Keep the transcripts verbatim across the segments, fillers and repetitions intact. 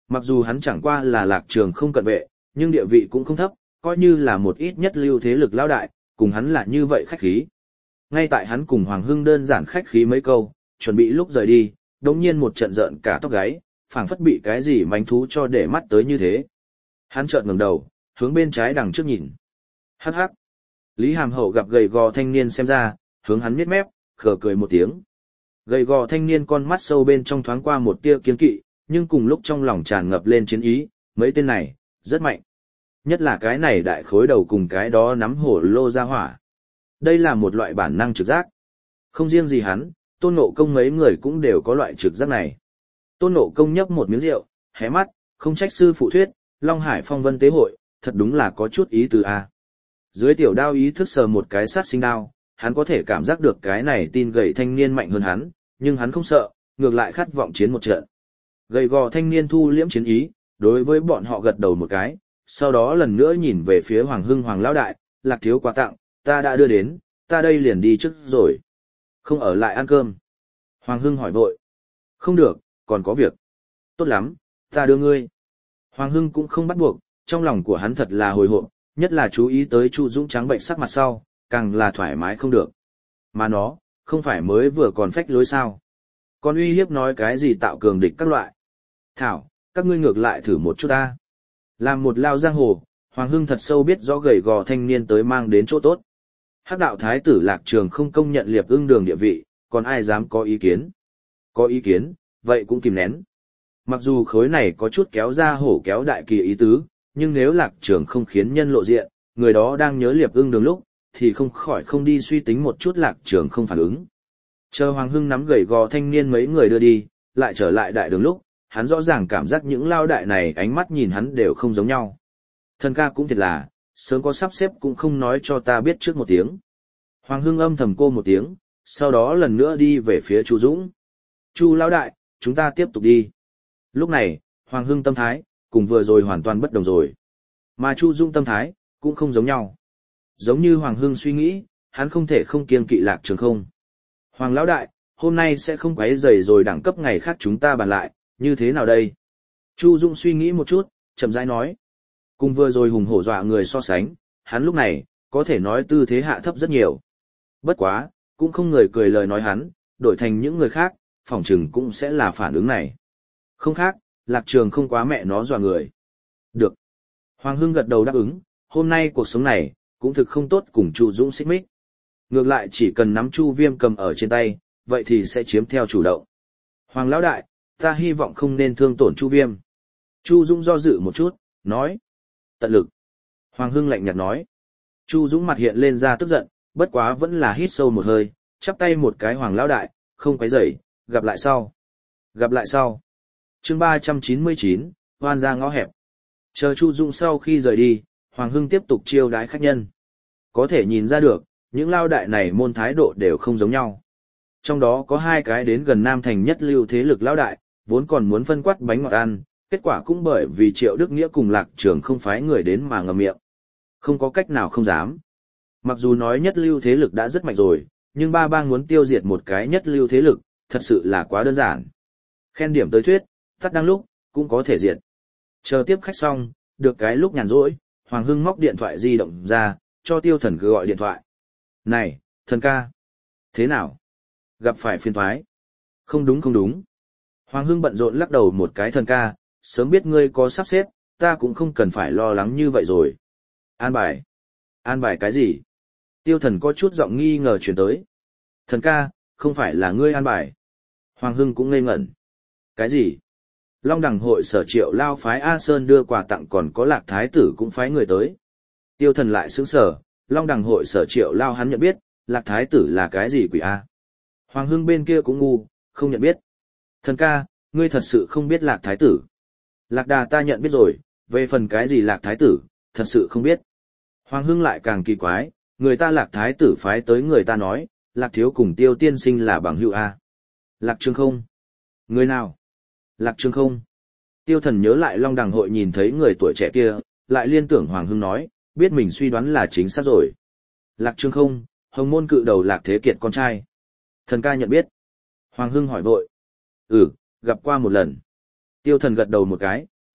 Mặc dù hắn chẳng qua là Lạc Trường không cận vệ, nhưng địa vị cũng không thấp, coi như là một ít nhất lưu thế lực lão đại, cùng hắn là như vậy khách khí. Ngay tại hắn cùng Hoàng Hưng đơn giản khách khí mấy câu, chuẩn bị lúc rời đi, đống nhiên một trận rợn cả tóc gáy, phảng phất bị cái gì manh thú cho để mắt tới như thế. Hắn chợt ngẩng đầu, hướng bên trái đằng trước nhìn. Hắc hắc. Lý Hàm Hậu gặp gầy gò thanh niên xem ra, hướng hắn nhếch mép, khờ cười một tiếng. Gầy gò thanh niên con mắt sâu bên trong thoáng qua một tia kiên kỵ, nhưng cùng lúc trong lòng tràn ngập lên chiến ý, mấy tên này, rất mạnh. Nhất là cái này đại khối đầu cùng cái đó nắm hổ lô ra hỏa. Đây là một loại bản năng trực giác. Không riêng gì hắn, Tôn Ngộ Công mấy người cũng đều có loại trực giác này. Tôn Ngộ Công nhấp một miếng rượu, hé mắt, không trách sư phụ thuyết, Long Hải Phong Vân Tế Hội, thật đúng là có chút ý tứ a. Dưới tiểu đao ý thức sờ một cái sát sinh đao, hắn có thể cảm giác được cái này tin gầy thanh niên mạnh hơn hắn, nhưng hắn không sợ, ngược lại khát vọng chiến một trận. Gầy gò thanh niên thu liễm chiến ý, đối với bọn họ gật đầu một cái, sau đó lần nữa nhìn về phía Hoàng Hưng Hoàng lão đại, Lạc thiếu quà tặng, ta đã đưa đến, ta đây liền đi trước rồi. Không ở lại ăn cơm. Hoàng Hưng hỏi vội. Không được, còn có việc. Tốt lắm, ta đưa ngươi. Hoàng Hưng cũng không bắt buộc, trong lòng của hắn thật là hồi hộp, nhất là chú ý tới Chu Dũng trắng bệnh sắc mặt sau, càng là thoải mái không được. Mà nó, không phải mới vừa còn phách lối sao. Còn uy hiếp nói cái gì tạo cường địch các loại. Thảo, các ngươi ngược lại thử một chút ta. Làm một lao giang hồ, Hoàng Hưng thật sâu biết rõ gầy gò thanh niên tới mang đến chỗ tốt. Hắc đạo thái tử Lạc Trường không công nhận Liệp Ưng Đường địa vị, còn ai dám có ý kiến? Có ý kiến, vậy cũng kìm nén. Mặc dù khối này có chút kéo ra hổ kéo đại kỳ ý tứ, nhưng nếu Lạc Trường không khiến nhân lộ diện, người đó đang nhớ Liệp Ưng Đường lúc, thì không khỏi không đi suy tính một chút Lạc Trường không phản ứng. Chờ Hoàng Hưng nắm gầy gò thanh niên mấy người đưa đi, lại trở lại đại đường lúc, hắn rõ ràng cảm giác những lao đại này ánh mắt nhìn hắn đều không giống nhau. Thần ca cũng thiệt là, sớm có sắp xếp cũng không nói cho ta biết trước một tiếng. Hoàng Hưng âm thầm cô một tiếng, sau đó lần nữa đi về phía Chu Dũng. Chu lão đại, chúng ta tiếp tục đi. Lúc này, Hoàng Hưng tâm thái, cùng vừa rồi hoàn toàn bất đồng rồi. Mà Chu Dũng tâm thái, cũng không giống nhau. Giống như Hoàng Hưng suy nghĩ, hắn không thể không kiêng kỵ Lạc Trường không. Hoàng lão đại, hôm nay sẽ không quấy rầy rồi đẳng cấp ngày khác chúng ta bàn lại, như thế nào đây? Chu Dũng suy nghĩ một chút, chậm rãi nói. Cùng vừa rồi hùng hổ dọa người so sánh, hắn lúc này, có thể nói tư thế hạ thấp rất nhiều. Bất quá, cũng không người cười lời nói hắn, đổi thành những người khác, phỏng chừng cũng sẽ là phản ứng này. Không khác, Lạc Trường không quá mẹ nó dọa người. Được. Hoàng Hưng gật đầu đáp ứng, hôm nay cuộc sống này, cũng thực không tốt cùng Chu Dũng xích mích. Ngược lại chỉ cần nắm Chu Viêm cầm ở trên tay, vậy thì sẽ chiếm theo chủ động. Hoàng lão đại, ta hy vọng không nên thương tổn Chu Viêm. Chu Dũng do dự một chút, nói. Tận lực. Hoàng Hưng lạnh nhạt nói. Chu Dũng mặt hiện lên ra tức giận, bất quá vẫn là hít sâu một hơi, chắp tay một cái Hoàng lão đại, không quấy rầy, gặp lại sau. Gặp lại sau. Chương ba trăm chín mươi chín, hoan ra ngõ hẹp. Chờ Chu Dũng sau khi rời đi, Hoàng Hưng tiếp tục chiêu đái khách nhân. Có thể nhìn ra được, những lao đại này môn thái độ đều không giống nhau. Trong đó có hai cái đến gần Nam Thành nhất lưu thế lực lão đại, vốn còn muốn phân quát bánh ngọt ăn, kết quả cũng bởi vì Triệu Đức Nghĩa cùng Lạc Trường không phái người đến mà ngậm miệng. Không có cách nào không dám. Mặc dù nói nhất lưu thế lực đã rất mạnh rồi, nhưng ba bang muốn tiêu diệt một cái nhất lưu thế lực, thật sự là quá đơn giản. Khen điểm tới thuyết, tắt đang lúc, cũng có thể diệt. Chờ tiếp khách xong, được cái lúc nhàn rỗi, Hoàng Hưng móc điện thoại di động ra, cho Tiêu Thần cứ gọi điện thoại. Này, thần ca. Thế nào? Gặp phải phiền toái. Không đúng không đúng. Hoàng Hưng bận rộn lắc đầu một cái, thần ca, sớm biết ngươi có sắp xếp, ta cũng không cần phải lo lắng như vậy rồi. An bài. An bài cái gì? Tiêu Thần có chút giọng nghi ngờ chuyển tới. Thần ca, không phải là ngươi an bài. Hoàng Hưng cũng ngây ngẩn. Cái gì? Long Đằng hội sở Triệu Lao phái A Sơn đưa quà tặng, còn có Lạc Thái tử cũng phái người tới. Tiêu Thần lại sững sờ, Long Đằng hội sở Triệu Lao hắn nhận biết, Lạc Thái tử là cái gì quỷ A? Hoàng Hưng bên kia cũng ngu, không nhận biết. Thần ca, ngươi thật sự không biết Lạc Thái tử. Lạc Đà ta nhận biết rồi, về phần cái gì Lạc Thái tử, thật sự không biết. Hoàng Hưng lại càng kỳ quái, người ta Lạc Thái tử phái tới người ta nói, Lạc thiếu cùng Tiêu tiên sinh là bằng hữu A. Lạc Trường không? Người nào? Lạc Trường không? Tiêu Thần nhớ lại Long Đằng hội nhìn thấy người tuổi trẻ kia, lại liên tưởng Hoàng Hưng nói, biết mình suy đoán là chính xác rồi. Lạc Trường không, Hồng môn cự đầu Lạc Thế Kiệt con trai. Thần ca nhận biết. Hoàng Hưng hỏi vội. Ừ, gặp qua một lần. Tiêu Thần gật đầu một cái,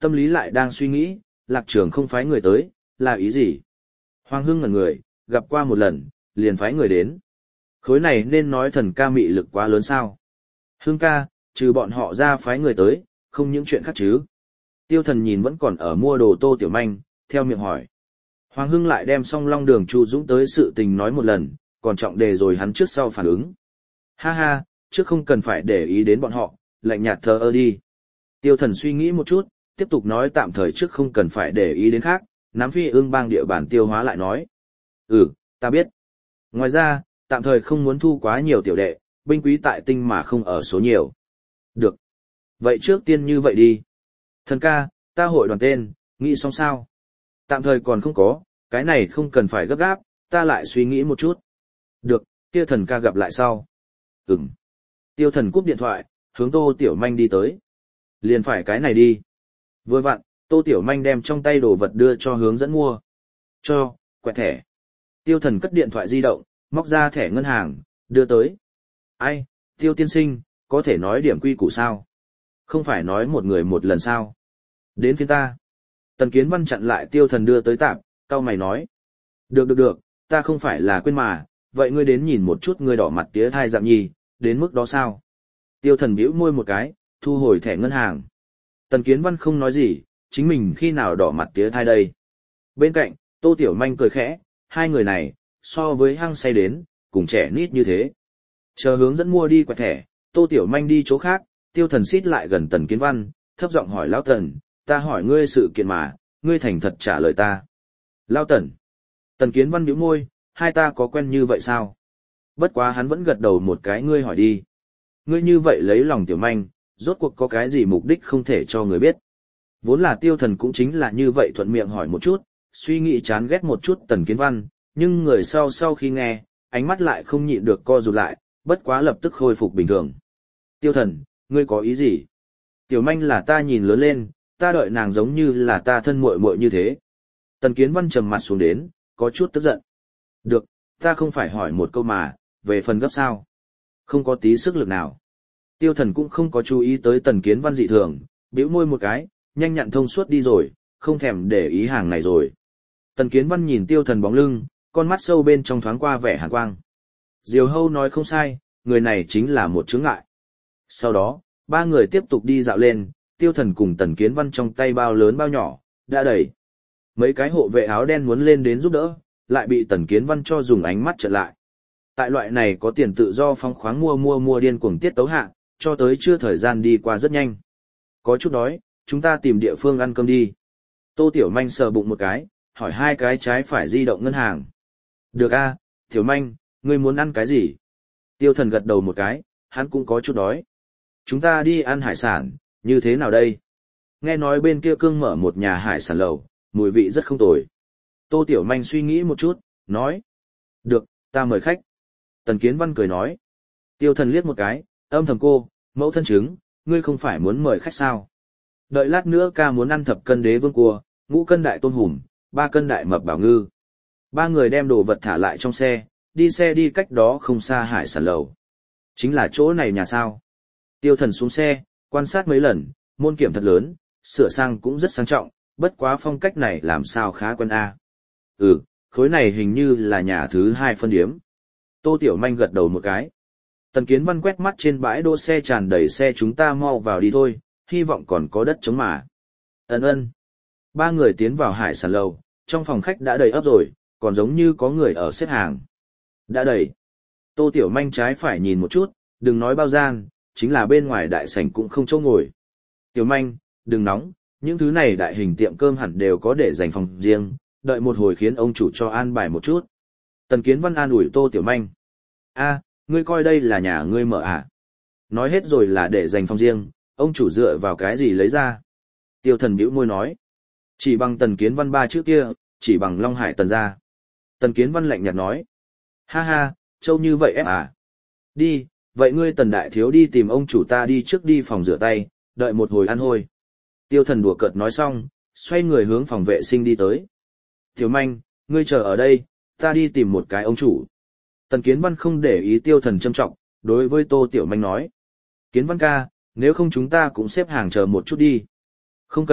tâm lý lại đang suy nghĩ, lạc trường không phái người tới, là ý gì? Hoàng Hưng ngẩn người, gặp qua một lần, liền phái người đến. Khối này nên nói thần ca mị lực quá lớn sao? Hưng ca, trừ bọn họ ra phái người tới, không những chuyện khác chứ. Tiêu thần nhìn vẫn còn ở mua đồ Tô Tiểu Manh, theo miệng hỏi. Hoàng Hưng lại đem song long đường Chu Dũng tới sự tình nói một lần, còn trọng đề rồi hắn trước sau phản ứng. Ha ha, trước không cần phải để ý đến bọn họ, lạnh nhạt thờ ơ đi. Tiêu thần suy nghĩ một chút, tiếp tục nói tạm thời trước không cần phải để ý đến khác, nắm phi ương bang địa bản tiêu hóa lại nói. Ừ, ta biết. Ngoài ra, tạm thời không muốn thu quá nhiều tiểu đệ, binh quý tại tinh mà không ở số nhiều. Được. Vậy trước tiên như vậy đi. Thần ca, ta hội đoàn tên, nghĩ xong sao? Tạm thời còn không có, cái này không cần phải gấp gáp, ta lại suy nghĩ một chút. Được, kia thần ca gặp lại sau. Ừm. Tiêu thần cúp điện thoại, hướng Tô Tiểu Manh đi tới. Liền phải cái này đi. Vừa vặn, Tô Tiểu Manh đem trong tay đồ vật đưa cho hướng dẫn mua. Cho, quẹt thẻ. Tiêu thần cất điện thoại di động, móc ra thẻ ngân hàng, đưa tới. Ai, Tiêu tiên sinh, có thể nói điểm quy củ sao? Không phải nói một người một lần sao? Đến phiên ta. Tần Kiến Văn chặn lại Tiêu thần đưa tới tạm, cau mày nói. Được được được, ta không phải là quên mà, vậy ngươi đến nhìn một chút ngươi đỏ mặt tía thai dạng nhì, đến mức đó sao? Tiêu thần bĩu môi một cái, thu hồi thẻ ngân hàng. Tần Kiến Văn không nói gì, chính mình khi nào đỏ mặt tía thai đây? Bên cạnh, Tô Tiểu Manh cười khẽ, hai người này, so với hăng say đến, cùng trẻ nít như thế. Chờ hướng dẫn mua đi quẹt thẻ, Tô Tiểu Manh đi chỗ khác, Tiêu thần xít lại gần Tần Kiến Văn, thấp giọng hỏi Lão Tần, ta hỏi ngươi sự kiện mà, ngươi thành thật trả lời ta. Lão Tần. Tần Kiến Văn bĩu môi, hai ta có quen như vậy sao? Bất quá hắn vẫn gật đầu một cái, ngươi hỏi đi. Ngươi như vậy lấy lòng Tiểu Manh, rốt cuộc có cái gì mục đích không thể cho người biết. Vốn là Tiêu thần cũng chính là như vậy thuận miệng hỏi một chút, suy nghĩ chán ghét một chút Tần Kiến Văn, nhưng người sau sau khi nghe, ánh mắt lại không nhịn được co rụt lại, bất quá lập tức khôi phục bình thường. Tiêu thần, ngươi có ý gì? Tiểu Manh là ta nhìn lớn lên, ta đợi nàng giống như là ta thân muội muội như thế. Tần Kiến Văn trầm mặt xuống đến, có chút tức giận. Được, ta không phải hỏi một câu mà, về phần gấp sao? Không có tí sức lực nào. Tiêu thần cũng không có chú ý tới Tần Kiến Văn dị thường, bĩu môi một cái, nhanh nhặn thông suốt đi rồi, không thèm để ý hàng này rồi. Tần Kiến Văn nhìn Tiêu thần bóng lưng, con mắt sâu bên trong thoáng qua vẻ hàn quang. Diều Hâu nói không sai, người này chính là một chướng ngại. Sau đó, ba người tiếp tục đi dạo lên, Tiêu thần cùng Tần Kiến Văn trong tay bao lớn bao nhỏ, đã đầy. Mấy cái hộ vệ áo đen muốn lên đến giúp đỡ, lại bị Tần Kiến Văn cho dùng ánh mắt trợn lại. Tại loại này có tiền tự do phóng khoáng mua mua mua điên cuồng tiết tấu hạ, cho tới chưa thời gian đi qua rất nhanh. Có chút đói, chúng ta tìm địa phương ăn cơm đi. Tô Tiểu Manh sờ bụng một cái, hỏi hai cái trái phải di động ngân hàng. Được a, Tiểu Manh, ngươi muốn ăn cái gì? Tiêu thần gật đầu một cái, hắn cũng có chút đói. Chúng ta đi ăn hải sản, như thế nào đây? Nghe nói bên kia cương mở một nhà hải sản lẩu, mùi vị rất không tồi. Tô Tiểu Manh suy nghĩ một chút, nói. Được, ta mời khách. Tần Kiến Văn cười nói. Tiêu thần liếc một cái, âm thầm cô, mẫu thân chứng, ngươi không phải muốn mời khách sao? Đợi lát nữa ca muốn ăn thập cân đế vương cua, ngũ cân đại tôm hùm, ba cân đại mập bảo ngư. Ba người đem đồ vật thả lại trong xe, đi xe đi cách đó không xa hải sản lầu. Chính là chỗ này nhà sao? Tiêu thần xuống xe, quan sát mấy lần, môn kiểm thật lớn, sửa sang cũng rất sang trọng, bất quá phong cách này làm sao khá quen a. Ừ, khối này hình như là nhà thứ hai phân điếm. Tô Tiểu Manh gật đầu một cái. Tần Kiến Văn quét mắt trên bãi đỗ xe tràn đầy xe, chúng ta mau vào đi thôi, hy vọng còn có đất trống mà. Ấn ơn. Ba người tiến vào hải sản lầu, trong phòng khách đã đầy ấp rồi, còn giống như có người ở xếp hàng. Đã đầy. Tô Tiểu Manh trái phải nhìn một chút, đừng nói bao gian, chính là bên ngoài đại sảnh cũng không chỗ ngồi. Tiểu Manh, đừng nóng, những thứ này đại hình tiệm cơm hẳn đều có để dành phòng riêng, đợi một hồi khiến ông chủ cho an bài một chút. Tần Kiến Văn an ủi Tô Tiểu Manh. A, ngươi coi đây là nhà ngươi mở à? Nói hết rồi là để dành phòng riêng, ông chủ dựa vào cái gì lấy ra? Tiêu thần bĩu môi nói. Chỉ bằng Tần Kiến Văn ba chữ kia, chỉ bằng Long Hải Tần gia. Tần Kiến Văn lạnh nhạt nói. Ha ha, trâu như vậy ép à? Đi, vậy ngươi Tần đại thiếu đi tìm ông chủ, ta đi trước đi phòng rửa tay, đợi một hồi ăn hôi. Tiêu thần đùa cợt nói xong, xoay người hướng phòng vệ sinh đi tới. Tiểu Manh, ngươi chờ ở đây, ta đi tìm một cái ông chủ. Tần Kiến Văn không để ý Tiêu thần châm trọng, đối với Tô Tiểu Manh nói. Kiến Văn ca, nếu không chúng ta cũng xếp hàng chờ một chút đi. Không cần,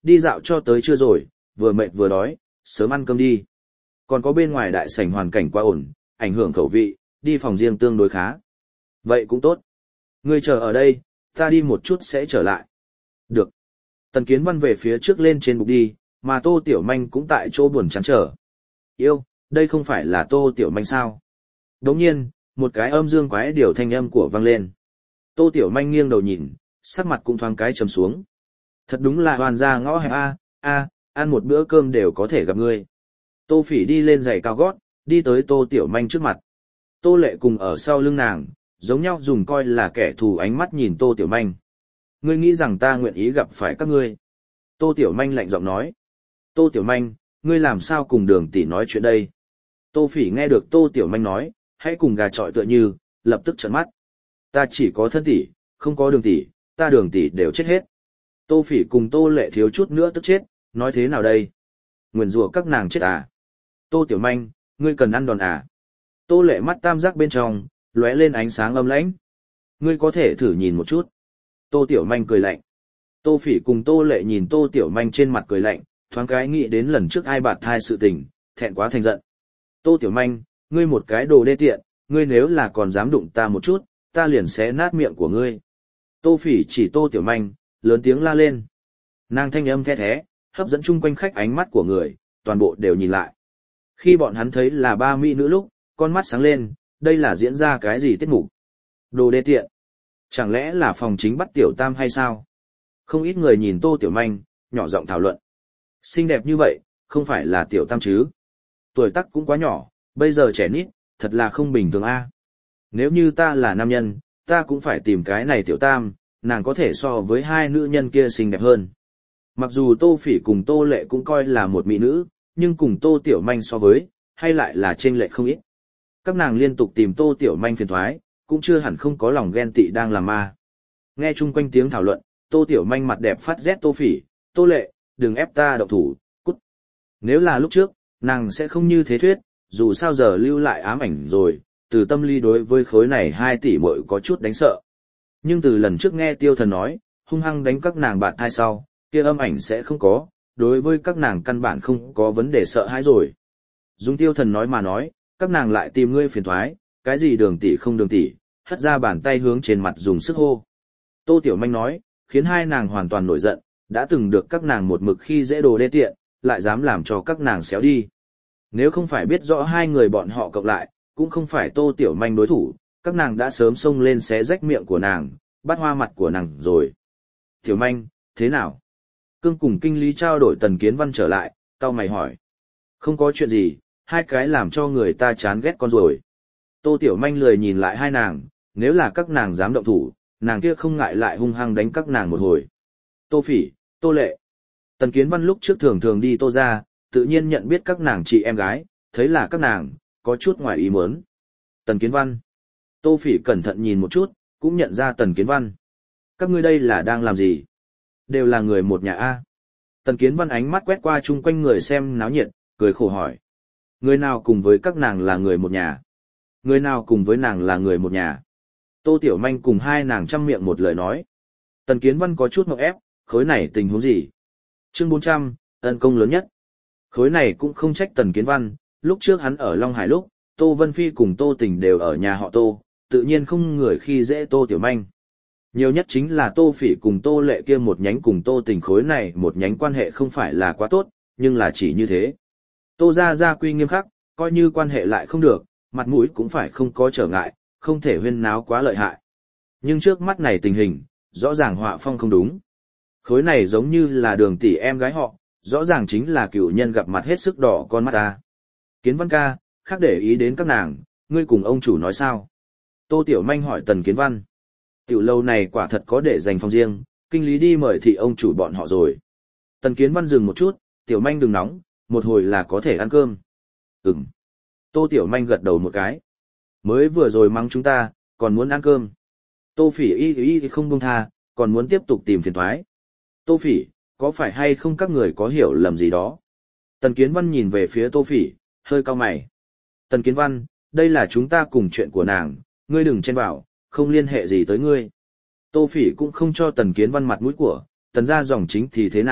đi dạo cho tới trưa rồi, vừa mệt vừa đói, sớm ăn cơm đi. Còn có bên ngoài đại sảnh hoàn cảnh quá ổn, ảnh hưởng khẩu vị, đi phòng riêng tương đối khá. Vậy cũng tốt. Ngươi chờ ở đây, ta đi một chút sẽ trở lại. Được. Tần Kiến Văn về phía trước lên trên bục đi, mà Tô Tiểu Manh cũng tại chỗ buồn chán trở. Yêu, đây không phải là Tô Tiểu Manh sao? Đồng nhiên, một cái âm dương quái điều thanh âm của vang lên. Tô Tiểu Manh nghiêng đầu nhìn, sắc mặt cũng thoáng cái trầm xuống. Thật đúng là hoàn gia ngõ hẹp a, a, ăn một bữa cơm đều có thể gặp ngươi. Tô Phỉ đi lên giày cao gót, đi tới Tô Tiểu Manh trước mặt. Tô Lệ cùng ở sau lưng nàng, giống nhau dùng coi là kẻ thù ánh mắt nhìn Tô Tiểu Manh. Ngươi nghĩ rằng ta nguyện ý gặp phải các ngươi? Tô Tiểu Manh lạnh giọng nói. Tô Tiểu Manh, ngươi làm sao cùng Đường tỷ nói chuyện đây? Tô Phỉ nghe được Tô Tiểu Manh nói, hãy cùng gà trọi tựa như, lập tức trợn mắt. Ta chỉ có thân tỷ, không có Đường tỷ, ta Đường tỷ đều chết hết. Tô Phỉ cùng Tô Lệ thiếu chút nữa tức chết, nói thế nào đây? Nguyền rủa các nàng chết à? Tô Tiểu Manh, ngươi cần ăn đòn à? Tô Lệ mắt tam giác bên trong, lóe lên ánh sáng âm lãnh. Ngươi có thể thử nhìn một chút. Tô Tiểu Manh cười lạnh. Tô Phỉ cùng Tô Lệ nhìn Tô Tiểu Manh trên mặt cười lạnh, thoáng cái nghĩ đến lần trước ai bạt thai sự tình, thẹn quá thành giận. Tô Tiểu Manh, ngươi một cái đồ đê tiện, ngươi nếu là còn dám đụng ta một chút, ta liền xé nát miệng của ngươi. Tô Phỉ chỉ Tô Tiểu Manh, lớn tiếng la lên. Nàng thanh âm the thé, hấp dẫn chung quanh khách ánh mắt của người, toàn bộ đều nhìn lại. Khi bọn hắn thấy là ba mỹ nữ lúc, con mắt sáng lên, đây là diễn ra cái gì tiết mục? Đồ đê tiện. Chẳng lẽ là phòng chính bắt Tiểu Tam hay sao? Không ít người nhìn Tô Tiểu Manh, nhỏ giọng thảo luận. Xinh đẹp như vậy, không phải là Tiểu Tam chứ? Tuổi tác cũng quá nhỏ, bây giờ trẻ nít, thật là không bình thường a. Nếu như ta là nam nhân, ta cũng phải tìm cái này Tiểu Tam, nàng có thể so với hai nữ nhân kia xinh đẹp hơn. Mặc dù Tô Phỉ cùng Tô Lệ cũng coi là một mỹ nữ, nhưng cùng Tô Tiểu Manh so với, hay lại là chênh lệch không ít. Các nàng liên tục tìm Tô Tiểu Manh phiền toái, cũng chưa hẳn không có lòng ghen tị đang làm ma. Nghe chung quanh tiếng thảo luận, Tô Tiểu Manh mặt đẹp phát rét Tô Phỉ, Tô Lệ, đừng ép ta động thủ, cút. Nếu là lúc trước, nàng sẽ không như thế thuyết, dù sao giờ lưu lại ám ảnh rồi, từ tâm lý đối với khối này hai tỷ muội có chút đánh sợ. Nhưng từ lần trước nghe Tiêu Thần nói, hung hăng đánh các nàng bạn thai sau, kia âm ảnh sẽ không có, đối với các nàng căn bản không có vấn đề sợ hãi rồi. Dùng Tiêu Thần nói mà nói, các nàng lại tìm ngươi phiền thoái, cái gì Đường tỷ không Đường tỷ, hất ra bàn tay hướng trên mặt dùng sức hô. Tô Tiểu Manh nói, khiến hai nàng hoàn toàn nổi giận, đã từng được các nàng một mực khi dễ đồ đê tiện, lại dám làm cho các nàng xéo đi. Nếu không phải biết rõ hai người bọn họ cộng lại, cũng không phải Tô Tiểu Manh đối thủ, các nàng đã sớm xông lên xé rách miệng của nàng, bắt hoa mặt của nàng rồi. Tiểu Manh, thế nào? Cương cùng kinh lý trao đổi Tần Kiến Văn trở lại, cau mày hỏi. Không có chuyện gì, hai cái làm cho người ta chán ghét con rồi. Tô Tiểu Manh lười nhìn lại hai nàng, nếu là các nàng dám động thủ, nàng kia không ngại lại hung hăng đánh các nàng một hồi. Tô Phỉ, Tô Lệ. Tần Kiến Văn lúc trước thường thường đi Tô ra, tự nhiên nhận biết các nàng chị em gái, thấy là các nàng, có chút ngoài ý muốn. Tần Kiến Văn. Tô Phỉ cẩn thận nhìn một chút, cũng nhận ra Tần Kiến Văn. Các ngươi đây là đang làm gì? Đều là người một nhà A. Tần Kiến Văn ánh mắt quét qua chung quanh người xem náo nhiệt, cười khổ hỏi. Người nào cùng với các nàng là người một nhà? Người nào cùng với nàng là người một nhà? Tô Tiểu Manh cùng hai nàng chăm miệng một lời nói. Tần Kiến Văn có chút ngợp ép, khối này tình huống gì? Chương bốn trăm, ân công lớn nhất. Khối này cũng không trách Tần Kiến Văn, lúc trước hắn ở Long Hải lúc, Tô Vân Phi cùng Tô Tình đều ở nhà họ Tô, tự nhiên không người khi dễ Tô Tiểu Manh. Nhiều nhất chính là Tô Phỉ cùng Tô Lệ kia một nhánh cùng Tô Tình khối này một nhánh quan hệ không phải là quá tốt, nhưng là chỉ như thế. Tô gia gia quy nghiêm khắc, coi như quan hệ lại không được, mặt mũi cũng phải không có trở ngại, không thể huyên náo quá lợi hại. Nhưng trước mắt này tình hình, rõ ràng họa phong không đúng. Khối này giống như là Đường tỷ em gái họ, rõ ràng chính là cựu nhân gặp mặt hết sức đỏ con mắt ta. Kiến Văn ca, khác để ý đến các nàng, ngươi cùng ông chủ nói sao? Tô Tiểu Manh hỏi Tần Kiến Văn. Tiểu lâu này quả thật có để dành phòng riêng, kinh lý đi mời thị ông chủ bọn họ rồi. Tần Kiến Văn dừng một chút, Tiểu Manh đừng nóng, một hồi là có thể ăn cơm. Ừm. Tô Tiểu Manh gật đầu một cái. Mới vừa rồi mắng chúng ta, còn muốn ăn cơm. Tô Phỉ y y y không buông tha, còn muốn tiếp tục tìm phiền toái. Tô Phỉ, có phải hay không các người có hiểu lầm gì đó? Tần Kiến Văn nhìn về phía Tô Phỉ, hơi cau mày. Tần Kiến Văn, đây là chúng ta cùng chuyện của nàng, ngươi đừng chen vào, không liên hệ gì tới ngươi. Tô Phỉ cũng không cho Tần Kiến Văn mặt mũi của, Tần gia dòng chính thì thế nào,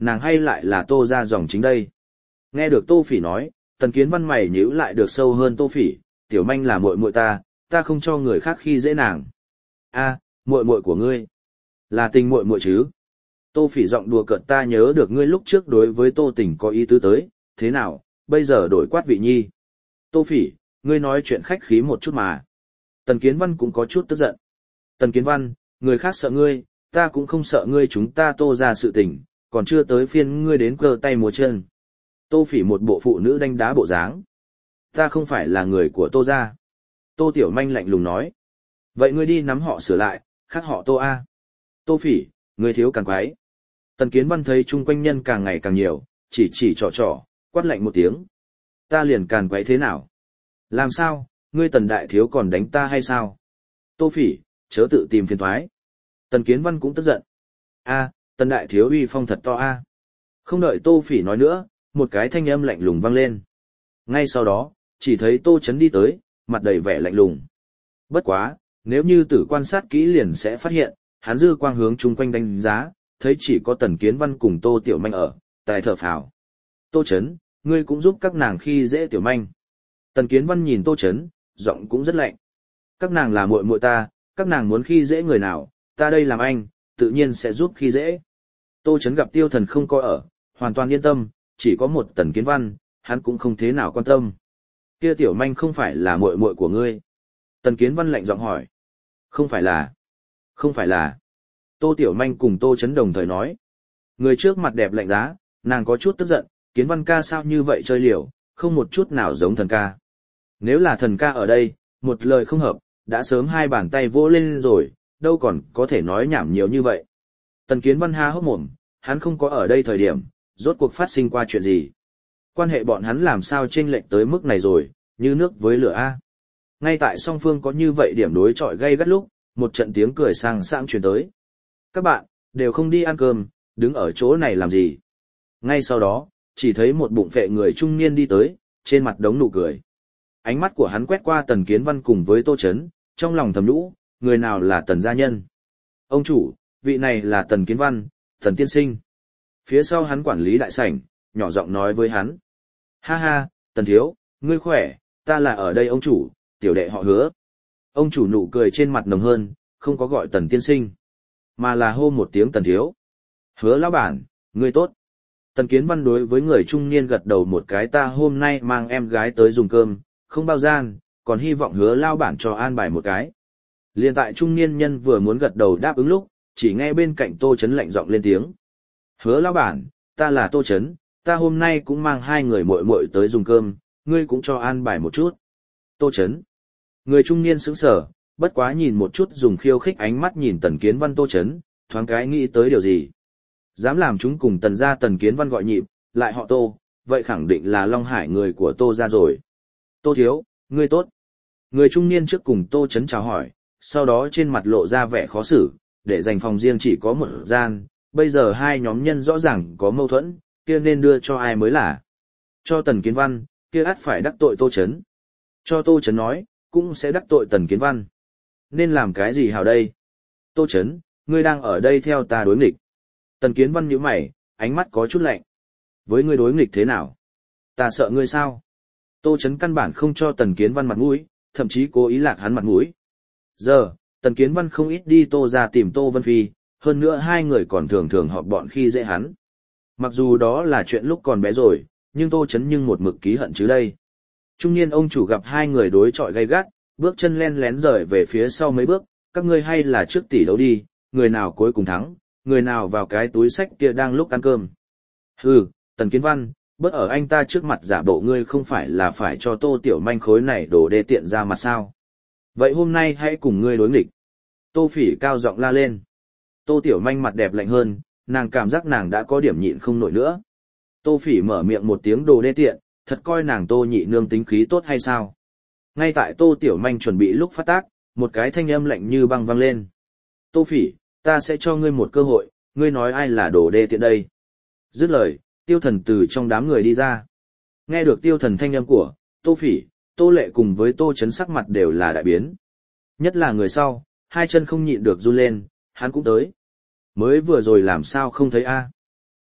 nàng hay lại là Tô ra dòng chính đây. Nghe được Tô Phỉ nói, Tần Kiến Văn mày nhíu lại được sâu hơn. Tô Phỉ, tiểu manh là muội muội ta, ta không cho người khác khi dễ nàng. A, muội muội của ngươi, là tình muội muội chứ? Tô Phỉ giọng đùa cợt, ta nhớ được ngươi lúc trước đối với Tô Tình có ý tứ tới, thế nào, bây giờ đổi quát vị nhi. Tô Phỉ, ngươi nói chuyện khách khí một chút mà. Tần Kiến Văn cũng có chút tức giận. Tần Kiến Văn, người khác sợ ngươi, ta cũng không sợ ngươi, chúng ta Tô ra sự tình, còn chưa tới phiên ngươi đến cơ tay múa chân. Tô Phỉ một bộ phụ nữ đánh đá bộ dáng. Ta không phải là người của Tô ra. Tô Tiểu Manh lạnh lùng nói. Vậy ngươi đi nắm họ sửa lại, khác họ Tô A. Tô Phỉ, ngươi thiếu càng quái. Tần Kiến Văn thấy chung quanh nhân càng ngày càng nhiều, chỉ chỉ trò trò, quát lạnh một tiếng. Ta liền càn quấy thế nào? Làm sao, ngươi Tần đại thiếu còn đánh ta hay sao? Tô Phỉ, chớ tự tìm phiền toái. Tần Kiến Văn cũng tức giận. A, Tần đại thiếu uy phong thật to a. Không đợi Tô Phỉ nói nữa, một cái thanh âm lạnh lùng vang lên. Ngay sau đó, chỉ thấy Tô Chấn đi tới, mặt đầy vẻ lạnh lùng. Bất quá, nếu như tử quan sát kỹ liền sẽ phát hiện, hắn dư quang hướng chung quanh đánh giá, thấy chỉ có Tần Kiến Văn cùng Tô Tiểu Manh ở, tài thở phào. Tô Chấn, ngươi cũng giúp các nàng khi dễ Tiểu Manh. Tần Kiến Văn nhìn Tô Chấn, giọng cũng rất lạnh. Các nàng là muội muội ta, các nàng muốn khi dễ người nào, ta đây làm anh, tự nhiên sẽ giúp khi dễ. Tô Chấn gặp Tiêu Thần không có ở, hoàn toàn yên tâm, chỉ có một Tần Kiến Văn, hắn cũng không thế nào quan tâm. Kia Tiểu Manh không phải là muội muội của ngươi? Tần Kiến Văn lạnh giọng hỏi. Không phải là. Không phải là. Tô Tiểu Manh cùng Tô Chấn đồng thời nói. Người trước mặt đẹp lạnh giá, nàng có chút tức giận, Kiến Văn ca sao như vậy chơi liều, không một chút nào giống thần ca. Nếu là thần ca ở đây, một lời không hợp, đã sớm hai bàn tay vỗ lên rồi, đâu còn có thể nói nhảm nhiều như vậy. Tần Kiến Văn há hốc mồm, hắn không có ở đây thời điểm, rốt cuộc phát sinh qua chuyện gì. Quan hệ bọn hắn làm sao chênh lệch tới mức này rồi, như nước với lửa A. Ngay tại song phương có như vậy điểm đối chọi gay gắt lúc, một trận tiếng cười sang sảng truyền tới. Các bạn, đều không đi ăn cơm, đứng ở chỗ này làm gì. Ngay sau đó, chỉ thấy một bụng phệ người trung niên đi tới, trên mặt đống nụ cười. Ánh mắt của hắn quét qua Tần Kiến Văn cùng với Tô Chấn, trong lòng thầm nhũ, người nào là Tần gia nhân. Ông chủ, vị này là Tần Kiến Văn, Tần tiên sinh. Phía sau hắn quản lý đại sảnh, nhỏ giọng nói với hắn. Ha ha, Tần thiếu, ngươi khỏe, ta là ở đây ông chủ, tiểu đệ họ Hứa. Ông chủ nụ cười trên mặt nồng hơn, không có gọi Tần tiên sinh, mà là hô một tiếng Tần thiếu. Hứa lão bản, ngươi tốt. Tần Kiến Văn đối với người trung niên gật đầu một cái, ta hôm nay mang em gái tới dùng cơm, không bao gian, còn hy vọng Hứa lão bản cho an bài một cái. Liên tại trung niên nhân vừa muốn gật đầu đáp ứng lúc, chỉ nghe bên cạnh Tô Chấn lạnh giọng lên tiếng. Hứa lão bản, ta là Tô Chấn, ta hôm nay cũng mang hai người muội muội tới dùng cơm, ngươi cũng cho an bài một chút. Tô Chấn. Người trung niên sững sờ, bất quá nhìn một chút dùng khiêu khích ánh mắt nhìn Tần Kiến Văn. Tô Chấn, thoáng cái nghĩ tới điều gì. Dám làm chúng cùng Tần gia Tần Kiến Văn gọi nhịp, lại họ Tô, vậy khẳng định là Long Hải người của Tô gia rồi. Tô thiếu, ngươi tốt. Người trung niên trước cùng Tô Chấn chào hỏi, sau đó trên mặt lộ ra vẻ khó xử, để dành phòng riêng chỉ có một gian, bây giờ hai nhóm nhân rõ ràng có mâu thuẫn, kia nên đưa cho ai mới là. Cho Tần Kiến Văn, kia ắt phải đắc tội Tô Chấn. Cho Tô Chấn nói, cũng sẽ đắc tội Tần Kiến Văn. Nên làm cái gì hào đây? Tô Chấn, ngươi đang ở đây theo ta đối nghịch. Tần Kiến Văn nhíu mày, ánh mắt có chút lạnh. Với ngươi đối nghịch thế nào? Ta sợ ngươi sao? Tô Chấn căn bản không cho Tần Kiến Văn mặt mũi, thậm chí cố ý lạc hắn mặt mũi. Giờ, Tần Kiến Văn không ít đi Tô ra tìm Tô Vân Phi, hơn nữa hai người còn thường thường họp bọn khi dễ hắn. Mặc dù đó là chuyện lúc còn bé rồi, nhưng Tô Chấn nhưng một mực ký hận chứ đây. Trung niên ông chủ gặp hai người đối chọi gay gắt, bước chân len lén rời về phía sau mấy bước, các ngươi hay là trước tỷ đấu đi, người nào cuối cùng thắng, người nào vào cái túi sách kia đang lúc ăn cơm. Hừ, Tần Kiến Văn, bớt ở anh ta trước mặt giả bộ ngươi không phải là phải cho Tô Tiểu Manh khối này đổ đê tiện ra mặt sao. Vậy hôm nay hãy cùng ngươi đối nghịch. Tô Phỉ cao giọng la lên. Tô Tiểu Manh mặt đẹp lạnh hơn, nàng cảm giác nàng đã có điểm nhịn không nổi nữa. Tô Phỉ mở miệng một tiếng đồ đê tiện, thật coi nàng Tô nhị nương tính khí tốt hay sao. Ngay tại Tô Tiểu Manh chuẩn bị lúc phát tác, một cái thanh âm lạnh như băng vang lên. Tô Phỉ, ta sẽ cho ngươi một cơ hội, ngươi nói ai là đồ đê tiện đây. Dứt lời, Tiêu Thần từ trong đám người đi ra. Nghe được Tiêu Thần thanh âm của Tô Phỉ, Tô Lệ cùng với Tô Chấn sắc mặt đều là đại biến. Nhất là người sau, hai chân không nhịn được run lên, hắn cũng tới. Mới vừa rồi làm sao không thấy a?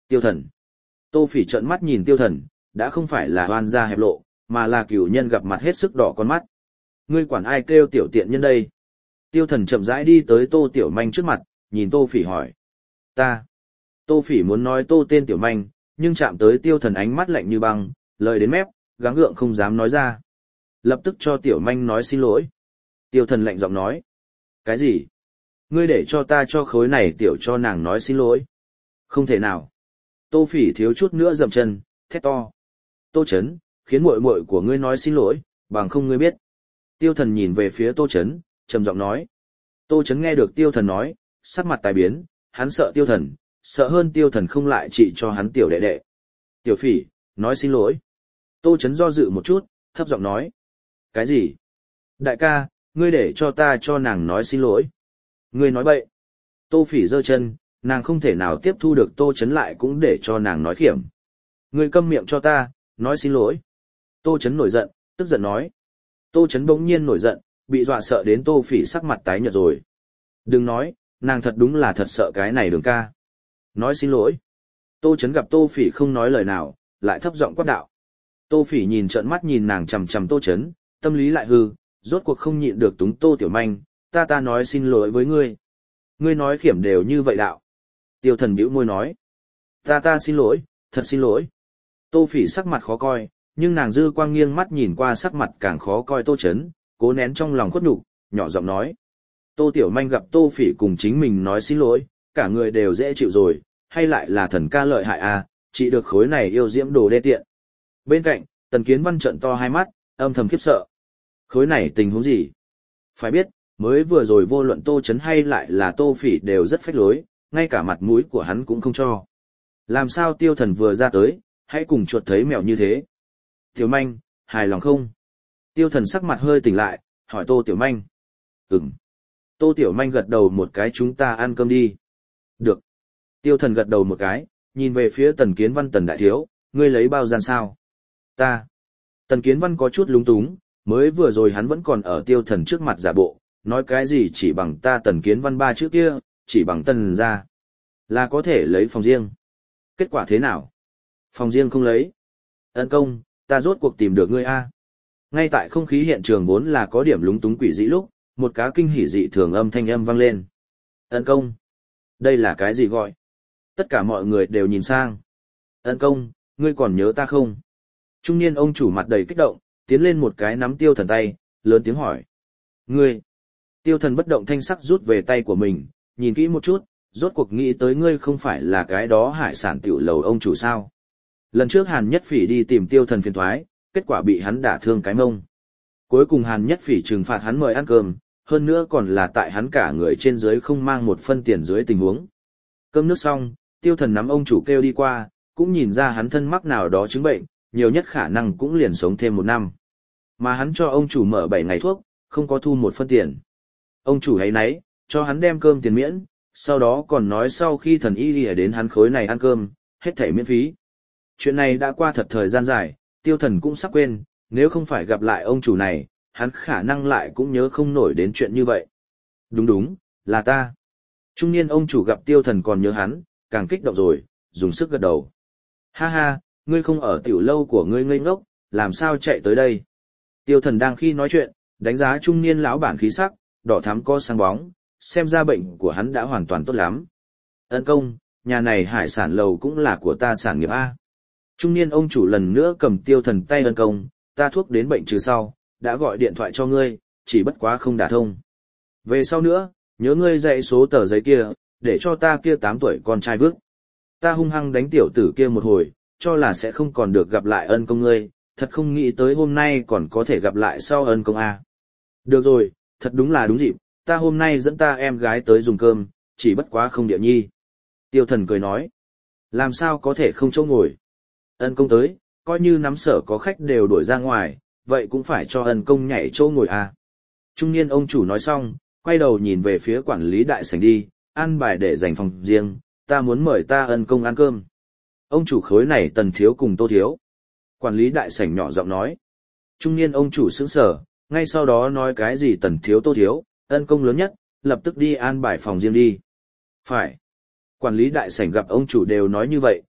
Tiêu Thần. Tô Phỉ trợn mắt nhìn Tiêu Thần, đã không phải là oan gia hẹp lộ, mà là cửu nhân gặp mặt hết sức đỏ con mắt. Ngươi quản ai kêu tiểu tiện nhân đây? Tiêu Thần chậm rãi đi tới Tô Tiểu Manh trước mặt, nhìn Tô Phỉ hỏi. Ta. Tô Phỉ muốn nói Tô tên Tiểu Manh, nhưng chạm tới Tiêu Thần ánh mắt lạnh như băng, lời đến mép, gắng gượng không dám nói ra. Lập tức cho Tiểu Manh nói xin lỗi. Tiêu Thần lạnh giọng nói. Cái gì? Ngươi để cho ta cho khối này tiểu cho nàng nói xin lỗi. Không thể nào. Tô Phỉ thiếu chút nữa dậm chân, thét to. Tô Chấn, khiến muội muội của ngươi nói xin lỗi, bằng không ngươi biết. Tiêu Thần nhìn về phía Tô Chấn, trầm giọng nói. Tô Chấn nghe được Tiêu Thần nói, sắc mặt tài biến, hắn sợ Tiêu Thần, sợ hơn Tiêu Thần không lại trị cho hắn tiểu đệ đệ. Tiểu Phỉ, nói xin lỗi. Tô Chấn do dự một chút, thấp giọng nói. Cái gì? Đại ca, ngươi để cho ta cho nàng nói xin lỗi. Ngươi nói bậy. Tô Phỉ giơ chân, nàng không thể nào tiếp thu được Tô Chấn lại cũng để cho nàng nói khiểm. Ngươi câm miệng cho ta, nói xin lỗi. Tô Chấn nổi giận, tức giận nói. Tô Chấn bỗng nhiên nổi giận, bị dọa sợ đến Tô Phỉ sắc mặt tái nhợt rồi. Đừng nói, nàng thật đúng là thật sợ cái này Đường ca. Nói xin lỗi. Tô Chấn gặp Tô Phỉ không nói lời nào, lại thấp giọng quát đạo. Tô Phỉ nhìn trợn mắt nhìn nàng chằm chằm Tô Chấn, tâm lý lại hư, rốt cuộc không nhịn được túng Tô Tiểu Manh, ta ta nói xin lỗi với ngươi. Ngươi nói khiểm đều như vậy đạo. Tiêu Thần bĩu môi nói. Ta ta xin lỗi, thật xin lỗi. Tô Phỉ sắc mặt khó coi, nhưng nàng dư quang nghiêng mắt nhìn qua sắc mặt càng khó coi Tô Chấn, cố nén trong lòng khuất nhục, nhỏ giọng nói. Tô Tiểu Manh gặp Tô Phỉ cùng chính mình nói xin lỗi, cả người đều dễ chịu rồi, hay lại là thần ca lợi hại à, chỉ được khối này yêu diễm đồ đê tiện. Bên cạnh, Tần Kiến Văn trợn to hai mắt, âm thầm khiếp sợ. Khối này tình huống gì? Phải biết, mới vừa rồi vô luận Tô Chấn hay lại là Tô Phỉ đều rất phách lối, ngay cả mặt mũi của hắn cũng không cho. Làm sao Tiêu Thần vừa ra tới, hãy cùng chuột thấy mèo như thế? Tiểu Manh, hài lòng không? Tiêu Thần sắc mặt hơi tỉnh lại, hỏi Tô Tiểu Manh. Ừm. Tô Tiểu Manh gật đầu một cái, chúng ta ăn cơm đi. Được. Tiêu Thần gật đầu một cái, nhìn về phía Tần Kiến Văn Tần đại thiếu, ngươi lấy bao gian sao? Ta. Tần Kiến Văn có chút lúng túng, mới vừa rồi hắn vẫn còn ở Tiêu Thần trước mặt giả bộ, nói cái gì chỉ bằng ta Tần Kiến Văn ba trước kia, chỉ bằng Tần ra. Là có thể lấy phòng riêng. Kết quả thế nào? Phòng riêng không lấy. Ân công, ta rốt cuộc tìm được ngươi a. Ngay tại không khí hiện trường vốn là có điểm lúng túng quỷ dị lúc, một cá kinh hỉ dị thường âm thanh âm vang lên. Ân công. Đây là cái gì gọi? Tất cả mọi người đều nhìn sang. Ân công, ngươi còn nhớ ta không? Trung niên ông chủ mặt đầy kích động, tiến lên một cái nắm Tiêu Thần tay, lớn tiếng hỏi. Ngươi. Tiêu Thần bất động thanh sắc rút về tay của mình, nhìn kỹ một chút, rốt cuộc nghĩ tới ngươi không phải là cái đó hải sản tiểu lầu ông chủ sao. Lần trước Hàn Nhất Phỉ đi tìm Tiêu Thần phiền toái, kết quả bị hắn đả thương cái mông. Cuối cùng Hàn Nhất Phỉ trừng phạt hắn mời ăn cơm, hơn nữa còn là tại hắn cả người trên dưới không mang một phân tiền dưới tình huống. Cơm nước xong, Tiêu Thần nắm ông chủ kêu đi qua, cũng nhìn ra hắn thân mắc nào đó chứng bệnh, nhiều nhất khả năng cũng liền sống thêm một năm. Mà hắn cho ông chủ mở bảy ngày thuốc, không có thu một phân tiền. Ông chủ ấy nấy, cho hắn đem cơm tiền miễn, sau đó còn nói sau khi thần y đi đến hắn khối này ăn cơm, hết thảy miễn phí. Chuyện này đã qua thật thời gian dài, Tiêu Thần cũng sắp quên, nếu không phải gặp lại ông chủ này, hắn khả năng lại cũng nhớ không nổi đến chuyện như vậy. Đúng đúng, là ta. Trung niên ông chủ gặp Tiêu Thần còn nhớ hắn, càng kích động rồi, dùng sức gật đầu. Ha ha, ngươi không ở tiểu lâu của ngươi ngây ngốc, làm sao chạy tới đây? Tiêu Thần đang khi nói chuyện, đánh giá trung niên lão bản khí sắc, đỏ thắm co sáng bóng, xem ra bệnh của hắn đã hoàn toàn tốt lắm. Ân công, nhà này hải sản lầu cũng là của ta sản nghiệp A. Trung niên ông chủ lần nữa cầm Tiêu Thần tay. Ân công, ta thuốc đến bệnh trừ sau, đã gọi điện thoại cho ngươi, chỉ bất quá không đả thông. Về sau nữa, nhớ ngươi dạy số tờ giấy kia, để cho ta kia tám tuổi con trai vước. Ta hung hăng đánh tiểu tử kia một hồi, cho là sẽ không còn được gặp lại ân công ngươi, thật không nghĩ tới hôm nay còn có thể gặp lại sau ân công A. Được rồi, thật đúng là đúng dịp, ta hôm nay dẫn ta em gái tới dùng cơm, chỉ bất quá không địa nhi. Tiêu Thần cười nói, làm sao có thể không chỗ ngồi. Ân công tới, coi như nắm sở có khách đều đuổi ra ngoài, vậy cũng phải cho ân công nhảy chỗ ngồi à. Trung niên ông chủ nói xong, quay đầu nhìn về phía quản lý đại sảnh đi, ăn bài để dành phòng riêng, ta muốn mời ta ân công ăn cơm. Ông chủ khối này Tần thiếu cùng Tô thiếu. Quản lý đại sảnh nhỏ giọng nói. Trung niên ông chủ sững sờ, ngay sau đó nói cái gì Tần thiếu Tô thiếu, ân công lớn nhất, lập tức đi an bài phòng riêng đi. Phải. Quản lý đại sảnh gặp ông chủ đều nói như vậy,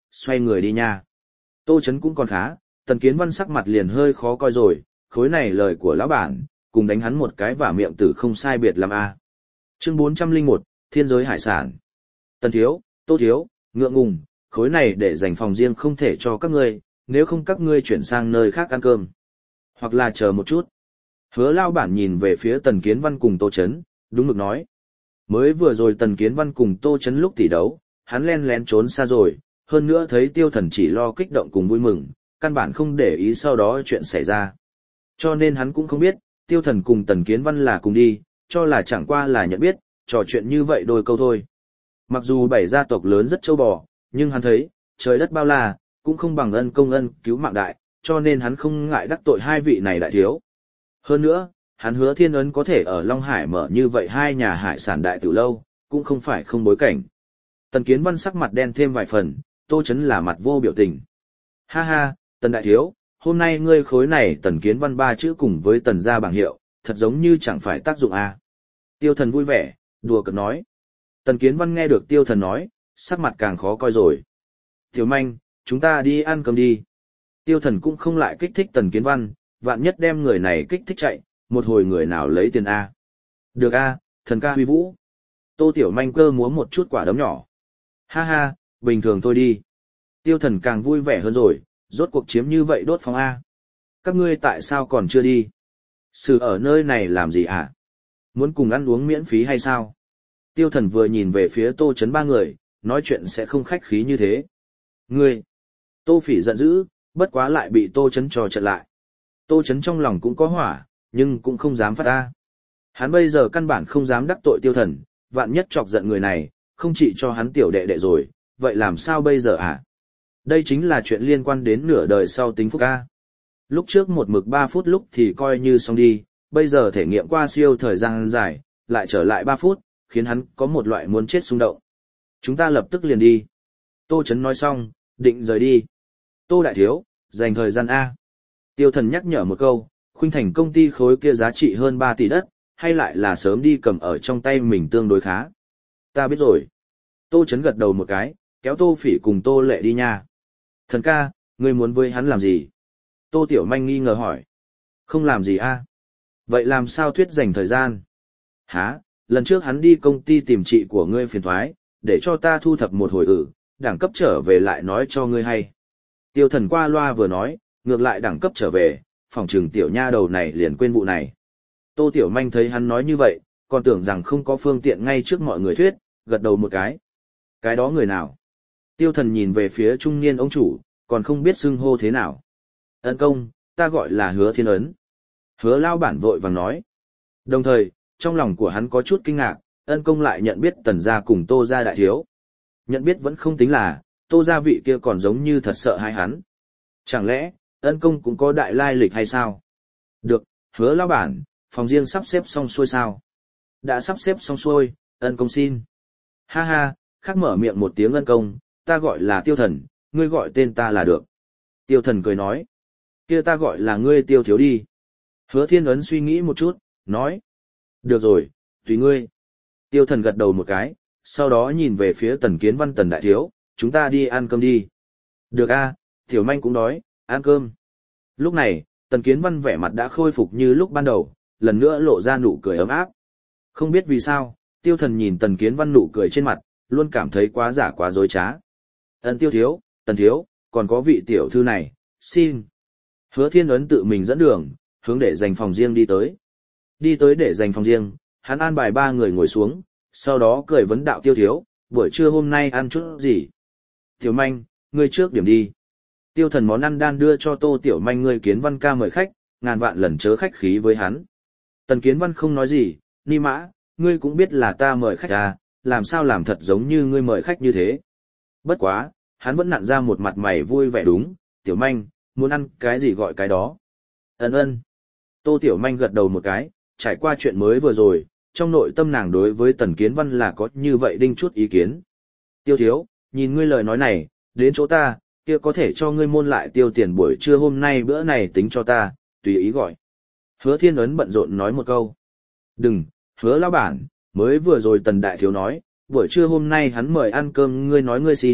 xoay người đi nha. Tô Chấn cũng còn khá, Tần Kiến Văn sắc mặt liền hơi khó coi rồi, khối này lời của lão bản, cùng đánh hắn một cái và miệng tử không sai biệt làm a. Chương bốn trăm lẻ một, Thiên giới hải sản. Tần thiếu, Tô thiếu, ngượng ngùng, khối này để dành phòng riêng không thể cho các ngươi, nếu không các ngươi chuyển sang nơi khác ăn cơm. Hoặc là chờ một chút. Hứa lao bản nhìn về phía Tần Kiến Văn cùng Tô Chấn, đúng mực nói. Mới vừa rồi Tần Kiến Văn cùng Tô Chấn lúc tỷ đấu, hắn len lén trốn xa rồi, hơn nữa thấy Tiêu Thần chỉ lo kích động cùng vui mừng, căn bản không để ý sau đó chuyện xảy ra. Cho nên hắn cũng không biết, Tiêu Thần cùng Tần Kiến Văn là cùng đi, cho là chẳng qua là nhận biết, trò chuyện như vậy đôi câu thôi. Mặc dù bảy gia tộc lớn rất châu bò, nhưng hắn thấy, trời đất bao la, cũng không bằng ân công ân cứu mạng đại, cho nên hắn không ngại đắc tội hai vị này đại thiếu. Hơn nữa, hắn hứa Thiên Ấn có thể ở Long Hải mở như vậy hai nhà hải sản đại tiểu lâu, cũng không phải không bối cảnh. Tần Kiến Văn sắc mặt đen thêm vài phần, Tô Chấn là mặt vô biểu tình. Ha ha, Tần đại thiếu, hôm nay ngươi khối này Tần Kiến Văn ba chữ cùng với Tần gia bảng hiệu, thật giống như chẳng phải tác dụng à. Tiêu Thần vui vẻ, đùa cợt nói. Tần Kiến Văn nghe được Tiêu Thần nói, sắc mặt càng khó coi rồi. Tiểu manh, chúng ta đi ăn cơm đi. Tiêu Thần cũng không lại kích thích Tần Kiến Văn, vạn nhất đem người này kích thích chạy, một hồi người nào lấy tiền A. Được A, thần ca huy vũ. Tô Tiểu Manh cơ múa một chút quả đấm nhỏ. Ha ha, bình thường thôi đi. Tiêu Thần càng vui vẻ hơn rồi, rốt cuộc chiếm như vậy đốt phóng A. Các ngươi tại sao còn chưa đi? Sự ở nơi này làm gì hả? Muốn cùng ăn uống miễn phí hay sao? Tiêu Thần vừa nhìn về phía Tô Chấn ba người, nói chuyện sẽ không khách khí như thế. Ngươi! Tô Phỉ giận dữ, bất quá lại bị Tô Chấn trò trận lại. Tô Chấn trong lòng cũng có hỏa, nhưng cũng không dám phát ra. Hắn bây giờ căn bản không dám đắc tội Tiêu Thần, vạn nhất chọc giận người này, không chỉ cho hắn tiểu đệ đệ rồi, vậy làm sao bây giờ hả? Đây chính là chuyện liên quan đến nửa đời sau tính phúc ca. Lúc trước một mực ba phút lúc thì coi như xong đi, bây giờ thể nghiệm qua siêu thời gian dài, lại trở lại ba phút, khiến hắn có một loại muốn chết xung động. Chúng ta lập tức liền đi. Tô Chấn nói xong, định rời đi. Tô đại thiếu, dành thời gian A. Tiêu Thần nhắc nhở một câu, Khuynh Thành công ty khối kia giá trị hơn ba tỷ đất, hay lại là sớm đi cầm ở trong tay mình tương đối khá. Ta biết rồi. Tô Chấn gật đầu một cái, kéo Tô Phỉ cùng Tô Lệ đi nha. Thần ca, ngươi muốn với hắn làm gì? Tô Tiểu Manh nghi ngờ hỏi. Không làm gì a? Vậy làm sao thuyết dành thời gian? Hả, lần trước hắn đi công ty tìm chị của ngươi phiền thoái, để cho ta thu thập một hồi ử, đẳng cấp trở về lại nói cho ngươi hay. Tiêu Thần qua loa vừa nói, ngược lại đẳng cấp trở về, phòng trừng tiểu nha đầu này liền quên vụ này. Tô Tiểu Manh thấy hắn nói như vậy, còn tưởng rằng không có phương tiện ngay trước mọi người thuyết, gật đầu một cái. Cái đó người nào? Tiêu Thần nhìn về phía trung niên ông chủ, còn không biết xưng hô thế nào. Ân công, ta gọi là Hứa Thiên Ấn. Hứa lao bản vội vàng nói. Đồng thời, trong lòng của hắn có chút kinh ngạc, ân công lại nhận biết Tần gia cùng Tô gia đại thiếu. Nhận biết vẫn không tính là, Tô gia vị kia còn giống như thật sợ hai hắn. Chẳng lẽ, ân công cũng có đại lai lịch hay sao? Được, Hứa lao bản, phòng riêng sắp xếp xong xuôi sao? Đã sắp xếp xong xuôi, ân công xin. Ha ha, khắc mở miệng một tiếng ân công, ta gọi là Tiêu Thần, ngươi gọi tên ta là được. Tiêu Thần cười nói. Kia ta gọi là ngươi Tiêu thiếu đi. Hứa Thiên Ấn suy nghĩ một chút, nói. Được rồi, tùy ngươi. Tiêu Thần gật đầu một cái, sau đó nhìn về phía Tần Kiến Văn Tần đại thiếu, chúng ta đi ăn cơm đi. Được a, Tiểu Manh cũng đói, ăn cơm. Lúc này, Tần Kiến Văn vẻ mặt đã khôi phục như lúc ban đầu, lần nữa lộ ra nụ cười ấm áp. Không biết vì sao, Tiêu Thần nhìn Tần Kiến Văn nụ cười trên mặt, luôn cảm thấy quá giả quá dối trá. Ấn Tiêu thiếu, Tần thiếu, còn có vị tiểu thư này, xin. Hứa Thiên Ấn tự mình dẫn đường, hướng để dành phòng riêng đi tới. Đi tới để dành phòng riêng, hắn an bài ba người ngồi xuống, sau đó cười vấn đạo Tiêu thiếu, buổi trưa hôm nay ăn chút gì? Tiểu Manh, ngươi trước điểm đi. Tiêu Thần món ăn đan đưa cho Tô Tiểu Manh ngươi Kiến Văn ca mời khách, ngàn vạn lần chớ khách khí với hắn. Tần Kiến Văn không nói gì, Ni Mã, ngươi cũng biết là ta mời khách à, làm sao làm thật giống như ngươi mời khách như thế. Bất quá, hắn vẫn nặn ra một mặt mày vui vẻ đúng, Tiểu Manh, muốn ăn cái gì gọi cái đó. Ấn ơn. Tô Tiểu Manh gật đầu một cái, trải qua chuyện mới vừa rồi, trong nội tâm nàng đối với Tần Kiến Văn là có như vậy đinh chút ý kiến. Tiêu thiếu, nhìn ngươi lời nói này, đến chỗ ta, kia có thể cho ngươi môn lại tiêu tiền buổi trưa hôm nay bữa này tính cho ta, tùy ý gọi. Hứa Thiên Ấn bận rộn nói một câu. Đừng, Hứa lão bản, mới vừa rồi Tần đại thiếu nói, buổi trưa hôm nay hắn mời ăn cơm ngươi nói ngươi xin,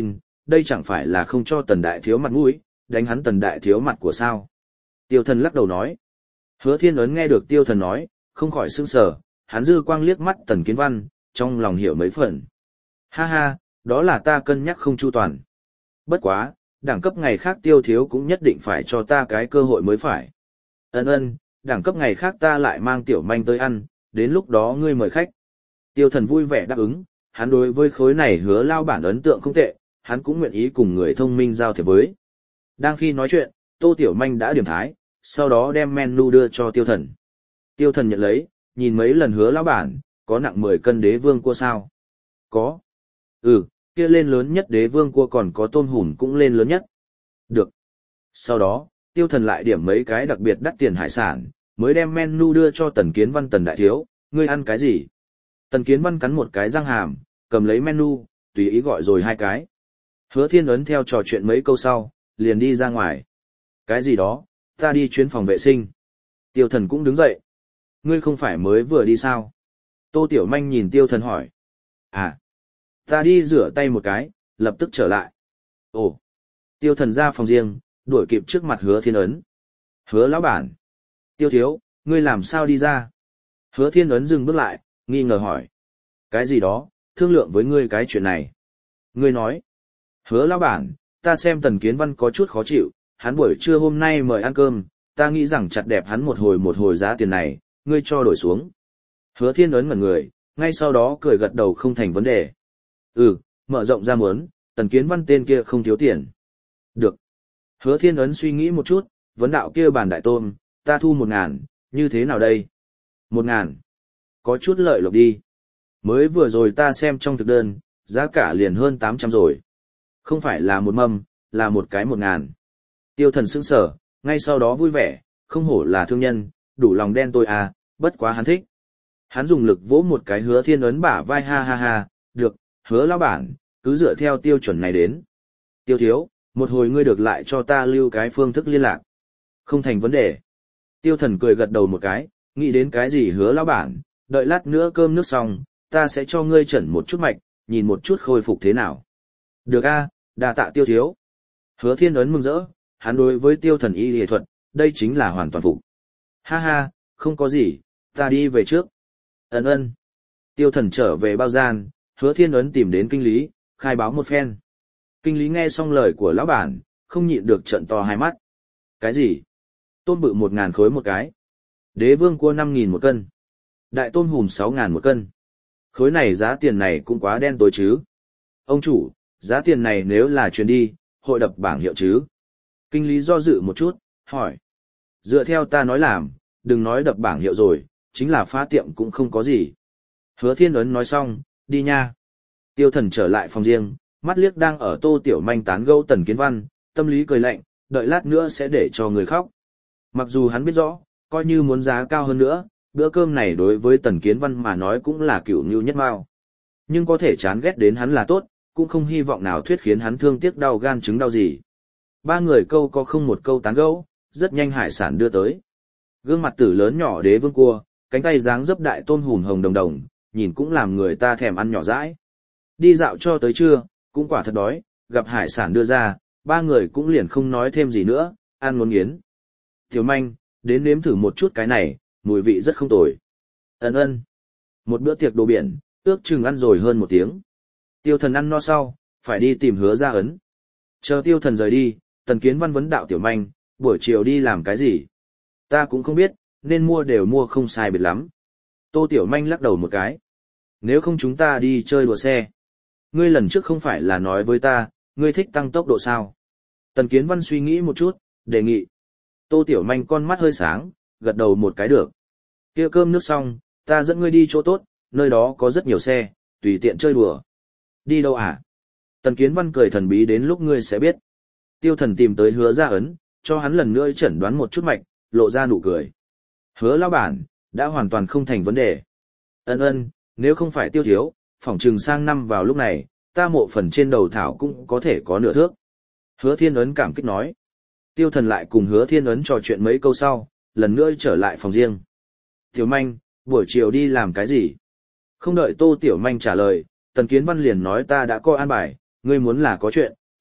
đây chẳng phải là không cho tần đại thiếu mặt mũi, đánh hắn tần đại thiếu mặt của sao. Tiêu thần lắc đầu nói. Hứa Thiên Ấn nghe được tiêu thần nói, không khỏi sững sờ, hắn dư quang liếc mắt tần kiến văn, trong lòng hiểu mấy phần. Ha ha, đó là ta cân nhắc không chu toàn. Bất quá, đẳng cấp ngày khác tiêu thiếu cũng nhất định phải cho ta cái cơ hội mới phải. Ân ân, đẳng cấp ngày khác ta lại mang tiểu manh tới ăn, đến lúc đó ngươi mời khách. Tiêu thần vui vẻ đáp ứng, hắn đối với khối này hứa lao bản ấn tượng không tệ, hắn cũng nguyện ý cùng người thông minh giao thiệp với. Đang khi nói chuyện, Tô Tiểu Manh đã điểm thái, sau đó đem menu đưa cho tiêu thần. Tiêu thần nhận lấy, nhìn mấy lần hứa lao bản, có nặng mười cân đế vương cua sao? Có. Ừ, kia lên lớn nhất đế vương cua còn có tôm hùm cũng lên lớn nhất. Được. Sau đó, tiêu thần lại điểm mấy cái đặc biệt đắt tiền hải sản, mới đem menu đưa cho Tần Kiến Văn Tần đại thiếu, ngươi ăn cái gì? Tần Kiến Văn cắn một cái răng hàm, cầm lấy menu, tùy ý gọi rồi hai cái. Hứa Thiên Ấn theo trò chuyện mấy câu sau, liền đi ra ngoài. Cái gì đó, ta đi chuyến phòng vệ sinh. Tiêu thần cũng đứng dậy. Ngươi không phải mới vừa đi sao? Tô Tiểu Manh nhìn tiêu thần hỏi. À, ta đi rửa tay một cái, lập tức trở lại. Ồ, tiêu thần ra phòng riêng, đuổi kịp trước mặt Hứa Thiên Ấn. Hứa lão bản. Tiêu thiếu, ngươi làm sao đi ra? Hứa Thiên Ấn dừng bước lại, nghi ngờ hỏi. Cái gì đó, thương lượng với ngươi cái chuyện này. Ngươi nói. Hứa lão bản, ta xem Tần Kiến Văn có chút khó chịu, hắn buổi trưa hôm nay mời ăn cơm, ta nghĩ rằng chặt đẹp hắn một hồi một hồi giá tiền này, ngươi cho đổi xuống. Hứa Thiên Ấn ngẩn người, ngay sau đó cười gật đầu không thành vấn đề. Ừ, mở rộng ra muốn, Tần Kiến Văn tên kia không thiếu tiền. Được. Hứa Thiên Ấn suy nghĩ một chút, vấn đạo kia bàn đại tôm, ta thu một ngàn, như thế nào đây? Một ngàn. Có chút lợi lộc đi. Mới vừa rồi ta xem trong thực đơn, giá cả liền hơn tám trăm rồi. Không phải là một mâm, là một cái một ngàn. Tiêu thần sững sở, ngay sau đó vui vẻ, không hổ là thương nhân, đủ lòng đen tôi à, bất quá hắn thích. Hắn dùng lực vỗ một cái Hứa Thiên Ấn bả vai ha ha ha, được, Hứa lão bản, cứ dựa theo tiêu chuẩn này đến. Tiêu thiếu, một hồi ngươi được lại cho ta lưu cái phương thức liên lạc. Không thành vấn đề. Tiêu thần cười gật đầu một cái, nghĩ đến cái gì Hứa lão bản, đợi lát nữa cơm nước xong, ta sẽ cho ngươi chẩn một chút mạch, nhìn một chút khôi phục thế nào. Được a, đa tạ tiêu thiếu. Hứa Thiên Ấn mừng rỡ, hắn đối với tiêu thần y y thuật, đây chính là hoàn toàn phục. Ha ha, không có gì, ta đi về trước. Ấn ơn. Tiêu thần trở về bao gian, Hứa Thiên Ấn tìm đến kinh lý, khai báo một phen. Kinh lý nghe xong lời của lão bản, không nhịn được trợn to hai mắt. Cái gì? Tôm bự một ngàn khối một cái. Đế vương cua năm nghìn một cân. Đại tôm hùm sáu ngàn một cân. Khối này giá tiền này cũng quá đen tối chứ. Ông chủ, giá tiền này nếu là truyền đi, hội đập bảng hiệu chứ. Kinh lý do dự một chút, hỏi. Dựa theo ta nói làm, đừng nói đập bảng hiệu rồi, chính là phá tiệm cũng không có gì. Hứa Thiên Ấn nói xong, đi nha. Tiêu thần trở lại phòng riêng, mắt liếc đang ở Tô Tiểu Manh tán gẫu Tần Kiến Văn, tâm lý cười lạnh, đợi lát nữa sẽ để cho người khóc. Mặc dù hắn biết rõ, coi như muốn giá cao hơn nữa, bữa cơm này đối với Tần Kiến Văn mà nói cũng là cửu nhu nhất mao. Nhưng có thể chán ghét đến hắn là tốt, cũng không hy vọng nào thuyết khiến hắn thương tiếc đau gan chứng đau gì. Ba người câu có không một câu tán gẫu, rất nhanh hải sản đưa tới. Gương mặt tử lớn nhỏ đế vương cua, cánh tay dáng dấp đại tôm hùm hồng đồng đồng, nhìn cũng làm người ta thèm ăn nhỏ dãi. Đi dạo cho tới trưa, cũng quả thật đói, gặp hải sản đưa ra, ba người cũng liền không nói thêm gì nữa, ăn muốn nghiến. Tiểu Manh, đến nếm thử một chút cái này, mùi vị rất không tồi. Ấn ơn. Một bữa tiệc đồ biển, ước chừng ăn rồi hơn một tiếng. Tiêu thần ăn no sau, phải đi tìm Hứa Gia Ấn. Chờ tiêu thần rời đi, Tần Kiến Văn vấn đạo Tiểu Manh, buổi chiều đi làm cái gì? Ta cũng không biết, nên mua đều mua không sai biệt lắm. Tô Tiểu Manh lắc đầu một cái. Nếu không chúng ta đi chơi đùa xe. Ngươi lần trước không phải là nói với ta, ngươi thích tăng tốc độ sao? Tần Kiến Văn suy nghĩ một chút, đề nghị. Tô Tiểu Manh con mắt hơi sáng, gật đầu một cái được. Kia cơm nước xong, ta dẫn ngươi đi chỗ tốt, nơi đó có rất nhiều xe, tùy tiện chơi đùa. Đi đâu à? Tần Kiến Văn cười thần bí đến lúc ngươi sẽ biết. Tiêu thần tìm tới Hứa Gia Ấn, cho hắn lần nữa chẩn đoán một chút mạch, lộ ra nụ cười. Hứa lão bản, đã hoàn toàn không thành vấn đề. Ân ân, nếu không phải tiêu thiếu, phỏng chừng sang năm vào lúc này, ta mộ phần trên đầu thảo cũng có thể có nửa thước. Hứa Thiên Ấn cảm kích nói. Tiêu thần lại cùng Hứa Thiên Ấn trò chuyện mấy câu sau, lần nữa trở lại phòng riêng. Tiểu Manh, buổi chiều đi làm cái gì? Không đợi Tô Tiểu Manh trả lời, Tần Kiến Văn liền nói ta đã coi an bài, ngươi muốn là có chuyện,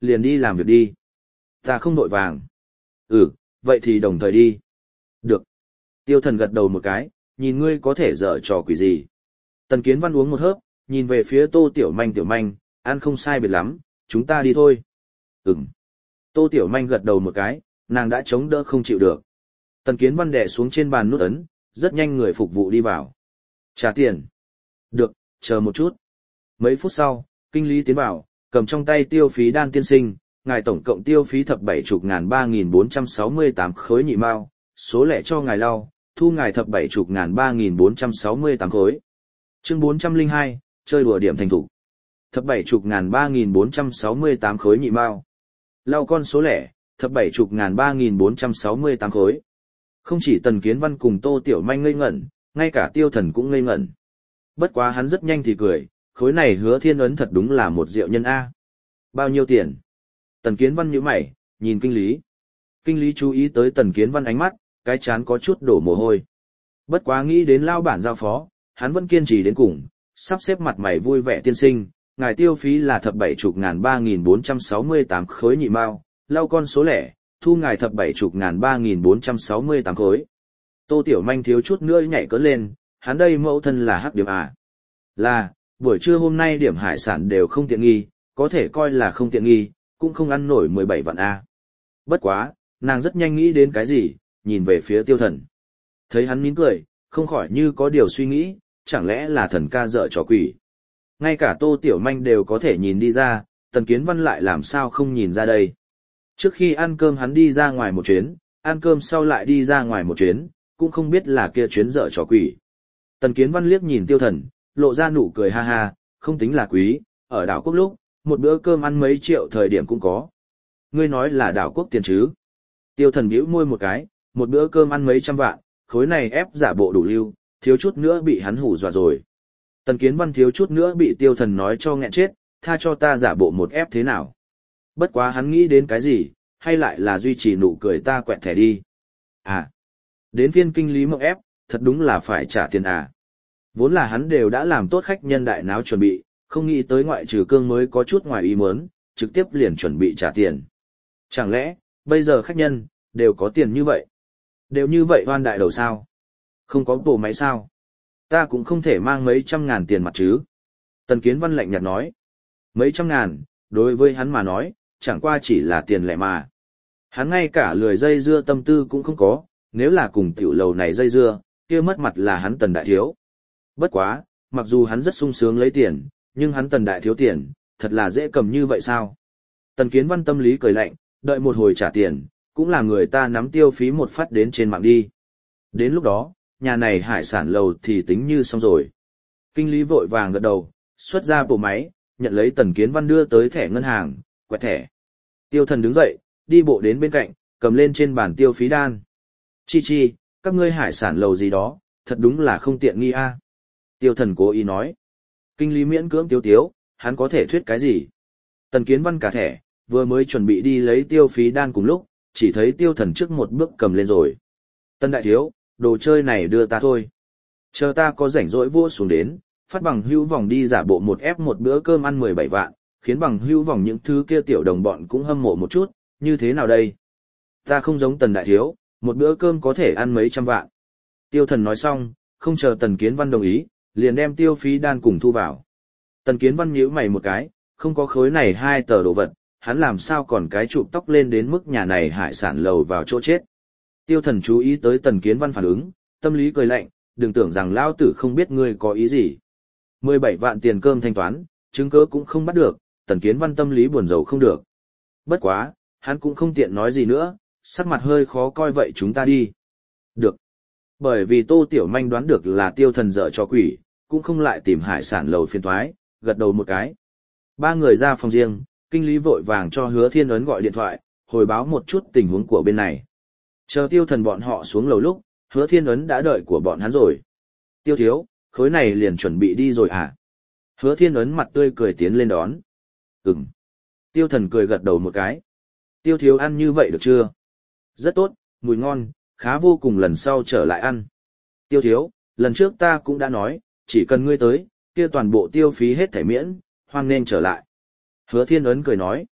liền đi làm việc đi. Ta không vội vàng. Ừ, vậy thì đồng thời đi. Được. Tiêu thần gật đầu một cái, nhìn ngươi có thể dở trò quỷ gì. Tần Kiến Văn uống một hớp, nhìn về phía Tô Tiểu Manh Tiểu Manh, ăn không sai biệt lắm, chúng ta đi thôi. Ừm. Tô Tiểu Manh gật đầu một cái, nàng đã chống đỡ không chịu được. Tần Kiến Văn đè xuống trên bàn nút ấn, rất nhanh người phục vụ đi vào. Trả tiền. Được, chờ một chút. Mấy phút sau, kinh lý tiến vào, cầm trong tay tiêu phí đan tiên sinh, ngài tổng cộng tiêu phí thập bảy chục ngàn ba nghìn bốn trăm sáu mươi tám khối nhị mao, số lẻ cho ngài lau, thu ngài thập bảy chục ngàn ba nghìn bốn trăm sáu mươi tám khối. Chương bốn trăm linh hai, chơi đùa điểm thành thủ. Thập bảy chục ngàn ba nghìn bốn trăm sáu mươi tám khối nhị mao. Lau con số lẻ, thập bảy chục ngàn ba nghìn bốn trăm sáu mươi tám khối. Không chỉ Tần Kiến Văn cùng Tô Tiểu Manh ngây ngẩn, ngay cả Tiêu Thần cũng ngây ngẩn. Bất quá hắn rất nhanh thì cười, khối này Hứa Thiên Ấn thật đúng là một diệu nhân A. Bao nhiêu tiền? Tần Kiến Văn nhíu mày, nhìn kinh lý. Kinh lý chú ý tới Tần Kiến Văn ánh mắt, cái chán có chút đổ mồ hôi. Bất quá nghĩ đến lao bản giao phó, hắn vẫn kiên trì đến cùng, sắp xếp mặt mày vui vẻ tiên sinh, ngài tiêu phí là thập bảy chục ngàn ba nghìn bốn trăm sáu mươi tám khối nhị mao, lau con số lẻ, thu ngài thập bảy chục ngàn ba nghìn bốn trăm sáu mươi tám khối. Tô Tiểu Manh thiếu chút nữa nhảy cỡ lên, hắn đây mẫu thân là hắc điểm à. Là, buổi trưa hôm nay điểm hải sản đều không tiện nghi, có thể coi là không tiện nghi, cũng không ăn nổi mười bảy vạn A. Bất quá, nàng rất nhanh nghĩ đến cái gì, nhìn về phía Tiêu Thần. Thấy hắn nín cười, không khỏi như có điều suy nghĩ, chẳng lẽ là thần ca dợ trò quỷ. Ngay cả Tô Tiểu Manh đều có thể nhìn đi ra, Tần Kiến Văn lại làm sao không nhìn ra đây. Trước khi ăn cơm hắn đi ra ngoài một chuyến, ăn cơm sau lại đi ra ngoài một chuyến, cũng không biết là kia chuyến dợ trò quỷ. Tần Kiến Văn liếc nhìn Tiêu Thần, lộ ra nụ cười ha ha, không tính là quý, ở đảo quốc lúc, một bữa cơm ăn mấy triệu thời điểm cũng có. Ngươi nói là đảo quốc tiền chứ? Tiêu Thần bĩu môi một cái, một bữa cơm ăn mấy trăm vạn, khối này ép giả bộ đủ lưu, thiếu chút nữa bị hắn hù dọa rồi. Tần Kiến Văn thiếu chút nữa bị Tiêu Thần nói cho nghẹn chết, tha cho ta giả bộ một ép thế nào. Bất quá hắn nghĩ đến cái gì, hay lại là duy trì nụ cười ta quẹt thẻ đi. À, đến phiên kinh lý mộng ép, thật đúng là phải trả tiền à. Vốn là hắn đều đã làm tốt khách nhân đại náo chuẩn bị, không nghĩ tới ngoại trừ cương mới có chút ngoài ý muốn, trực tiếp liền chuẩn bị trả tiền. Chẳng lẽ, bây giờ khách nhân, đều có tiền như vậy? Đều như vậy hoan đại đầu sao? Không có bộ máy sao? Ta cũng không thể mang mấy trăm ngàn tiền mặt chứ. Tần Kiến Văn lạnh nhạt nói. Mấy trăm ngàn, đối với hắn mà nói, chẳng qua chỉ là tiền lẻ mà. Hắn ngay cả lười dây dưa tâm tư cũng không có, nếu là cùng tiểu lầu này dây dưa, kia mất mặt là hắn Tần đại thiếu. Bất quá, mặc dù hắn rất sung sướng lấy tiền, nhưng hắn Tần đại thiếu tiền, thật là dễ cầm như vậy sao? Tần Kiến Văn tâm lý cười lạnh, đợi một hồi trả tiền, cũng là người ta nắm tiêu phí một phát đến trên mạng đi. Đến lúc đó, nhà này hải sản lầu thì tính như xong rồi. Kinh lý vội vàng gật đầu, xuất ra bộ máy, nhận lấy Tần Kiến Văn đưa tới thẻ ngân hàng, quẹt thẻ. Tiêu Thần đứng dậy, đi bộ đến bên cạnh, cầm lên trên bàn tiêu phí đan. Chi chi, các ngươi hải sản lầu gì đó, thật đúng là không tiện nghi a. Tiêu Thần cố ý nói. Kinh lý miễn cưỡng tiếu tiếu, hắn có thể thuyết cái gì? Tần Kiến Văn cả thẻ, vừa mới chuẩn bị đi lấy tiêu phí đan cùng lúc, chỉ thấy Tiêu Thần trước một bước cầm lên rồi. Tần đại thiếu, đồ chơi này đưa ta thôi. Chờ ta có rảnh rỗi vua xuống đến, phát bằng hữu vòng đi giả bộ một ép một bữa cơm ăn mười bảy vạn, khiến bằng hữu vòng những thứ kia tiểu đồng bọn cũng hâm mộ một chút, như thế nào đây? Ta không giống Tần đại thiếu, một bữa cơm có thể ăn mấy trăm vạn. Tiêu Thần nói xong, không chờ Tần Kiến Văn đồng ý, liền đem tiêu phí đan cùng thu vào. Tần Kiến Văn nhíu mày một cái, không có khối này hai tờ đồ vật, hắn làm sao còn cái chụp tóc lên đến mức nhà này hải sản lầu vào chỗ chết. Tiêu Thần chú ý tới Tần Kiến Văn phản ứng, tâm lý cười lạnh, đừng tưởng rằng lão tử không biết ngươi có ý gì. mười bảy vạn tiền cơm thanh toán, chứng cứ cũng không bắt được, Tần Kiến Văn tâm lý buồn rầu không được. Bất quá, hắn cũng không tiện nói gì nữa, sắc mặt hơi khó coi vậy chúng ta đi. Được. Bởi vì Tô Tiểu Manh đoán được là Tiêu Thần dở cho quỷ, cũng không lại tìm hải sản lầu phiên thoái, gật đầu một cái. Ba người ra phòng riêng, kinh lý vội vàng cho Hứa Thiên Ấn gọi điện thoại, hồi báo một chút tình huống của bên này. Chờ Tiêu Thần bọn họ xuống lầu lúc, Hứa Thiên Ấn đã đợi của bọn hắn rồi. Tiêu thiếu, khối này liền chuẩn bị đi rồi à? Hứa Thiên Ấn mặt tươi cười tiến lên đón. Ừm. Tiêu Thần cười gật đầu một cái. Tiêu thiếu ăn như vậy được chưa? Rất tốt, mùi ngon, khá vô cùng lần sau trở lại ăn. Tiêu thiếu, lần trước ta cũng đã nói, chỉ cần ngươi tới, kia toàn bộ tiêu phí hết thảy miễn, hoan nên trở lại. Hứa Thiên Ấn cười nói.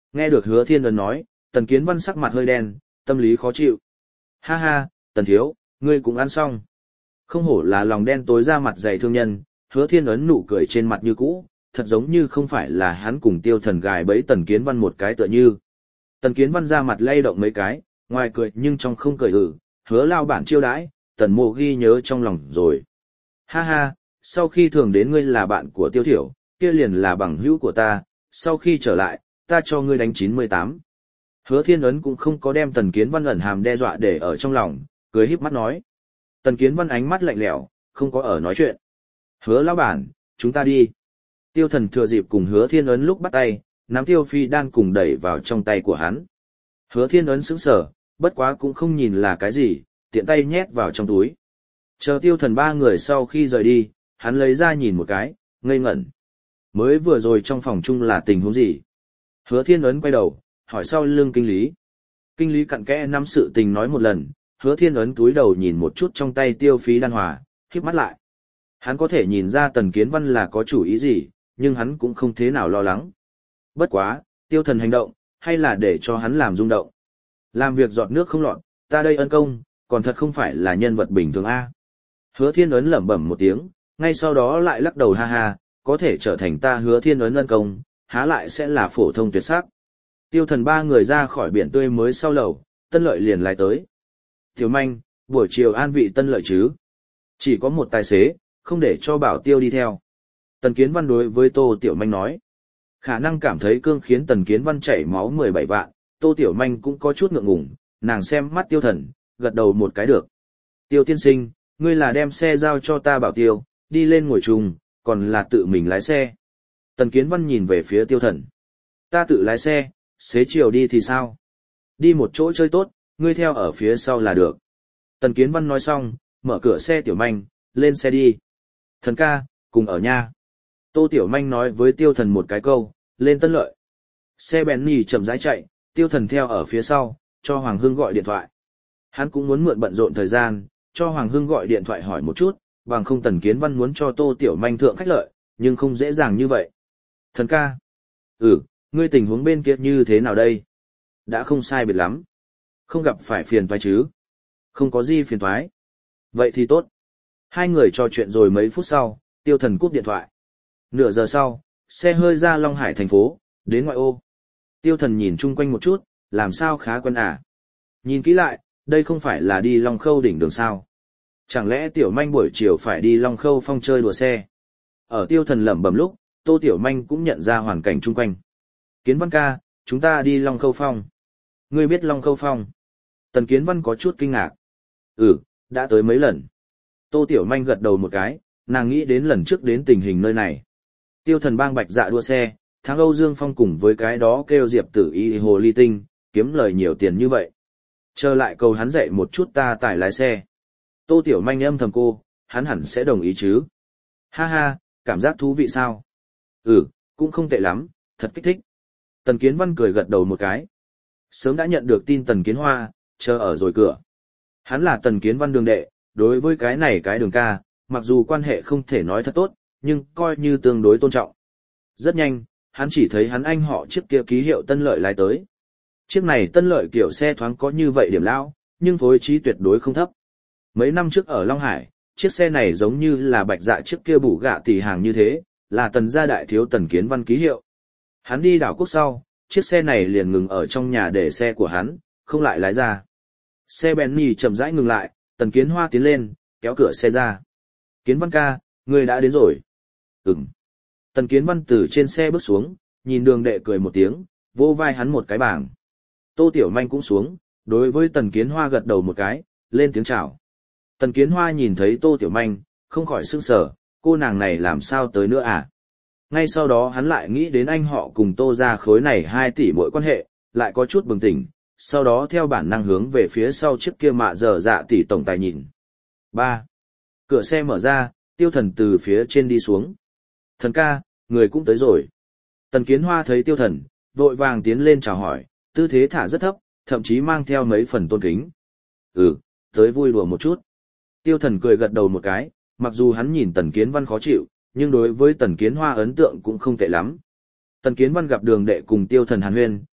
Nghe được Hứa Thiên Ấn nói, Tần Kiến Văn sắc mặt hơi đen, tâm lý khó chịu. Ha ha, Tần thiếu, ngươi cũng ăn xong. Không hổ là lòng đen tối ra mặt dày thương nhân, Hứa Thiên Ấn nụ cười trên mặt như cũ, thật giống như không phải là hắn cùng Tiêu Thần gài bẫy Tần Kiến Văn một cái tựa như. Tần Kiến Văn ra mặt lay động mấy cái, ngoài cười nhưng trong không cười ử, Hứa lao bản chiêu đãi, Tần Mộ ghi nhớ trong lòng rồi. Ha ha, sau khi thường đến ngươi là bạn của Tiêu Thiểu, kia liền là bằng hữu của ta, sau khi trở lại, ta cho ngươi đánh chín mươi tám. Hứa Thiên Ấn cũng không có đem Tần Kiến Văn ẩn hàm đe dọa để ở trong lòng, cười híp mắt nói. Tần Kiến Văn ánh mắt lạnh lẽo, không có ở nói chuyện. Hứa lão bản, chúng ta đi. Tiêu Thần thừa dịp cùng Hứa Thiên Ấn lúc bắt tay, nắm Tiêu Phi đan cùng đẩy vào trong tay của hắn. Hứa Thiên Ấn sững sờ, bất quá cũng không nhìn là cái gì, tiện tay nhét vào trong túi. Chờ Tiêu Thần ba người sau khi rời đi, hắn lấy ra nhìn một cái, ngây ngẩn. Mới vừa rồi trong phòng chung là tình huống gì? Hứa Thiên Ấn quay đầu, hỏi sau lưng kinh lý. Kinh lý cặn kẽ nắm sự tình nói một lần, Hứa Thiên Ấn túi đầu nhìn một chút trong tay Tiêu Phí đan hòa, khép mắt lại. Hắn có thể nhìn ra Tần Kiến Văn là có chủ ý gì, nhưng hắn cũng không thế nào lo lắng. Bất quá, Tiêu Thần hành động, hay là để cho hắn làm rung động. Làm việc giọt nước không lọt, ta đây ân công, còn thật không phải là nhân vật bình thường a. Hứa Thiên Ấn lẩm bẩm một tiếng, ngay sau đó lại lắc đầu ha ha, có thể trở thành ta Hứa Thiên Ấn ân công, há lại sẽ là phổ thông tuyệt sắc. Tiêu Thần ba người ra khỏi biển tươi mới sau lầu, Tân Lợi liền lái tới. Tiểu Manh, buổi chiều an vị Tân Lợi chứ? Chỉ có một tài xế, không để cho Bảo Tiêu đi theo. Tần Kiến Văn đối với Tô Tiểu Manh nói. Khả năng cảm thấy cương khiến Tần Kiến Văn chảy máu mười bảy vạn, Tô Tiểu Manh cũng có chút ngượng ngùng, nàng xem mắt Tiêu Thần, gật đầu một cái được. Tiêu tiên sinh, ngươi là đem xe giao cho ta Bảo Tiêu, đi lên ngồi chung, còn là tự mình lái xe. Tần Kiến Văn nhìn về phía Tiêu Thần. Ta tự lái xe, xế chiều đi thì sao? Đi một chỗ chơi tốt, ngươi theo ở phía sau là được. Tần Kiến Văn nói xong, mở cửa xe Tiểu Manh, lên xe đi. Thần ca, cùng ở nha. Tô Tiểu Manh nói với Tiêu Thần một cái câu, lên Tân Lợi. Xe Bentley chậm rãi chạy, Tiêu Thần theo ở phía sau, cho Hoàng Hưng gọi điện thoại. Hắn cũng muốn mượn bận rộn thời gian, cho Hoàng Hưng gọi điện thoại hỏi một chút, bằng không Tần Kiến Văn muốn cho Tô Tiểu Manh thượng khách lợi, nhưng không dễ dàng như vậy. Thần ca. Ừ, ngươi tình huống bên kia như thế nào đây? Đã không sai biệt lắm. Không gặp phải phiền toái chứ? Không có gì phiền toái. Vậy thì tốt. Hai người trò chuyện rồi mấy phút sau, Tiêu Thần cúp điện thoại. Nửa giờ sau, xe hơi ra Long Hải thành phố, đến ngoại ô. Tiêu Thần nhìn chung quanh một chút, làm sao khá quen à? Nhìn kỹ lại, đây không phải là đi Long Khâu đỉnh đường sao? Chẳng lẽ Tiểu Manh buổi chiều phải đi Long Khâu phong chơi đùa xe? Ở Tiêu Thần lẩm bẩm lúc, Tô Tiểu Manh cũng nhận ra hoàn cảnh chung quanh. Kiến Văn ca, chúng ta đi Long Khâu phong. Ngươi biết Long Khâu phong? Tần Kiến Văn có chút kinh ngạc. Ừ, đã tới mấy lần. Tô Tiểu Manh gật đầu một cái, nàng nghĩ đến lần trước đến tình hình nơi này. Tiêu Thần bang bạch dạ đua xe, thắng Âu Dương Phong cùng với cái đó kêu Diệp Tử Y hồ ly tinh, kiếm lời nhiều tiền như vậy. Chờ lại cầu hắn dạy một chút ta tải lái xe. Tô Tiểu Manh âm thầm cô, hắn hẳn sẽ đồng ý chứ. Ha ha, cảm giác thú vị sao? Ừ, cũng không tệ lắm, thật kích thích. Tần Kiến Văn cười gật đầu một cái. Sớm đã nhận được tin Tần Kiến Hoa, chờ ở rồi cửa. Hắn là Tần Kiến Văn đường đệ, đối với cái này cái đường ca, mặc dù quan hệ không thể nói thật tốt, nhưng coi như tương đối tôn trọng. Rất nhanh, hắn chỉ thấy hắn anh họ chiếc kia ký hiệu Tân Lợi lái tới. Chiếc này Tân Lợi kiểu xe thoáng có như vậy điểm lão, nhưng phối trí tuyệt đối không thấp. Mấy năm trước ở Long Hải, chiếc xe này giống như là bạch dạ chiếc kia bù gạ tỷ hàng như thế, là Tần gia đại thiếu Tần Kiến Văn ký hiệu. Hắn đi đảo quốc sau, chiếc xe này liền ngừng ở trong nhà để xe của hắn, không lại lái ra. Xe Bentley chậm rãi ngừng lại, Tần Kiến Hoa tiến lên, kéo cửa xe ra. Kiến Văn ca, ngươi đã đến rồi. Ừm. Tần Kiến Văn từ trên xe bước xuống, nhìn đường đệ cười một tiếng, vỗ vai hắn một cái bảng. Tô Tiểu Manh cũng xuống, đối với Tần Kiến Hoa gật đầu một cái, lên tiếng chào. Tần Kiến Hoa nhìn thấy Tô Tiểu Manh, không khỏi sững sờ, cô nàng này làm sao tới nữa à? Ngay sau đó hắn lại nghĩ đến anh họ cùng Tô gia khối này hai tỷ mỗi quan hệ, lại có chút bừng tỉnh, sau đó theo bản năng hướng về phía sau chiếc kia mạ dở dạ tỷ tổng tài nhìn. ba. Cửa xe mở ra, Tiêu Thần từ phía trên đi xuống. Thần ca, người cũng tới rồi. Tần Kiến Hoa thấy Tiêu Thần, vội vàng tiến lên chào hỏi, tư thế thả rất thấp, thậm chí mang theo mấy phần tôn kính. Ừ, tới vui đùa một chút. Tiêu Thần cười gật đầu một cái, mặc dù hắn nhìn Tần Kiến Văn khó chịu, nhưng đối với Tần Kiến Hoa ấn tượng cũng không tệ lắm. Tần Kiến Văn gặp đường đệ cùng Tiêu Thần hàn huyên,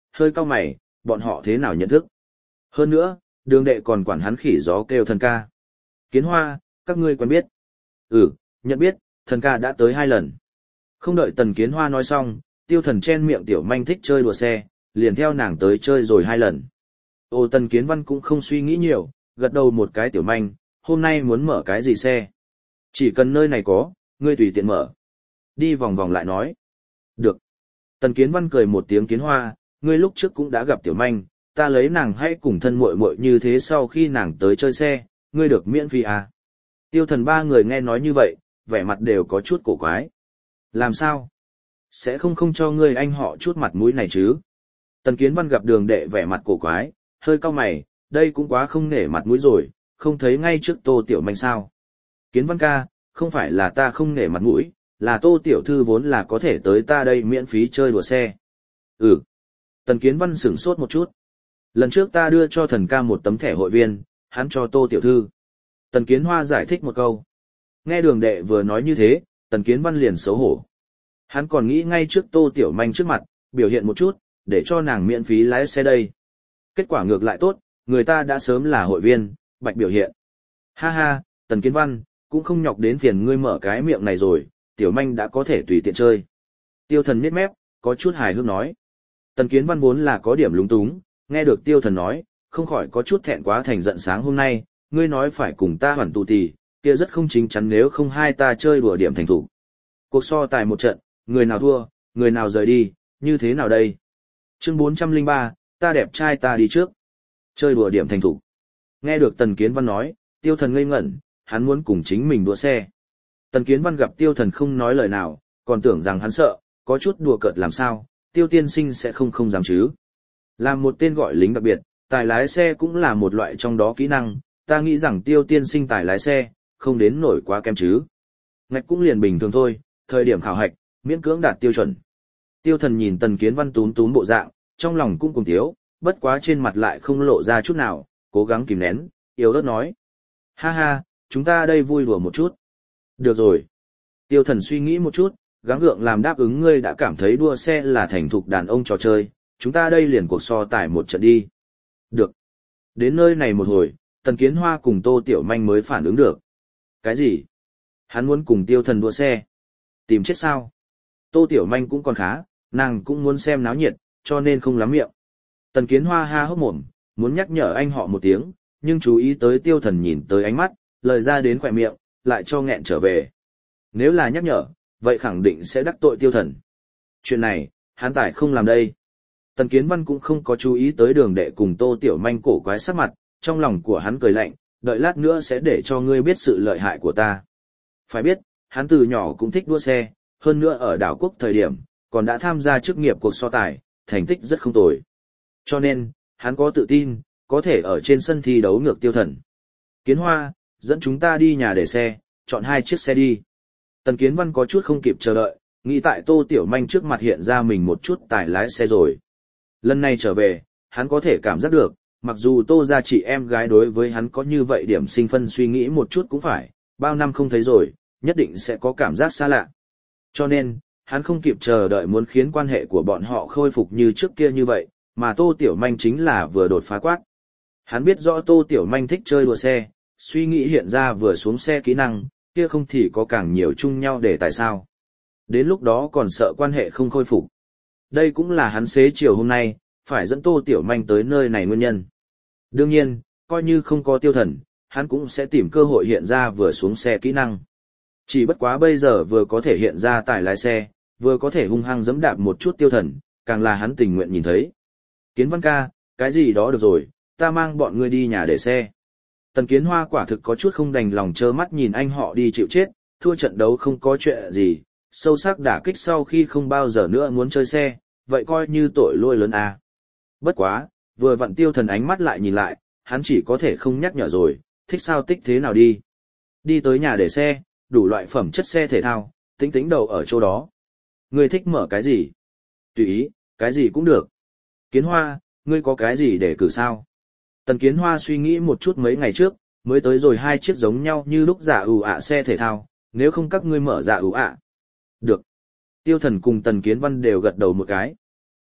hơi cau mày, bọn họ thế nào nhận thức. Hơn nữa, đường đệ còn quản hắn khỉ gió kêu thần ca. Kiến Hoa, các ngươi quen biết. Ừ, nhận biết, thần ca đã tới hai lần. Không đợi Tần Kiến Hoa nói xong, Tiêu Thần chen miệng tiểu manh thích chơi đùa xe, liền theo nàng tới chơi rồi hai lần. Ô Tần Kiến Văn cũng không suy nghĩ nhiều, gật đầu một cái tiểu manh, hôm nay muốn mở cái gì xe. Chỉ cần nơi này có, ngươi tùy tiện mở. Đi vòng vòng lại nói. Được. Tần Kiến Văn cười một tiếng Kiến Hoa, ngươi lúc trước cũng đã gặp tiểu manh, ta lấy nàng hãy cùng thân muội muội như thế sau khi nàng tới chơi xe, ngươi được miễn phí à. Tiêu Thần ba người nghe nói như vậy, vẻ mặt đều có chút cổ quái. Làm sao? Sẽ không không cho ngươi anh họ chút mặt mũi này chứ? Tần Kiến Văn gặp đường đệ vẻ mặt cổ quái, hơi cau mày, đây cũng quá không nể mặt mũi rồi, không thấy ngay trước Tô Tiểu Manh sao? Kiến Văn ca, không phải là ta không nể mặt mũi, là Tô Tiểu Thư vốn là có thể tới ta đây miễn phí chơi đùa xe. Ừ. Tần Kiến Văn sửng sốt một chút. Lần trước ta đưa cho thần ca một tấm thẻ hội viên, hắn cho Tô Tiểu Thư. Tần Kiến Hoa giải thích một câu. Nghe đường đệ vừa nói như thế, Tần Kiến Văn liền xấu hổ. Hắn còn nghĩ ngay trước Tô Tiểu Manh trước mặt, biểu hiện một chút, để cho nàng miễn phí lái xe đây. Kết quả ngược lại tốt, người ta đã sớm là hội viên, bạch biểu hiện. Ha ha, Tần Kiến Văn, cũng không nhọc đến phiền ngươi mở cái miệng này rồi, Tiểu Manh đã có thể tùy tiện chơi. Tiêu Thần miết mép, có chút hài hước nói. Tần Kiến Văn vốn là có điểm lúng túng, nghe được Tiêu Thần nói, không khỏi có chút thẹn quá thành giận sáng hôm nay, ngươi nói phải cùng ta hoàn tụ tì, kia rất không chính chắn nếu không hai ta chơi đùa điểm thành thủ. Cuộc so tài một trận, người nào thua, người nào rời đi, như thế nào đây? Chương bốn trăm lẻ ba, ta đẹp trai ta đi trước. Chơi đùa điểm thành thủ. Nghe được Tần Kiến Văn nói, Tiêu Thần ngây ngẩn, hắn muốn cùng chính mình đua xe. Tần Kiến Văn gặp Tiêu Thần không nói lời nào, còn tưởng rằng hắn sợ, có chút đùa cợt làm sao, Tiêu tiên sinh sẽ không không dám chứ. Làm một tên gọi lính đặc biệt, tài lái xe cũng là một loại trong đó kỹ năng, ta nghĩ rằng Tiêu tiên sinh tài lái xe, không đến nổi quá kém chứ. Ngạch cũng liền bình thường thôi, thời điểm khảo hạch, miễn cưỡng đạt tiêu chuẩn. Tiêu Thần nhìn Tần Kiến Văn túm túm bộ dạng, trong lòng cũng cùng tiếu, bất quá trên mặt lại không lộ ra chút nào, cố gắng kìm nén, yếu ớt nói. Ha ha, chúng ta đây vui đùa một chút. Được rồi. Tiêu Thần suy nghĩ một chút, gắng gượng làm đáp ứng ngươi đã cảm thấy đua xe là thành thục đàn ông trò chơi, chúng ta đây liền cuộc so tài một trận đi. Được. Đến nơi này một hồi, Tần Kiến Hoa cùng Tô Tiểu Manh mới phản ứng được. Cái gì? Hắn muốn cùng Tiêu Thần đua xe. Tìm chết sao? Tô Tiểu Manh cũng còn khá, nàng cũng muốn xem náo nhiệt, cho nên không lắm miệng. Tần Kiến Hoa ha hốc mồm, muốn nhắc nhở anh họ một tiếng, nhưng chú ý tới Tiêu Thần nhìn tới ánh mắt, lời ra đến khỏe miệng, lại cho nghẹn trở về. Nếu là nhắc nhở, vậy khẳng định sẽ đắc tội Tiêu Thần. Chuyện này, hắn tài không làm đây. Tần Kiến Văn cũng không có chú ý tới đường đệ cùng Tô Tiểu Manh cổ quái sắc mặt, trong lòng của hắn cười lạnh, đợi lát nữa sẽ để cho ngươi biết sự lợi hại của ta. Phải biết, hắn từ nhỏ cũng thích đua xe, hơn nữa ở đảo quốc thời điểm, còn đã tham gia chức nghiệp cuộc so tài, thành tích rất không tồi. Cho nên, hắn có tự tin, có thể ở trên sân thi đấu ngược Tiêu Thần. Kiến Hoa, dẫn chúng ta đi nhà để xe, chọn hai chiếc xe đi. Tần Kiến Văn có chút không kịp chờ đợi, nghĩ tại Tô Tiểu Manh trước mặt hiện ra mình một chút tài lái xe rồi. Lần này trở về, hắn có thể cảm giác được, mặc dù Tô gia chị em gái đối với hắn có như vậy điểm sinh phân suy nghĩ một chút cũng phải, bao năm không thấy rồi, nhất định sẽ có cảm giác xa lạ. Cho nên, hắn không kịp chờ đợi muốn khiến quan hệ của bọn họ khôi phục như trước kia như vậy, mà Tô Tiểu Manh chính là vừa đột phá quát. Hắn biết rõ Tô Tiểu Manh thích chơi đùa xe, suy nghĩ hiện ra vừa xuống xe kỹ năng, kia không thì có càng nhiều chung nhau để tại sao. Đến lúc đó còn sợ quan hệ không khôi phục. Đây cũng là hắn xế chiều hôm nay, phải dẫn Tô Tiểu Manh tới nơi này nguyên nhân. Đương nhiên, coi như không có Tiêu Thần, hắn cũng sẽ tìm cơ hội hiện ra vừa xuống xe kỹ năng. Chỉ bất quá bây giờ vừa có thể hiện ra tài lái xe, vừa có thể hung hăng giẫm đạp một chút Tiêu Thần, càng là hắn tình nguyện nhìn thấy. Kiến Văn ca, cái gì đó được rồi, ta mang bọn ngươi đi nhà để xe. Tần Kiến Hoa quả thực có chút không đành lòng trơ mắt nhìn anh họ đi chịu chết, thua trận đấu không có chuyện gì, sâu sắc đả kích sau khi không bao giờ nữa muốn chơi xe, vậy coi như tội lỗi lớn à. Bất quá, vừa vặn Tiêu Thần ánh mắt lại nhìn lại, hắn chỉ có thể không nhắc nhở rồi, thích sao tích thế nào đi. Đi tới nhà để xe, đủ loại phẩm chất xe thể thao, tính tính đầu ở chỗ đó. Ngươi thích mở cái gì? Tùy ý, cái gì cũng được. Kiến Hoa, ngươi có cái gì để cử sao? Tần Kiến Hoa suy nghĩ một chút mấy ngày trước, mới tới rồi hai chiếc giống nhau như lúc giả ủ ạ xe thể thao, nếu không các ngươi mở giả ủ ạ. Được. Tiêu Thần cùng Tần Kiến Văn đều gật đầu một cái.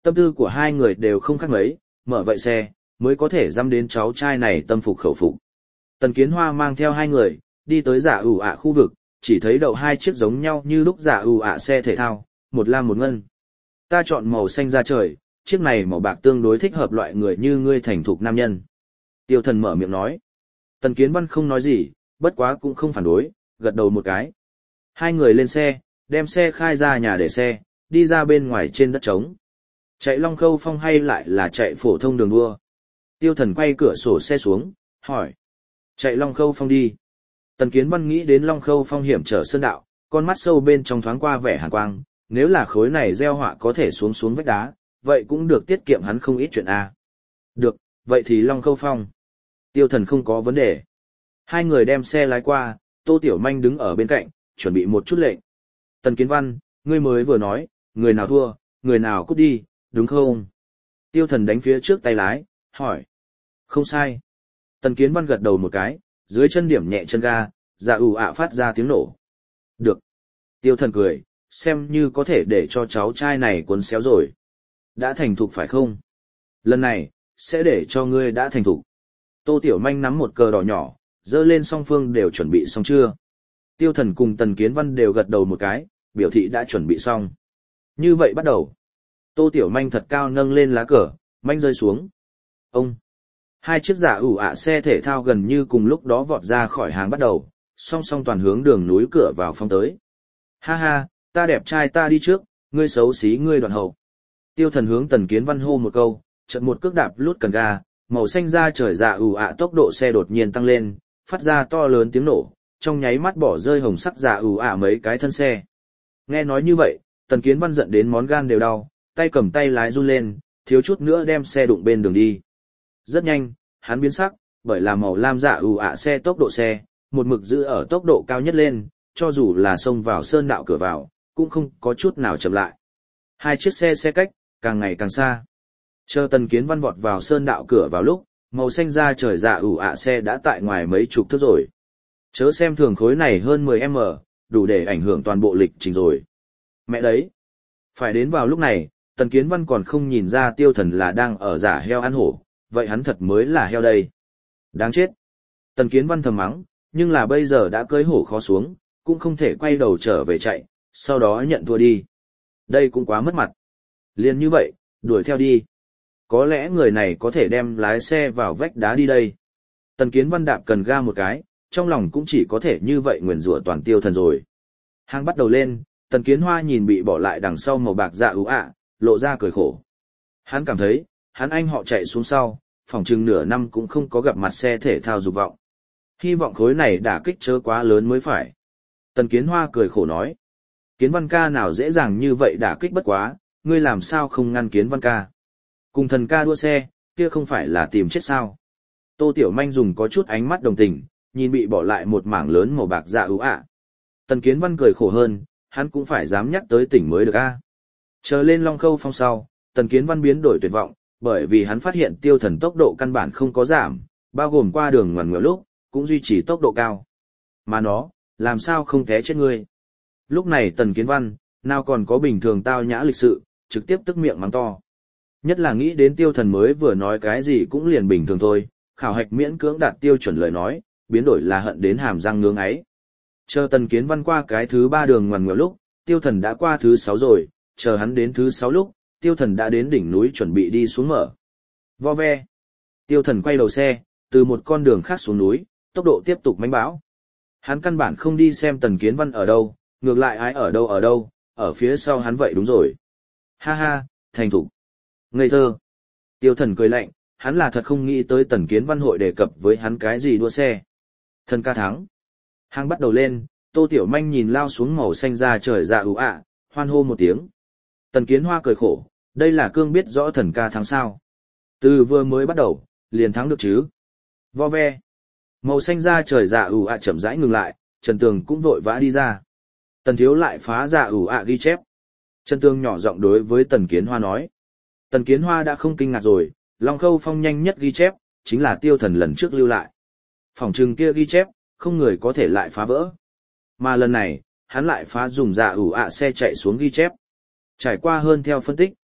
Tâm tư của hai người đều không khác mấy, mở vậy xe, mới có thể dăm đến cháu trai này tâm phục khẩu phục. Tần Kiến Hoa mang theo hai người, đi tới giả ủ ạ khu vực, chỉ thấy đậu hai chiếc giống nhau như lúc giả ủ ạ xe thể thao, một lam một ngân. Ta chọn màu xanh da trời, chiếc này màu bạc tương đối thích hợp loại người như ngươi thành thục nam nhân. Tiêu Thần mở miệng nói. Tần Kiến Văn không nói gì, bất quá cũng không phản đối, gật đầu một cái. Hai người lên xe, đem xe khai ra nhà để xe, đi ra bên ngoài trên đất trống. Chạy Long Khâu Phong hay lại là chạy phổ thông đường đua? Tiêu Thần quay cửa sổ xe xuống, hỏi. Chạy Long Khâu Phong đi. Tần Kiến Văn nghĩ đến Long Khâu Phong hiểm trở sơn đạo, con mắt sâu bên trong thoáng qua vẻ hàn quang, nếu là khối này gieo họa có thể xuống xuống vách đá, vậy cũng được tiết kiệm hắn không ít chuyện a. Được, vậy thì Long Khâu Phong. Tiêu Thần không có vấn đề. Hai người đem xe lái qua, Tô Tiểu Manh đứng ở bên cạnh, chuẩn bị một chút lệnh. Tần Kiến Văn, ngươi mới vừa nói, người nào thua, người nào cút đi, đúng không? Tiêu Thần đánh phía trước tay lái, hỏi. Không sai. Tần Kiến Văn gật đầu một cái, dưới chân điểm nhẹ chân ga, dạ ù ạ phát ra tiếng nổ. Được. Tiêu Thần cười, xem như có thể để cho cháu trai này cuốn xéo rồi. Đã thành thục phải không? Lần này, sẽ để cho ngươi đã thành thục. Tô Tiểu Manh nắm một cờ đỏ nhỏ, dơ lên song phương đều chuẩn bị xong chưa? Tiêu Thần cùng Tần Kiến Văn đều gật đầu một cái, biểu thị đã chuẩn bị xong. Như vậy bắt đầu. Tô Tiểu Manh thật cao nâng lên lá cờ, manh rơi xuống. Ông! Hai chiếc giả ủ ạ xe thể thao gần như cùng lúc đó vọt ra khỏi hàng bắt đầu, song song toàn hướng đường núi cửa vào phong tới. Ha ha, ta đẹp trai ta đi trước, ngươi xấu xí ngươi đoạn hậu. Tiêu Thần hướng Tần Kiến Văn hô một câu, chợt một cước đạp lút cần ga, màu xanh da trời dạ ù ạ tốc độ xe đột nhiên tăng lên, phát ra to lớn tiếng nổ, trong nháy mắt bỏ rơi hồng sắc dạ ù ạ mấy cái thân xe. Nghe nói như vậy, Tần Kiến Văn giận đến món gan đều đau, tay cầm tay lái run lên, thiếu chút nữa đem xe đụng bên đường đi. Rất nhanh, hắn biến sắc, bởi là màu lam dạ ù ạ xe tốc độ xe, một mực giữ ở tốc độ cao nhất lên, cho dù là xông vào sơn đạo cửa vào, cũng không có chút nào chậm lại. Hai chiếc xe xe cách, càng ngày càng xa. Chờ Tần Kiến Văn vọt vào sơn đạo cửa vào lúc, màu xanh da trời dạ ủ ạ xe đã tại ngoài mấy chục thước rồi. Chớ xem thường khối này hơn mười mét, đủ để ảnh hưởng toàn bộ lịch trình rồi. Mẹ đấy! Phải đến vào lúc này, Tần Kiến Văn còn không nhìn ra Tiêu Thần là đang ở giả heo ăn hổ, vậy hắn thật mới là heo đây. Đáng chết! Tần Kiến Văn thầm mắng, nhưng là bây giờ đã cưỡi hổ khó xuống, cũng không thể quay đầu trở về chạy, sau đó nhận thua đi. Đây cũng quá mất mặt. Liền như vậy, đuổi theo đi. Có lẽ người này có thể đem lái xe vào vách đá đi đây. Tần Kiến Văn đạp cần ga một cái, trong lòng cũng chỉ có thể như vậy nguyền rủa toàn Tiêu Thần rồi. Hàng bắt đầu lên, Tần Kiến Hoa nhìn bị bỏ lại đằng sau màu bạc dạ ú ạ, lộ ra cười khổ. Hắn cảm thấy, hắn anh họ chạy xuống sau, phòng chừng nửa năm cũng không có gặp mặt xe thể thao dục vọng. Hy vọng khối này đả kích chớ quá lớn mới phải. Tần Kiến Hoa cười khổ nói. Kiến Văn ca nào dễ dàng như vậy đả kích bất quá, ngươi làm sao không ngăn Kiến Văn ca. Cùng thần ca đua xe, kia không phải là tìm chết sao. Tô Tiểu Manh dùng có chút ánh mắt đồng tình, nhìn bị bỏ lại một mảng lớn màu bạc dạ ú ạ. Tần Kiến Văn cười khổ hơn, hắn cũng phải dám nhắc tới tỉnh mới được a. Chờ lên Long Khâu Phong sau, Tần Kiến Văn biến đổi tuyệt vọng, bởi vì hắn phát hiện Tiêu Thần tốc độ căn bản không có giảm, bao gồm qua đường ngoằn ngoèo lúc, cũng duy trì tốc độ cao. Mà nó, làm sao không té chết ngươi. Lúc này Tần Kiến Văn, nào còn có bình thường tao nhã lịch sự, trực tiếp tức miệng mắng to. Nhất là nghĩ đến Tiêu Thần mới vừa nói cái gì cũng liền bình thường thôi, khảo hạch miễn cưỡng đạt tiêu chuẩn lời nói, biến đổi là hận đến hàm răng ngưỡng ấy. Chờ Tần Kiến Văn qua cái thứ ba đường ngoằn ngoèo lúc, Tiêu Thần đã qua thứ sáu rồi, chờ hắn đến thứ sáu lúc, Tiêu Thần đã đến đỉnh núi chuẩn bị đi xuống mở. Vo ve. Tiêu Thần quay đầu xe, từ một con đường khác xuống núi, tốc độ tiếp tục mãnh bão. Hắn căn bản không đi xem Tần Kiến Văn ở đâu, ngược lại ai ở đâu ở đâu, ở phía sau hắn vậy đúng rồi. Ha ha, thành thục. Ngây thơ. Tiêu Thần cười lạnh, hắn là thật không nghĩ tới Tần Kiến Văn hội đề cập với hắn cái gì đua xe. Thần ca thắng. Hàng bắt đầu lên, Tô Tiểu Manh nhìn lao xuống màu xanh ra trời dạ ú ạ, hoan hô một tiếng. Tần Kiến Hoa cười khổ, đây là cương biết rõ thần ca thắng sao. Từ vừa mới bắt đầu, liền thắng được chứ. Vo ve. Màu xanh ra trời dạ ú ạ chậm rãi ngừng lại, Trần Tường cũng vội vã đi ra. Tần Thiếu lại phá dạ ú ạ ghi chép. Trần Tường nhỏ giọng đối với Tần Kiến Hoa nói. Tần Kiến Hoa đã không kinh ngạc rồi, Long Khâu Phong nhanh nhất ghi chép, chính là Tiêu Thần lần trước lưu lại. Phòng trừng kia ghi chép, không người có thể lại phá vỡ. Mà lần này, hắn lại phá dùng dạ ủ ạ xe chạy xuống ghi chép. Trải qua hơn theo phân tích,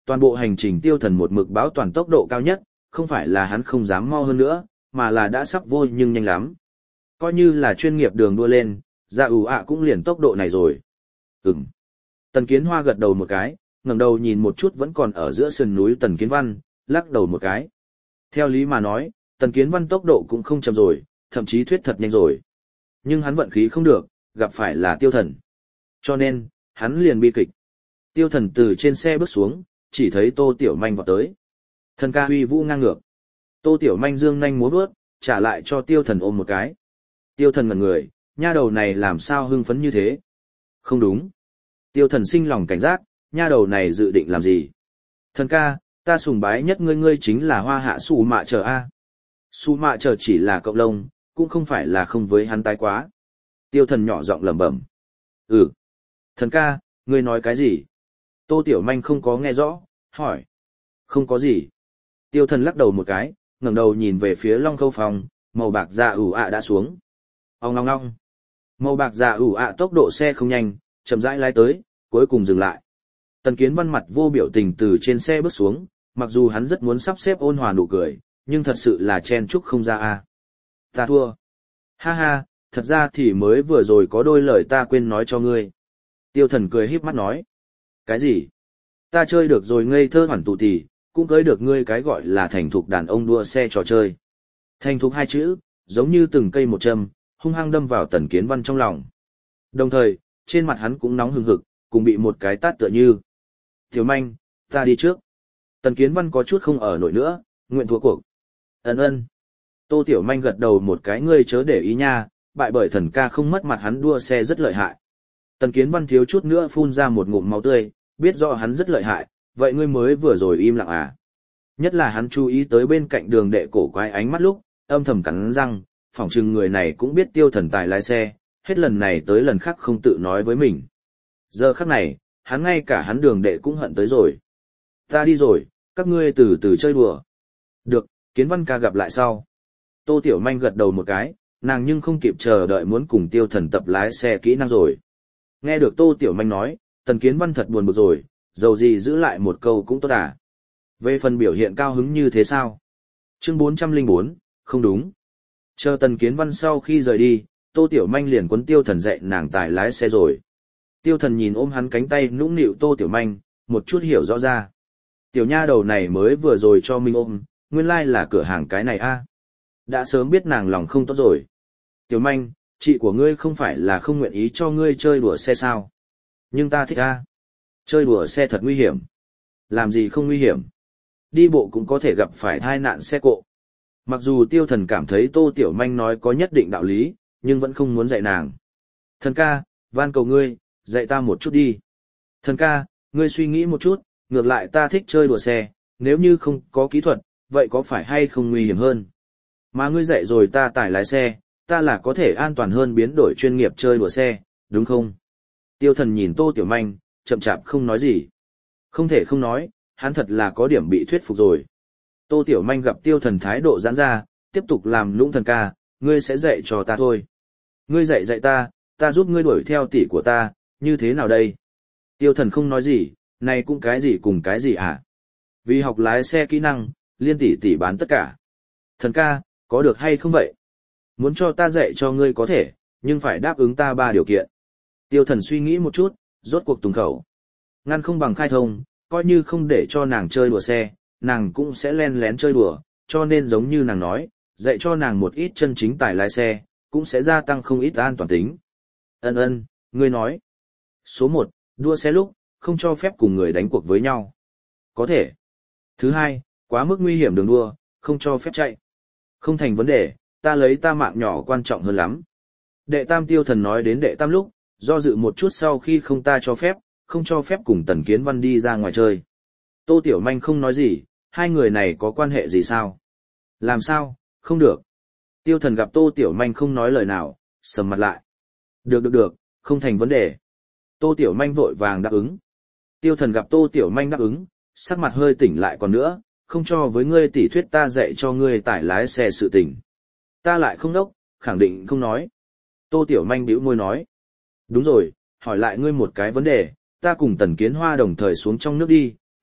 Toàn bộ hành trình Tiêu Thần một mực báo toàn tốc độ cao nhất, không phải là hắn không dám mau hơn nữa, mà là đã sắp vô nhưng nhanh lắm. Coi như là chuyên nghiệp đường đua lên, Dạ ủ ạ cũng liền tốc độ này rồi. Ừm. Tần Kiến Hoa gật đầu một cái, ngẩng đầu nhìn một chút vẫn còn ở giữa sườn núi Tần Kiến Văn, lắc đầu một cái. Theo lý mà nói, Tần Kiến Văn tốc độ cũng không chậm rồi, thậm chí thuyết thật nhanh rồi. Nhưng hắn vận khí không được, gặp phải là Tiêu Thần. Cho nên, hắn liền bi kịch. Tiêu Thần từ trên xe bước xuống, chỉ thấy Tô Tiểu Manh vọt tới. Thần ca huy vũ ngang ngược. Tô Tiểu Manh dương nhanh múa vuốt, trả lại cho Tiêu Thần ôm một cái. Tiêu Thần ngẩn người, nha đầu này làm sao hưng phấn như thế? Không đúng. Tiêu Thần sinh lòng cảnh giác, nha đầu này dự định làm gì? Thần ca, ta sùng bái nhất ngươi ngươi chính là hoa hạ Sù Mạ Trở a. Sù Mạ Trở chỉ là cộng lông, cũng không phải là không với hắn tái quá. Tiêu Thần nhỏ giọng lẩm bẩm. Ừ. Thần ca, ngươi nói cái gì? Tô Tiểu Manh không có nghe rõ, hỏi. Không có gì. Tiêu Thần lắc đầu một cái, ngẩng đầu nhìn về phía Long Khâu Phòng, màu bạc dạ ủ ạ đã xuống. Ong long long. Màu bạc dạ ủ ạ tốc độ xe không nhanh, chậm rãi lái tới, cuối cùng dừng lại. Tần Kiến Văn mặt vô biểu tình từ trên xe bước xuống, mặc dù hắn rất muốn sắp xếp ôn hòa nụ cười, nhưng thật sự là chen chúc không ra a. Ta thua. Ha ha, thật ra thì mới vừa rồi có đôi lời ta quên nói cho ngươi. Tiêu Thần cười híp mắt nói. Cái gì? Ta chơi được rồi ngây thơ hoàn tụ tì, cũng cưới được ngươi cái gọi là thành thục đàn ông đua xe trò chơi. Thành thục hai chữ, giống như từng cây một châm, hung hăng đâm vào Tần Kiến Văn trong lòng. Đồng thời, trên mặt hắn cũng nóng hừng hực, cùng bị một cái tát tựa như. Tiểu Manh, ta đi trước. Tần Kiến Văn có chút không ở nổi nữa, nguyện thua cuộc. Ấn ơn. Tô Tiểu Manh gật đầu một cái ngươi chớ để ý nha, bại bởi thần ca không mất mặt hắn đua xe rất lợi hại. Tần Kiến Văn thiếu chút nữa phun ra một ngụm máu tươi, biết rõ hắn rất lợi hại, vậy ngươi mới vừa rồi im lặng à. Nhất là hắn chú ý tới bên cạnh đường đệ cổ quái ánh mắt lúc, âm thầm cắn răng, phỏng chừng người này cũng biết Tiêu Thần tài lái xe, hết lần này tới lần khác không tự nói với mình. Giờ khắc này, hắn ngay cả hắn đường đệ cũng hận tới rồi. Ta đi rồi, các ngươi từ từ chơi đùa. Được, Kiến Văn ca gặp lại sau. Tô Tiểu Manh gật đầu một cái, nàng nhưng không kịp chờ đợi muốn cùng Tiêu Thần tập lái xe kỹ năng rồi. Nghe được Tô Tiểu Manh nói, Tần Kiến Văn thật buồn bực rồi, dầu gì giữ lại một câu cũng tốt à. Về phần biểu hiện cao hứng như thế sao? Chương bốn trăm lẻ bốn, không đúng. Chờ Tần Kiến Văn sau khi rời đi, Tô Tiểu Manh liền quấn Tiêu Thần dạy nàng tài lái xe rồi. Tiêu Thần nhìn ôm hắn cánh tay nũng nịu Tô Tiểu Manh, một chút hiểu rõ ra. Tiểu nha đầu này mới vừa rồi cho mình ôm, nguyên lai là cửa hàng cái này a. Đã sớm biết nàng lòng không tốt rồi. Tiểu Manh, chị của ngươi không phải là không nguyện ý cho ngươi chơi đùa xe sao? Nhưng ta thích a. Chơi đùa xe thật nguy hiểm. Làm gì không nguy hiểm? Đi bộ cũng có thể gặp phải tai nạn xe cộ. Mặc dù Tiêu Thần cảm thấy Tô Tiểu Manh nói có nhất định đạo lý, nhưng vẫn không muốn dạy nàng. Thần ca, van cầu ngươi, dạy ta một chút đi. Thần ca, ngươi suy nghĩ một chút, ngược lại ta thích chơi đùa xe, nếu như không có kỹ thuật, vậy có phải hay không nguy hiểm hơn? Mà ngươi dạy rồi ta tải lái xe, ta là có thể an toàn hơn biến đổi chuyên nghiệp chơi đùa xe, đúng không? Tiêu Thần nhìn Tô Tiểu Manh, chậm chạp không nói gì. Không thể không nói, hắn thật là có điểm bị thuyết phục rồi. Tô Tiểu Manh gặp Tiêu Thần thái độ giãn ra, tiếp tục làm lũng thần ca, ngươi sẽ dạy cho ta thôi. Ngươi dạy dạy ta, ta giúp ngươi đuổi theo tỷ của ta, như thế nào đây? Tiêu Thần không nói gì, này cũng cái gì cùng cái gì à? Vì học lái xe kỹ năng, liên tỷ tỷ bán tất cả. Thần ca, có được hay không vậy? Muốn cho ta dạy cho ngươi có thể, nhưng phải đáp ứng ta ba điều kiện. Tiêu Thần suy nghĩ một chút, rốt cuộc tùng khẩu. Ngăn không bằng khai thông, coi như không để cho nàng chơi đùa xe, nàng cũng sẽ len lén chơi đùa, cho nên giống như nàng nói, dạy cho nàng một ít chân chính tài lái xe, cũng sẽ gia tăng không ít an toàn tính. Ân ân, ngươi nói. Số một, đua xe lúc, không cho phép cùng người đánh cuộc với nhau. Có thể. Thứ hai, quá mức nguy hiểm đường đua, không cho phép chạy. Không thành vấn đề, ta lấy ta mạng nhỏ quan trọng hơn lắm. Đệ tam Tiêu Thần nói đến đệ tam lúc, do dự một chút sau khi không ta cho phép, không cho phép cùng Tần Kiến Văn đi ra ngoài chơi. Tô Tiểu Manh không nói gì, hai người này có quan hệ gì sao? Làm sao, không được. Tiêu Thần gặp Tô Tiểu Manh không nói lời nào, sầm mặt lại. Được được được, không thành vấn đề. Tô Tiểu Manh vội vàng đáp ứng. Tiêu Thần gặp Tô Tiểu Manh đáp ứng, sắc mặt hơi tỉnh lại còn nữa, không cho với ngươi tỉ thuyết ta dạy cho ngươi tải lái xe sự tình. Ta lại không đốc, khẳng định không nói. Tô Tiểu Manh bĩu môi nói. Đúng rồi, hỏi lại ngươi một cái vấn đề, ta cùng Tần Kiến Hoa đồng thời xuống trong nước đi,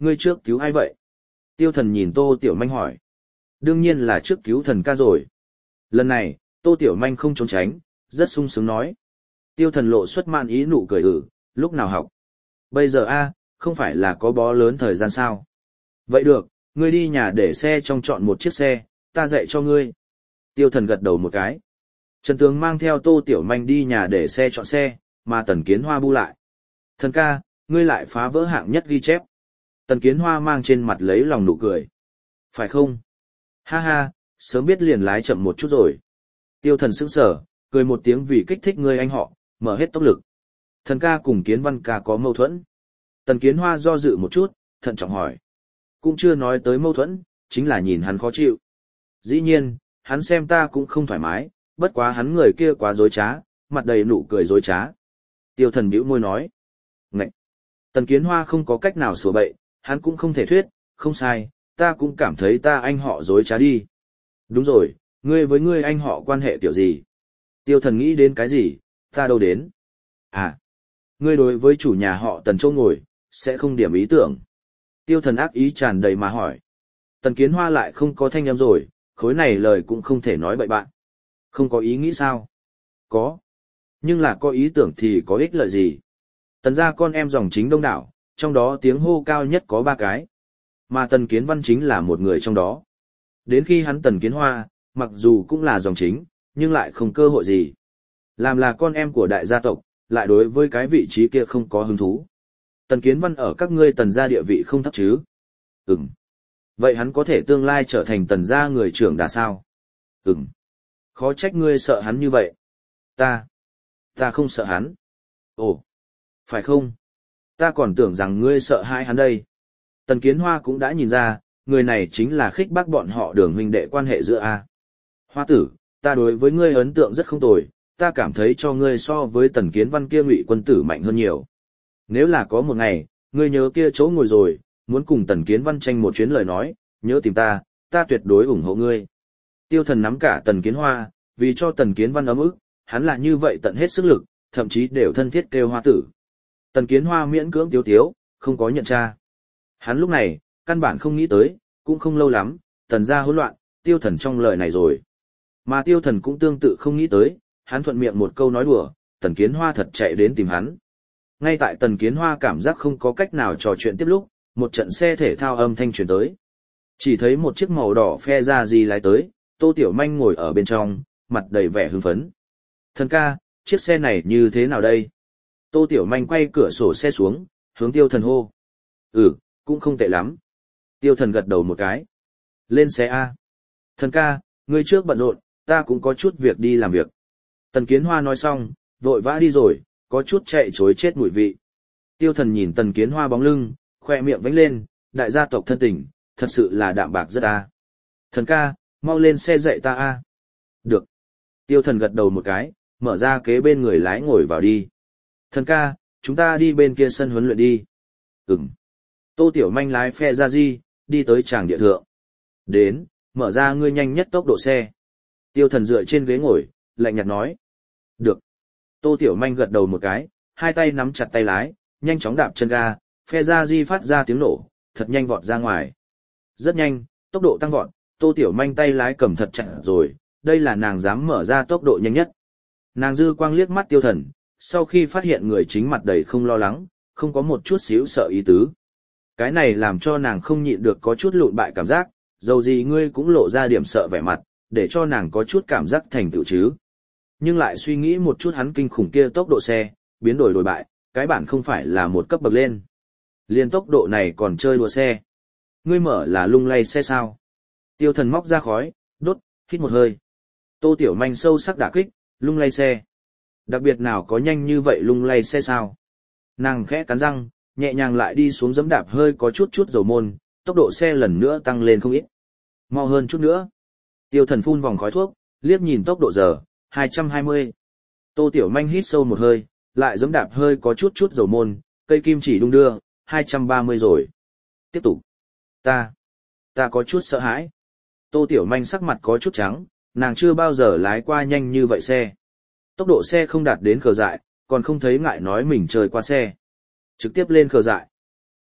ngươi trước cứu ai vậy? Tiêu Thần nhìn Tô Tiểu Manh hỏi. Đương nhiên là trước cứu Thần ca rồi. Lần này, Tô Tiểu Manh không trốn tránh, rất sung sướng nói. Tiêu Thần lộ xuất mạn ý nụ cười ử, lúc nào học? Bây giờ a, không phải là có bó lớn thời gian sao? Vậy được, ngươi đi nhà để xe trong chọn một chiếc xe, ta dạy cho ngươi. Tiêu Thần gật đầu một cái. Trần Tướng mang theo Tô Tiểu Manh đi nhà để xe chọn xe, mà Tần Kiến Hoa bu lại. Thần ca, ngươi lại phá vỡ hạng nhất ghi chép. Tần Kiến Hoa mang trên mặt lấy lòng nụ cười. Phải không? Ha ha, sớm biết liền lái chậm một chút rồi. Tiêu Thần sững sờ, cười một tiếng vì kích thích ngươi anh họ, mở hết tốc lực. Thần ca cùng Kiến Văn ca có mâu thuẫn. Tần Kiến Hoa do dự một chút, thận trọng hỏi. Cũng chưa nói tới mâu thuẫn, chính là nhìn hắn khó chịu. Dĩ nhiên, hắn xem ta cũng không thoải mái, bất quá hắn người kia quá dối trá, mặt đầy nụ cười dối trá. Tiêu Thần bĩu môi nói. Ngậy! Tần Kiến Hoa không có cách nào sửa bậy, hắn cũng không thể thuyết, không sai, ta cũng cảm thấy ta anh họ dối trá đi. Đúng rồi, ngươi với ngươi anh họ quan hệ kiểu gì? Tiêu Thần nghĩ đến cái gì, ta đâu đến? À, ngươi đối với chủ nhà họ Tần Châu ngồi, sẽ không điểm ý tưởng. Tiêu Thần ác ý tràn đầy mà hỏi. Tần Kiến Hoa lại không có thanh âm rồi, khối này lời cũng không thể nói bậy bạn. Không có ý nghĩ sao? Có. Nhưng là có ý tưởng thì có ích lợi gì? Tần gia con em dòng chính đông đảo, trong đó tiếng hô cao nhất có ba cái. Mà Tần Kiến Văn chính là một người trong đó. Đến khi hắn Tần Kiến Hoa, mặc dù cũng là dòng chính, nhưng lại không cơ hội gì. Làm là con em của đại gia tộc, lại đối với cái vị trí kia không có hứng thú. Tần Kiến Văn ở các ngươi Tần gia địa vị không thấp chứ? Ừm. Vậy hắn có thể tương lai trở thành Tần gia người trưởng đà sao? Ừm. Khó trách ngươi sợ hắn như vậy. Ta. Ta không sợ hắn. Ồ. Phải không? Ta còn tưởng rằng ngươi sợ hãi hắn đây. Tần Kiến Hoa cũng đã nhìn ra, người này chính là khích bác bọn họ Đường huynh đệ quan hệ giữa A. Hoa tử, ta đối với ngươi ấn tượng rất không tồi, ta cảm thấy cho ngươi so với Tần Kiến Văn kia Ngụy quân tử mạnh hơn nhiều. Nếu là có một ngày, ngươi nhớ kia chỗ ngồi rồi, muốn cùng Tần Kiến Văn tranh một chuyến lời nói, nhớ tìm ta, ta tuyệt đối ủng hộ ngươi. Tiêu Thần nắm cả Tần Kiến Hoa, vì cho Tần Kiến Văn ấm ức, hắn là như vậy tận hết sức lực, thậm chí đều thân thiết kêu Hoa tử. Tần Kiến Hoa miễn cưỡng tiếu tiếu, không có nhận ra. Hắn lúc này, căn bản không nghĩ tới, cũng không lâu lắm, Tần gia hỗn loạn, Tiêu Thần trong lời này rồi. Mà Tiêu Thần cũng tương tự không nghĩ tới, hắn thuận miệng một câu nói đùa, Tần Kiến Hoa thật chạy đến tìm hắn. Ngay tại Tần Kiến Hoa cảm giác không có cách nào trò chuyện tiếp lúc, một trận xe thể thao âm thanh truyền tới. Chỉ thấy một chiếc màu đỏ phe ra gì lái tới, Tô Tiểu Manh ngồi ở bên trong, mặt đầy vẻ hưng phấn. Thần ca, chiếc xe này như thế nào đây? Tô Tiểu Manh quay cửa sổ xe xuống, hướng Tiêu Thần hô. Ừ, cũng không tệ lắm. Tiêu Thần gật đầu một cái. Lên xe A. Thần ca, ngươi trước bận rộn, ta cũng có chút việc đi làm việc. Tần Kiến Hoa nói xong, vội vã đi rồi, có chút chạy chối chết mùi vị. Tiêu Thần nhìn Tần Kiến Hoa bóng lưng, khoe miệng vánh lên, đại gia tộc thân tình, thật sự là đạm bạc rất A. Thần ca, mau lên xe dạy ta A. Được. Tiêu Thần gật đầu một cái, mở ra kế bên người lái ngồi vào đi. Thần ca, chúng ta đi bên kia sân huấn luyện đi. Ừm. Tô Tiểu Manh lái phe ra di, đi tới tràng địa thượng. Đến, mở ra ngươi nhanh nhất tốc độ xe. Tiêu Thần dựa trên ghế ngồi, lạnh nhạt nói. Được. Tô Tiểu Manh gật đầu một cái, hai tay nắm chặt tay lái, nhanh chóng đạp chân ga, phe ra di phát ra tiếng nổ, thật nhanh vọt ra ngoài. Rất nhanh, tốc độ tăng vọt, Tô Tiểu Manh tay lái cầm thật chặt rồi, đây là nàng dám mở ra tốc độ nhanh nhất. Nàng dư quang liếc mắt Tiêu Thần, sau khi phát hiện người chính mặt đầy không lo lắng, không có một chút xíu sợ ý tứ. Cái này làm cho nàng không nhịn được có chút lụn bại cảm giác, dầu gì ngươi cũng lộ ra điểm sợ vẻ mặt, để cho nàng có chút cảm giác thành tựu chứ. Nhưng lại suy nghĩ một chút hắn kinh khủng kia tốc độ xe, biến đổi đổi bại, cái bản không phải là một cấp bậc lên. Liên tốc độ này còn chơi đùa xe. Ngươi mở là lung lay xe sao? Tiêu Thần móc ra khói, đốt, hít một hơi. Tô Tiểu Manh sâu sắc đả kích, lung lay xe. Đặc biệt nào có nhanh như vậy lung lay xe sao? Nàng khẽ cắn răng, nhẹ nhàng lại đi xuống giẫm đạp hơi có chút chút dầu môn, tốc độ xe lần nữa tăng lên không ít. Mau hơn chút nữa. Tiêu Thần phun vòng khói thuốc, liếc nhìn tốc độ giờ, hai trăm hai mươi. Tô Tiểu Manh hít sâu một hơi, lại giẫm đạp hơi có chút chút dầu môn, cây kim chỉ đung đưa, hai trăm ba mươi rồi. Tiếp tục. Ta, ta có chút sợ hãi. Tô Tiểu Manh sắc mặt có chút trắng, nàng chưa bao giờ lái qua nhanh như vậy xe. Tốc độ xe không đạt đến khờ dại, còn không thấy ngại nói mình chơi qua xe. Trực tiếp lên khờ dại.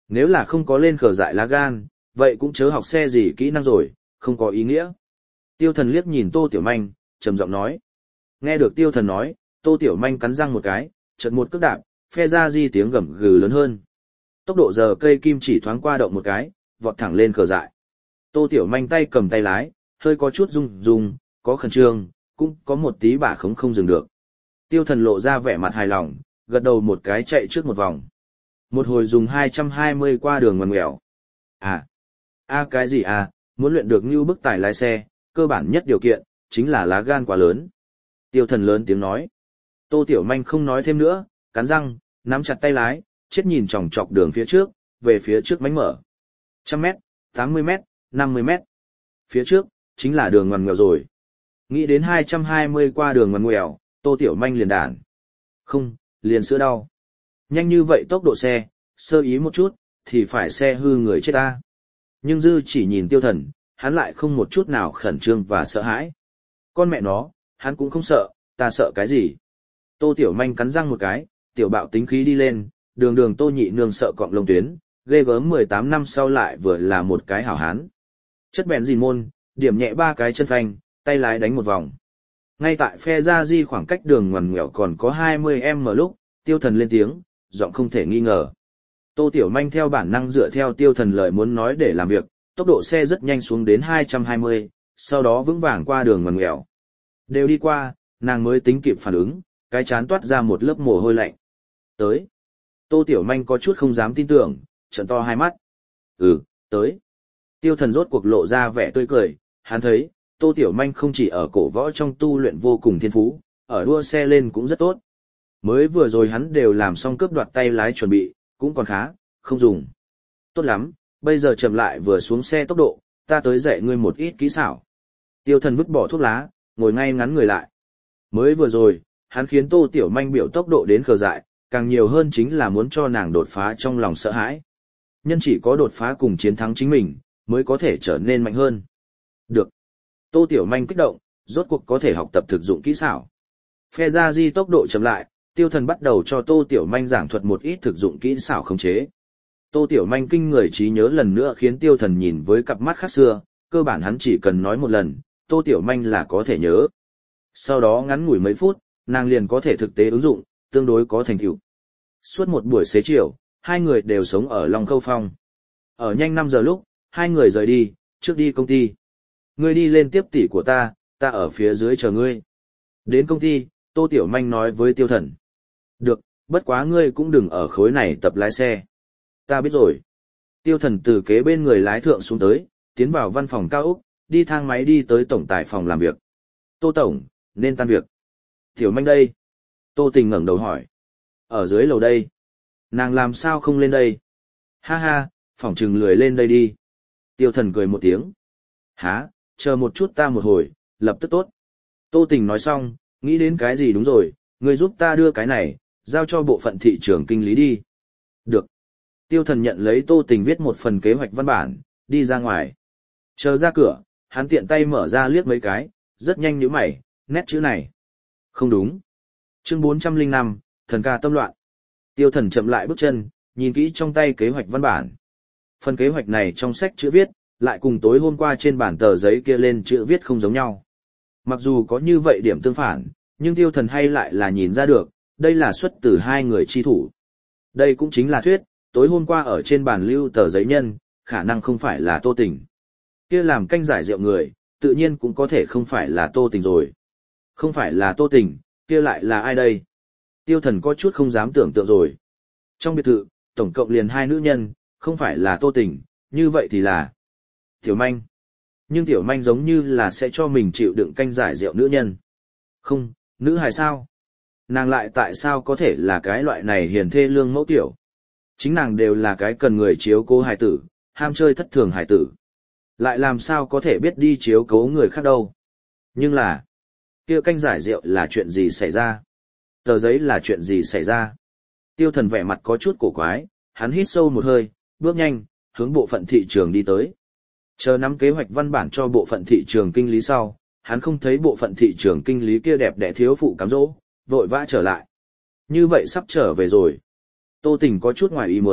Nếu là không có lên khờ dại lá gan, vậy cũng chớ học xe gì kỹ năng rồi, không có ý nghĩa. Tiêu Thần liếc nhìn Tô Tiểu Manh, trầm giọng nói. Nghe được Tiêu Thần nói, Tô Tiểu Manh cắn răng một cái, chợt một cước đạp, phe ra di tiếng gầm gừ lớn hơn. Tốc độ giờ cây kim chỉ thoáng qua động một cái, vọt thẳng lên khờ dại. Tô Tiểu Manh tay cầm tay lái, hơi có chút rung rung, có khẩn trương, cũng có một tí bả khống không dừng được. Tiêu Thần lộ ra vẻ mặt hài lòng, gật đầu một cái chạy trước một vòng. Một hồi dùng hai trăm hai mươi qua đường ngoằn ngoèo. À, a à cái gì à, muốn luyện được như bức tài lái xe, cơ bản nhất điều kiện, chính là lá gan quá lớn. Tiêu Thần lớn tiếng nói. Tô Tiểu Manh không nói thêm nữa, cắn răng, nắm chặt tay lái, chết nhìn chòng chọc đường phía trước, về phía trước mánh mở. Trăm mét, tám mươi mét, năm mươi mét. Phía trước, chính là đường ngoằn ngoèo rồi. Nghĩ đến hai trăm hai mươi qua đường ngoằn ngoèo, Tô Tiểu Manh liền đản. Không, liền sữa đau. Nhanh như vậy tốc độ xe, sơ ý một chút, thì phải xe hư người chết ta. Nhưng Dư chỉ nhìn Tiêu Thần, hắn lại không một chút nào khẩn trương và sợ hãi. Con mẹ nó, hắn cũng không sợ, ta sợ cái gì. Tô Tiểu Manh cắn răng một cái, tiểu bạo tính khí đi lên, đường đường Tô Nhị Nương sợ cọng lông tuyến, ghê gớm mười tám năm sau lại vừa là một cái hảo hán. Chất bèn gìn môn, điểm nhẹ ba cái chân phanh, tay lái đánh một vòng. Ngay tại phe ra di khoảng cách đường ngoằn ngoèo còn có hai mươi mét lúc, Tiêu Thần lên tiếng, giọng không thể nghi ngờ. Tô Tiểu Manh theo bản năng dựa theo Tiêu Thần lời muốn nói để làm việc, tốc độ xe rất nhanh xuống đến hai trăm hai mươi, sau đó vững vàng qua đường ngoằn ngoèo. Đều đi qua, nàng mới tính kịp phản ứng, cái chán toát ra một lớp mồ hôi lạnh. Tới. Tô Tiểu Manh có chút không dám tin tưởng, trợn to hai mắt. Ừ, tới. Tiêu Thần rốt cuộc lộ ra vẻ tươi cười, hắn thấy, Tô Tiểu Manh không chỉ ở cổ võ trong tu luyện vô cùng thiên phú, ở đua xe lên cũng rất tốt. Mới vừa rồi hắn đều làm xong cướp đoạt tay lái chuẩn bị, cũng còn khá, không dùng. Tốt lắm, bây giờ chậm lại vừa xuống xe tốc độ, ta tới dạy ngươi một ít kỹ xảo. Tiêu Thần vứt bỏ thuốc lá, ngồi ngay ngắn người lại. Mới vừa rồi, hắn khiến Tô Tiểu Manh biểu tốc độ đến khờ dại, càng nhiều hơn chính là muốn cho nàng đột phá trong lòng sợ hãi. Nhân chỉ có đột phá cùng chiến thắng chính mình, mới có thể trở nên mạnh hơn. Được. Tô Tiểu Manh kích động, rốt cuộc có thể học tập thực dụng kỹ xảo. Phe ra di tốc độ chậm lại, Tiêu Thần bắt đầu cho Tô Tiểu Manh giảng thuật một ít thực dụng kỹ xảo khống chế. Tô Tiểu Manh kinh người trí nhớ lần nữa khiến Tiêu Thần nhìn với cặp mắt khác xưa, cơ bản hắn chỉ cần nói một lần, Tô Tiểu Manh là có thể nhớ. Sau đó ngắn ngủi mấy phút, nàng liền có thể thực tế ứng dụng, tương đối có thành tựu. Suốt một buổi xế chiều, hai người đều sống ở Long Khâu Phong. Ở nhanh năm giờ lúc, hai người rời đi, trước đi công ty. Ngươi đi lên tiếp tỷ của ta, ta ở phía dưới chờ ngươi. Đến công ty, Tô Tiểu Manh nói với Tiêu Thần. Được, bất quá ngươi cũng đừng ở khối này tập lái xe. Ta biết rồi. Tiêu Thần từ kế bên người lái thượng xuống tới, tiến vào văn phòng cao ốc, đi thang máy đi tới tổng tài phòng làm việc. Tô Tổng, nên tan việc. Tiểu Manh đây. Tô Tình ngẩng đầu hỏi. Ở dưới lầu đây. Nàng làm sao không lên đây? Ha ha, phỏng chừng lười lên đây đi. Tiêu Thần cười một tiếng. Hả, chờ một chút ta một hồi, lập tức tốt. Tô Tình nói xong, nghĩ đến cái gì đúng rồi, người giúp ta đưa cái này, giao cho bộ phận thị trường kinh lý đi. Được. Tiêu Thần nhận lấy Tô Tình viết một phần kế hoạch văn bản, đi ra ngoài. Chờ ra cửa, hắn tiện tay mở ra liếc mấy cái, rất nhanh nhíu mày, nét chữ này. Không đúng. Chương bốn trăm lẻ năm, thần ca tâm loạn. Tiêu Thần chậm lại bước chân, nhìn kỹ trong tay kế hoạch văn bản. Phần kế hoạch này trong sách chữ viết, lại cùng tối hôm qua trên bản tờ giấy kia lên chữ viết không giống nhau. Mặc dù có như vậy điểm tương phản, nhưng Tiêu Thần hay lại là nhìn ra được, đây là xuất từ hai người chi thủ. Đây cũng chính là thuyết, tối hôm qua ở trên bàn lưu tờ giấy nhân, khả năng không phải là Tô Tình. Kia làm canh giải rượu người, tự nhiên cũng có thể không phải là Tô Tình rồi. Không phải là Tô Tình, kia lại là ai đây? Tiêu Thần có chút không dám tưởng tượng rồi. Trong biệt thự, tổng cộng liền hai nữ nhân, không phải là Tô Tình, như vậy thì là Tiểu Manh. Nhưng Tiểu Manh giống như là sẽ cho mình chịu đựng canh giải rượu nữ nhân. Không, nữ hài sao? Nàng lại tại sao có thể là cái loại này hiền thê lương mẫu tiểu? Chính nàng đều là cái cần người chiếu cố hài tử, ham chơi thất thường hài tử. Lại làm sao có thể biết đi chiếu cố người khác đâu? Nhưng là, kia canh giải rượu là chuyện gì xảy ra? Tờ giấy là chuyện gì xảy ra? Tiêu Thần vẻ mặt có chút cổ quái, hắn hít sâu một hơi, bước nhanh, hướng bộ phận thị trường đi tới. Chờ nắm kế hoạch văn bản cho bộ phận thị trường kinh lý sau, hắn không thấy bộ phận thị trường kinh lý kia đẹp đẽ thiếu phụ cám dỗ, vội vã trở lại. Như vậy sắp trở về rồi. Tô Tình có chút ngoài ý muốn,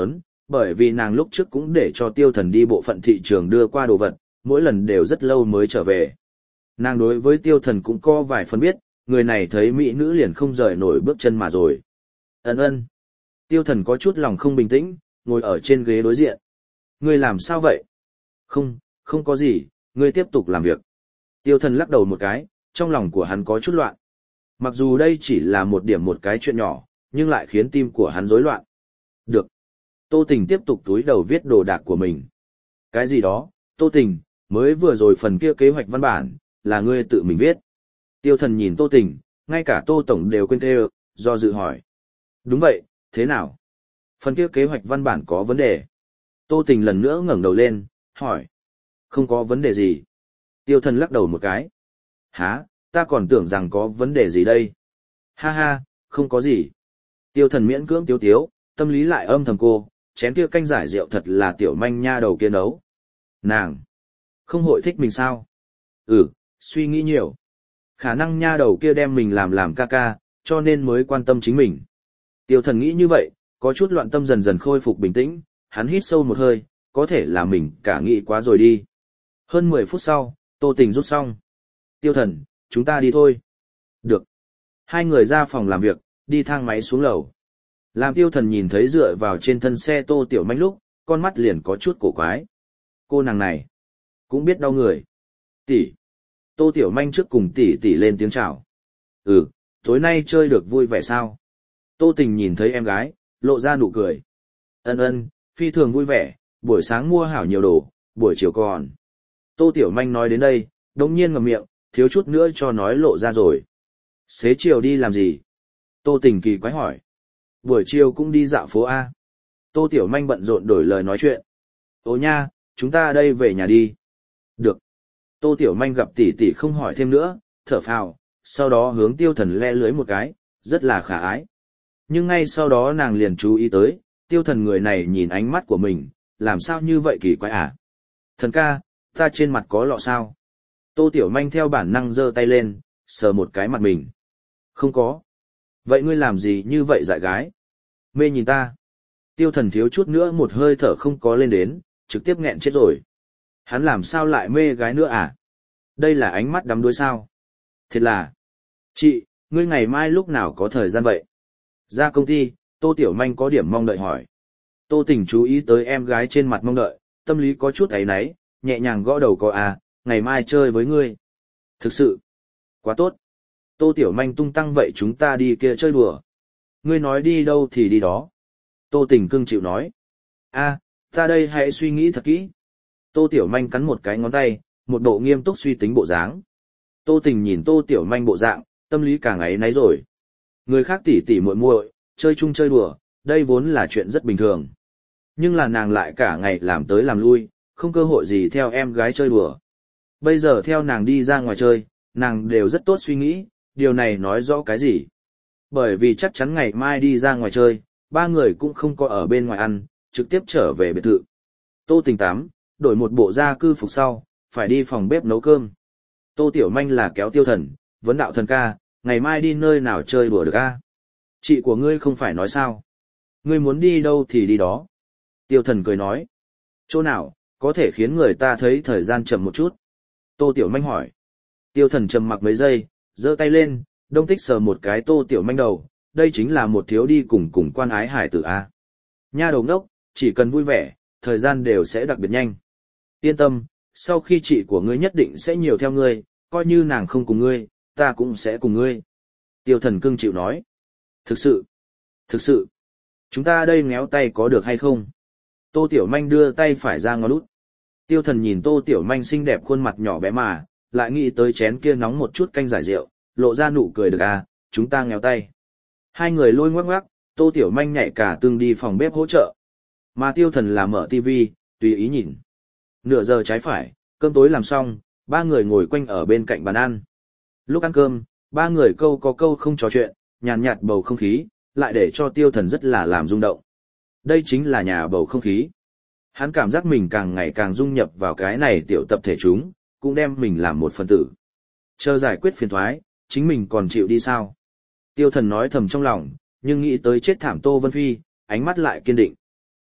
bởi vì nàng lúc trước cũng để cho tiêu thần đi bộ phận thị trường đưa qua đồ vật, mỗi lần đều rất lâu mới trở về. Nàng đối với tiêu thần cũng có vài phần biết, người này thấy mỹ nữ liền không rời nổi bước chân mà rồi. Ấn ơn. Tiêu thần có chút lòng không bình tĩnh, ngồi ở trên ghế đối diện. Ngươi làm sao vậy? Không, không có gì, ngươi tiếp tục làm việc. Tiêu thần lắc đầu một cái, trong lòng của hắn có chút loạn. Mặc dù đây chỉ là một điểm một cái chuyện nhỏ, nhưng lại khiến tim của hắn rối loạn. Được. Tô Tình tiếp tục túi đầu viết đồ đạc của mình. Cái gì đó, Tô Tình, mới vừa rồi phần kia kế hoạch văn bản, là ngươi tự mình viết. Tiêu thần nhìn Tô Tình, ngay cả Tô Tổng đều quên kêu, do dự hỏi. Đúng vậy, thế nào? Phần kia kế hoạch văn bản có vấn đề. Tô Tình lần nữa ngẩng đầu lên, hỏi. Không có vấn đề gì. Tiêu thần lắc đầu một cái. Hả, ta còn tưởng rằng có vấn đề gì đây. Ha ha, không có gì. Tiêu thần miễn cưỡng tiếu tiếu, tâm lý lại âm thầm cô, chén kia canh giải rượu thật là tiểu manh nha đầu kia nấu. Nàng, không hội thích mình sao? Ừ, suy nghĩ nhiều. Khả năng nha đầu kia đem mình làm làm ca ca, cho nên mới quan tâm chính mình. Tiêu thần nghĩ như vậy, có chút loạn tâm dần dần khôi phục bình tĩnh, hắn hít sâu một hơi, có thể là mình cả nghĩ quá rồi đi. Hơn mười phút sau, Tô Tình rút xong. Tiêu thần, chúng ta đi thôi. Được. Hai người ra phòng làm việc, đi thang máy xuống lầu. Làm tiêu thần nhìn thấy dựa vào trên thân xe Tô Tiểu Manh lúc, con mắt liền có chút cổ quái. Cô nàng này, cũng biết đau người. Tỷ. Tô Tiểu Manh trước cùng tỷ tỷ lên tiếng chào. Ừ, tối nay chơi được vui vẻ sao? Tô Tình nhìn thấy em gái, lộ ra nụ cười. Ân ân, phi thường vui vẻ, buổi sáng mua hảo nhiều đồ, buổi chiều còn. Tô Tiểu Manh nói đến đây, đống nhiên ngậm miệng, thiếu chút nữa cho nói lộ ra rồi. Xế chiều đi làm gì? Tô Tình kỳ quái hỏi. Buổi chiều cũng đi dạo phố A. Tô Tiểu Manh bận rộn đổi lời nói chuyện. Ô nha, chúng ta đây về nhà đi. Được. Tô Tiểu Manh gặp tỷ tỷ không hỏi thêm nữa, thở phào, sau đó hướng tiêu thần le lưới một cái, rất là khả ái. Nhưng ngay sau đó nàng liền chú ý tới, tiêu thần người này nhìn ánh mắt của mình, làm sao như vậy kỳ quái à? Thần ca, ta trên mặt có lọ sao? Tô Tiểu Manh theo bản năng giơ tay lên, sờ một cái mặt mình. Không có. Vậy ngươi làm gì như vậy dại gái? Mê nhìn ta. Tiêu thần thiếu chút nữa một hơi thở không có lên đến, trực tiếp nghẹn chết rồi. Hắn làm sao lại mê gái nữa à? Đây là ánh mắt đắm đuối sao? Thiệt là. Chị, ngươi ngày mai lúc nào có thời gian vậy? Ra công ty, Tô Tiểu Manh có điểm mong đợi hỏi. Tô Tình chú ý tới em gái trên mặt mong đợi, tâm lý có chút áy náy, nhẹ nhàng gõ đầu có à, ngày mai chơi với ngươi. Thực sự, quá tốt. Tô Tiểu Manh tung tăng vậy chúng ta đi kia chơi đùa. Ngươi nói đi đâu thì đi đó. Tô Tình cưng chịu nói. A, ta đây hãy suy nghĩ thật kỹ. Tô Tiểu Manh cắn một cái ngón tay, một bộ nghiêm túc suy tính bộ dáng. Tô Tình nhìn Tô Tiểu Manh bộ dạng, tâm lý càng áy náy rồi. Người khác tỉ tỉ muội muội, chơi chung chơi đùa, đây vốn là chuyện rất bình thường. Nhưng là nàng lại cả ngày làm tới làm lui, không cơ hội gì theo em gái chơi đùa. Bây giờ theo nàng đi ra ngoài chơi, nàng đều rất tốt suy nghĩ, điều này nói rõ cái gì? Bởi vì chắc chắn ngày mai đi ra ngoài chơi, ba người cũng không có ở bên ngoài ăn, trực tiếp trở về biệt thự. Tô Tình tắm, đổi một bộ da cư phục sau, phải đi phòng bếp nấu cơm. Tô Tiểu Manh là kéo tiêu thần, vấn đạo thần ca, ngày mai đi nơi nào chơi đùa được a? Chị của ngươi không phải nói sao? Ngươi muốn đi đâu thì đi đó. Tiêu thần cười nói. Chỗ nào, có thể khiến người ta thấy thời gian chậm một chút? Tô Tiểu Manh hỏi. Tiêu thần trầm mặc mấy giây, giơ tay lên, đông tích sờ một cái Tô Tiểu Manh đầu, đây chính là một thiếu đi cùng cùng quan ái hải tử a. Nha đầu ngốc, chỉ cần vui vẻ, thời gian đều sẽ đặc biệt nhanh. Yên tâm, sau khi chị của ngươi nhất định sẽ nhiều theo ngươi, coi như nàng không cùng ngươi, ta cũng sẽ cùng ngươi. Tiêu thần cưng chịu nói. Thực sự, thực sự, chúng ta đây ngéo tay có được hay không? Tô Tiểu Manh đưa tay phải ra ngó lút. Tiêu thần nhìn Tô Tiểu Manh xinh đẹp khuôn mặt nhỏ bé mà, lại nghĩ tới chén kia nóng một chút canh giải rượu, lộ ra nụ cười được à, chúng ta ngéo tay. Hai người lôi ngoắc ngoắc, Tô Tiểu Manh nhảy cả tương đi phòng bếp hỗ trợ. Mà tiêu thần là mở tivi, tùy ý nhìn. Nửa giờ trái phải, cơm tối làm xong, ba người ngồi quanh ở bên cạnh bàn ăn. Lúc ăn cơm, ba người câu có câu không trò chuyện, nhàn nhạt bầu không khí, lại để cho tiêu thần rất là làm rung động. Đây chính là nhà bầu không khí. Hắn cảm giác mình càng ngày càng dung nhập vào cái này tiểu tập thể chúng, cũng đem mình làm một phần tử. Chờ giải quyết phiền thoái, chính mình còn chịu đi sao? Tiêu thần nói thầm trong lòng, nhưng nghĩ tới chết thảm Tô Vân Phi, ánh mắt lại kiên định.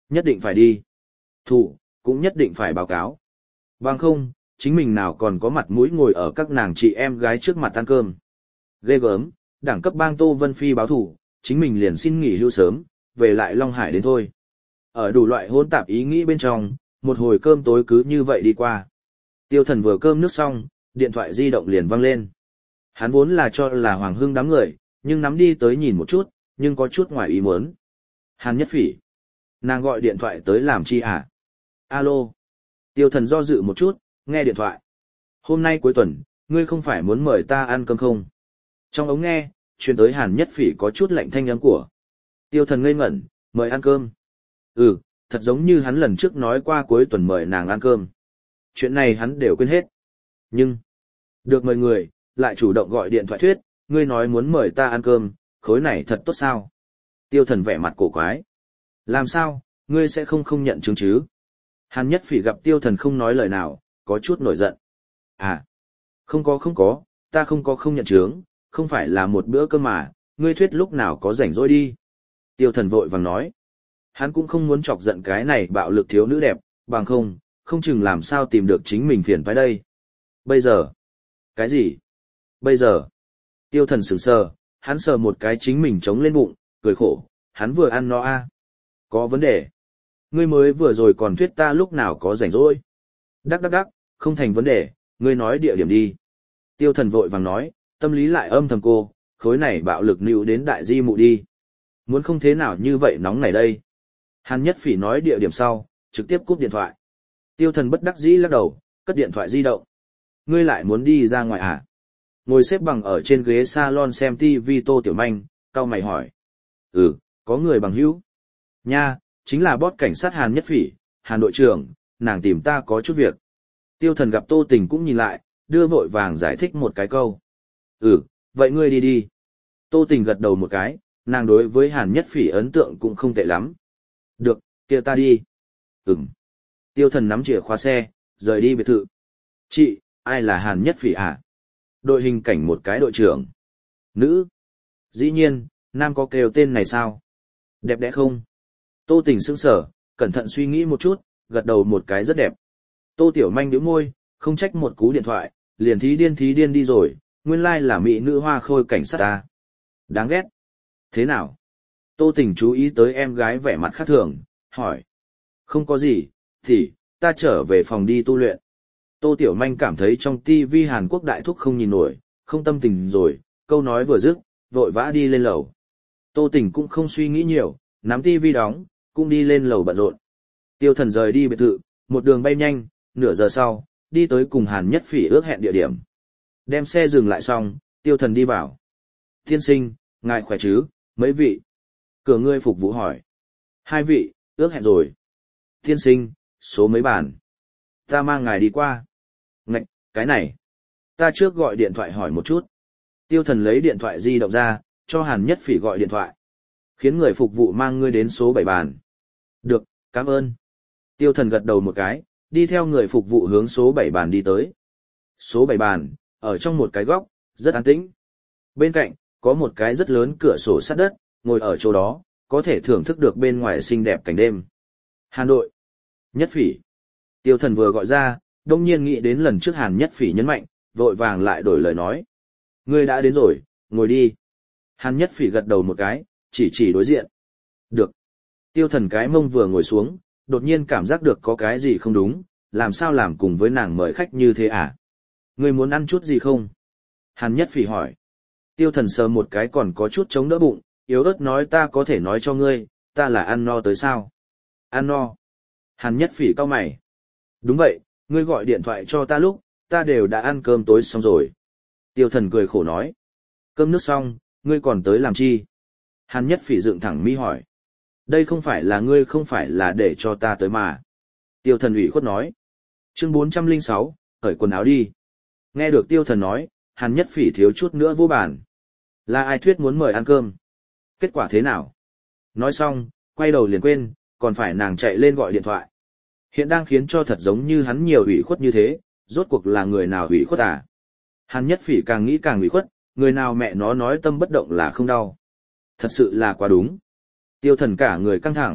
Nhất định phải đi. Thủ, cũng nhất định phải báo cáo. Bằng không, chính mình nào còn có mặt mũi ngồi ở các nàng chị em gái trước mặt ăn cơm. Ghê gớm, đẳng cấp bang Tô Vân Phi báo thủ, chính mình liền xin nghỉ hưu sớm, về lại Long Hải đến thôi. Ở đủ loại hỗn tạp ý nghĩ bên trong, một hồi cơm tối cứ như vậy đi qua. Tiêu Thần vừa cơm nước xong, điện thoại di động liền vang lên. Hắn vốn là cho là Hoàng Hưng đám người, nhưng nắm đi tới nhìn một chút, nhưng có chút ngoài ý muốn. Hàn Nhất Phỉ. Nàng gọi điện thoại tới làm chi hả? Alo. Tiêu Thần do dự một chút, nghe điện thoại. Hôm nay cuối tuần, ngươi không phải muốn mời ta ăn cơm không? Trong ống nghe, truyền tới Hàn Nhất Phỉ có chút lạnh thanh âm của. Tiêu Thần ngây ngẩn, mời ăn cơm. Ừ, thật giống như hắn lần trước nói qua cuối tuần mời nàng ăn cơm. Chuyện này hắn đều quên hết. Nhưng, được mời người, lại chủ động gọi điện thoại thuyết, ngươi nói muốn mời ta ăn cơm, khối này thật tốt sao? Tiêu Thần vẻ mặt cổ quái. Làm sao, ngươi sẽ không không nhận chứng chứ? Hàn Nhất Phỉ gặp Tiêu Thần không nói lời nào, có chút nổi giận. À, không có không có, ta không có không nhận chứng, không phải là một bữa cơm mà, ngươi thuyết lúc nào có rảnh rỗi đi. Tiêu Thần vội vàng nói. Hắn cũng không muốn chọc giận cái này bạo lực thiếu nữ đẹp, bằng không, không chừng làm sao tìm được chính mình phiền phải đây. Bây giờ? Cái gì? Bây giờ? Tiêu Thần sửng sờ, hắn sờ một cái chính mình chống lên bụng, cười khổ, hắn vừa ăn no a. Có vấn đề. Ngươi mới vừa rồi còn thuyết ta lúc nào có rảnh rỗi. Đắc đắc đắc, không thành vấn đề, ngươi nói địa điểm đi. Tiêu Thần vội vàng nói, tâm lý lại âm thầm cô, khối này bạo lực níu đến đại di mụ đi. Muốn không thế nào như vậy nóng này đây. Hàn Nhất Phỉ nói địa điểm sau, trực tiếp cúp điện thoại. Tiêu Thần bất đắc dĩ lắc đầu, cất điện thoại di động. Ngươi lại muốn đi ra ngoài à? Ngồi xếp bằng ở trên ghế salon xem ti vi Tô Tiểu Manh, cau mày hỏi. Ừ, có người bằng hữu. Nha, chính là boss cảnh sát Hàn Nhất Phỉ, Hàn đội trưởng, nàng tìm ta có chút việc. Tiêu Thần gặp Tô Tình cũng nhìn lại, đưa vội vàng giải thích một cái câu. Ừ, vậy ngươi đi đi. Tô Tình gật đầu một cái, nàng đối với Hàn Nhất Phỉ ấn tượng cũng không tệ lắm. Được, kia ta đi. Ừm. Tiêu Thần nắm chìa khóa xe, rời đi biệt thự. Chị, ai là Hàn Nhất Phỉ à? Đội hình cảnh một cái đội trưởng. Nữ. Dĩ nhiên, nam có kêu tên này sao? Đẹp đẽ không? Tô Tình sững sờ, cẩn thận suy nghĩ một chút, gật đầu một cái rất đẹp. Tô Tiểu Manh nhếch môi, không trách một cú điện thoại, liền thí điên thí điên đi rồi, nguyên lai là mỹ nữ hoa khôi cảnh sát ta. Đáng ghét. Thế nào? Tô Tình chú ý tới em gái vẻ mặt khác thường, hỏi. Không có gì, thì, ta trở về phòng đi tu luyện. Tô Tiểu Manh cảm thấy trong tivi Hàn Quốc đại thúc không nhìn nổi, không tâm tình rồi, câu nói vừa dứt, vội vã đi lên lầu. Tô Tình cũng không suy nghĩ nhiều, nắm tivi đóng, cũng đi lên lầu bận rộn. Tiêu Thần rời đi biệt thự, một đường bay nhanh, nửa giờ sau, đi tới cùng Hàn Nhất Phỉ ước hẹn địa điểm. Đem xe dừng lại xong, Tiêu Thần đi vào. Tiên sinh, ngài khỏe chứ, mấy vị? Cửa ngươi phục vụ hỏi. Hai vị, ước hẹn rồi. Tiên sinh, số mấy bàn? Ta mang ngài đi qua. Ngạch, cái này. Ta trước gọi điện thoại hỏi một chút. Tiêu Thần lấy điện thoại di động ra, cho Hàn Nhất Phỉ gọi điện thoại. Khiến người phục vụ mang ngươi đến số bảy bàn. Được, cảm ơn. Tiêu Thần gật đầu một cái, đi theo người phục vụ hướng số bảy bàn đi tới. Số bảy bàn, ở trong một cái góc, rất an tĩnh. Bên cạnh, có một cái rất lớn cửa sổ sát đất, ngồi ở chỗ đó, có thể thưởng thức được bên ngoài xinh đẹp cảnh đêm. Hàn đội. Nhất Phỉ. Tiêu Thần vừa gọi ra, đông nhiên nghĩ đến lần trước Hàn Nhất Phỉ nhấn mạnh, vội vàng lại đổi lời nói. Ngươi đã đến rồi, ngồi đi. Hàn Nhất Phỉ gật đầu một cái, chỉ chỉ đối diện. Được. Tiêu Thần cái mông vừa ngồi xuống, đột nhiên cảm giác được có cái gì không đúng, làm sao làm cùng với nàng mời khách như thế à? Ngươi muốn ăn chút gì không? Hàn Nhất Phỉ hỏi. Tiêu Thần sờ một cái còn có chút chống đỡ bụng, yếu ớt nói ta có thể nói cho ngươi, ta là ăn no tới sao? Ăn no. Hàn Nhất Phỉ cau mày. Đúng vậy, ngươi gọi điện thoại cho ta lúc, ta đều đã ăn cơm tối xong rồi. Tiêu Thần cười khổ nói. Cơm nước xong, ngươi còn tới làm chi? Hàn Nhất Phỉ dựng thẳng mi hỏi. Đây không phải là ngươi không phải là để cho ta tới mà. Tiêu Thần ủy khuất nói. Chương bốn trăm lẻ sáu, cởi quần áo đi. Nghe được Tiêu Thần nói, Hàn Nhất Phỉ thiếu chút nữa vô bản. Là ai thuyết muốn mời ăn cơm? Kết quả thế nào? Nói xong, quay đầu liền quên, còn phải nàng chạy lên gọi điện thoại. Hiện đang khiến cho thật giống như hắn nhiều ủy khuất như thế, rốt cuộc là người nào ủy khuất à? Hàn Nhất Phỉ càng nghĩ càng ủy khuất, người nào mẹ nó nói tâm bất động là không đau. Thật sự là quá đúng. Tiêu Thần cả người căng thẳng,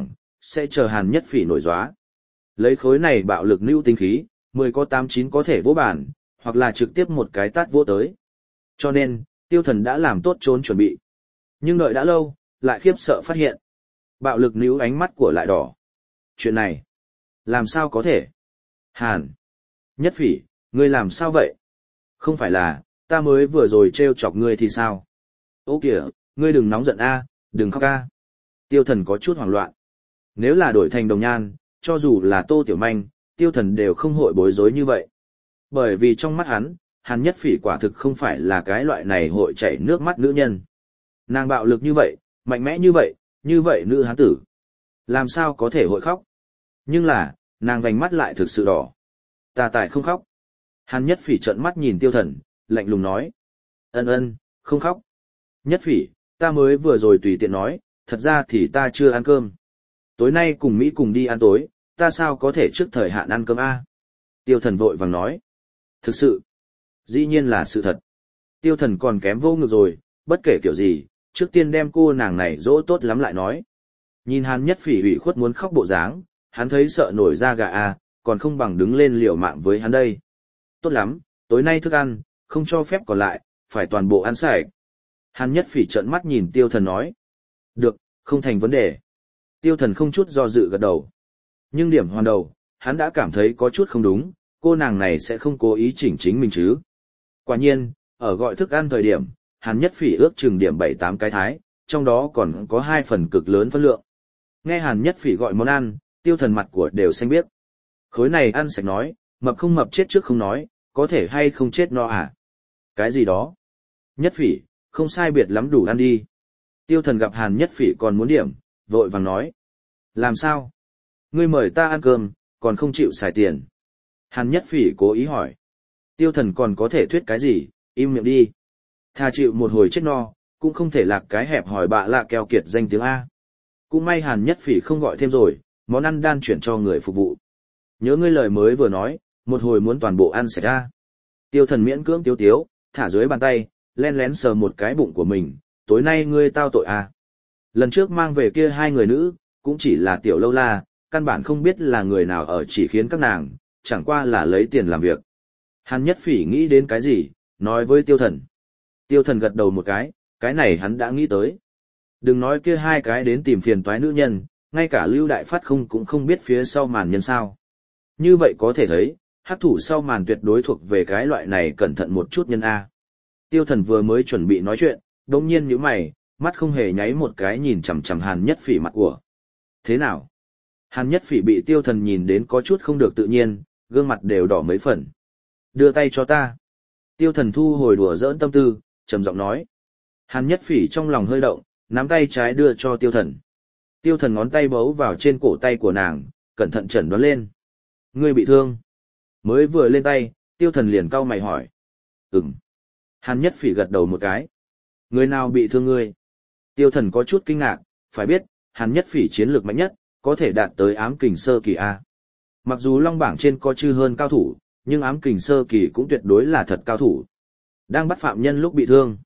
sẽ chờ Hàn Nhất Phỉ nổi gióa. Lấy khối này bạo lực nưu tinh khí, mười có tám chín có thể vỗ bản, hoặc là trực tiếp một cái tát vỗ tới. Cho nên, Tiêu Thần đã làm tốt trốn chuẩn bị. Nhưng đợi đã lâu, lại khiếp sợ phát hiện. Bạo lực níu ánh mắt của lại đỏ. Chuyện này, làm sao có thể? Hàn Nhất Phỉ, ngươi làm sao vậy? Không phải là, ta mới vừa rồi trêu chọc ngươi thì sao? Ô kìa, ngươi đừng nóng giận a, đừng khóc a. Tiêu Thần có chút hoảng loạn. Nếu là đổi thành Đồng Nhan, cho dù là Tô Tiểu Manh, Tiêu Thần đều không hội bối rối như vậy. Bởi vì trong mắt hắn, Hàn Nhất Phỉ quả thực không phải là cái loại này hội chảy nước mắt nữ nhân. Nàng bạo lực như vậy, mạnh mẽ như vậy, như vậy nữ hán tử. Làm sao có thể hội khóc? Nhưng là, nàng vành mắt lại thực sự đỏ. Ta tại không khóc. Hàn Nhất Phỉ trợn mắt nhìn Tiêu Thần, lạnh lùng nói. Ân ân, không khóc. Nhất Phỉ, ta mới vừa rồi tùy tiện nói, thật ra thì ta chưa ăn cơm. Tối nay cùng Mỹ cùng đi ăn tối, ta sao có thể trước thời hạn ăn cơm a? Tiêu Thần vội vàng nói. Thực sự, dĩ nhiên là sự thật. Tiêu Thần còn kém vô ngực rồi, bất kể kiểu gì, trước tiên đem cô nàng này dỗ tốt lắm lại nói. Nhìn Hàn Nhất Phỉ ủy khuất muốn khóc bộ dáng, hắn thấy sợ nổi da gà a, còn không bằng đứng lên liều mạng với hắn đây. Tốt lắm, tối nay thức ăn, không cho phép còn lại, phải toàn bộ ăn sạch. Hàn Nhất Phỉ trợn mắt nhìn Tiêu Thần nói. Được, không thành vấn đề. Tiêu Thần không chút do dự gật đầu. Nhưng điểm hoàn đầu, hắn đã cảm thấy có chút không đúng, cô nàng này sẽ không cố ý chỉnh chính mình chứ. Quả nhiên, ở gọi thức ăn thời điểm, Hàn Nhất Phỉ ước chừng điểm bảy tám cái thái, trong đó còn có hai phần cực lớn phân lượng. Nghe Hàn Nhất Phỉ gọi món ăn, Tiêu Thần mặt của đều xanh biếc. Khối này ăn sạch nói, mập không mập chết trước không nói, có thể hay không chết no à? Cái gì đó? Nhất Phỉ, không sai biệt lắm đủ ăn đi. Tiêu Thần gặp Hàn Nhất Phỉ còn muốn điểm, vội vàng nói. Làm sao? Ngươi mời ta ăn cơm, còn không chịu xài tiền. Hàn Nhất Phỉ cố ý hỏi. Tiêu Thần còn có thể thuyết cái gì, im miệng đi. Thà chịu một hồi chết no, cũng không thể lạc cái hẹp hỏi bạ lạ keo kiệt danh tiếng A. Cũng may Hàn Nhất Phỉ không gọi thêm rồi, món ăn đan chuyển cho người phục vụ. Nhớ ngươi lời mới vừa nói, một hồi muốn toàn bộ ăn sạch ra. Tiêu Thần miễn cưỡng tiếu tiếu, thả dưới bàn tay, len lén sờ một cái bụng của mình, tối nay ngươi tao tội à. Lần trước mang về kia hai người nữ, cũng chỉ là tiểu lâu la, căn bản không biết là người nào ở chỉ khiến các nàng, chẳng qua là lấy tiền làm việc. Hàn Nhất Phỉ nghĩ đến cái gì, nói với Tiêu Thần. Tiêu Thần gật đầu một cái, cái này hắn đã nghĩ tới. Đừng nói kia hai cái đến tìm phiền toái nữ nhân, ngay cả Lưu Đại Phát không cũng không biết phía sau màn nhân sao. Như vậy có thể thấy, hắc thủ sau màn tuyệt đối thuộc về cái loại này cẩn thận một chút nhân A. Tiêu Thần vừa mới chuẩn bị nói chuyện, đống nhiên nhíu mày, mắt không hề nháy một cái nhìn chằm chằm Hàn Nhất Phỉ mặt của. Thế nào? Hàn Nhất Phỉ bị Tiêu Thần nhìn đến có chút không được tự nhiên, gương mặt đều đỏ mấy phần. Đưa tay cho ta. Tiêu Thần thu hồi đùa giỡn tâm tư, trầm giọng nói. Hàn Nhất Phỉ trong lòng hơi động, nắm tay trái đưa cho Tiêu Thần. Tiêu Thần ngón tay bấu vào trên cổ tay của nàng, cẩn thận chẩn đoán lên. Ngươi bị thương. Mới vừa lên tay, Tiêu Thần liền cau mày hỏi. Ừm. Hàn Nhất Phỉ gật đầu một cái. Người nào bị thương ngươi? Tiêu Thần có chút kinh ngạc, phải biết, Hàn Nhất Phỉ chiến lược mạnh nhất, có thể đạt tới ám kình sơ kỳ A. Mặc dù long bảng trên có chư hơn cao thủ, nhưng ám kình sơ kỳ cũng tuyệt đối là thật cao thủ. Đang bắt phạm nhân lúc bị thương.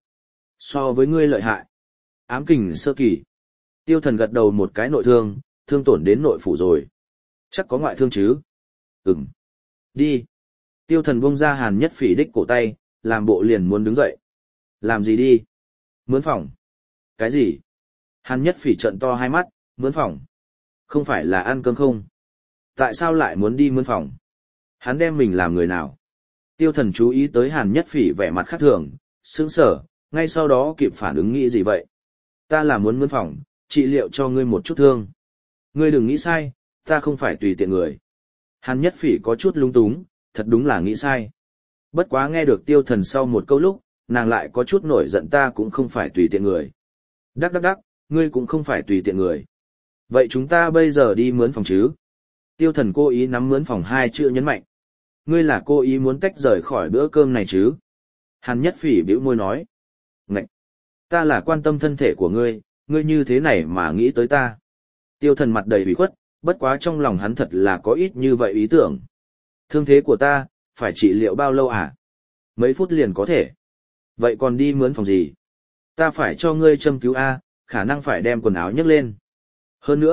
So với ngươi lợi hại. Ám kình sơ kỳ. Tiêu Thần gật đầu một cái nội thương, thương tổn đến nội phủ rồi. Chắc có ngoại thương chứ? Ừm. Đi. Tiêu Thần buông ra Hàn Nhất Phỉ đích cổ tay, làm bộ liền muốn đứng dậy. Làm gì đi? Mướn phòng. Cái gì? Hàn Nhất Phỉ trợn to hai mắt, mướn phòng. Không phải là ăn cơm không? Tại sao lại muốn đi mướn phòng? Hắn đem mình làm người nào? Tiêu Thần chú ý tới Hàn Nhất Phỉ vẻ mặt khác thường, sững sờ, ngay sau đó kịp phản ứng nghĩ gì vậy? Ta là muốn mướn phòng, trị liệu cho ngươi một chút thương. Ngươi đừng nghĩ sai, ta không phải tùy tiện người. Hàn Nhất Phỉ có chút lung túng, thật đúng là nghĩ sai. Bất quá nghe được Tiêu Thần sau một câu lúc, nàng lại có chút nổi giận, ta cũng không phải tùy tiện người. Đắc đắc đắc, ngươi cũng không phải tùy tiện người. Vậy chúng ta bây giờ đi mướn phòng chứ? Tiêu Thần cố ý nắm mướn phòng hai chữ nhấn mạnh. Ngươi là cố ý muốn tách rời khỏi bữa cơm này chứ? Hàn Nhất Phỉ bĩu môi nói. Ngậy! Ta là quan tâm thân thể của ngươi, ngươi như thế này mà nghĩ tới ta. Tiêu Thần mặt đầy ủy khuất, bất quá trong lòng hắn thật là có ít như vậy ý tưởng. Thương thế của ta, phải trị liệu bao lâu à? Mấy phút liền có thể. Vậy còn đi mướn phòng gì? Ta phải cho ngươi châm cứu A, khả năng phải đem quần áo nhấc lên. Hơn nữa,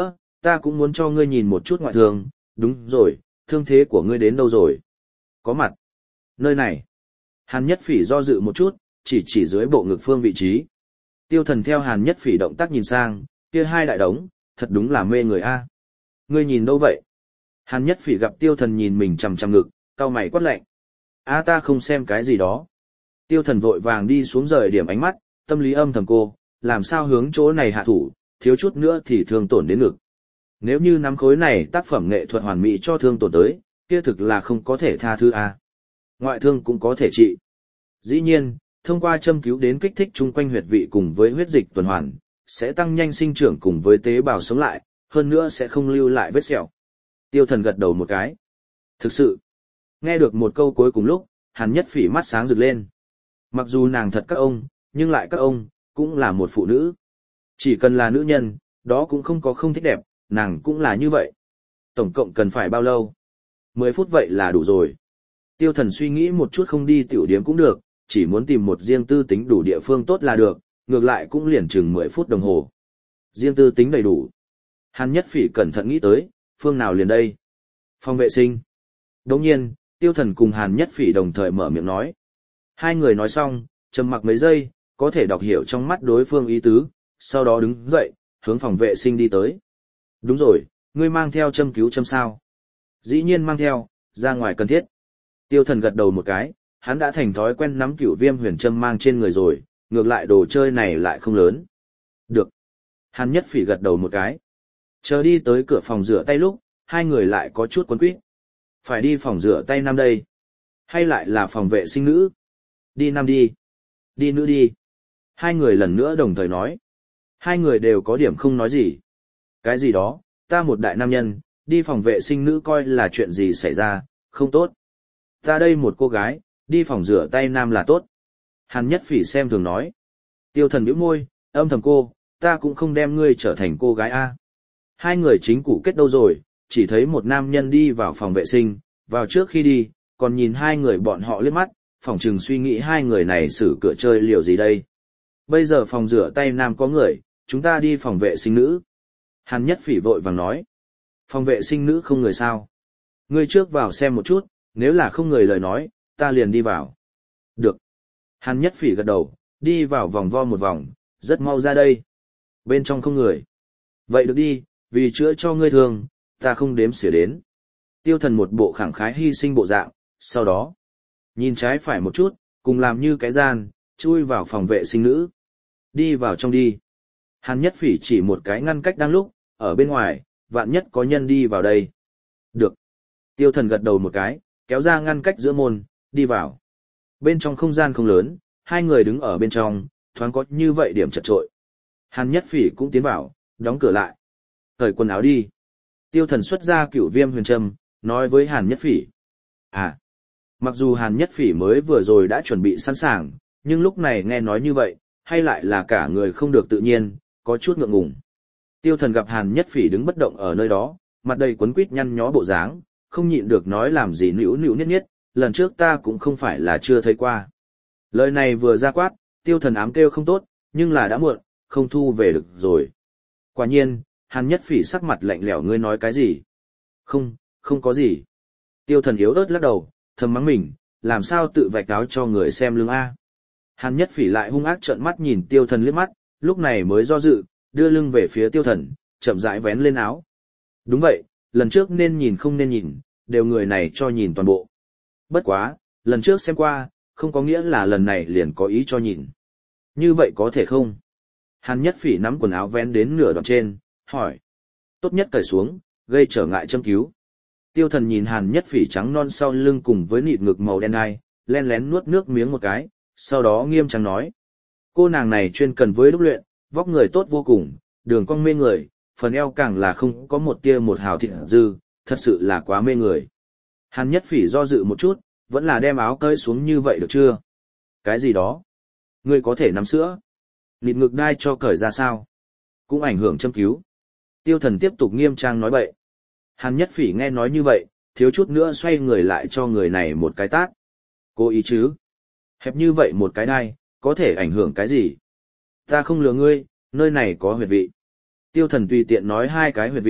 Ta cũng muốn cho ngươi nhìn một chút ngoại thương, đúng rồi, thương thế của ngươi đến đâu rồi? Có mặt. Nơi này. Hàn Nhất Phỉ do dự một chút, chỉ chỉ dưới bộ ngực phương vị trí. Tiêu Thần theo Hàn Nhất Phỉ động tác nhìn sang, kia hai đại đống, thật đúng là mê người a. Ngươi nhìn đâu vậy? Hàn Nhất Phỉ gặp Tiêu Thần nhìn mình chằm chằm ngực, cau mày quát lạnh. A ta không xem cái gì đó. Tiêu Thần vội vàng đi xuống rời điểm ánh mắt, tâm lý âm thầm cô, làm sao hướng chỗ này hạ thủ, thiếu chút nữa thì thương tổn đến ngực. Nếu như nắm khối này tác phẩm nghệ thuật hoàn mỹ cho thương tổn tới, kia thực là không có thể tha thứ a. Ngoại thương cũng có thể trị. Dĩ nhiên, thông qua châm cứu đến kích thích chung quanh huyệt vị cùng với huyết dịch tuần hoàn, sẽ tăng nhanh sinh trưởng cùng với tế bào sống lại, hơn nữa sẽ không lưu lại vết sẹo. Tiêu Thần gật đầu một cái. Thực sự, nghe được một câu cuối cùng lúc, Hàn Nhất Phỉ mắt sáng rực lên. Mặc dù nàng thật các ông, nhưng lại các ông, cũng là một phụ nữ. Chỉ cần là nữ nhân, đó cũng không có không thích đẹp, nàng cũng là như vậy. Tổng cộng cần phải bao lâu? Mười phút vậy là đủ rồi. Tiêu Thần suy nghĩ một chút không đi tiểu điếm cũng được, chỉ muốn tìm một riêng tư tính đủ địa phương tốt là được, ngược lại cũng liền chừng mười phút đồng hồ. Riêng tư tính đầy đủ. Hàn Nhất Phỉ cẩn thận nghĩ tới, phương nào liền đây? Phòng vệ sinh. Đồng nhiên, Tiêu Thần cùng Hàn Nhất Phỉ đồng thời mở miệng nói. Hai người nói xong, trầm mặc mấy giây, có thể đọc hiểu trong mắt đối phương ý tứ, sau đó đứng dậy, hướng phòng vệ sinh đi tới. Đúng rồi, ngươi mang theo châm cứu châm sao? Dĩ nhiên mang theo, ra ngoài cần thiết. Tiêu Thần gật đầu một cái, hắn đã thành thói quen nắm cửu viêm huyền châm mang trên người rồi, ngược lại đồ chơi này lại không lớn. Được. Hàn Nhất Phỉ gật đầu một cái. Chờ đi tới cửa phòng rửa tay lúc, hai người lại có chút quấn quýt. Phải đi phòng rửa tay nam đây. Hay lại là phòng vệ sinh nữ? Đi nam đi. Đi nữ đi. Hai người lần nữa đồng thời nói. Hai người đều có điểm không nói gì. Cái gì đó, ta một đại nam nhân, đi phòng vệ sinh nữ coi là chuyện gì xảy ra, không tốt. Ta đây một cô gái, đi phòng rửa tay nam là tốt. Hàn Nhất Phỉ xem thường nói. Tiêu Thần bĩu môi, âm thầm cô, ta cũng không đem ngươi trở thành cô gái a. Hai người chính cũ kết đâu rồi, chỉ thấy một nam nhân đi vào phòng vệ sinh, vào trước khi đi, còn nhìn hai người bọn họ liếc mắt, phỏng chừng suy nghĩ hai người này xử cửa chơi liều gì đây. Bây giờ phòng rửa tay nam có người, chúng ta đi phòng vệ sinh nữ. Hàn Nhất Phỉ vội vàng nói. Phòng vệ sinh nữ không người sao? Ngươi trước vào xem một chút, nếu là không người lời nói, ta liền đi vào. Được. Hàn Nhất Phỉ gật đầu, đi vào vòng vo một vòng, rất mau ra đây. Bên trong không người. Vậy được đi, vì chữa cho ngươi thương, ta không đếm xỉa đến. Tiêu Thần một bộ khẳng khái hy sinh bộ dạng, sau đó, nhìn trái phải một chút, cùng làm như cái gian, chui vào phòng vệ sinh nữ. Đi vào trong đi. Hàn Nhất Phỉ chỉ một cái ngăn cách đang lúc, ở bên ngoài, vạn nhất có nhân đi vào đây. Được. Tiêu Thần gật đầu một cái, kéo ra ngăn cách giữa môn, đi vào. Bên trong không gian không lớn, hai người đứng ở bên trong, thoáng có như vậy điểm chật trội. Hàn Nhất Phỉ cũng tiến vào, đóng cửa lại. Cởi quần áo đi. Tiêu Thần xuất ra cửu viêm huyền châm, nói với Hàn Nhất Phỉ. À, mặc dù Hàn Nhất Phỉ mới vừa rồi đã chuẩn bị sẵn sàng, nhưng lúc này nghe nói như vậy, hay lại là cả người không được tự nhiên, có chút ngượng ngùng. Tiêu Thần gặp Hàn Nhất Phỉ đứng bất động ở nơi đó, mặt đầy quấn quýt nhăn nhó bộ dáng, không nhịn được nói làm gì nữu nữu niết niết, lần trước ta cũng không phải là chưa thấy qua. Lời này vừa ra quát, Tiêu Thần ám kêu không tốt, nhưng là đã muộn, không thu về được rồi. Quả nhiên, Hàn Nhất Phỉ sắc mặt lạnh lẽo, ngươi nói cái gì? Không, không có gì. Tiêu Thần yếu ớt lắc đầu, thầm mắng mình, làm sao tự vạch áo cho người xem lưng a. Hàn Nhất Phỉ lại hung ác trợn mắt nhìn Tiêu Thần liếc mắt, lúc này mới do dự, đưa lưng về phía Tiêu Thần, chậm rãi vén lên áo. Đúng vậy, lần trước nên nhìn không nên nhìn, đều người này cho nhìn toàn bộ. Bất quá, lần trước xem qua, không có nghĩa là lần này liền có ý cho nhìn. Như vậy có thể không? Hàn Nhất Phỉ nắm quần áo vén đến nửa đoạn trên, hỏi. Tốt nhất cởi xuống, gây trở ngại châm cứu. Tiêu Thần nhìn Hàn Nhất Phỉ trắng non sau lưng cùng với nịt ngực màu đen ai, len lén nuốt nước miếng một cái, sau đó nghiêm trang nói. Cô nàng này chuyên cần với đúc luyện, vóc người tốt vô cùng, đường cong mê người, phần eo càng là không có một tia một hào thịt dư, thật sự là quá mê người. Hàn Nhất Phỉ do dự một chút, vẫn là đem áo cởi xuống như vậy được chưa? Cái gì đó? Ngươi có thể nắm sữa. Nịt ngực đai cho cởi ra sao? Cũng ảnh hưởng châm cứu. Tiêu Thần tiếp tục nghiêm trang nói bậy. Hàn Nhất Phỉ nghe nói như vậy, thiếu chút nữa xoay người lại cho người này một cái tát. Cố ý chứ? Hẹp như vậy một cái đai, có thể ảnh hưởng cái gì? Ta không lừa ngươi, nơi này có huyệt vị. Tiêu Thần tùy tiện nói hai cái huyệt vị,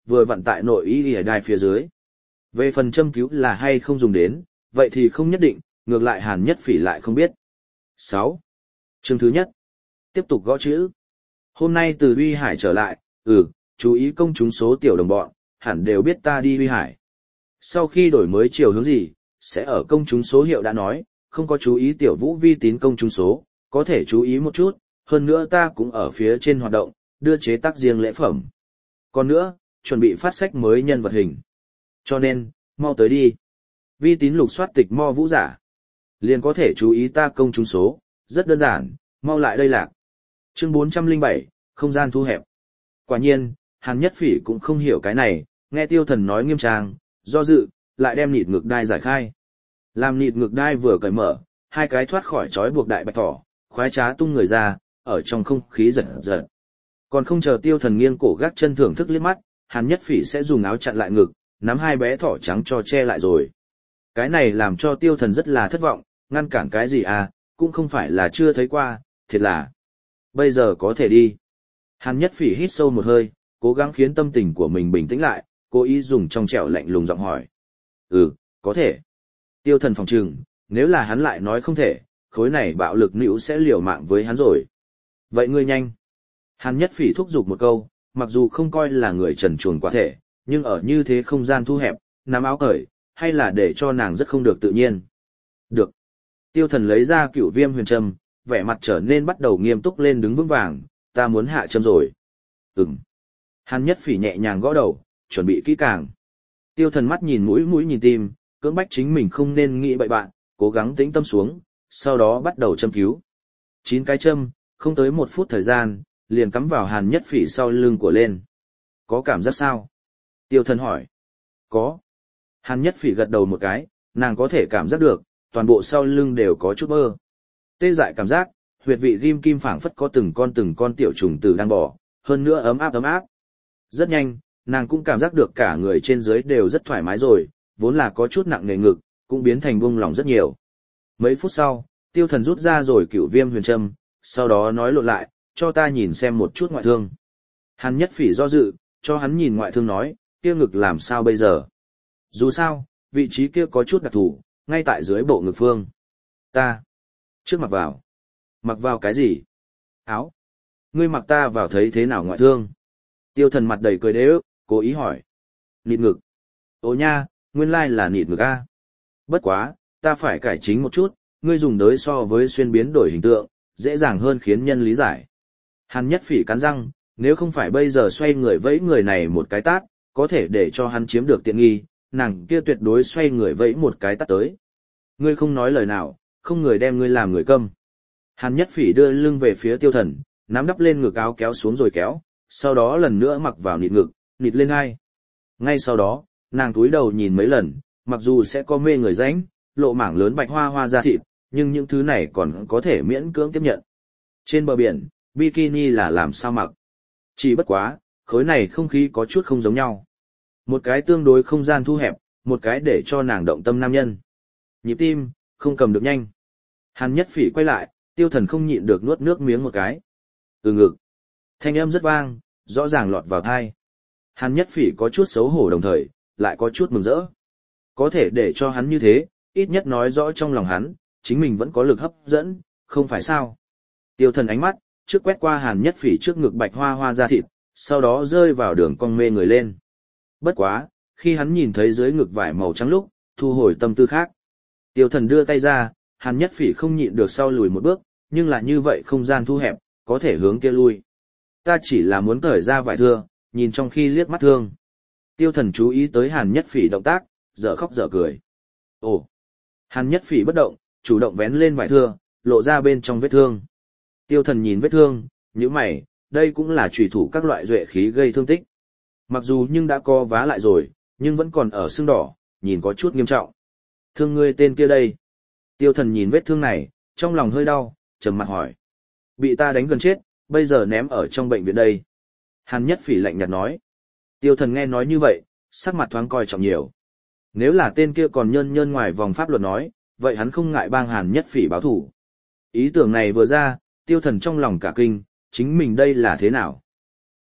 vừa vận tại nội y ở đai phía dưới. Về phần châm cứu là hay không dùng đến, vậy thì không nhất định, ngược lại Hàn Nhất Phỉ lại không biết. sáu. Chương thứ nhất. Tiếp tục gõ chữ. Hôm nay từ Uy Hải trở lại, ừ, chú ý công chúng số tiểu đồng bọn, hẳn đều biết ta đi Uy Hải. Sau khi đổi mới chiều hướng gì, sẽ ở công chúng số hiệu đã nói, không có chú ý tiểu vũ vi tín công chúng số, có thể chú ý một chút, hơn nữa ta cũng ở phía trên hoạt động, đưa chế tác riêng lễ phẩm. Còn nữa, chuẩn bị phát sách mới nhân vật hình. Cho nên, mau tới đi. Vi tín lục soát tịch mo vũ giả. Liền có thể chú ý ta công chúng số, rất đơn giản, mau lại đây lạc. Chương bốn trăm lẻ bảy, không gian thu hẹp. Quả nhiên, Hàn Nhất Phỉ cũng không hiểu cái này, nghe Tiêu Thần nói nghiêm trang, do dự, lại đem nịt ngực đai giải khai. Làm nịt ngực đai vừa cởi mở, hai cái thoát khỏi trói buộc đại bạch thỏ, khoái trá tung người ra, ở trong không khí giật giật. Còn không chờ Tiêu Thần nghiêng cổ gác chân thưởng thức liếc mắt, Hàn Nhất Phỉ sẽ dùng áo chặn lại ngực, nắm hai bé thỏ trắng cho che lại rồi. Cái này làm cho Tiêu Thần rất là thất vọng, ngăn cản cái gì à, cũng không phải là chưa thấy qua, thiệt là. Bây giờ có thể đi. Hàn Nhất Phỉ hít sâu một hơi, cố gắng khiến tâm tình của mình bình tĩnh lại, cố ý dùng trong trẻo lạnh lùng giọng hỏi. Ừ, có thể. Tiêu Thần phòng trừng, nếu là hắn lại nói không thể, khối này bạo lực nữ sẽ liều mạng với hắn rồi. Vậy ngươi nhanh. Hàn Nhất Phỉ thúc giục một câu, mặc dù không coi là người trần truồng quá thể, nhưng ở như thế không gian thu hẹp, nắm áo cởi, hay là để cho nàng rất không được tự nhiên. Được. Tiêu Thần lấy ra cửu viêm huyền châm, vẻ mặt trở nên bắt đầu nghiêm túc lên đứng vững vàng, ta muốn hạ châm rồi. Ừm. Hàn Nhất Phỉ nhẹ nhàng gõ đầu, chuẩn bị kỹ càng. Tiêu Thần mắt nhìn mũi mũi nhìn tim, cưỡng bách chính mình không nên nghĩ bậy bạn, cố gắng tĩnh tâm xuống, sau đó bắt đầu châm cứu. Chín cái châm, không tới một phút thời gian, liền cắm vào Hàn Nhất Phỉ sau lưng của lên. Có cảm giác sao? Tiêu Thần hỏi. Có. Hàn Nhất Phỉ gật đầu một cái, nàng có thể cảm giác được, toàn bộ sau lưng đều có chút mơ. Tê dại cảm giác, huyệt vị ghim kim phảng phất có từng con từng con tiểu trùng tử đang bò, hơn nữa ấm áp ấm áp. Rất nhanh, nàng cũng cảm giác được cả người trên dưới đều rất thoải mái rồi, vốn là có chút nặng nề ngực, cũng biến thành buông lỏng rất nhiều. Mấy phút sau, Tiêu Thần rút ra rồi cửu viêm huyền châm, sau đó nói lộn lại, cho ta nhìn xem một chút ngoại thương. Hàn Nhất Phỉ do dự, cho hắn nhìn ngoại thương nói, kia ngực làm sao bây giờ? Dù sao, vị trí kia có chút đặc thù, ngay tại dưới bộ ngực phương. Ta. Trước mặc vào. Mặc vào cái gì? Áo. Ngươi mặc ta vào thấy thế nào ngoại thương? Tiêu Thần mặt đầy cười đế ức, cố ý hỏi. Nịt ngực. Ồ nha, nguyên lai là nịt ngực a. Bất quá, ta phải cải chính một chút, ngươi dùng đới so với xuyên biến đổi hình tượng, dễ dàng hơn khiến nhân lý giải. Hàn Nhất Phỉ cắn răng, nếu không phải bây giờ xoay người vẫy người này một cái tát, có thể để cho hắn chiếm được tiện nghi, nàng kia tuyệt đối xoay người vẫy một cái tát tới. Ngươi không nói lời nào, không người đem ngươi làm người câm. Hàn Nhất Phỉ đưa lưng về phía Tiêu Thần, nắm đắp lên ngực áo kéo xuống rồi kéo, sau đó lần nữa mặc vào nịt ngực, nịt lên hai. Ngay sau đó, nàng cúi đầu nhìn mấy lần, mặc dù sẽ có mê người rãnh, lộ mảng lớn bạch hoa hoa da thịt, nhưng những thứ này còn có thể miễn cưỡng tiếp nhận. Trên bờ biển, bikini là làm sao mặc? Chỉ bất quá, khối này không khí có chút không giống nhau. Một cái tương đối không gian thu hẹp, một cái để cho nàng động tâm nam nhân. Nhịp tim, không cầm được nhanh. Hàn Nhất Phỉ quay lại, Tiêu Thần không nhịn được nuốt nước miếng một cái. Từ ngực. Thanh âm rất vang, rõ ràng lọt vào tai. Hàn Nhất Phỉ có chút xấu hổ đồng thời, lại có chút mừng rỡ. Có thể để cho hắn như thế, ít nhất nói rõ trong lòng hắn, chính mình vẫn có lực hấp dẫn, không phải sao. Tiêu Thần ánh mắt, trước quét qua Hàn Nhất Phỉ trước ngực bạch hoa hoa da thịt, sau đó rơi vào đường cong mê người lên. Bất quá, khi hắn nhìn thấy dưới ngực vải màu trắng lúc, thu hồi tâm tư khác. Tiêu Thần đưa tay ra, Hàn Nhất Phỉ không nhịn được sau lùi một bước, nhưng là như vậy không gian thu hẹp, có thể hướng kia lui. Ta chỉ là muốn cởi ra vải thưa, nhìn trong khi liếc mắt thương. Tiêu Thần chú ý tới Hàn Nhất Phỉ động tác, dở khóc dở cười. Ồ! Hàn Nhất Phỉ bất động, chủ động vén lên vải thưa, lộ ra bên trong vết thương. Tiêu Thần nhìn vết thương, nhíu mày, đây cũng là chủy thủ các loại duệ khí gây thương tích. Mặc dù nhưng đã co vá lại rồi, nhưng vẫn còn ở sưng đỏ, nhìn có chút nghiêm trọng. Thương ngươi tên kia đây. Tiêu Thần nhìn vết thương này, trong lòng hơi đau, trầm mặt hỏi. Bị ta đánh gần chết, bây giờ ném ở trong bệnh viện đây. Hàn Nhất Phỉ lạnh nhạt nói. Tiêu Thần nghe nói như vậy, sắc mặt thoáng coi trọng nhiều. Nếu là tên kia còn nhơn nhơn ngoài vòng pháp luật nói, vậy hắn không ngại bang Hàn Nhất Phỉ báo thủ. Ý tưởng này vừa ra, Tiêu Thần trong lòng cả kinh, chính mình đây là thế nào?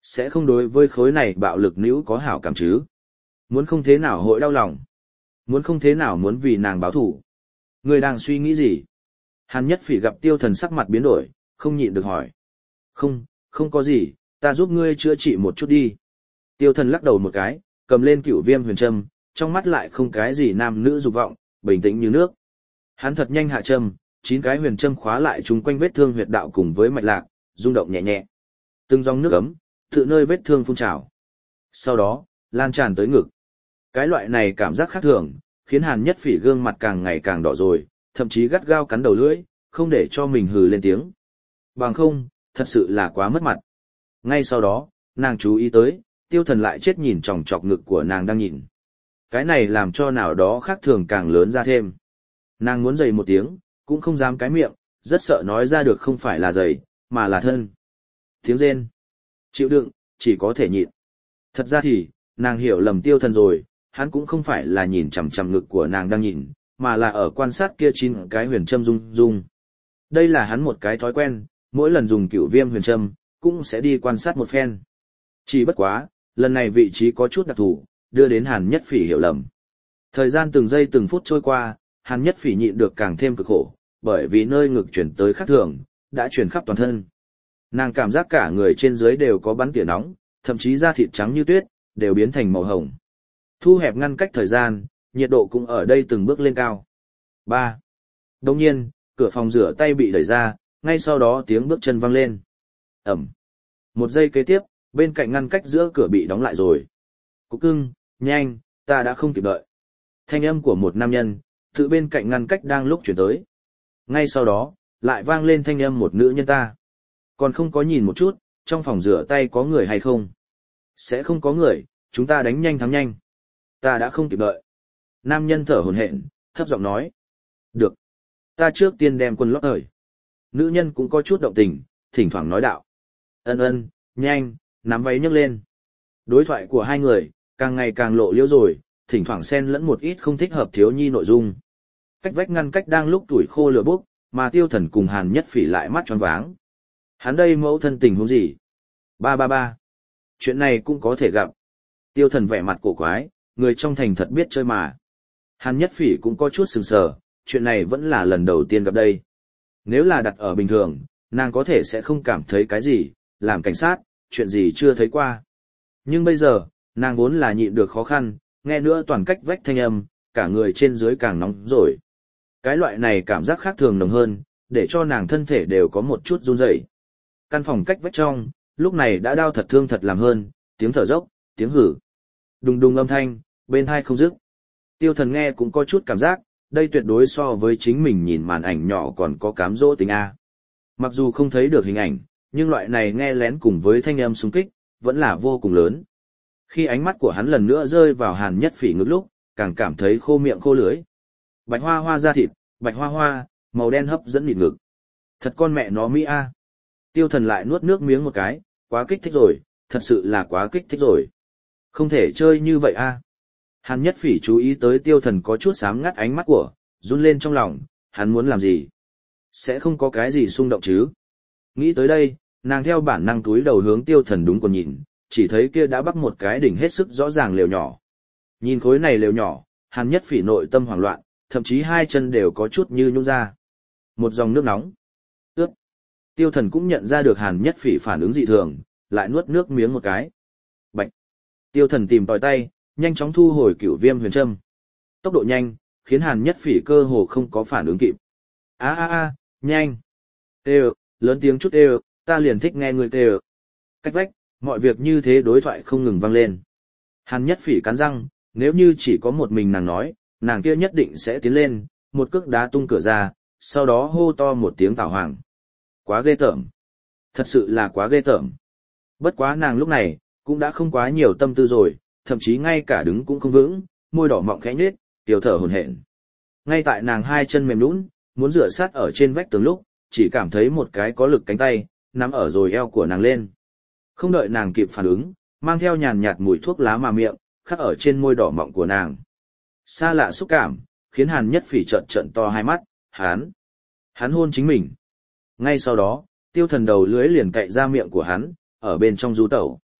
Sẽ không đối với khối này bạo lực nữ có hảo cảm chứ. Muốn không thế nào hội đau lòng. Muốn không thế nào muốn vì nàng báo thủ. Người đang suy nghĩ gì? Hàn Nhất Phỉ gặp Tiêu Thần sắc mặt biến đổi, không nhịn được hỏi. Không, không có gì, ta giúp ngươi chữa trị một chút đi. Tiêu Thần lắc đầu một cái, cầm lên Cửu Viêm huyền châm, trong mắt lại không cái gì nam nữ dục vọng, bình tĩnh như nước. Hắn thật nhanh hạ châm, chín cái huyền châm khóa lại chung quanh vết thương huyệt đạo cùng với mạch lạc, rung động nhẹ nhẹ. Từng dòng nước ấm, tự nơi vết thương phun trào. Sau đó, lan tràn tới ngực. Cái loại này cảm giác khác thường, khiến Hàn Nhất Phỉ gương mặt càng ngày càng đỏ rồi, thậm chí gắt gao cắn đầu lưỡi, không để cho mình hừ lên tiếng. Bằng không, thật sự là quá mất mặt. Ngay sau đó, nàng chú ý tới, Tiêu Thần lại chết nhìn chòng chọc ngực của nàng đang nhìn. Cái này làm cho nào đó khác thường càng lớn ra thêm. Nàng muốn dày một tiếng, cũng không dám cái miệng, rất sợ nói ra được không phải là dày, mà là thân. Tiếng rên. Chịu đựng, chỉ có thể nhịn. Thật ra thì, nàng hiểu lầm Tiêu Thần rồi, hắn cũng không phải là nhìn chằm chằm ngực của nàng đang nhìn, mà là ở quan sát kia chín cái huyền châm rung rung. Đây là hắn một cái thói quen, mỗi lần dùng Cửu Viêm huyền châm, cũng sẽ đi quan sát một phen. Chỉ bất quá, lần này vị trí có chút đặc thù, đưa đến Hàn Nhất Phỉ hiểu lầm. Thời gian từng giây từng phút trôi qua, Hàn Nhất Phỉ nhịn được càng thêm cực khổ, bởi vì nơi ngực chuyển tới khác thường, đã chuyển khắp toàn thân. Nàng cảm giác cả người trên dưới đều có bắn tỉa nóng, thậm chí da thịt trắng như tuyết, đều biến thành màu hồng. Thu hẹp ngăn cách thời gian, nhiệt độ cũng ở đây từng bước lên cao. ba. Đồng nhiên, cửa phòng rửa tay bị đẩy ra, ngay sau đó tiếng bước chân vang lên. Ẩm. Một giây kế tiếp, bên cạnh ngăn cách giữa cửa bị đóng lại rồi. Cục cưng, nhanh, ta đã không kịp đợi. Thanh âm của một nam nhân, tự bên cạnh ngăn cách đang lúc chuyển tới. Ngay sau đó, lại vang lên thanh âm một nữ nhân ta. Còn không có nhìn một chút, trong phòng rửa tay có người hay không? Sẽ không có người, chúng ta đánh nhanh thắng nhanh. Ta đã không kịp đợi. Nam nhân thở hổn hển, thấp giọng nói. Được. Ta trước tiên đem quân lót thời. Nữ nhân cũng có chút động tình, thỉnh thoảng nói đạo. Ân ân, nhanh, nắm váy nhấc lên. Đối thoại của hai người, càng ngày càng lộ liễu rồi, thỉnh thoảng xen lẫn một ít không thích hợp thiếu nhi nội dung. Cách vách ngăn cách đang lúc tuổi khô lửa bốc, mà Tiêu Thần cùng Hàn Nhất Phỉ lại mắt tròn váng. Hắn đây mẫu thân tình huống gì? Ba ba ba. Chuyện này cũng có thể gặp. Tiêu Thần vẻ mặt cổ quái, người trong thành thật biết chơi mà. Hàn Nhất Phỉ cũng có chút sừng sờ, chuyện này vẫn là lần đầu tiên gặp đây. Nếu là đặt ở bình thường, nàng có thể sẽ không cảm thấy cái gì, làm cảnh sát, chuyện gì chưa thấy qua. Nhưng bây giờ, nàng vốn là nhịn được khó khăn, nghe nữa toàn cách vách thanh âm, cả người trên dưới càng nóng rồi. Cái loại này cảm giác khác thường nồng hơn, để cho nàng thân thể đều có một chút run rẩy. Căn phòng cách vách trong, lúc này đã đau thật thương thật làm hơn, tiếng thở dốc, tiếng hử. Đùng đùng âm thanh, bên hai không dứt. Tiêu Thần nghe cũng có chút cảm giác, đây tuyệt đối so với chính mình nhìn màn ảnh nhỏ còn có cám dỗ tính A. Mặc dù không thấy được hình ảnh, nhưng loại này nghe lén cùng với thanh âm xung kích, vẫn là vô cùng lớn. Khi ánh mắt của hắn lần nữa rơi vào Hàn Nhất Phỉ ngực lúc, càng cảm thấy khô miệng khô lưỡi. Bạch hoa hoa da thịt, bạch hoa hoa, màu đen hấp dẫn mịt ngực. Thật con mẹ nó Mỹ A. Tiêu Thần lại nuốt nước miếng một cái, quá kích thích rồi, thật sự là quá kích thích rồi. Không thể chơi như vậy A. Hàn Nhất Phỉ chú ý tới Tiêu Thần có chút sám ngắt ánh mắt của, run lên trong lòng, hắn muốn làm gì? Sẽ không có cái gì xung động chứ? Nghĩ tới đây, nàng theo bản năng túi đầu hướng Tiêu Thần đúng còn nhìn, chỉ thấy kia đã bắt một cái đỉnh hết sức rõ ràng lều nhỏ. Nhìn khối này lều nhỏ, Hàn Nhất Phỉ nội tâm hoảng loạn, thậm chí hai chân đều có chút như nhũn ra. Một dòng nước nóng. Ướt. Tiêu Thần cũng nhận ra được Hàn Nhất Phỉ phản ứng dị thường, lại nuốt nước miếng một cái. Bạch. Tiêu Thần tìm tòi tay, nhanh chóng thu hồi Cửu Viêm huyền châm. Tốc độ nhanh, khiến Hàn Nhất Phỉ cơ hồ không có phản ứng kịp. A a a, nhanh. Têu, lớn tiếng chút têu, ta liền thích nghe người têu. Cách vách, mọi việc như thế đối thoại không ngừng vang lên. Hàn Nhất Phỉ cắn răng, nếu như chỉ có một mình nàng nói, nàng kia nhất định sẽ tiến lên, một cước đá tung cửa ra, sau đó hô to một tiếng tảo hoàng. Quá ghê tởm. Thật sự là quá ghê tởm. Bất quá nàng lúc này, cũng đã không quá nhiều tâm tư rồi, thậm chí ngay cả đứng cũng không vững, môi đỏ mọng khẽ nhếch, tiểu thở hổn hển. Ngay tại nàng hai chân mềm nhũn, muốn dựa sát ở trên vách tường lúc, chỉ cảm thấy một cái có lực cánh tay nắm ở rồi eo của nàng lên. Không đợi nàng kịp phản ứng, mang theo nhàn nhạt mùi thuốc lá mà miệng, khắc ở trên môi đỏ mọng của nàng. Xa lạ xúc cảm, khiến Hàn Nhất Phỉ trợn trợn to hai mắt, hắn, hắn hôn chính mình. Ngay sau đó, Tiêu Thần đầu lưới liền cạy ra miệng của hắn, ở bên trong du tẩu.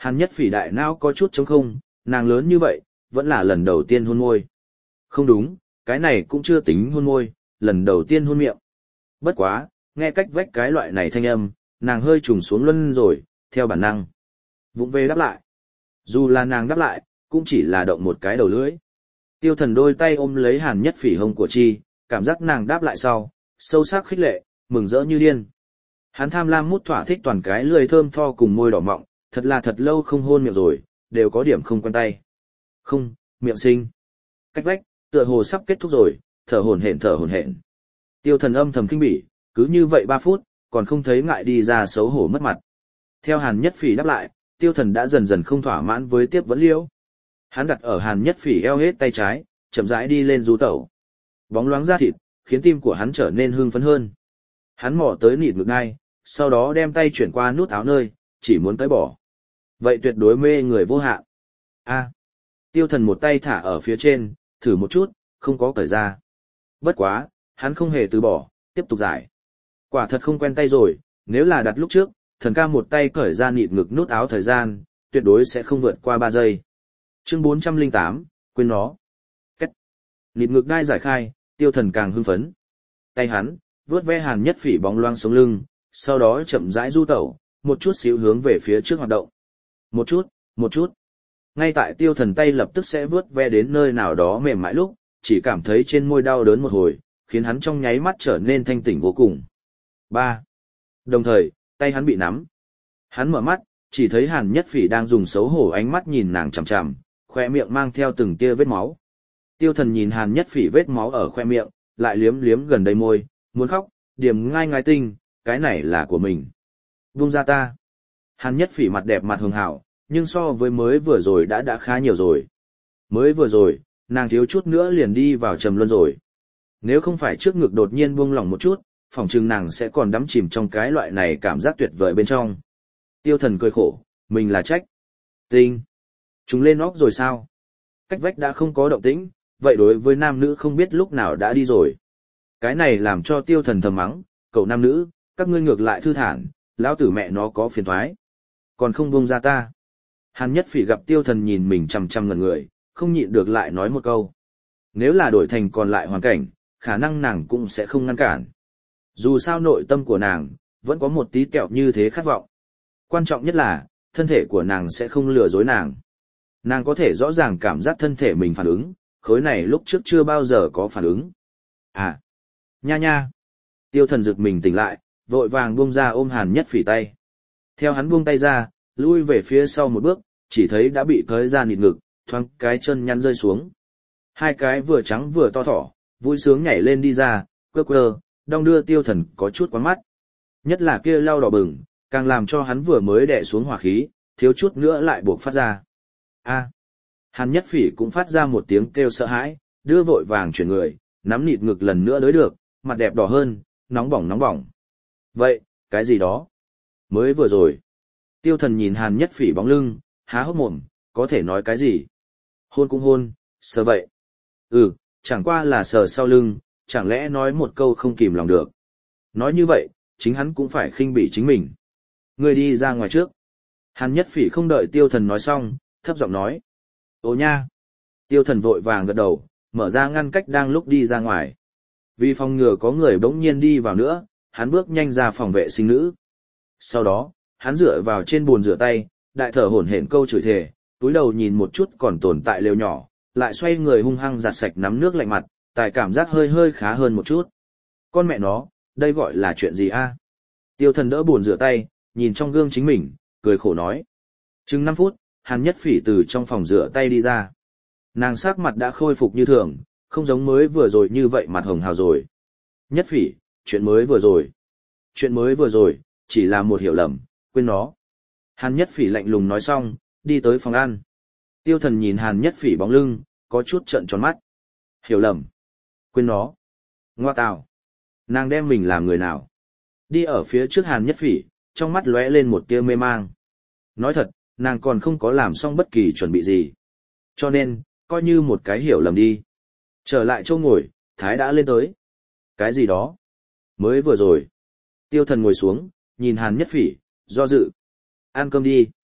Hàn Nhất Phỉ đại não có chút trống không, nàng lớn như vậy, vẫn là lần đầu tiên hôn môi. Không đúng, cái này cũng chưa tính hôn môi, lần đầu tiên hôn miệng. Bất quá, nghe cách vách cái loại này thanh âm, nàng hơi trùng xuống luân rồi, theo bản năng. Vụng về đáp lại. Dù là nàng đáp lại, cũng chỉ là động một cái đầu lưỡi. Tiêu Thần đôi tay ôm lấy Hàn Nhất Phỉ hông của chi, cảm giác nàng đáp lại sau, sâu sắc khích lệ, mừng rỡ như điên. Hắn tham lam mút thỏa thích toàn cái lưỡi thơm tho cùng môi đỏ mọng, thật là thật lâu không hôn miệng rồi, đều có điểm không quen tay. Không, miệng sinh. Cách vách, tựa hồ sắp kết thúc rồi, thở hổn hển thở hổn hển. Tiêu Thần âm thầm kinh bỉ, cứ như vậy ba phút, còn không thấy ngại đi ra xấu hổ mất mặt. Theo Hàn Nhất Phỉ đáp lại, Tiêu Thần đã dần dần không thỏa mãn với tiếp vấn liễu. Hắn đặt ở Hàn Nhất Phỉ eo hết tay trái, chậm rãi đi lên du tẩu. Bóng loáng da thịt, khiến tim của hắn trở nên hưng phấn hơn. Hắn mò tới nịt ngực ngay, sau đó đem tay chuyển qua nút áo nơi, chỉ muốn tới bỏ. Vậy tuyệt đối mê người vô hạn. A. Tiêu Thần một tay thả ở phía trên, thử một chút, không có cởi ra. Bất quá, hắn không hề từ bỏ, tiếp tục giải. Quả thật không quen tay rồi, nếu là đặt lúc trước, Thần ca một tay cởi ra nịt ngực nút áo thời gian, tuyệt đối sẽ không vượt qua ba giây. Chương bốn trăm lẻ tám, quên nó. Cách. Nịt ngực đai giải khai, Tiêu Thần càng hưng phấn. Tay hắn, vuốt ve Hàn Nhất Phỉ bóng loáng sống lưng, sau đó chậm rãi du tẩu, một chút xíu hướng về phía trước hoạt động. Một chút, một chút. Ngay tại Tiêu Thần tay lập tức sẽ vuốt ve đến nơi nào đó mềm mại lúc, chỉ cảm thấy trên môi đau đớn một hồi, khiến hắn trong nháy mắt trở nên thanh tỉnh vô cùng. Ba. Đồng thời, tay hắn bị nắm. Hắn mở mắt, chỉ thấy Hàn Nhất Phỉ đang dùng xấu hổ ánh mắt nhìn nàng chằm chằm, khoe miệng mang theo từng tia vết máu. Tiêu Thần nhìn Hàn Nhất Phỉ vết máu ở khoe miệng, lại liếm liếm gần đây môi, muốn khóc, điểm ngai ngai tinh, cái này là của mình. Buông ra ta. Hàn Nhất Phỉ mặt đẹp mặt hường hảo, nhưng so với mới vừa rồi đã đã khá nhiều rồi. Mới vừa rồi, nàng thiếu chút nữa liền đi vào trầm luân rồi. Nếu không phải trước ngực đột nhiên buông lỏng một chút, phỏng chừng nàng sẽ còn đắm chìm trong cái loại này cảm giác tuyệt vời bên trong. Tiêu Thần cười khổ, mình là trách. Tinh. Chúng lên óc rồi sao? Cách vách đã không có động tĩnh, vậy đối với nam nữ không biết lúc nào đã đi rồi. Cái này làm cho Tiêu Thần thầm mắng, cậu nam nữ, các ngươi ngược lại thư thản, lão tử mẹ nó có phiền toái. Còn không buông ra ta. Hàn Nhất Phỉ gặp Tiêu Thần nhìn mình chằm chằm ngẩn người, không nhịn được lại nói một câu. Nếu là đổi thành còn lại hoàn cảnh, khả năng nàng cũng sẽ không ngăn cản. Dù sao nội tâm của nàng, vẫn có một tí kẹo như thế khát vọng. Quan trọng nhất là, thân thể của nàng sẽ không lừa dối nàng. Nàng có thể rõ ràng cảm giác thân thể mình phản ứng, khối này lúc trước chưa bao giờ có phản ứng. À, nha nha. Tiêu Thần giật mình tỉnh lại, vội vàng buông ra ôm Hàn Nhất Phỉ tay. Theo hắn buông tay ra, lui về phía sau một bước, chỉ thấy đã bị cởi ra nịt ngực, thoáng cái chân nhăn rơi xuống. Hai cái vừa trắng vừa to thỏ, vui sướng nhảy lên đi ra, quơ quơ, đong đưa Tiêu Thần có chút quán mắt. Nhất là kia lau đỏ bừng, càng làm cho hắn vừa mới đè xuống hỏa khí, thiếu chút nữa lại buộc phát ra. A. Hàn Nhất Phỉ cũng phát ra một tiếng kêu sợ hãi, đưa vội vàng chuyển người, nắm nịt ngực lần nữa đới được, mặt đẹp đỏ hơn, nóng bỏng nóng bỏng. Vậy, cái gì đó? Mới vừa rồi. Tiêu Thần nhìn Hàn Nhất Phỉ bóng lưng, há hốc mồm, có thể nói cái gì? Hôn cũng hôn, sờ vậy. Ừ, chẳng qua là sờ sau lưng, chẳng lẽ nói một câu không kìm lòng được. Nói như vậy, chính hắn cũng phải khinh bỉ chính mình. Ngươi đi ra ngoài trước. Hàn Nhất Phỉ không đợi Tiêu Thần nói xong, thấp giọng nói. Ô nha. Tiêu Thần vội vàng gật đầu, mở ra ngăn cách đang lúc đi ra ngoài. Vì phòng ngừa có người bỗng nhiên đi vào nữa, hắn bước nhanh ra phòng vệ sinh nữ. Sau đó, hắn dựa vào trên bồn rửa tay, đại thở hổn hển câu chửi thề, túi đầu nhìn một chút còn tồn tại lều nhỏ, lại xoay người hung hăng giặt sạch nắm nước lạnh mặt, tài cảm giác hơi hơi khá hơn một chút. Con mẹ nó, đây gọi là chuyện gì a? Tiêu Thần đỡ bồn rửa tay, nhìn trong gương chính mình, cười khổ nói. Chừng năm phút, Hàn Nhất Phỉ từ trong phòng rửa tay đi ra. Nàng sắc mặt đã khôi phục như thường, không giống mới vừa rồi như vậy mặt hồng hào rồi. Nhất Phỉ, chuyện mới vừa rồi. Chuyện mới vừa rồi, chỉ là một hiểu lầm, quên nó. Hàn Nhất Phỉ lạnh lùng nói xong, đi tới phòng ăn. Tiêu Thần nhìn Hàn Nhất Phỉ bóng lưng, có chút trợn tròn mắt. Hiểu lầm. Quên nó. Ngoa tào. Nàng đem mình làm người nào? Đi ở phía trước Hàn Nhất Phỉ, trong mắt lóe lên một tia mê mang. Nói thật, nàng còn không có làm xong bất kỳ chuẩn bị gì. Cho nên, coi như một cái hiểu lầm đi. Trở lại chỗ ngồi, Thái đã lên tới. Cái gì đó? Mới vừa rồi. Tiêu Thần ngồi xuống, nhìn Hàn Nhất Phỉ, do dự. Ăn cơm đi.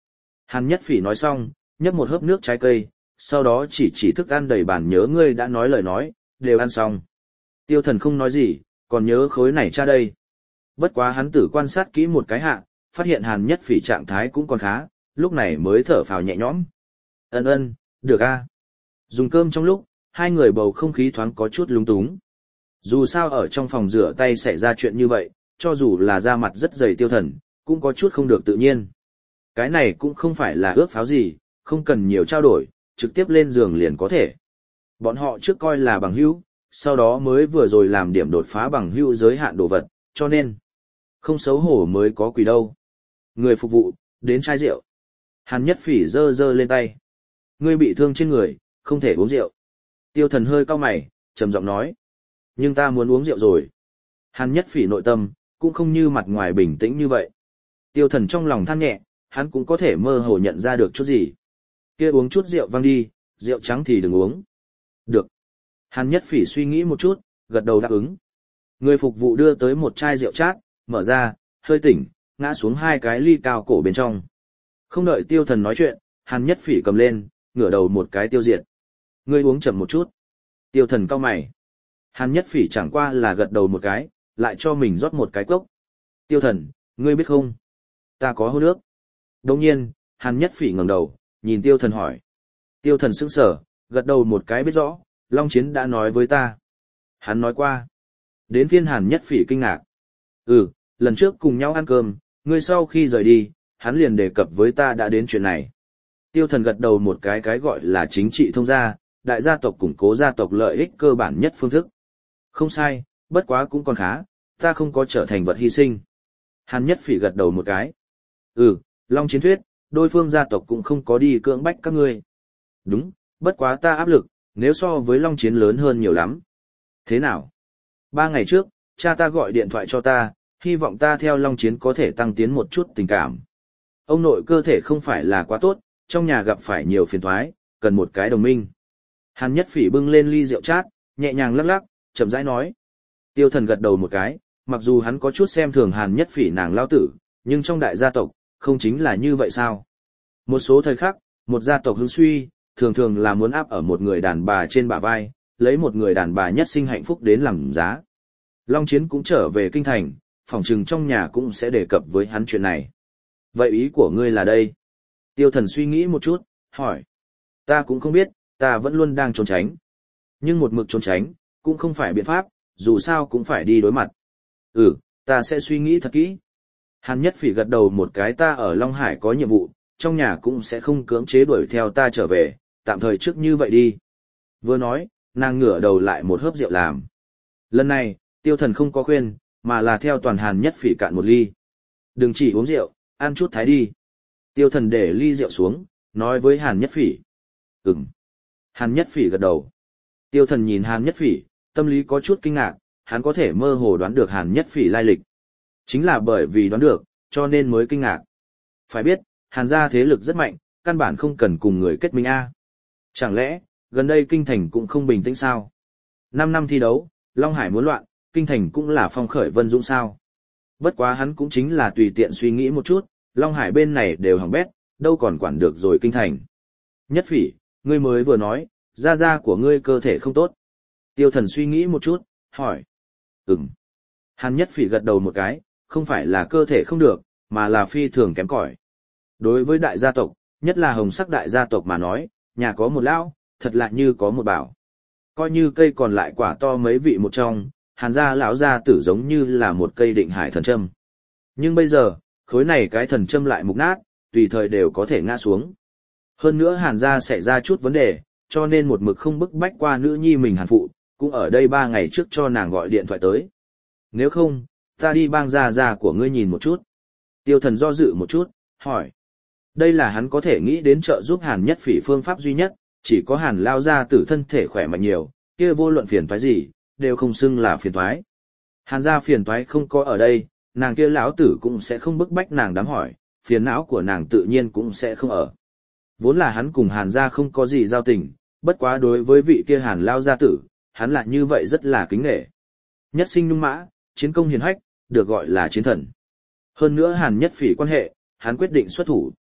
Hàn Nhất Phỉ nói xong, nhấp một hớp nước trái cây, sau đó chỉ chỉ thức ăn đầy bàn nhớ ngươi đã nói lời nói, đều ăn xong. Tiêu Thần không nói gì, còn nhớ khối này cha đây. Bất quá hắn tử quan sát kỹ một cái hạ, phát hiện Hàn Nhất Phỉ trạng thái cũng còn khá, lúc này mới thở phào nhẹ nhõm. Ân ân, được a. Dùng cơm trong lúc, hai người bầu không khí thoáng có chút lúng túng. Dù sao ở trong phòng rửa tay xảy ra chuyện như vậy, cho dù là da mặt rất dày Tiêu Thần, cũng có chút không được tự nhiên. Cái này cũng không phải là ước pháo gì, không cần nhiều trao đổi, trực tiếp lên giường liền có thể. Bọn họ trước coi là bằng hữu, sau đó mới vừa rồi làm điểm đột phá bằng hữu giới hạn đồ vật, cho nên không xấu hổ mới có quỷ đâu. Người phục vụ, đến chai rượu. Hàn Nhất Phỉ giơ giơ lên tay. Ngươi bị thương trên người, không thể uống rượu. Tiêu Thần hơi cau mày, trầm giọng nói. Nhưng ta muốn uống rượu rồi. Hàn Nhất Phỉ nội tâm, cũng không như mặt ngoài bình tĩnh như vậy. Tiêu Thần trong lòng than nhẹ, hắn cũng có thể mơ hồ nhận ra được chút gì. Kia uống chút rượu vang đi, rượu trắng thì đừng uống. Được. Hàn Nhất Phỉ suy nghĩ một chút, gật đầu đáp ứng. Người phục vụ đưa tới một chai rượu chát, mở ra, hơi tỉnh, ngã xuống hai cái ly cao cổ bên trong. Không đợi Tiêu Thần nói chuyện, Hàn Nhất Phỉ cầm lên, ngửa đầu một cái tiêu diệt. Ngươi uống chậm một chút. Tiêu Thần cau mày. Hàn Nhất Phỉ chẳng qua là gật đầu một cái, lại cho mình rót một cái cốc. Tiêu Thần, ngươi biết không? Ta có hô nước. Đồng nhiên, Hàn Nhất Phỉ ngẩng đầu, nhìn Tiêu Thần hỏi. Tiêu Thần sững sờ, gật đầu một cái biết rõ, Long Chiến đã nói với ta. Hắn nói qua. Đến phiên Hàn Nhất Phỉ kinh ngạc. Ừ, lần trước cùng nhau ăn cơm, ngươi sau khi rời đi, hắn liền đề cập với ta đã đến chuyện này. Tiêu Thần gật đầu một cái cái gọi là chính trị thông gia, đại gia tộc củng cố gia tộc lợi ích cơ bản nhất phương thức. Không sai, bất quá cũng còn khá, ta không có trở thành vật hy sinh. Hàn Nhất Phỉ gật đầu một cái. Ừ, Long Chiến thuyết, đôi phương gia tộc cũng không có đi cưỡng bách các ngươi. Đúng, bất quá ta áp lực, nếu so với Long Chiến lớn hơn nhiều lắm. Thế nào? Ba ngày trước, cha ta gọi điện thoại cho ta, hy vọng ta theo Long Chiến có thể tăng tiến một chút tình cảm. Ông nội cơ thể không phải là quá tốt, trong nhà gặp phải nhiều phiền toái, cần một cái đồng minh. Hàn Nhất Phỉ bưng lên ly rượu chát, nhẹ nhàng lắc lắc, chậm rãi nói. Tiêu Thần gật đầu một cái, mặc dù hắn có chút xem thường Hàn Nhất Phỉ nàng lao tử, nhưng trong đại gia tộc, không chính là như vậy sao? Một số thời khắc, một gia tộc hưng suy, thường thường là muốn áp ở một người đàn bà trên bả vai, lấy một người đàn bà nhất sinh hạnh phúc đến làm giá. Long Chiến cũng trở về kinh thành, phòng trừng trong nhà cũng sẽ đề cập với hắn chuyện này. Vậy ý của ngươi là đây? Tiêu Thần suy nghĩ một chút, hỏi. Ta cũng không biết, ta vẫn luôn đang trốn tránh. Nhưng một mực trốn tránh, cũng không phải biện pháp, dù sao cũng phải đi đối mặt. Ừ, ta sẽ suy nghĩ thật kỹ. Hàn Nhất Phỉ gật đầu một cái, ta ở Long Hải có nhiệm vụ, trong nhà cũng sẽ không cưỡng chế đuổi theo ta trở về, tạm thời trước như vậy đi. Vừa nói, nàng ngửa đầu lại một hớp rượu làm. Lần này, Tiêu Thần không có khuyên, mà là theo toàn Hàn Nhất Phỉ cạn một ly. Đừng chỉ uống rượu, ăn chút thái đi. Tiêu Thần để ly rượu xuống, nói với Hàn Nhất Phỉ. Ừm. Hàn Nhất Phỉ gật đầu. Tiêu Thần nhìn Hàn Nhất Phỉ, tâm lý có chút kinh ngạc, hắn có thể mơ hồ đoán được Hàn Nhất Phỉ lai lịch. Chính là bởi vì đoán được, cho nên mới kinh ngạc. Phải biết, Hàn gia thế lực rất mạnh, căn bản không cần cùng người kết minh A. Chẳng lẽ, gần đây kinh thành cũng không bình tĩnh sao? Năm năm thi đấu, Long Hải muốn loạn, kinh thành cũng là phong khởi vân dũng sao? Bất quá hắn cũng chính là tùy tiện suy nghĩ một chút, Long Hải bên này đều hỏng bét, đâu còn quản được rồi kinh thành. Nhất Phỉ, ngươi mới vừa nói, da da của ngươi cơ thể không tốt. Tiêu Thần suy nghĩ một chút, hỏi. Ừm. Hàn Nhất Phỉ gật đầu một cái, không phải là cơ thể không được, mà là phi thường kém cỏi. Đối với đại gia tộc, nhất là hồng sắc đại gia tộc mà nói, nhà có một lão, thật lạ như có một bảo. Coi như cây còn lại quả to mấy vị một trong, Hàn gia lão gia tử giống như là một cây định hải thần châm. Nhưng bây giờ, khối này cái thần châm lại mục nát, tùy thời đều có thể ngã xuống. Hơn nữa Hàn gia xảy ra chút vấn đề, cho nên một mực không bức bách qua nữ nhi mình Hàn phụ, cũng ở đây ba ngày trước cho nàng gọi điện thoại tới. Nếu không, ta đi bang gia gia của ngươi nhìn một chút. Tiêu Thần do dự một chút, hỏi. Đây là hắn có thể nghĩ đến trợ giúp Hàn Nhất Phỉ phương pháp duy nhất, chỉ có Hàn lao gia tử thân thể khỏe mạnh nhiều, kia vô luận phiền toái gì, đều không xưng là phiền toái. Hàn gia phiền toái không có ở đây, nàng kia lão tử cũng sẽ không bức bách nàng đám hỏi, phiền não của nàng tự nhiên cũng sẽ không ở. Vốn là hắn cùng Hàn gia không có gì giao tình, bất quá đối với vị kia Hàn lao gia tử, hắn lại như vậy rất là kính nể. Nhất sinh nhung mã, chiến công hiển hách, được gọi là chiến thần. Hơn nữa Hàn Nhất Phỉ quan hệ, hắn quyết định xuất thủ.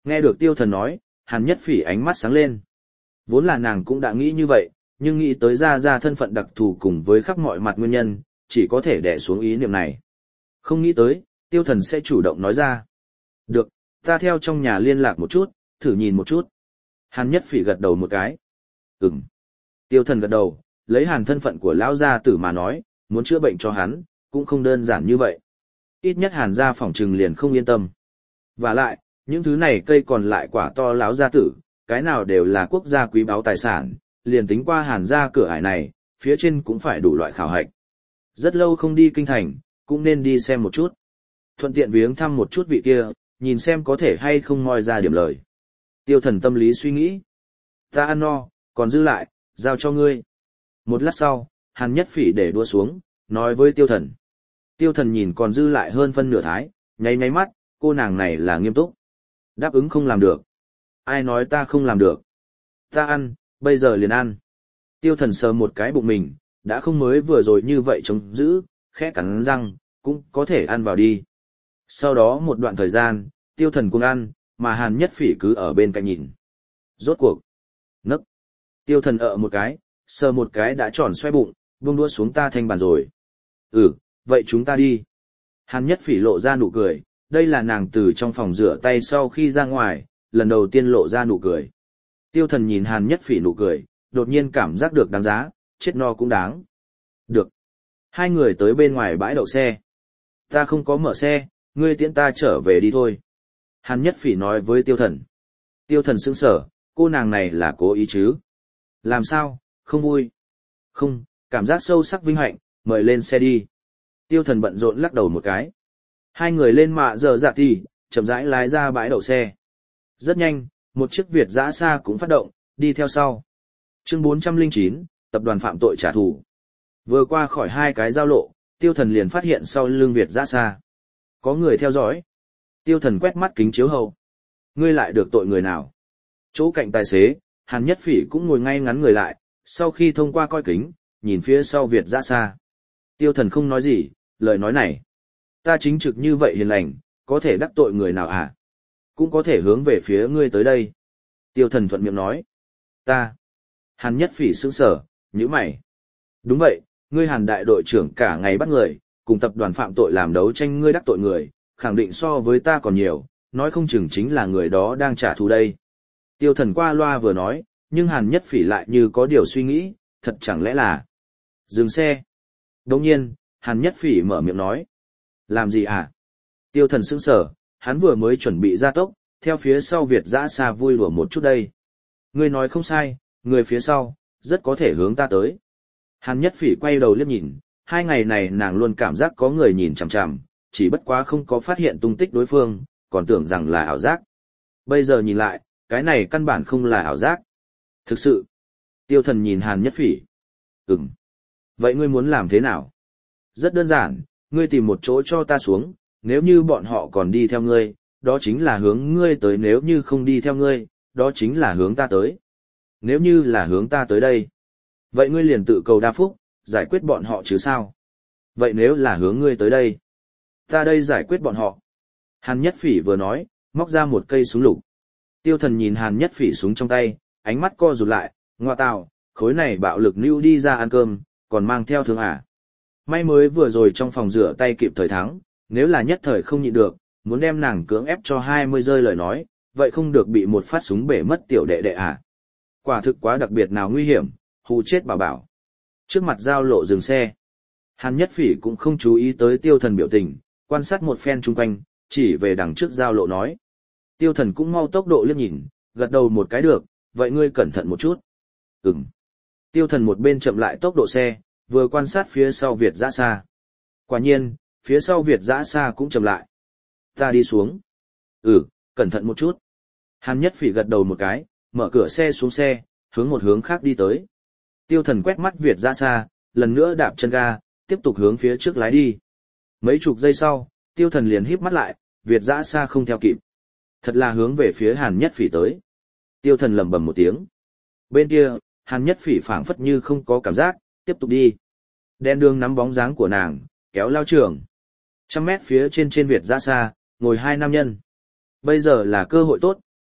Nghe được tiêu thần nói, Hàn Nhất Phỉ ánh mắt sáng lên. Vốn là nàng cũng đã nghĩ như vậy, nhưng nghĩ tới ra ra thân phận đặc thù cùng với khắp mọi mặt nguyên nhân, chỉ có thể đè xuống ý niệm này. Không nghĩ tới, tiêu thần sẽ chủ động nói ra. Được, ta theo trong nhà liên lạc một chút, thử nhìn một chút. Hàn Nhất Phỉ gật đầu một cái. Ừm. Tiêu thần gật đầu, lấy Hàn thân phận của lão gia tử mà nói, muốn chữa bệnh cho hắn, cũng không đơn giản như vậy. Ít nhất Hàn gia phỏng trừng liền không yên tâm. Và lại, những thứ này cây còn lại quả to lão gia tử, cái nào đều là quốc gia quý báu tài sản, liền tính qua Hàn gia cửa ải này, phía trên cũng phải đủ loại khảo hạch. Rất lâu không đi kinh thành, cũng nên đi xem một chút. Thuận tiện viếng thăm một chút vị kia, nhìn xem có thể hay không moi ra điểm lời. Tiêu thần tâm lý suy nghĩ. Ta ăn no, còn dư lại, giao cho ngươi. Một lát sau, Hàn Nhất Phỉ để đua xuống, nói với tiêu thần. Tiêu thần nhìn còn dư lại hơn phân nửa thái, nháy nháy mắt, cô nàng này là nghiêm túc. Đáp ứng không làm được. Ai nói ta không làm được? Ta ăn, bây giờ liền ăn. Tiêu thần sờ một cái bụng mình, đã không mới vừa rồi như vậy chống giữ, khẽ cắn răng, cũng có thể ăn vào đi. Sau đó một đoạn thời gian, tiêu thần cùng ăn, mà Hàn Nhất Phỉ cứ ở bên cạnh nhìn. Rốt cuộc. Nấc. Tiêu thần ợ một cái, sờ một cái đã tròn xoay bụng, buông đũa xuống ta thanh bàn rồi. Ừ, vậy chúng ta đi. Hàn Nhất Phỉ lộ ra nụ cười, đây là nàng từ trong phòng rửa tay sau khi ra ngoài, lần đầu tiên lộ ra nụ cười. Tiêu thần nhìn Hàn Nhất Phỉ nụ cười, đột nhiên cảm giác được đáng giá, chết no cũng đáng. Được. Hai người tới bên ngoài bãi đậu xe. Ta không có mở xe, ngươi tiễn ta trở về đi thôi. Hàn Nhất Phỉ nói với tiêu thần. Tiêu thần sững sờ, cô nàng này là cố ý chứ? Làm sao, không vui? Không, cảm giác sâu sắc vinh hạnh, mời lên xe đi. Tiêu thần bận rộn lắc đầu một cái. Hai người lên mạ giờ dạ thì, chậm rãi lái ra bãi đậu xe. Rất nhanh, một chiếc Việt dã xa cũng phát động, đi theo sau. Chương bốn trăm lẻ chín, tập đoàn phạm tội trả thù. Vừa qua khỏi hai cái giao lộ, tiêu thần liền phát hiện sau lưng Việt dã xa. Có người theo dõi. Tiêu thần quét mắt kính chiếu hậu. Ngươi lại được tội người nào? Chỗ cạnh tài xế, Hàn Nhất Phỉ cũng ngồi ngay ngắn người lại, sau khi thông qua coi kính, nhìn phía sau Việt dã xa. Tiêu thần không nói gì, lời nói này. Ta chính trực như vậy hiền lành, có thể đắc tội người nào à? Cũng có thể hướng về phía ngươi tới đây. Tiêu thần thuận miệng nói. Ta. Hàn Nhất Phỉ sững sờ, nhíu mày. Đúng vậy, ngươi Hàn đại đội trưởng cả ngày bắt người, cùng tập đoàn phạm tội làm đấu tranh ngươi đắc tội người, khẳng định so với ta còn nhiều, nói không chừng chính là người đó đang trả thù đây. Tiêu thần qua loa vừa nói, nhưng Hàn Nhất Phỉ lại như có điều suy nghĩ, thật chẳng lẽ là... Dừng xe. Đồng nhiên, Hàn Nhất Phỉ mở miệng nói. Làm gì à? Tiêu thần sững sờ, hắn vừa mới chuẩn bị ra tốc, theo phía sau Việt dã xa vui đùa một chút đây. Ngươi nói không sai, người phía sau, rất có thể hướng ta tới. Hàn Nhất Phỉ quay đầu liếc nhìn, hai ngày này nàng luôn cảm giác có người nhìn chằm chằm, chỉ bất quá không có phát hiện tung tích đối phương, còn tưởng rằng là ảo giác. Bây giờ nhìn lại, cái này căn bản không là ảo giác. Thực sự. Tiêu thần nhìn Hàn Nhất Phỉ. Ừm. Vậy ngươi muốn làm thế nào? Rất đơn giản, ngươi tìm một chỗ cho ta xuống, nếu như bọn họ còn đi theo ngươi, đó chính là hướng ngươi tới, nếu như không đi theo ngươi, đó chính là hướng ta tới. Nếu như là hướng ta tới đây, vậy ngươi liền tự cầu đa phúc, giải quyết bọn họ chứ sao? Vậy nếu là hướng ngươi tới đây, ta đây giải quyết bọn họ. Hàn Nhất Phỉ vừa nói, móc ra một cây súng lục. Tiêu thần nhìn Hàn Nhất Phỉ súng trong tay, ánh mắt co rụt lại, ngoa tào, khối này bạo lực lưu đi ra ăn cơm, còn mang theo thương à. May mới vừa rồi trong phòng rửa tay kịp thời thắng, nếu là nhất thời không nhịn được, muốn đem nàng cưỡng ép cho hai mươi rơi lời nói, vậy không được bị một phát súng bể mất tiểu đệ đệ à. Quả thực quá đặc biệt nào nguy hiểm, hù chết bảo bảo. Trước mặt giao lộ dừng xe. Hàn Nhất Phỉ cũng không chú ý tới tiêu thần biểu tình, quan sát một phen chung quanh, chỉ về đằng trước giao lộ nói. Tiêu thần cũng mau tốc độ liếc nhìn, gật đầu một cái được, vậy ngươi cẩn thận một chút. Ừm. Tiêu thần một bên chậm lại tốc độ xe, vừa quan sát phía sau Việt dã xa. Quả nhiên, phía sau Việt dã xa cũng chậm lại. Ta đi xuống. Ừ, cẩn thận một chút. Hàn Nhất Phỉ gật đầu một cái, mở cửa xe xuống xe, hướng một hướng khác đi tới. Tiêu thần quét mắt Việt dã xa, lần nữa đạp chân ga, tiếp tục hướng phía trước lái đi. Mấy chục giây sau, tiêu thần liền híp mắt lại, Việt dã xa không theo kịp. Thật là hướng về phía Hàn Nhất Phỉ tới. Tiêu thần lẩm bẩm một tiếng. Bên kia, Hàn Nhất Phỉ phảng phất như không có cảm giác, tiếp tục đi. Đen đường nắm bóng dáng của nàng, kéo lao trường. Trăm mét phía trên trên Việt dã xa, ngồi hai nam nhân. Bây giờ là cơ hội tốt,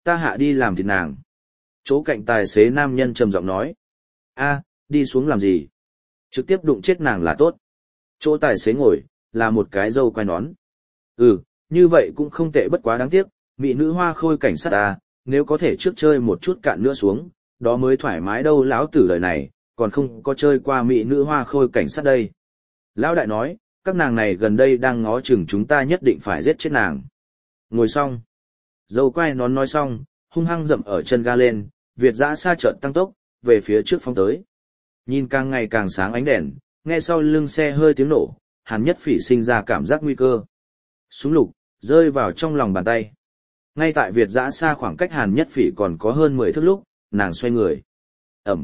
ta hạ đi làm thịt nàng. Chỗ cạnh tài xế nam nhân trầm giọng nói. A, đi xuống làm gì? Trực tiếp đụng chết nàng là tốt. Chỗ tài xế ngồi, là một cái dâu quai nón. Ừ, như vậy cũng không tệ bất quá đáng tiếc, mỹ nữ hoa khôi cảnh sát à, nếu có thể trước chơi một chút cạn nữa xuống, đó mới thoải mái đâu lão tử lời này, còn không có chơi qua mỹ nữ hoa khôi cảnh sát đây. Lão đại nói, các nàng này gần đây đang ngó chừng chúng ta nhất định phải giết chết nàng. Ngồi xong. Dâu quai nón nói xong, hung hăng dậm ở chân ga lên, Việt dã xa chợt tăng tốc, về phía trước phóng tới. Nhìn càng ngày càng sáng ánh đèn, nghe sau lưng xe hơi tiếng nổ, Hàn Nhất Phỉ sinh ra cảm giác nguy cơ. Súng lục, rơi vào trong lòng bàn tay. Ngay tại Việt dã xa khoảng cách Hàn Nhất Phỉ còn có hơn mười thước lúc, nàng xoay người. Ẩm.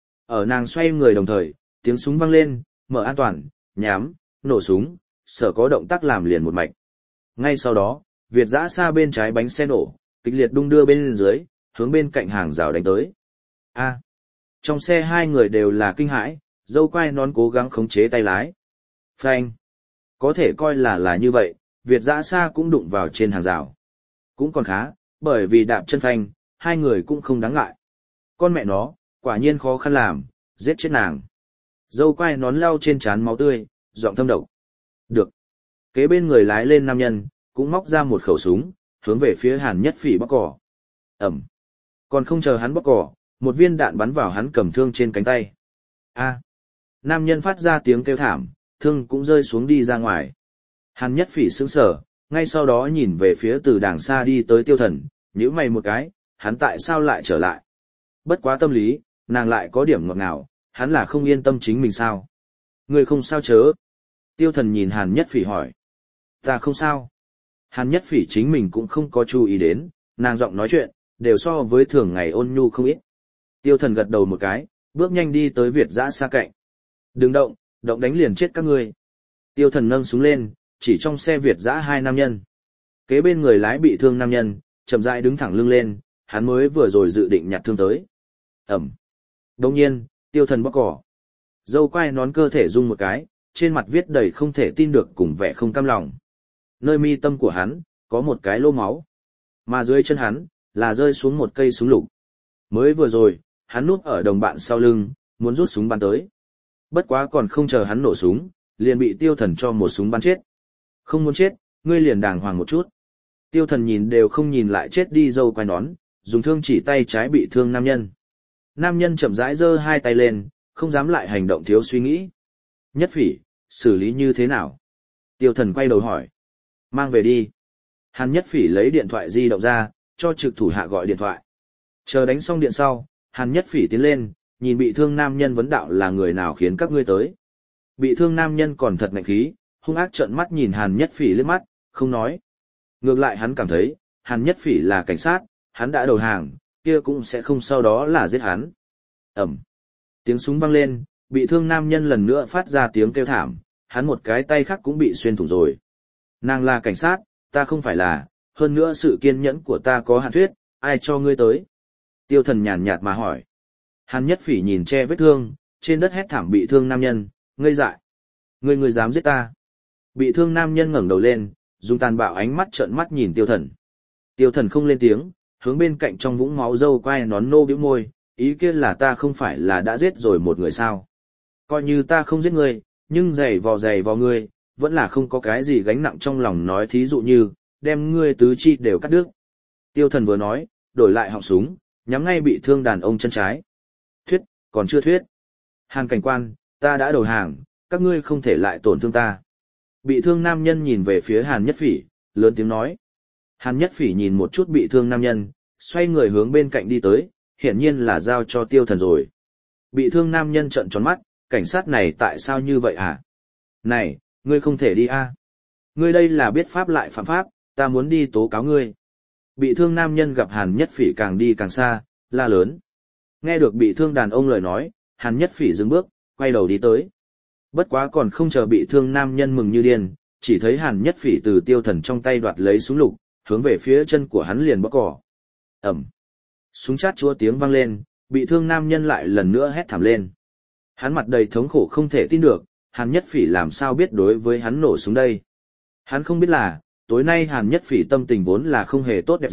Ở nàng xoay người đồng thời, tiếng súng vang lên, mở an toàn, nhám, nổ súng, sở có động tác làm liền một mạch. Ngay sau đó, Việt dã xa bên trái bánh xe nổ, kịch liệt đung đưa bên dưới, hướng bên cạnh hàng rào đánh tới. A. Trong xe hai người đều là kinh hãi, dâu quai nón cố gắng khống chế tay lái. Phanh. Có thể coi là là như vậy, Việt dã xa cũng đụng vào trên hàng rào. Cũng còn khá, bởi vì đạp chân phanh, hai người cũng không đáng ngại. Con mẹ nó, quả nhiên khó khăn làm, giết chết nàng. Dâu quai nón lau trên trán máu tươi, giọng thâm độc. Được. Kế bên người lái lên nam nhân, cũng móc ra một khẩu súng, hướng về phía Hàn Nhất Phỉ bóc cỏ. Ẩm. Còn không chờ hắn bóc cỏ, một viên đạn bắn vào hắn cầm thương trên cánh tay. A. Nam nhân phát ra tiếng kêu thảm, thương cũng rơi xuống đi ra ngoài. Hàn Nhất Phỉ sững sờ, ngay sau đó nhìn về phía từ đàng xa đi tới Tiêu Thần, nhíu mày một cái, hắn tại sao lại trở lại? Bất quá tâm lý, nàng lại có điểm ngọt ngào, hắn là không yên tâm chính mình sao? Người không sao chớ? Tiêu Thần nhìn Hàn Nhất Phỉ hỏi. Ta không sao. Hàn Nhất Phỉ chính mình cũng không có chú ý đến, nàng giọng nói chuyện, đều so với thường ngày ôn nhu không ít. Tiêu Thần gật đầu một cái, bước nhanh đi tới Việt dã xa cạnh. Đừng động, động đánh liền chết các ngươi. Tiêu Thần nâng súng lên, chỉ trong xe Việt dã hai nam nhân. Kế bên người lái bị thương nam nhân, chậm rãi đứng thẳng lưng lên, hắn mới vừa rồi dự định nhặt thương tới. Ẩm. Đồng nhiên, Tiêu Thần bóc cỏ. Dâu quai nón cơ thể rung một cái, trên mặt viết đầy không thể tin được cùng vẻ không cam lòng. Nơi mi tâm của hắn, có một cái lô máu. Mà dưới chân hắn, là rơi xuống một cây súng lục. Mới vừa rồi, hắn núp ở đồng bạn sau lưng, muốn rút súng bắn tới. Bất quá còn không chờ hắn nổ súng, liền bị Tiêu Thần cho một súng bắn chết. Không muốn chết, ngươi liền đàng hoàng một chút. Tiêu Thần nhìn đều không nhìn lại chết đi dâu quai nón, dùng thương chỉ tay trái bị thương nam nhân. Nam nhân chậm rãi giơ hai tay lên, không dám lại hành động thiếu suy nghĩ. Nhất Phỉ, xử lý như thế nào? Tiêu Thần quay đầu hỏi. Mang về đi. Hàn Nhất Phỉ lấy điện thoại di động ra, cho trực thủ hạ gọi điện thoại. Chờ đánh xong điện sau, Hàn Nhất Phỉ tiến lên, nhìn bị thương nam nhân vấn đạo là người nào khiến các ngươi tới. Bị thương nam nhân còn thật ngạnh khí, hung ác trợn mắt nhìn Hàn Nhất Phỉ liếc mắt, không nói. Ngược lại hắn cảm thấy, Hàn Nhất Phỉ là cảnh sát, hắn đã đầu hàng, kia cũng sẽ không sau đó là giết hắn. Ẩm. Tiếng súng vang lên, bị thương nam nhân lần nữa phát ra tiếng kêu thảm, hắn một cái tay khác cũng bị xuyên thủng rồi. Nàng là cảnh sát, ta không phải là, hơn nữa sự kiên nhẫn của ta có hạn thuyết, ai cho ngươi tới? Tiêu Thần nhàn nhạt mà hỏi. Hàn Nhất Phỉ nhìn che vết thương, trên đất hét thảm bị thương nam nhân, ngây dại. Ngươi ngươi dám giết ta? Bị thương nam nhân ngẩng đầu lên, dùng tàn bạo ánh mắt trợn mắt nhìn Tiêu Thần. Tiêu Thần không lên tiếng, hướng bên cạnh trong vũng máu dâu quai nón nô bĩu môi, ý kia là ta không phải là đã giết rồi một người sao? Coi như ta không giết ngươi, nhưng giày vò giày vò ngươi, vẫn là không có cái gì gánh nặng trong lòng nói thí dụ như, đem ngươi tứ chi đều cắt đứt. Tiêu Thần vừa nói, đổi lại họng súng, nhắm ngay bị thương đàn ông chân trái. Thuyết, còn chưa thuyết. Hàn cảnh quan, ta đã đầu hàng, các ngươi không thể lại tổn thương ta. Bị thương nam nhân nhìn về phía Hàn Nhất Phỉ, lớn tiếng nói. Hàn Nhất Phỉ nhìn một chút bị thương nam nhân, xoay người hướng bên cạnh đi tới, hiển nhiên là giao cho Tiêu Thần rồi. Bị thương nam nhân trợn tròn mắt, cảnh sát này tại sao như vậy hả? Này, ngươi không thể đi a. Ngươi đây là biết pháp lại phạm pháp, ta muốn đi tố cáo ngươi. Bị thương nam nhân gặp Hàn Nhất Phỉ càng đi càng xa, la lớn. Nghe được bị thương đàn ông lời nói, Hàn Nhất Phỉ dừng bước, quay đầu đi tới. Bất quá còn không chờ bị thương nam nhân mừng như điên, chỉ thấy Hàn Nhất Phỉ từ Tiêu Thần trong tay đoạt lấy súng lục, hướng về phía chân của hắn liền bóc cỏ. Ẩm. Súng chát chúa tiếng vang lên, bị thương nam nhân lại lần nữa hét thảm lên. Hắn mặt đầy thống khổ không thể tin được, Hàn Nhất Phỉ làm sao biết đối với hắn nổ súng đây. Hắn không biết là, tối nay Hàn Nhất Phỉ tâm tình vốn là không hề tốt đẹp gì,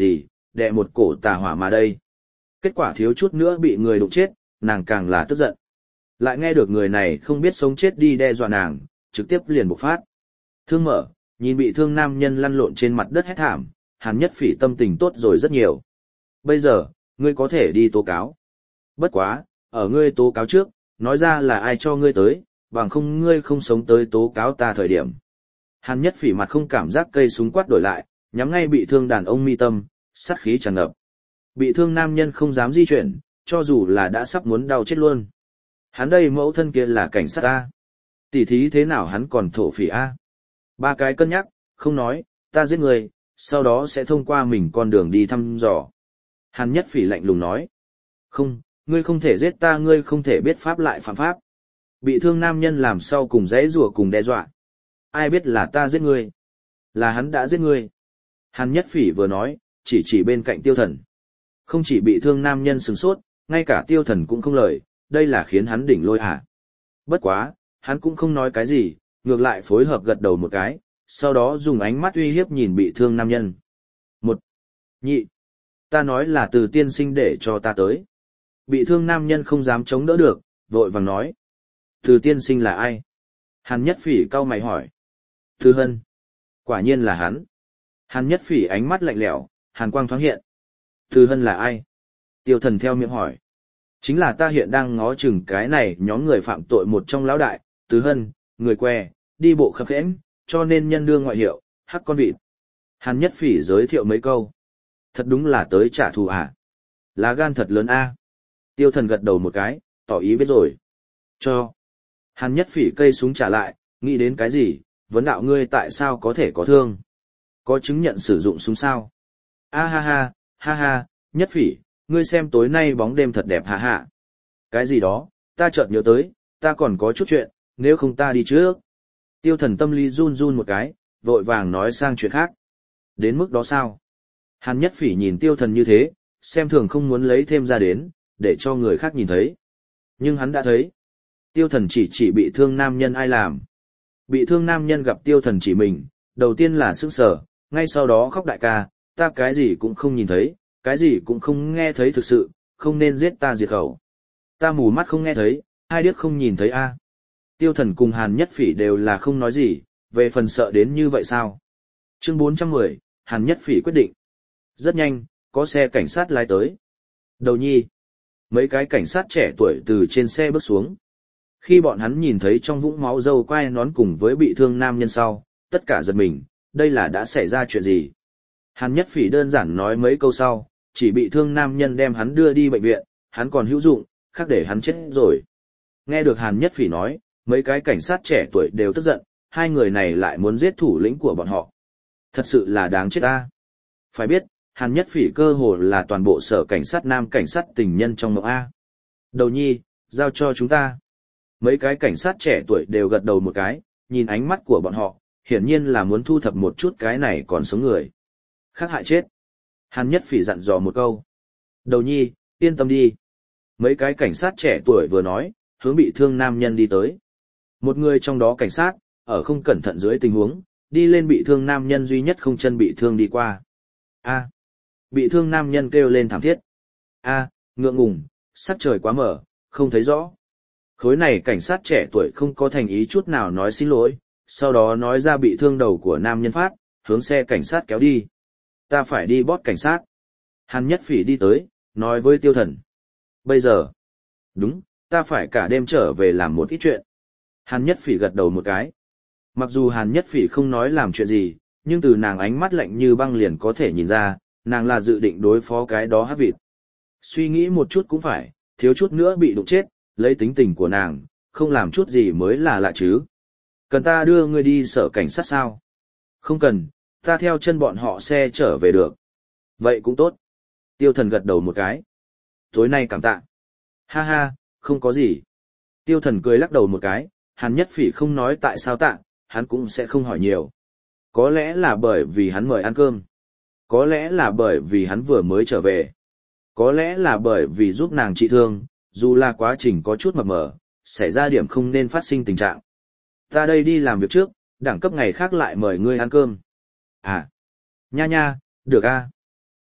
đè một cổ tà hỏa mà đây. Kết quả thiếu chút nữa bị người đụng chết, nàng càng là tức giận. Lại nghe được người này không biết sống chết đi đe dọa nàng, trực tiếp liền bộc phát. Thương mở, nhìn bị thương nam nhân lăn lộn trên mặt đất hét thảm, Hàn Nhất Phỉ tâm tình tốt rồi rất nhiều. Bây giờ, ngươi có thể đi tố cáo. Bất quá, ở ngươi tố cáo trước, nói ra là ai cho ngươi tới, bằng không ngươi không sống tới tố cáo ta thời điểm. Hàn Nhất Phỉ mặt không cảm giác cây súng quát đổi lại, nhắm ngay bị thương đàn ông mi tâm, sát khí tràn ngập. Bị thương nam nhân không dám di chuyển, cho dù là đã sắp muốn đau chết luôn. Hắn đây mẫu thân kia là cảnh sát A. Tỉ thí thế nào hắn còn thổ phỉ A. Ba cái cân nhắc, không nói, ta giết người, sau đó sẽ thông qua mình con đường đi thăm dò. Hàn Nhất Phỉ lạnh lùng nói. Không, ngươi không thể giết ta, ngươi không thể biết pháp lại phạm pháp. Bị thương nam nhân làm sau cùng giãy giụa cùng đe dọa. Ai biết là ta giết ngươi? Là hắn đã giết ngươi. Hàn Nhất Phỉ vừa nói, chỉ chỉ bên cạnh Tiêu Thần. Không chỉ bị thương nam nhân sửng sốt, ngay cả Tiêu Thần cũng không lời, đây là khiến hắn đỉnh lôi hả. Bất quá, hắn cũng không nói cái gì, ngược lại phối hợp gật đầu một cái, sau đó dùng ánh mắt uy hiếp nhìn bị thương nam nhân. Một, nhị, ta nói là Từ tiên sinh để cho ta tới. Bị thương nam nhân không dám chống đỡ được, vội vàng nói. Từ tiên sinh là ai? Hàn Nhất Phỉ cau mày hỏi. Từ Hân. Quả nhiên là hắn. Hàn Nhất Phỉ ánh mắt lạnh lẽo, hàn quang thoáng hiện. Từ Hân là ai? Tiêu Thần theo miệng hỏi. Chính là ta hiện đang ngó chừng cái này nhóm người phạm tội một trong lão đại, Từ Hân, người què, đi bộ khập khẽnh, cho nên nhân đương ngoại hiệu, hắc con vịt. Hàn Nhất Phỉ giới thiệu mấy câu. Thật đúng là tới trả thù à? Lá gan thật lớn a. Tiêu Thần gật đầu một cái, tỏ ý biết rồi. Cho. Hàn Nhất Phỉ cây súng trả lại, nghĩ đến cái gì, vấn đạo ngươi tại sao có thể có thương? Có chứng nhận sử dụng súng sao? A ha ha, ha ha, Nhất Phỉ, ngươi xem tối nay bóng đêm thật đẹp hạ hạ. Cái gì đó, ta chợt nhớ tới, ta còn có chút chuyện, nếu không ta đi trước. Tiêu Thần tâm lý run run một cái, vội vàng nói sang chuyện khác. Đến mức đó sao? Hàn Nhất Phỉ nhìn Tiêu Thần như thế, xem thường không muốn lấy thêm ra đến, để cho người khác nhìn thấy. Nhưng hắn đã thấy. Tiêu Thần chỉ chỉ bị thương nam nhân ai làm. Bị thương nam nhân gặp Tiêu Thần chỉ mình, đầu tiên là sững sờ, ngay sau đó khóc đại ca, ta cái gì cũng không nhìn thấy, cái gì cũng không nghe thấy thực sự, không nên giết ta diệt khẩu. Ta mù mắt không nghe thấy, hai điếc không nhìn thấy a. Tiêu Thần cùng Hàn Nhất Phỉ đều là không nói gì, về phần sợ đến như vậy sao? Chương bốn trăm mười, Hàn Nhất Phỉ quyết định. Rất nhanh, có xe cảnh sát lái tới. Đầu nhi. Mấy cái cảnh sát trẻ tuổi từ trên xe bước xuống. Khi bọn hắn nhìn thấy trong vũng máu dâu quai nón cùng với bị thương nam nhân sau, tất cả giật mình, đây là đã xảy ra chuyện gì? Hàn Nhất Phỉ đơn giản nói mấy câu sau, chỉ bị thương nam nhân đem hắn đưa đi bệnh viện, hắn còn hữu dụng, khác để hắn chết rồi. Nghe được Hàn Nhất Phỉ nói, mấy cái cảnh sát trẻ tuổi đều tức giận, hai người này lại muốn giết thủ lĩnh của bọn họ. Thật sự là đáng chết ta. Phải biết, Hàn Nhất Phỉ cơ hồ là toàn bộ sở cảnh sát nam cảnh sát tình nhân trong mộng A. Đầu nhi, giao cho chúng ta. Mấy cái cảnh sát trẻ tuổi đều gật đầu một cái, nhìn ánh mắt của bọn họ, hiển nhiên là muốn thu thập một chút cái này còn sống người. Khác hại chết. Hàn Nhất Phỉ dặn dò một câu. Đầu nhi, yên tâm đi. Mấy cái cảnh sát trẻ tuổi vừa nói, hướng bị thương nam nhân đi tới. Một người trong đó cảnh sát, ở không cẩn thận dưới tình huống, đi lên bị thương nam nhân duy nhất không chân bị thương đi qua. A. Bị thương nam nhân kêu lên thảm thiết. A, ngượng ngùng, sắc trời quá mở, không thấy rõ. Khối này cảnh sát trẻ tuổi không có thành ý chút nào nói xin lỗi, sau đó nói ra bị thương đầu của nam nhân phát, hướng xe cảnh sát kéo đi. Ta phải đi bót cảnh sát. Hàn Nhất Phỉ đi tới, nói với Tiêu Thần. Bây giờ. Đúng, ta phải cả đêm trở về làm một ít chuyện. Hàn Nhất Phỉ gật đầu một cái. Mặc dù Hàn Nhất Phỉ không nói làm chuyện gì, nhưng từ nàng ánh mắt lạnh như băng liền có thể nhìn ra, nàng là dự định đối phó cái đó hắc vịt. Suy nghĩ một chút cũng phải, thiếu chút nữa bị đụng chết, lấy tính tình của nàng, không làm chút gì mới là lạ chứ. Cần ta đưa ngươi đi sở cảnh sát sao? Không cần, ta theo chân bọn họ xe trở về được. Vậy cũng tốt. Tiêu Thần gật đầu một cái. Tối nay cảm tạ. Ha ha, không có gì. Tiêu Thần cười lắc đầu một cái, Hàn Nhất Phỉ không nói tại sao tạ, hắn cũng sẽ không hỏi nhiều. Có lẽ là bởi vì hắn mời ăn cơm. Có lẽ là bởi vì hắn vừa mới trở về. Có lẽ là bởi vì giúp nàng trị thương, dù là quá trình có chút mập mờ, xảy ra điểm không nên phát sinh tình trạng. Ta đây đi làm việc trước, đẳng cấp ngày khác lại mời ngươi ăn cơm. À, nha nha, được a.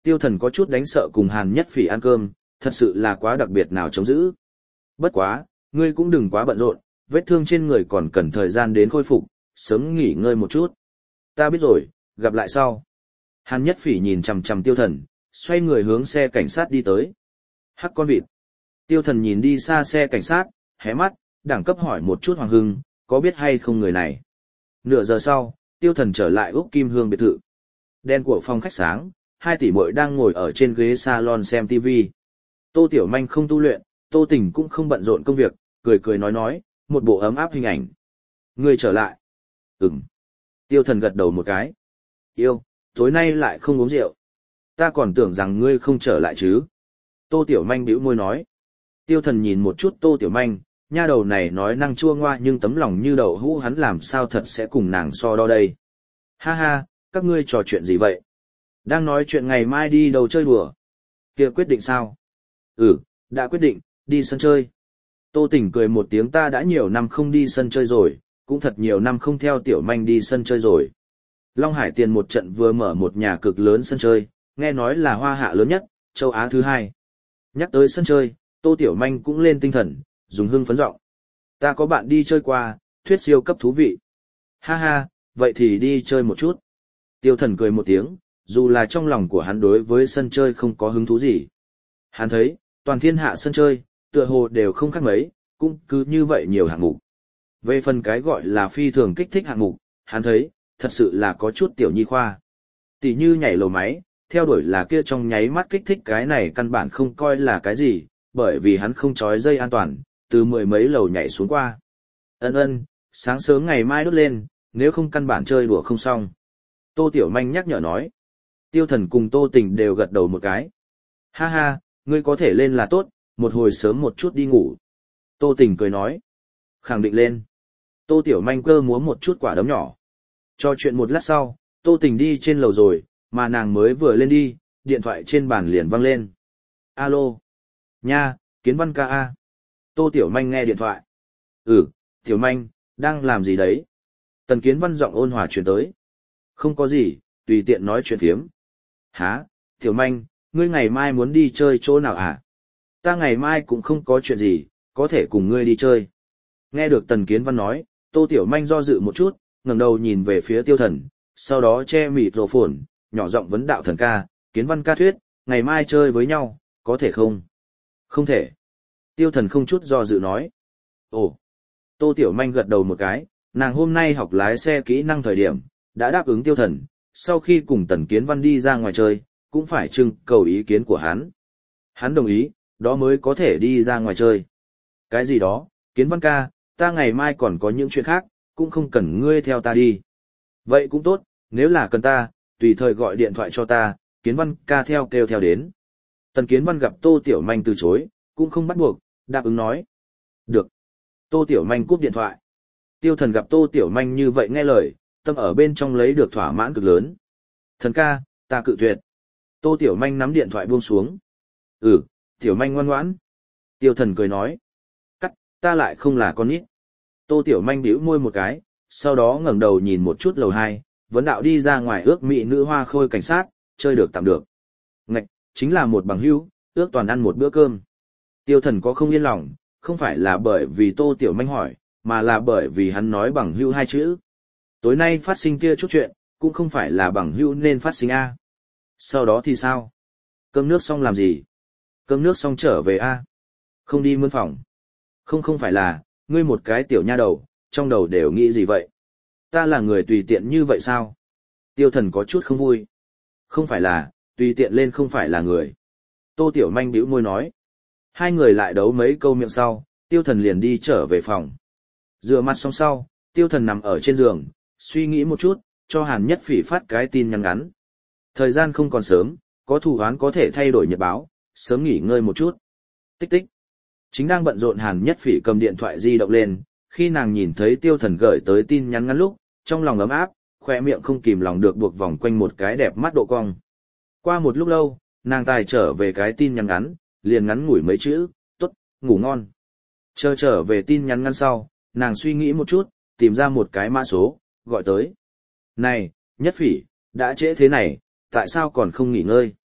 Tiêu Thần có chút đánh sợ cùng Hàn Nhất Phỉ ăn cơm, thật sự là quá đặc biệt nào chống giữ. Bất quá, ngươi cũng đừng quá bận rộn, vết thương trên người còn cần thời gian đến khôi phục, sớm nghỉ ngơi một chút. Ta biết rồi, gặp lại sau. Hàn Nhất Phỉ nhìn chằm chằm Tiêu Thần, xoay người hướng xe cảnh sát đi tới. Hắc con vịt. Tiêu Thần nhìn đi xa xe cảnh sát, hé mắt, đẳng cấp hỏi một chút Hoàng Hưng, có biết hay không người này. Nửa giờ sau, Tiêu Thần trở lại Úc Kim Hương biệt thự. Đèn của phòng khách sáng, hai tỷ muội đang ngồi ở trên ghế salon xem ti vi. Tô Tiểu Manh không tu luyện, Tô Tình cũng không bận rộn công việc, cười cười nói nói, một bộ ấm áp hình ảnh. Ngươi trở lại. Ừm. Tiêu Thần gật đầu một cái. Yêu, tối nay lại không uống rượu. Ta còn tưởng rằng ngươi không trở lại chứ. Tô Tiểu Manh bĩu môi nói. Tiêu Thần nhìn một chút Tô Tiểu Manh, nha đầu này nói năng chua ngoa nhưng tấm lòng như đậu hũ, hắn làm sao thật sẽ cùng nàng so đo đây. Ha ha, các ngươi trò chuyện gì vậy? Đang nói chuyện ngày mai đi đâu chơi đùa. Kia quyết định sao? Ừ, đã quyết định, đi sân chơi. Tô Tình cười một tiếng, ta đã nhiều năm không đi sân chơi rồi, cũng thật nhiều năm không theo Tiểu Manh đi sân chơi rồi. Long Hải Tiền một trận vừa mở một nhà cực lớn sân chơi, nghe nói là Hoa Hạ lớn nhất, châu Á thứ hai. Nhắc tới sân chơi, Tô Tiểu Manh cũng lên tinh thần, dùng hưng phấn giọng. Ta có bạn đi chơi qua, thuyết siêu cấp thú vị. Ha ha, vậy thì đi chơi một chút. Tiêu Thần cười một tiếng, dù là trong lòng của hắn đối với sân chơi không có hứng thú gì. Hắn thấy, toàn thiên hạ sân chơi, tựa hồ đều không khác mấy, cũng cứ như vậy nhiều hạng mục. Về phần cái gọi là phi thường kích thích hạng mục, hắn thấy, thật sự là có chút tiểu nhi khoa. Tỷ như nhảy lầu máy, theo đuổi là kia trong nháy mắt kích thích, cái này căn bản không coi là cái gì, bởi vì hắn không trói dây an toàn, từ mười mấy lầu nhảy xuống qua. Ân ân, sáng sớm ngày mai đốt lên, nếu không căn bản chơi đùa không xong. Tô Tiểu Manh nhắc nhở nói. Tiêu Thần cùng Tô Tình đều gật đầu một cái. Ha ha, ngươi có thể lên là tốt, một hồi sớm một chút đi ngủ. Tô Tình cười nói. Khẳng định lên. Tô Tiểu Manh cơ múa một chút quả đấm nhỏ. Cho chuyện một lát sau, Tô Tình đi trên lầu rồi, mà nàng mới vừa lên đi, điện thoại trên bàn liền vang lên. Alo. Nha, Kiến Văn ca a. Tô Tiểu Manh nghe điện thoại. Ừ, Tiểu Manh, đang làm gì đấy? Tần Kiến Văn giọng ôn hòa truyền tới. Không có gì, tùy tiện nói chuyện phiếm. Hả, Tiểu Manh, ngươi ngày mai muốn đi chơi chỗ nào à? Ta ngày mai cũng không có chuyện gì, có thể cùng ngươi đi chơi. Nghe được Tần Kiến Văn nói, Tô Tiểu Manh do dự một chút, ngẩng đầu nhìn về phía Tiêu Thần, sau đó che mịt rổ phồn, nhỏ giọng vấn đạo Thần ca, Kiến Văn ca thuyết, ngày mai chơi với nhau, có thể không? Không thể. Tiêu Thần không chút do dự nói. Ồ. Tô Tiểu Manh gật đầu một cái, nàng hôm nay học lái xe kỹ năng thời điểm, đã đáp ứng Tiêu Thần, sau khi cùng Tần Kiến Văn đi ra ngoài chơi, cũng phải trưng cầu ý kiến của hắn. Hắn đồng ý, đó mới có thể đi ra ngoài chơi. Cái gì đó, Kiến Văn ca, ta ngày mai còn có những chuyện khác, cũng không cần ngươi theo ta đi. Vậy cũng tốt, nếu là cần ta, tùy thời gọi điện thoại cho ta, Kiến Văn ca theo kêu theo đến. Tần Kiến Văn gặp Tô Tiểu Manh từ chối, cũng không bắt buộc, đáp ứng nói. Được. Tô Tiểu Manh cúp điện thoại. Tiêu Thần gặp Tô Tiểu Manh như vậy nghe lời, tâm ở bên trong lấy được thỏa mãn cực lớn. Thần ca, ta cự tuyệt. Tô Tiểu Manh nắm điện thoại buông xuống. Ừ, Tiểu Manh ngoan ngoãn. Tiêu Thần cười nói. Cắt, ta lại không là con nít. Tô Tiểu Manh bĩu môi một cái, sau đó ngẩng đầu nhìn một chút lầu hai, vấn đạo đi ra ngoài ước mỹ nữ hoa khôi cảnh sát, chơi được tạm được. Ngạch, chính là một bằng hữu, ước toàn ăn một bữa cơm. Tiêu Thần có không yên lòng, không phải là bởi vì Tô Tiểu Manh hỏi, mà là bởi vì hắn nói bằng hữu hai chữ. Tối nay phát sinh kia chút chuyện, cũng không phải là bằng hữu nên phát sinh a. Sau đó thì sao? Cơm nước xong làm gì? Cơm nước xong trở về a. Không đi mướn phòng. Không không phải là, ngươi một cái tiểu nha đầu, trong đầu đều nghĩ gì vậy? Ta là người tùy tiện như vậy sao? Tiêu Thần có chút không vui. Không phải là, tùy tiện lên không phải là người. Tô Tiểu Manh bĩu môi nói. Hai người lại đấu mấy câu miệng sau, Tiêu Thần liền đi trở về phòng. Rửa mặt xong sau, Tiêu Thần nằm ở trên giường, suy nghĩ một chút, cho Hàn Nhất Phỉ phát cái tin nhắn ngắn. Thời gian không còn sớm, có thù oán có thể thay đổi nhật báo, sớm nghỉ ngơi một chút. Tích tích. Chính đang bận rộn Hàn Nhất Phỉ cầm điện thoại di động lên, khi nàng nhìn thấy Tiêu Thần gửi tới tin nhắn ngắn lúc, trong lòng ấm áp, khoe miệng không kìm lòng được buộc vòng quanh một cái đẹp mắt độ cong. Qua một lúc lâu, nàng tài trở về cái tin nhắn ngắn, liền ngắn ngủi mấy chữ, tốt, ngủ ngon. Chờ trở về tin nhắn ngắn sau, nàng suy nghĩ một chút, tìm ra một cái mã số, gọi tới. Này, Nhất Phỉ, đã trễ thế này, tại sao còn không nghỉ ngơi?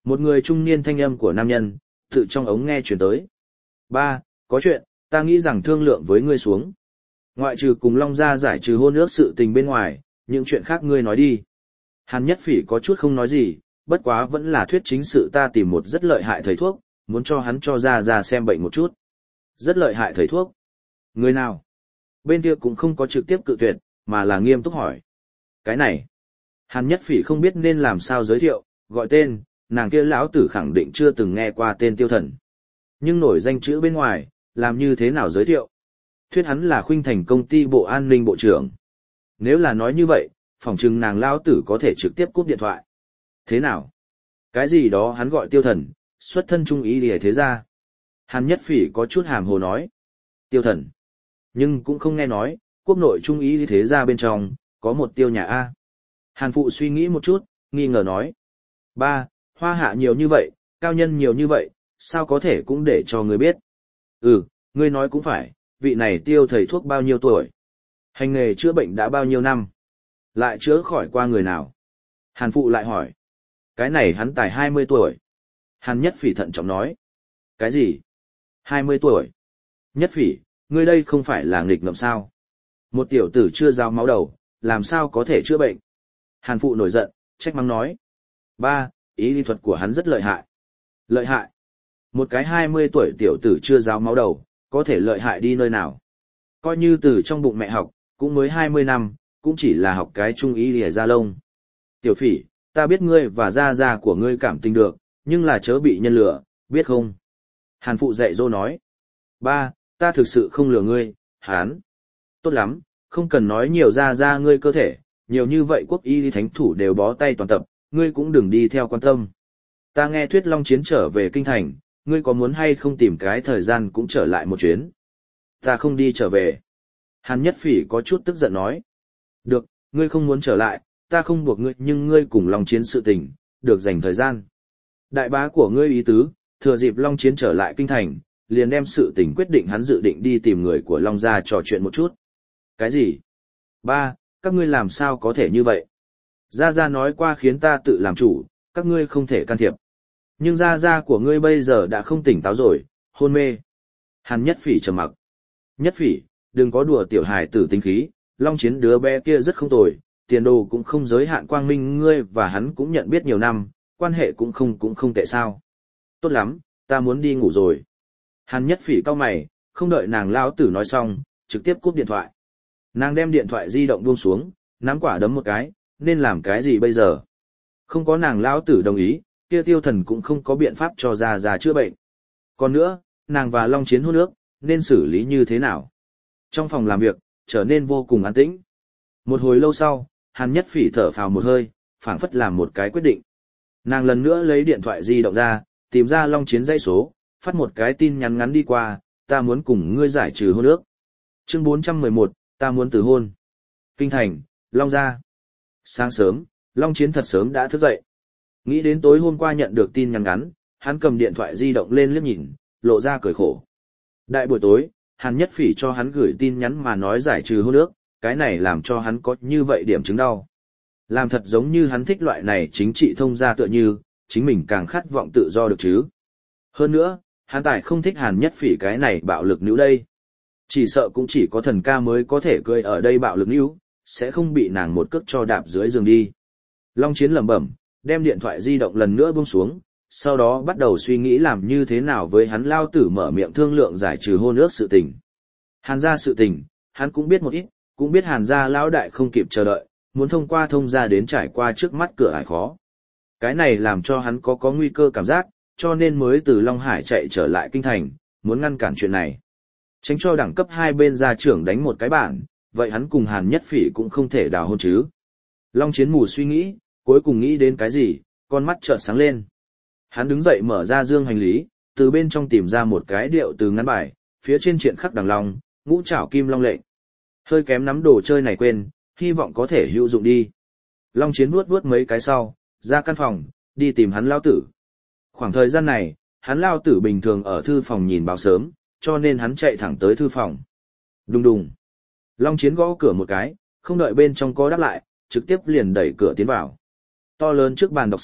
Một người trung niên thanh âm của nam nhân, tự trong ống nghe chuyển tới. Ba, có chuyện, ta nghĩ rằng thương lượng với ngươi xuống. Ngoại trừ cùng Long Gia giải trừ hôn ước sự tình bên ngoài, những chuyện khác ngươi nói đi. Hàn Nhất Phỉ có chút không nói gì, bất quá vẫn là thuyết chính sự ta tìm một rất lợi hại thầy thuốc, muốn cho hắn cho ra ra xem bệnh một chút. Rất lợi hại thầy thuốc. Người nào? Bên kia cũng không có trực tiếp cự tuyệt, mà là nghiêm túc hỏi. Cái này. Hàn Nhất Phỉ không biết nên làm sao giới thiệu, gọi tên, nàng kia lão tử khẳng định chưa từng nghe qua tên Tiêu Thần. Nhưng nổi danh chữ bên ngoài, làm như thế nào giới thiệu? Thuyết hắn là Khuynh Thành công ty bộ an ninh bộ trưởng. Nếu là nói như vậy, phỏng chừng nàng lão tử có thể trực tiếp cúp điện thoại. Thế nào? Cái gì đó hắn gọi Tiêu Thần, xuất thân trung ý lìa thế ra. Hàn Nhất Phỉ có chút hàm hồ nói. Tiêu Thần. Nhưng cũng không nghe nói, quốc nội trung ý thế ra bên trong, có một tiêu nhà A. Hàn Phụ suy nghĩ một chút, nghi ngờ nói. Ba, hoa hạ nhiều như vậy, cao nhân nhiều như vậy, sao có thể cũng để cho người biết. Ừ, ngươi nói cũng phải, vị này Tiêu thầy thuốc bao nhiêu tuổi? Hành nghề chữa bệnh đã bao nhiêu năm? Lại chữa khỏi qua người nào? Hàn Phụ lại hỏi. Cái này hắn tài hai mươi tuổi. Hàn Nhất Phỉ thận trọng nói. Cái gì? hai mươi tuổi. Nhất Phỉ, ngươi đây không phải là nghịch ngợm sao? Một tiểu tử chưa giao máu đầu, làm sao có thể chữa bệnh? Hàn Phụ nổi giận, trách mắng nói. Ba, ý lý thuật của hắn rất lợi hại. Lợi hại? Một cái hai mươi tuổi tiểu tử chưa giao máu đầu, có thể lợi hại đi nơi nào? Coi như từ trong bụng mẹ học, cũng mới hai mươi năm, cũng chỉ là học cái trung ý lìa da lông. Tiểu Phỉ, ta biết ngươi và gia gia của ngươi cảm tình được, nhưng là chớ bị nhân lừa, biết không? Hàn Phụ dạy dỗ nói. Ba, ta thực sự không lừa ngươi, hán. Tốt lắm, không cần nói nhiều ra ra ngươi cơ thể, nhiều như vậy quốc y thánh thủ đều bó tay toàn tập, ngươi cũng đừng đi theo quan tâm. Ta nghe thuyết Long Chiến trở về kinh thành, ngươi có muốn hay không tìm cái thời gian cũng trở lại một chuyến. Ta không đi trở về. Hàn Nhất Phỉ có chút tức giận nói. Được, ngươi không muốn trở lại, ta không buộc ngươi, nhưng ngươi cùng Long Chiến sự tình, được dành thời gian. Đại bá của ngươi ý tứ, thừa dịp Long Chiến trở lại kinh thành, liền đem sự tình quyết định hắn dự định đi tìm người của Long Gia trò chuyện một chút. Cái gì? Ba, các ngươi làm sao có thể như vậy? Gia Gia nói qua khiến ta tự làm chủ, các ngươi không thể can thiệp. Nhưng Gia Gia của ngươi bây giờ đã không tỉnh táo rồi, hôn mê. Hàn Nhất Phỉ trầm mặc. Nhất Phỉ, đừng có đùa tiểu hài tử tính khí, Long Chiến đứa bé kia rất không tồi, tiền đồ cũng không giới hạn, quang minh ngươi và hắn cũng nhận biết nhiều năm, quan hệ cũng không cũng không tệ sao. Tốt lắm, ta muốn đi ngủ rồi. Hàn Nhất Phỉ cau mày, không đợi nàng lão tử nói xong, trực tiếp cúp điện thoại. Nàng đem điện thoại di động buông xuống, nắm quả đấm một cái, nên làm cái gì bây giờ? Không có nàng lão tử đồng ý, kia Tiêu Thần cũng không có biện pháp cho ra ra chữa bệnh. Còn nữa, nàng và Long Chiến hôn ước, nên xử lý như thế nào? Trong phòng làm việc, trở nên vô cùng an tĩnh. Một hồi lâu sau, Hàn Nhất Phỉ thở phào một hơi, phảng phất làm một cái quyết định. Nàng lần nữa lấy điện thoại di động ra, tìm ra Long Chiến dãy số, phát một cái tin nhắn ngắn đi qua, ta muốn cùng ngươi giải trừ hôn ước. Chương bốn trăm mười một, ta muốn từ hôn. Kinh thành, Long Gia. Sáng sớm, Long Chiến thật sớm đã thức dậy. Nghĩ đến tối hôm qua nhận được tin nhắn ngắn, hắn cầm điện thoại di động lên liếc nhìn, lộ ra cười khổ. Đại buổi tối, Hàn Nhất Phỉ cho hắn gửi tin nhắn mà nói giải trừ hôn ước, cái này làm cho hắn có như vậy điểm chứng đau. Làm thật giống như hắn thích loại này chính trị thông gia tựa như, chính mình càng khát vọng tự do được chứ. Hơn nữa, hắn tài không thích Hàn Nhất Phỉ cái này bạo lực nữ đây. Chỉ sợ cũng chỉ có thần ca mới có thể cười ở đây bạo lực nữ, sẽ không bị nàng một cước cho đạp dưới giường đi. Long Chiến lẩm bẩm, đem điện thoại di động lần nữa buông xuống, sau đó bắt đầu suy nghĩ làm như thế nào với hắn lao tử mở miệng thương lượng giải trừ hôn ước sự tình. Hàn gia sự tình, hắn cũng biết một ít, cũng biết Hàn gia lão đại không kịp chờ đợi, muốn thông qua thông gia đến trải qua trước mắt cửa ải khó. Cái này làm cho hắn có có nguy cơ cảm giác, cho nên mới từ Long Hải chạy trở lại kinh thành, muốn ngăn cản chuyện này. Tránh cho đẳng cấp hai bên gia trưởng đánh một cái bản, vậy hắn cùng Hàn Nhất Phỉ cũng không thể đào hôn chứ. Long Chiến mù suy nghĩ, cuối cùng nghĩ đến cái gì, con mắt chợt sáng lên. Hắn đứng dậy mở ra dương hành lý, từ bên trong tìm ra một cái điệu từ ngắn bài, phía trên triện khắc đằng long, ngũ trảo kim long lệnh. Hơi kém nắm đồ chơi này quên, hy vọng có thể hữu dụng đi. Long Chiến vuốt vuốt mấy cái sau, ra căn phòng, đi tìm hắn lao tử. Khoảng thời gian này, hắn lao tử bình thường ở thư phòng nhìn báo sớm, cho nên hắn chạy thẳng tới thư phòng. Đùng đùng. Long Chiến gõ cửa một cái, không đợi bên trong có đáp lại, trực tiếp liền đẩy cửa tiến vào. To lớn trước bàn đọc sách,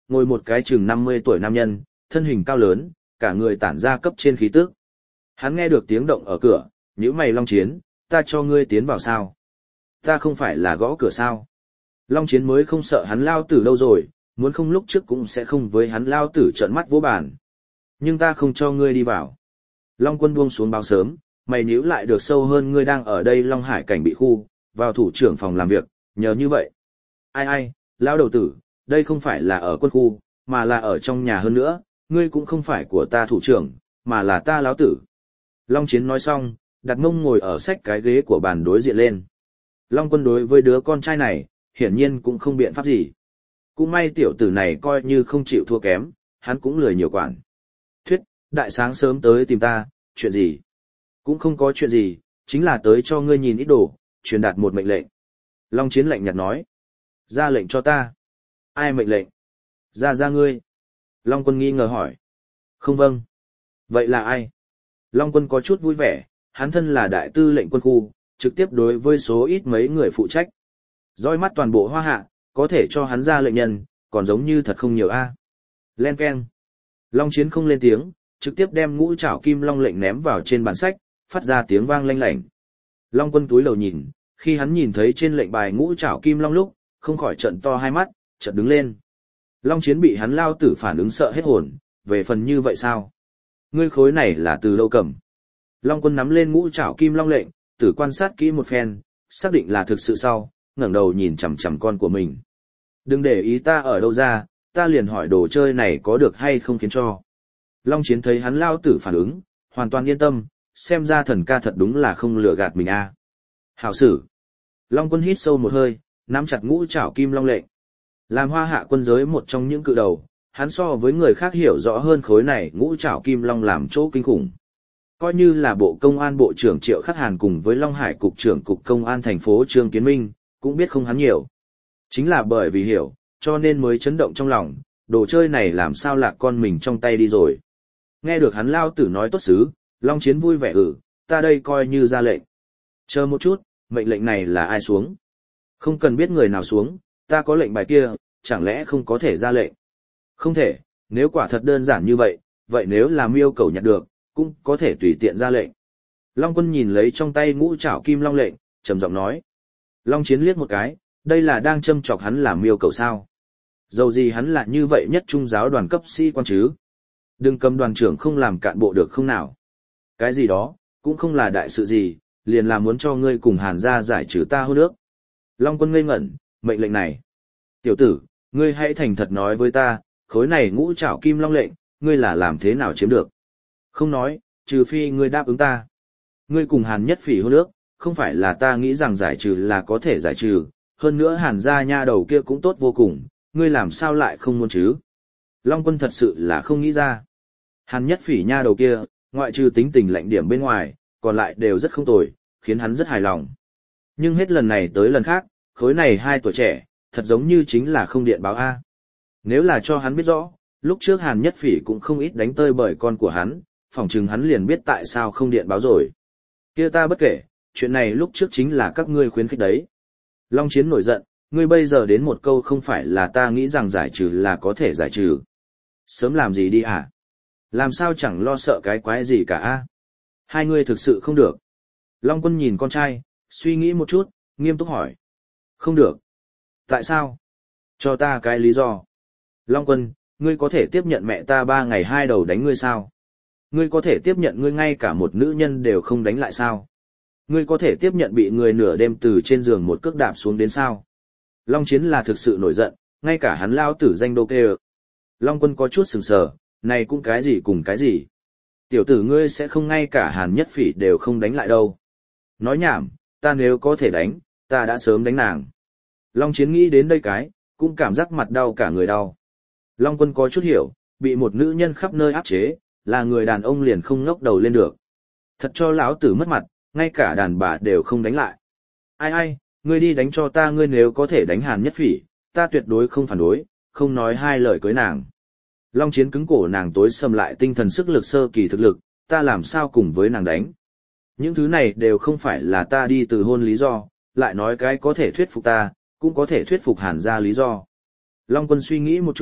ngồi một cái chừng năm mươi tuổi nam nhân, thân hình cao lớn, cả người tản ra cấp trên khí tức. Hắn nghe được tiếng động ở cửa, nhíu mày Long Chiến, ta cho ngươi tiến vào sao? Ta không phải là gõ cửa sao? Long Chiến mới không sợ hắn lao tử đâu rồi, muốn không lúc trước cũng sẽ không với hắn lao tử trợn mắt vỗ bàn. Nhưng ta không cho ngươi đi vào. Long Quân buông xuống báo sớm, mày nhíu lại được sâu hơn, ngươi đang ở đây Long Hải cảnh bị khu, vào thủ trưởng phòng làm việc, nhờ như vậy. Ai ai, lao đầu tử, đây không phải là ở quân khu, mà là ở trong nhà hơn nữa, ngươi cũng không phải của ta thủ trưởng, mà là ta lão tử. Long Chiến nói xong, đặt mông ngồi ở xách cái ghế của bàn đối diện lên. Long Quân đối với đứa con trai này, hiển nhiên cũng không biện pháp gì. Cũng may tiểu tử này coi như không chịu thua kém, hắn cũng lười nhiều quản. Thuyết, đại sáng sớm tới tìm ta, chuyện gì? Cũng không có chuyện gì, chính là tới cho ngươi nhìn ít đồ, truyền đạt một mệnh lệnh. Long Chiến lạnh nhạt nói. Ra lệnh cho ta. Ai mệnh lệnh? Ra ra ngươi. Long Quân nghi ngờ hỏi. Không vâng. Vậy là ai? Long Quân có chút vui vẻ, hắn thân là đại tư lệnh quân khu, trực tiếp đối với số ít mấy người phụ trách. Dõi mắt toàn bộ Hoa Hạ, có thể cho hắn ra lệnh nhân, còn giống như thật không nhiều a. Len keng. Long Chiến không lên tiếng, trực tiếp đem ngũ trảo kim long lệnh ném vào trên bàn sách, phát ra tiếng vang lanh lảnh. Long Quân túi đầu nhìn, khi hắn nhìn thấy trên lệnh bài ngũ trảo kim long lúc, không khỏi trợn to hai mắt, chợt đứng lên. Long Chiến bị hắn lao tử phản ứng sợ hết hồn, về phần như vậy sao? Ngươi khối này là từ đâu cầm? Long Quân nắm lên ngũ trảo kim long lệnh, tử quan sát kỹ một phen, xác định là thực sự sau, ngẩng đầu nhìn chằm chằm con của mình. Đừng để ý ta ở đâu ra, ta liền hỏi đồ chơi này có được hay không khiến cho. Long Chiến thấy hắn lao tử phản ứng, hoàn toàn yên tâm, xem ra thần ca thật đúng là không lừa gạt mình a. À. Hảo sử. Long Quân hít sâu một hơi, nắm chặt ngũ trảo kim long lệnh. Làm Hoa Hạ quân giới một trong những cự đầu, hắn so với người khác hiểu rõ hơn khối này ngũ trảo kim long làm chỗ kinh khủng. Coi như là Bộ Công an Bộ trưởng Triệu Khắc Hàn cùng với Long Hải Cục trưởng Cục Công an thành phố Trương Kiến Minh, cũng biết không hắn nhiều. Chính là bởi vì hiểu, cho nên mới chấn động trong lòng, đồ chơi này làm sao lạc con mình trong tay đi rồi. Nghe được hắn lao tử nói tốt xứ, Long Chiến vui vẻ ừ, ta đây coi như ra lệnh. Chờ một chút, mệnh lệnh này là ai xuống? Không cần biết người nào xuống, ta có lệnh bài kia, chẳng lẽ không có thể ra lệnh? Không thể, nếu quả thật đơn giản như vậy, vậy nếu làm yêu cầu nhặt được, cũng có thể tùy tiện ra lệnh. Long Quân nhìn lấy trong tay ngũ trảo kim long lệnh, trầm giọng nói. Long Chiến liếc một cái, đây là đang châm chọc hắn làm yêu cầu sao? Dầu gì hắn là như vậy nhất trung giáo đoàn cấp sĩ quan chứ? Đừng cầm đoàn trưởng không làm cạn bộ được không nào? Cái gì đó, cũng không là đại sự gì, liền là muốn cho ngươi cùng Hàn gia giải trừ ta hôn ước. Long Quân ngây ngẩn, mệnh lệnh này. Tiểu tử, ngươi hãy thành thật nói với ta, khối này ngũ trảo kim long lệnh, ngươi là làm thế nào chiếm được? Không nói, trừ phi ngươi đáp ứng ta. Ngươi cùng Hàn Nhất Phỉ hôn ước, không phải là ta nghĩ rằng giải trừ là có thể giải trừ, hơn nữa Hàn gia nha đầu kia cũng tốt vô cùng, ngươi làm sao lại không muốn chứ? Long Quân thật sự là không nghĩ ra. Hàn Nhất Phỉ nha đầu kia, ngoại trừ tính tình lạnh điểm bên ngoài, còn lại đều rất không tồi, khiến hắn rất hài lòng. Nhưng hết lần này tới lần khác, khối này hai tuổi trẻ, thật giống như chính là không điện báo A. Nếu là cho hắn biết rõ, lúc trước Hàn Nhất Phỉ cũng không ít đánh tơi bởi con của hắn, phỏng chừng hắn liền biết tại sao không điện báo rồi. Kia ta bất kể, chuyện này lúc trước chính là các ngươi khuyến khích đấy. Long Chiến nổi giận, ngươi bây giờ đến một câu không phải là ta nghĩ rằng giải trừ là có thể giải trừ. Sớm làm gì đi hả? Làm sao chẳng lo sợ cái quái gì cả a? Hai ngươi thực sự không được. Long Quân nhìn con trai, suy nghĩ một chút, nghiêm túc hỏi. Không được. Tại sao? Cho ta cái lý do. Long Quân, ngươi có thể tiếp nhận mẹ ta ba ngày hai đầu đánh ngươi sao? Ngươi có thể tiếp nhận ngươi ngay cả một nữ nhân đều không đánh lại sao? Ngươi có thể tiếp nhận bị người nửa đêm từ trên giường một cước đạp xuống đến sao? Long Chiến là thực sự nổi giận, ngay cả hắn lao tử danh đô kê. Long Quân có chút sừng sờ, này cũng cái gì cùng cái gì? Tiểu tử ngươi sẽ không ngay cả Hàn Nhất Phỉ đều không đánh lại đâu. Nói nhảm, ta nếu có thể đánh, ta đã sớm đánh nàng. Long Chiến nghĩ đến đây cái, cũng cảm giác mặt đau cả người đau. Long Quân có chút hiểu, bị một nữ nhân khắp nơi áp chế, là người đàn ông liền không ngóc đầu lên được. Thật cho lão tử mất mặt, ngay cả đàn bà đều không đánh lại. Ai ai, ngươi đi đánh cho ta, ngươi nếu có thể đánh Hàn Nhất Phỉ, ta tuyệt đối không phản đối, không nói hai lời cưới nàng. Long Chiến cứng cổ nàng tối sầm lại tinh thần sức lực sơ kỳ thực lực, ta làm sao cùng với nàng đánh. Những thứ này đều không phải là ta đi từ hôn lý do, lại nói cái có thể thuyết phục ta, cũng có thể thuyết phục Hàn gia lý do. Long Quân suy nghĩ một chút,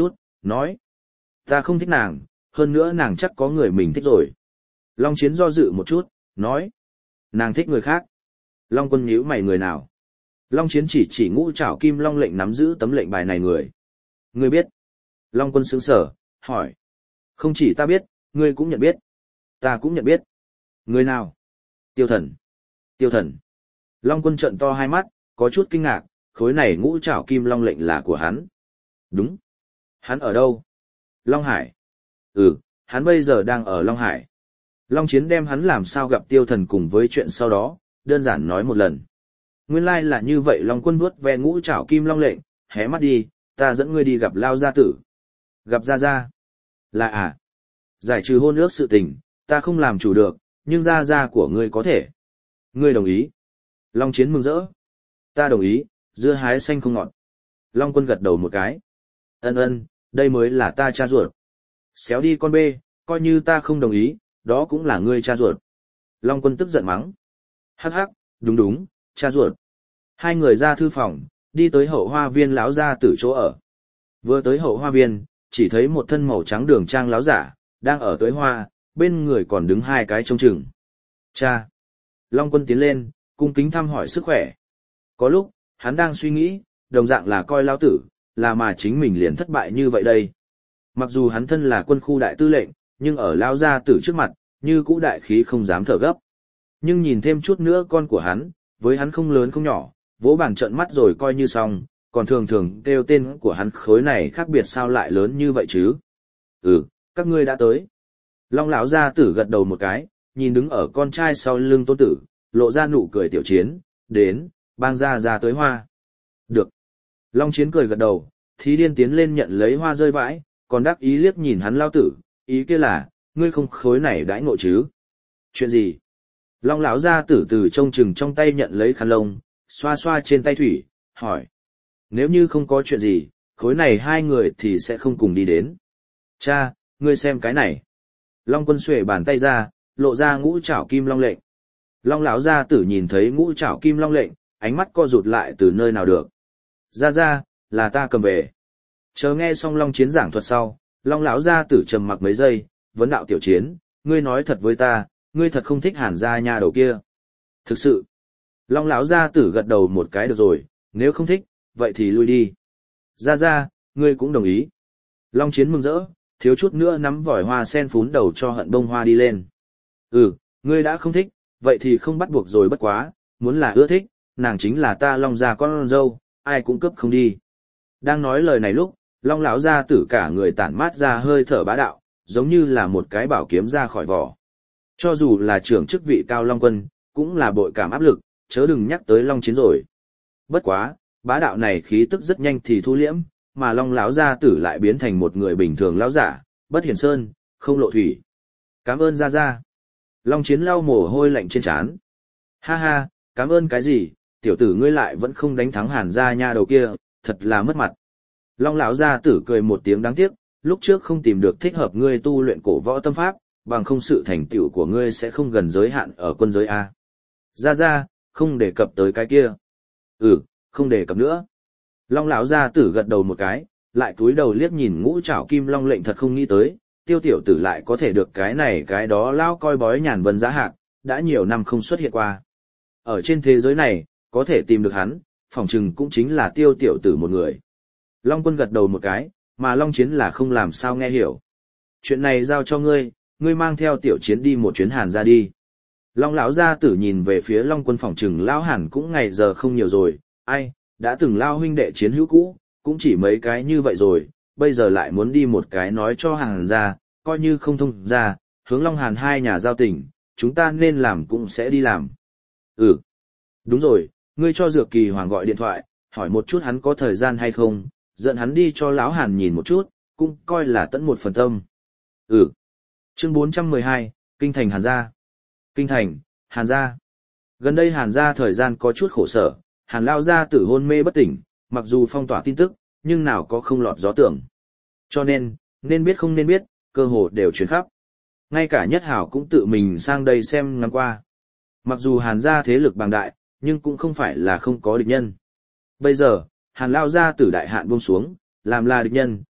nói. Ta không thích nàng, hơn nữa nàng chắc có người mình thích rồi. Long Chiến do dự một chút, nói. Nàng thích người khác. Long Quân nhíu mày người nào? Long Chiến chỉ chỉ Ngũ Trảo Kim Long lệnh nắm giữ tấm lệnh bài này người. Ngươi biết? Long Quân sững sờ, hỏi. Không chỉ ta biết, ngươi cũng nhận biết. Ta cũng nhận biết. Người nào? Tiêu Thần. Tiêu Thần. Long Quân trợn to hai mắt, có chút kinh ngạc, khối này Ngũ Trảo Kim Long lệnh là của hắn. Đúng. Hắn ở đâu? Long Hải. Ừ, hắn bây giờ đang ở Long Hải. Long Chiến đem hắn làm sao gặp Tiêu Thần cùng với chuyện sau đó, đơn giản nói một lần. Nguyên lai like là như vậy. Long Quân vuốt ve Ngũ Trảo Kim Long lệnh, hé mắt đi, ta dẫn ngươi đi gặp Lao gia tử. Gặp Gia Gia. Là à? Giải trừ hôn ước sự tình, ta không làm chủ được, nhưng Gia Gia của ngươi có thể. Ngươi đồng ý. Long Chiến mừng rỡ. Ta đồng ý, dưa hái xanh không ngọt. Long Quân gật đầu một cái. Ân ân, đây mới là ta cha ruột. Xéo đi con bê, coi như ta không đồng ý, đó cũng là ngươi cha ruột. Long Quân tức giận mắng. Hắc hắc, đúng đúng, cha ruột. Hai người ra thư phòng, đi tới hậu hoa viên lão gia tử chỗ ở. Vừa tới hậu hoa viên, chỉ thấy một thân màu trắng đường trang láo giả, đang ở tới hoa, bên người còn đứng hai cái trông chừng. Cha! Long Quân tiến lên, cung kính thăm hỏi sức khỏe. Có lúc, hắn đang suy nghĩ, đồng dạng là coi lão tử, là mà chính mình liền thất bại như vậy đây. Mặc dù hắn thân là quân khu đại tư lệnh, nhưng ở lão gia tử trước mặt, như cũ đại khí không dám thở gấp. Nhưng nhìn thêm chút nữa con của hắn, với hắn không lớn không nhỏ, vỗ bàn trợn mắt rồi coi như xong, còn thường thường kêu tên của hắn khối này khác biệt sao lại lớn như vậy chứ? Ừ, các ngươi đã tới. Long lão gia tử gật đầu một cái, nhìn đứng ở con trai sau lưng Tôn Tử, lộ ra nụ cười tiểu chiến, đến, bang ra ra tới hoa. Được. Long Chiến cười gật đầu, Thí Điên tiến lên nhận lấy hoa rơi vãi, còn đắc ý liếc nhìn hắn lao tử, ý kia là, ngươi không khối này đãi ngộ chứ? Chuyện gì? Long lão gia tử từ trông chừng trong tay nhận lấy khăn lông, xoa xoa trên tay thủy, hỏi. Nếu như không có chuyện gì, khối này hai người thì sẽ không cùng đi đến. Cha, ngươi xem cái này. Long Quân xuề bàn tay ra, lộ ra Ngũ Trảo Kim Long lệnh. Long lão gia tử nhìn thấy Ngũ Trảo Kim Long lệnh, ánh mắt co rụt lại từ nơi nào được. Ra ra, là ta cầm về. Chờ nghe xong Long Chiến giảng thuật sau, Long lão gia tử trầm mặc mấy giây, vấn đạo tiểu chiến, ngươi nói thật với ta, ngươi thật không thích Hàn gia nha đầu kia. Thực sự. Long lão gia tử gật đầu một cái được rồi, nếu không thích, vậy thì lui đi. Ra ra, ngươi cũng đồng ý. Long Chiến mừng rỡ, thiếu chút nữa nắm vòi hoa sen phún đầu cho hận bông hoa đi lên. Ừ, ngươi đã không thích, vậy thì không bắt buộc rồi bất quá, muốn là ưa thích, nàng chính là ta Long gia con dâu, ai cũng cướp không đi. Đang nói lời này lúc, Long lão gia tử cả người tản mát ra hơi thở bá đạo, giống như là một cái bảo kiếm ra khỏi vỏ. Cho dù là trưởng chức vị cao Long Quân, cũng là bội cảm áp lực, chớ đừng nhắc tới Long Chiến rồi. Bất quá, bá đạo này khí tức rất nhanh thì thu liễm, mà Long lão gia tử lại biến thành một người bình thường lão giả, bất hiển sơn, không lộ thủy. Cảm ơn gia gia. Long Chiến lau mồ hôi lạnh trên trán. Ha ha, cảm ơn cái gì, tiểu tử ngươi lại vẫn không đánh thắng Hàn gia nha đầu kia, thật là mất mặt. Long lão gia tử cười một tiếng đáng tiếc, lúc trước không tìm được thích hợp ngươi tu luyện cổ võ tâm pháp, bằng không sự thành tựu của ngươi sẽ không gần giới hạn ở quân giới A. Gia gia, không đề cập tới cái kia. Ừ, không đề cập nữa. Long lão gia tử gật đầu một cái, lại cúi đầu liếc nhìn Ngũ Trảo Kim Long lệnh, thật không nghĩ tới, Tiêu tiểu tử lại có thể được cái này cái đó lao coi bói nhàn vân giá hạc, đã nhiều năm không xuất hiện qua. Ở trên thế giới này, có thể tìm được hắn, phỏng chừng cũng chính là Tiêu tiểu tử một người. Long Quân gật đầu một cái, mà Long Chiến là không làm sao nghe hiểu. Chuyện này giao cho ngươi, ngươi mang theo tiểu chiến đi một chuyến Hàn ra đi. Long lão gia tử nhìn về phía Long Quân, phỏng chừng lão Hàn cũng ngày giờ không nhiều rồi, ai, đã từng lao huynh đệ chiến hữu cũ, cũng chỉ mấy cái như vậy rồi, bây giờ lại muốn đi một cái nói cho Hàn ra, coi như không thông ra, hướng Long Hàn hai nhà giao tình, chúng ta nên làm cũng sẽ đi làm. Ừ, đúng rồi, ngươi cho Dược Kỳ Hoàng gọi điện thoại, hỏi một chút hắn có thời gian hay không, dẫn hắn đi cho lão Hàn nhìn một chút, cũng coi là tận một phần tâm. Ừ. Chương bốn trăm mười hai, Kinh thành Hàn gia. Kinh thành, Hàn gia. Gần đây Hàn gia thời gian có chút khổ sở, Hàn lao gia tử hôn mê bất tỉnh, mặc dù phong tỏa tin tức, nhưng nào có không lọt gió tưởng. Cho nên, nên biết không nên biết, cơ hồ đều truyền khắp. Ngay cả Nhất Hảo cũng tự mình sang đây xem ngắm qua. Mặc dù Hàn gia thế lực bằng đại, nhưng cũng không phải là không có địch nhân. Bây giờ, Hàn lao gia tử đại hạn buông xuống, làm là địch nhân,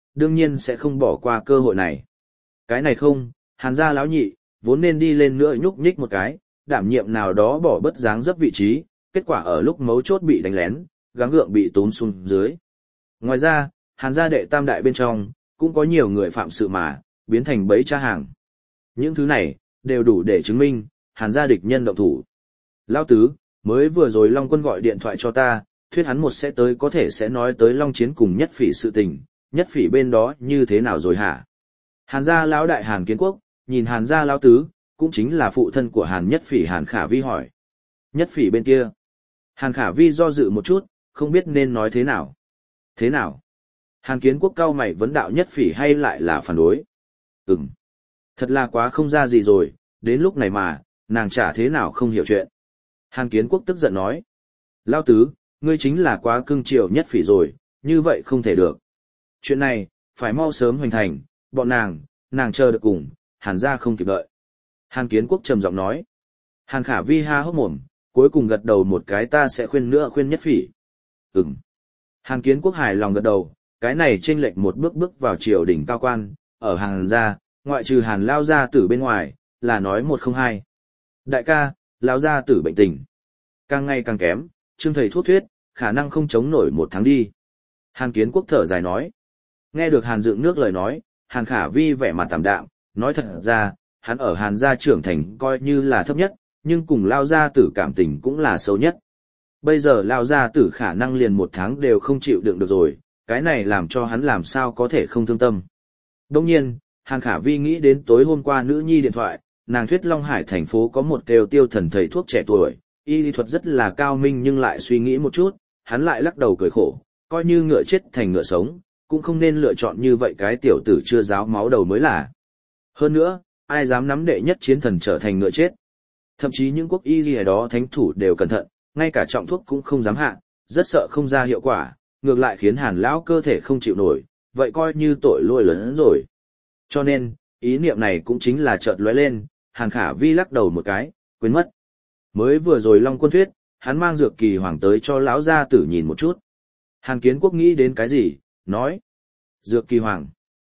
đương nhiên sẽ không bỏ qua cơ hội này. Cái này không, Hàn gia lão nhị, vốn nên đi lên nữa nhúc nhích một cái, đảm nhiệm nào đó bỏ bất dáng dấp vị trí, kết quả ở lúc mấu chốt bị đánh lén, gắng gượng bị tốn xuống dưới. Ngoài ra, Hàn gia đệ tam đại bên trong, cũng có nhiều người phạm sự mà, biến thành bẫy tra hàng. Những thứ này, đều đủ để chứng minh, Hàn gia địch nhân động thủ. Lão tứ, mới vừa rồi Long Quân gọi điện thoại cho ta, thuyết hắn một sẽ tới có thể sẽ nói tới Long Chiến cùng Nhất Phỉ sự tình, Nhất Phỉ bên đó như thế nào rồi hả? Hàn gia lão đại Hàn Kiến Quốc, nhìn Hàn gia lão tứ, cũng chính là phụ thân của Hàn Nhất Phỉ Hàn Khả Vi hỏi. Nhất Phỉ bên kia. Hàn Khả Vi do dự một chút, không biết nên nói thế nào. Thế nào? Hàn Kiến Quốc cau mày vấn đạo Nhất Phỉ hay lại là phản đối? Ừm. Thật là quá không ra gì rồi, đến lúc này mà, nàng chả thế nào không hiểu chuyện. Hàn Kiến Quốc tức giận nói. Lão tứ, ngươi chính là quá cưng chiều Nhất Phỉ rồi, như vậy không thể được. Chuyện này, phải mau sớm hoàn thành, bọn nàng, nàng chờ được cùng, Hàn gia không kịp đợi. Hàn Kiến Quốc trầm giọng nói. Hàn Khả Vi ha hốc mồm, cuối cùng gật đầu một cái ta sẽ khuyên nữa khuyên Nhất Phỉ. Ừm. Hàn Kiến Quốc hài lòng gật đầu, cái này chênh lệch một bước bước vào triều đỉnh cao quan, ở Hàn gia, ngoại trừ Hàn lao gia tử bên ngoài, là nói một không hai. Đại ca, lao gia tử bệnh tình. Càng ngày càng kém, Trương thầy thuốc thuyết, khả năng không chống nổi một tháng đi. Hàn Kiến Quốc thở dài nói. Nghe được Hàn Dựng nước lời nói, Hàn Khả Vi vẻ mặt tạm đạm, nói thật ra, hắn ở Hàn gia trưởng thành coi như là thấp nhất, nhưng cùng lao gia tử cảm tình cũng là xấu nhất. Bây giờ lao gia tử khả năng liền một tháng đều không chịu đựng được rồi, cái này làm cho hắn làm sao có thể không thương tâm. Đồng nhiên, Hàn Khả Vi nghĩ đến tối hôm qua nữ nhi điện thoại, nàng thuyết Long Hải thành phố có một kêu tiêu thần thầy thuốc trẻ tuổi, y lý thuật rất là cao minh nhưng lại suy nghĩ một chút, hắn lại lắc đầu cười khổ, coi như ngựa chết thành ngựa sống, cũng không nên lựa chọn như vậy cái tiểu tử chưa ráo máu đầu mới là. Hơn nữa, ai dám nắm đệ nhất chiến thần trở thành ngựa chết. Thậm chí những quốc y gì đó thánh thủ đều cẩn thận, ngay cả trọng thuốc cũng không dám hạ, rất sợ không ra hiệu quả, ngược lại khiến Hàn lão cơ thể không chịu nổi, vậy coi như tội lỗi lớn hơn rồi. Cho nên, ý niệm này cũng chính là chợt lóe lên, Hàn Khả Vi lắc đầu một cái, quên mất. Mới vừa rồi Long Quân thuyết, hắn mang Dược Kỳ Hoàng tới cho lão gia tử nhìn một chút. Hàn Kiến Quốc nghĩ đến cái gì, nói. Dược Kỳ Hoàng.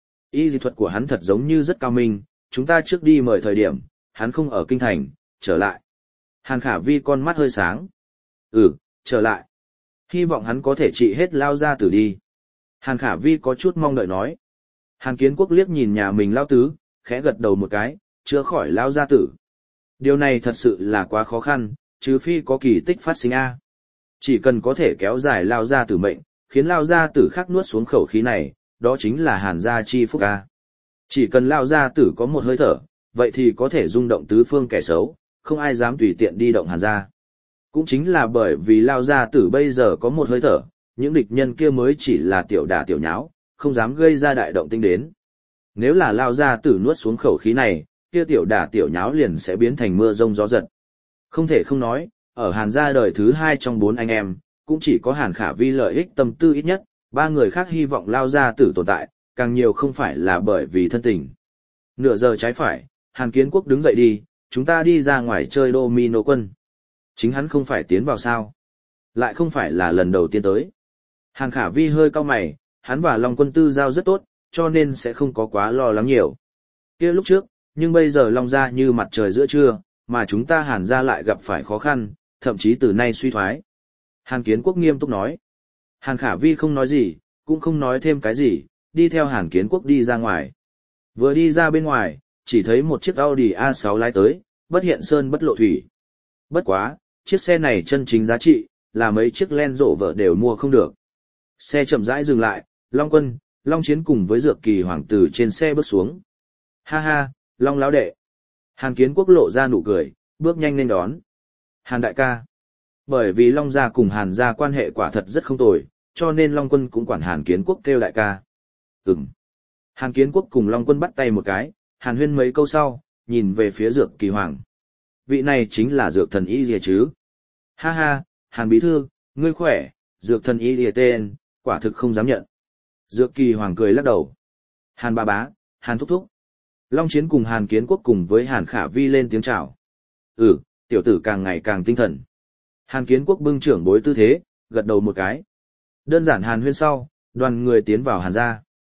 Y dị thuật của hắn thật giống như rất cao minh, chúng ta trước đi mời thời điểm, hắn không ở kinh thành, trở lại. Hàn Khả Vi con mắt hơi sáng. Ừ, trở lại. Hy vọng hắn có thể trị hết lao gia tử đi. Hàn Khả Vi có chút mong đợi nói. Hàn Kiến Quốc liếc nhìn nhà mình lao tứ, khẽ gật đầu một cái, chữa khỏi lao gia tử. Điều này thật sự là quá khó khăn, trừ phi có kỳ tích phát sinh a. Chỉ cần có thể kéo dài lao gia tử mệnh, khiến lao gia tử khác nuốt xuống khẩu khí này, đó chính là Hàn gia chi phúc a. Chỉ cần lao gia tử có một hơi thở, vậy thì có thể rung động tứ phương kẻ xấu, không ai dám tùy tiện đi động Hàn gia. Cũng chính là bởi vì lao gia tử bây giờ có một hơi thở, những địch nhân kia mới chỉ là tiểu đả tiểu nháo, không dám gây ra đại động tinh đến. Nếu là lao gia tử nuốt xuống khẩu khí này, kia tiểu đả tiểu nháo liền sẽ biến thành mưa rông gió giật. Không thể không nói, ở Hàn gia đời thứ hai trong bốn anh em, cũng chỉ có Hàn Khả Vi lợi ích tâm tư ít nhất, ba người khác hy vọng lao gia tử tồn tại, càng nhiều không phải là bởi vì thân tình. Nửa giờ trái phải, Hàn Kiến Quốc đứng dậy đi, chúng ta đi ra ngoài chơi domino quân. Chính hắn không phải tiến vào sao? Lại không phải là lần đầu tiên tới. Hàn Khả Vi hơi cau mày, hắn và Long Quân tư giao rất tốt, cho nên sẽ không có quá lo lắng nhiều. Kia lúc trước, nhưng bây giờ Long gia như mặt trời giữa trưa, mà chúng ta Hàn gia lại gặp phải khó khăn, thậm chí từ nay suy thoái. Hàn Kiến Quốc nghiêm túc nói. Hàn Khả Vi không nói gì, cũng không nói thêm cái gì, đi theo Hàn Kiến Quốc đi ra ngoài. Vừa đi ra bên ngoài, chỉ thấy một chiếc Audi a sáu lái tới, bất hiện sơn bất lộ thủy. Bất quá, chiếc xe này chân chính giá trị, là mấy chiếc Land Rover đều mua không được. Xe chậm rãi dừng lại, Long Quân, Long Chiến cùng với Dược Kỳ Hoàng từ trên xe bước xuống. Ha ha, Long lão đệ. Hàn Kiến Quốc lộ ra nụ cười, bước nhanh lên đón. Hàn đại ca. Bởi vì Long gia cùng Hàn gia quan hệ quả thật rất không tồi, cho nên Long Quân cũng quản Hàn Kiến Quốc kêu đại ca. Ừm. Hàn Kiến Quốc cùng Long Quân bắt tay một cái, Hàn huyên mấy câu sau, nhìn về phía Dược Kỳ Hoàng. Vị này chính là Dược thần y gì chứ? Ha ha, Hàn bí thư, ngươi khỏe, Dược thần y gì tên, quả thực không dám nhận. Dược Kỳ Hoàng cười lắc đầu. Hàn ba bá, Hàn thúc thúc. Long Chiến cùng Hàn Kiến Quốc cùng với Hàn Khả Vi lên tiếng chào. Ừ, tiểu tử càng ngày càng tinh thần. Hàn Kiến Quốc bưng trưởng bối tư thế, gật đầu một cái. Đơn giản Hàn huyên sau, đoàn người tiến vào Hàn gia.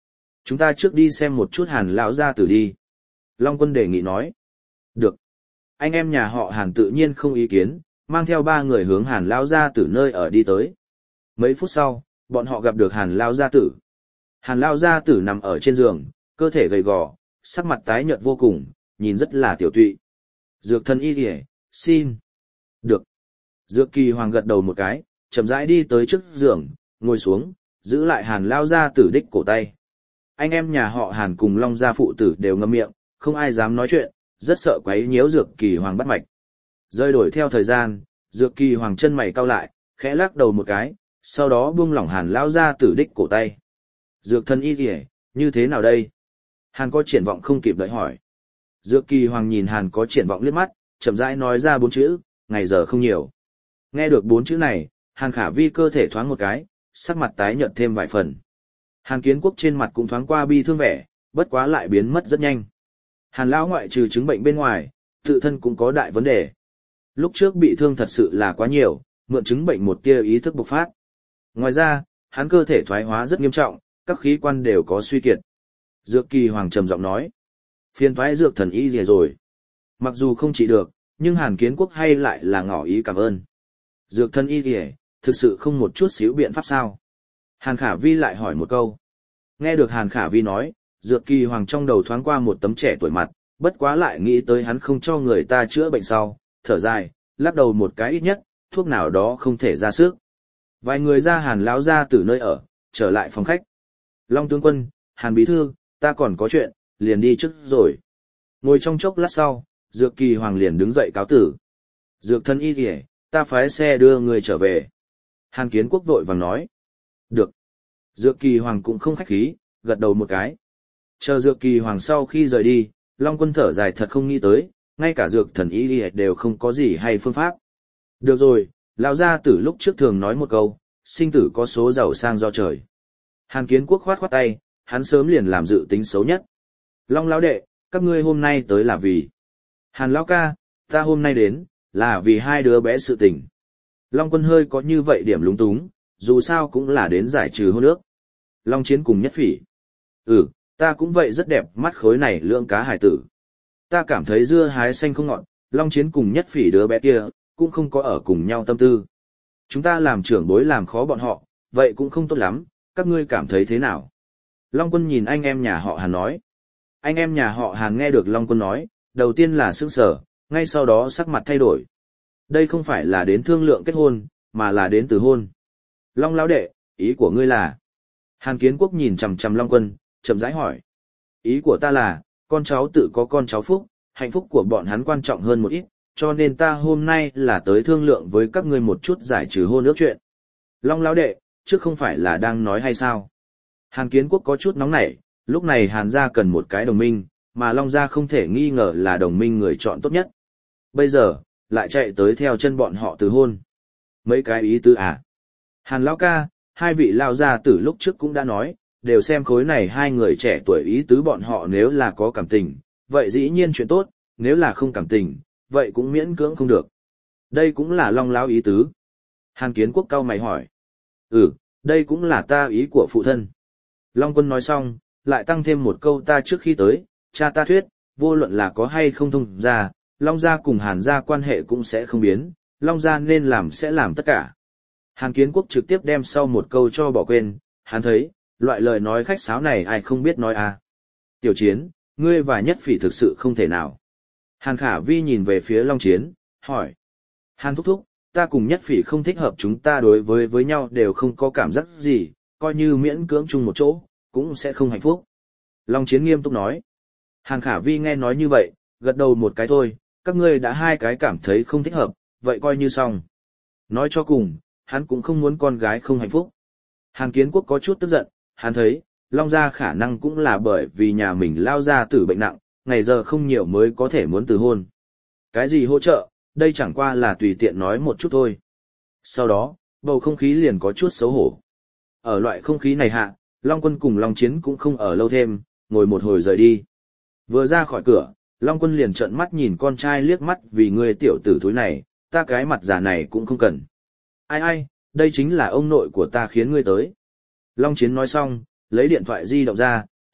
Chúng ta trước đi xem một chút Hàn lão gia tử đi. Long Quân đề nghị nói. Được. Anh em nhà họ Hàn tự nhiên không ý kiến, mang theo ba người hướng Hàn lão gia tử nơi ở đi tới. Mấy phút sau, bọn họ gặp được Hàn lão gia tử. Hàn lão gia tử nằm ở trên giường, cơ thể gầy gò, sắc mặt tái nhợt vô cùng, nhìn rất là tiểu tụy. Dược thần y kìa, xin. Được. Dược Kỳ Hoàng gật đầu một cái, chậm rãi đi tới trước giường, ngồi xuống, giữ lại Hàn lão gia tử đích cổ tay. Anh em nhà họ Hàn cùng Long gia phụ tử đều ngậm miệng, không ai dám nói chuyện, rất sợ quấy nhiễu Dược Kỳ Hoàng bắt mạch. Rơi đổi theo thời gian, Dược Kỳ Hoàng chân mày cau lại, khẽ lắc đầu một cái, sau đó buông lỏng Hàn lão gia tử đích cổ tay. Dược thần y kìa, như thế nào đây? Hàn có triển vọng không kịp đợi hỏi. Dược Kỳ Hoàng nhìn Hàn có triển vọng liếc mắt, chậm rãi nói ra bốn chữ, ngày giờ không nhiều. Nghe được bốn chữ này, Hàn Khả Vi cơ thể thoáng một cái, sắc mặt tái nhợt thêm vài phần. Hàn Kiến Quốc trên mặt cũng thoáng qua bi thương vẻ, bất quá lại biến mất rất nhanh. Hàn lão ngoại trừ chứng bệnh bên ngoài, tự thân cũng có đại vấn đề. Lúc trước bị thương thật sự là quá nhiều, mượn chứng bệnh một tia ý thức bộc phát. Ngoài ra, hắn cơ thể thoái hóa rất nghiêm trọng, các khí quan đều có suy kiệt. Dược Kỳ Hoàng trầm giọng nói, phiền thoái dược thần y gì rồi. Mặc dù không trị được, nhưng Hàn Kiến Quốc hay lại là ngỏ ý cảm ơn. Dược thần y gì, thực sự không một chút xíu biện pháp sao? Hàn Khả Vi lại hỏi một câu. Nghe được Hàn Khả Vi nói, Dược Kỳ Hoàng trong đầu thoáng qua một tấm trẻ tuổi mặt, bất quá lại nghĩ tới hắn không cho người ta chữa bệnh sau, thở dài, lắc đầu một cái ít nhất, thuốc nào đó không thể ra sức. Vài người ra Hàn lão ra từ nơi ở, trở lại phòng khách. Long tướng quân, Hàn bí thư, ta còn có chuyện, liền đi trước rồi. Ngồi trong chốc lát sau, Dược Kỳ Hoàng liền đứng dậy cáo tử. Dược thân y kìa, ta phái xe đưa người trở về. Hàn Kiến Quốc vội vàng nói. Được. Dược Kỳ Hoàng cũng không khách khí, gật đầu một cái. Chờ Dược Kỳ Hoàng sau khi rời đi, Long Quân thở dài thật không nghĩ tới, ngay cả Dược thần y đều không có gì hay phương pháp. Được rồi, lão gia tử lúc trước thường nói một câu, sinh tử có số giàu sang do trời. Hàn Kiến Quốc khoát khoát tay, hắn sớm liền làm dự tính xấu nhất. Long lão đệ, các ngươi hôm nay tới là vì... Hàn lão ca, ta hôm nay đến, là vì hai đứa bé sự tình. Long Quân hơi có như vậy điểm lúng túng, dù sao cũng là đến giải trừ hôn ước. Long Chiến cùng Nhất Phỉ. Ừ, ta cũng vậy rất đẹp mắt khối này lượng cá hải tử. Ta cảm thấy dưa hái xanh không ngọt, Long Chiến cùng Nhất Phỉ đứa bé kia, cũng không có ở cùng nhau tâm tư. Chúng ta làm trưởng bối làm khó bọn họ, vậy cũng không tốt lắm, các ngươi cảm thấy thế nào? Long Quân nhìn anh em nhà họ Hàn nói. Anh em nhà họ Hàn nghe được Long Quân nói, đầu tiên là sững sờ, ngay sau đó sắc mặt thay đổi. Đây không phải là đến thương lượng kết hôn, mà là đến từ hôn. Long lão đệ, ý của ngươi là? Hàn Kiến Quốc nhìn chằm chằm Long Quân, chậm rãi hỏi. Ý của ta là, con cháu tự có con cháu phúc, hạnh phúc của bọn hắn quan trọng hơn một ít, cho nên ta hôm nay là tới thương lượng với các ngươi một chút giải trừ hôn ước chuyện. Long lão đệ, trước không phải là đang nói hay sao? Hàn Kiến Quốc có chút nóng nảy, lúc này Hàn gia cần một cái đồng minh, mà Long gia không thể nghi ngờ là đồng minh người chọn tốt nhất. Bây giờ, lại chạy tới theo chân bọn họ từ hôn. Mấy cái ý tứ à? Hàn lão ca, hai vị lao gia tử lúc trước cũng đã nói, đều xem khối này hai người trẻ tuổi ý tứ bọn họ nếu là có cảm tình, vậy dĩ nhiên chuyện tốt, nếu là không cảm tình, vậy cũng miễn cưỡng không được. Đây cũng là Long lão ý tứ. Hàn Kiến Quốc cau mày hỏi. Ừ, đây cũng là ta ý của phụ thân. Long Quân nói xong, lại tăng thêm một câu ta trước khi tới, cha ta thuyết, vô luận là có hay không thông gia, Long gia cùng Hàn gia quan hệ cũng sẽ không biến, Long gia nên làm sẽ làm tất cả. Hàn Kiến Quốc trực tiếp đem sau một câu cho bỏ quên, hắn thấy, loại lời nói khách sáo này ai không biết nói à. Tiểu Chiến, ngươi và Nhất Phỉ thực sự không thể nào. Hàn Khả Vi nhìn về phía Long Chiến, hỏi. Hàn thúc thúc, ta cùng Nhất Phỉ không thích hợp, chúng ta đối với với nhau đều không có cảm giác gì, coi như miễn cưỡng chung một chỗ, cũng sẽ không hạnh phúc. Long Chiến nghiêm túc nói. Hàn Khả Vi nghe nói như vậy, gật đầu một cái thôi, các ngươi đã hai cái cảm thấy không thích hợp, vậy coi như xong. Nói cho cùng, hắn cũng không muốn con gái không hạnh phúc. Hàn Kiến Quốc có chút tức giận, hắn thấy, Long gia khả năng cũng là bởi vì nhà mình lao ra tử bệnh nặng, ngày giờ không nhiều mới có thể muốn từ hôn. Cái gì hỗ trợ, đây chẳng qua là tùy tiện nói một chút thôi. Sau đó, bầu không khí liền có chút xấu hổ. Ở loại không khí này hạ, Long Quân cùng Long Chiến cũng không ở lâu thêm, ngồi một hồi rời đi. Vừa ra khỏi cửa, Long Quân liền trợn mắt nhìn con trai liếc mắt vì người tiểu tử thúi này, ta cái mặt giả này cũng không cần. Ai ai, đây chính là ông nội của ta khiến ngươi tới. Long Chiến nói xong, lấy điện thoại di động ra,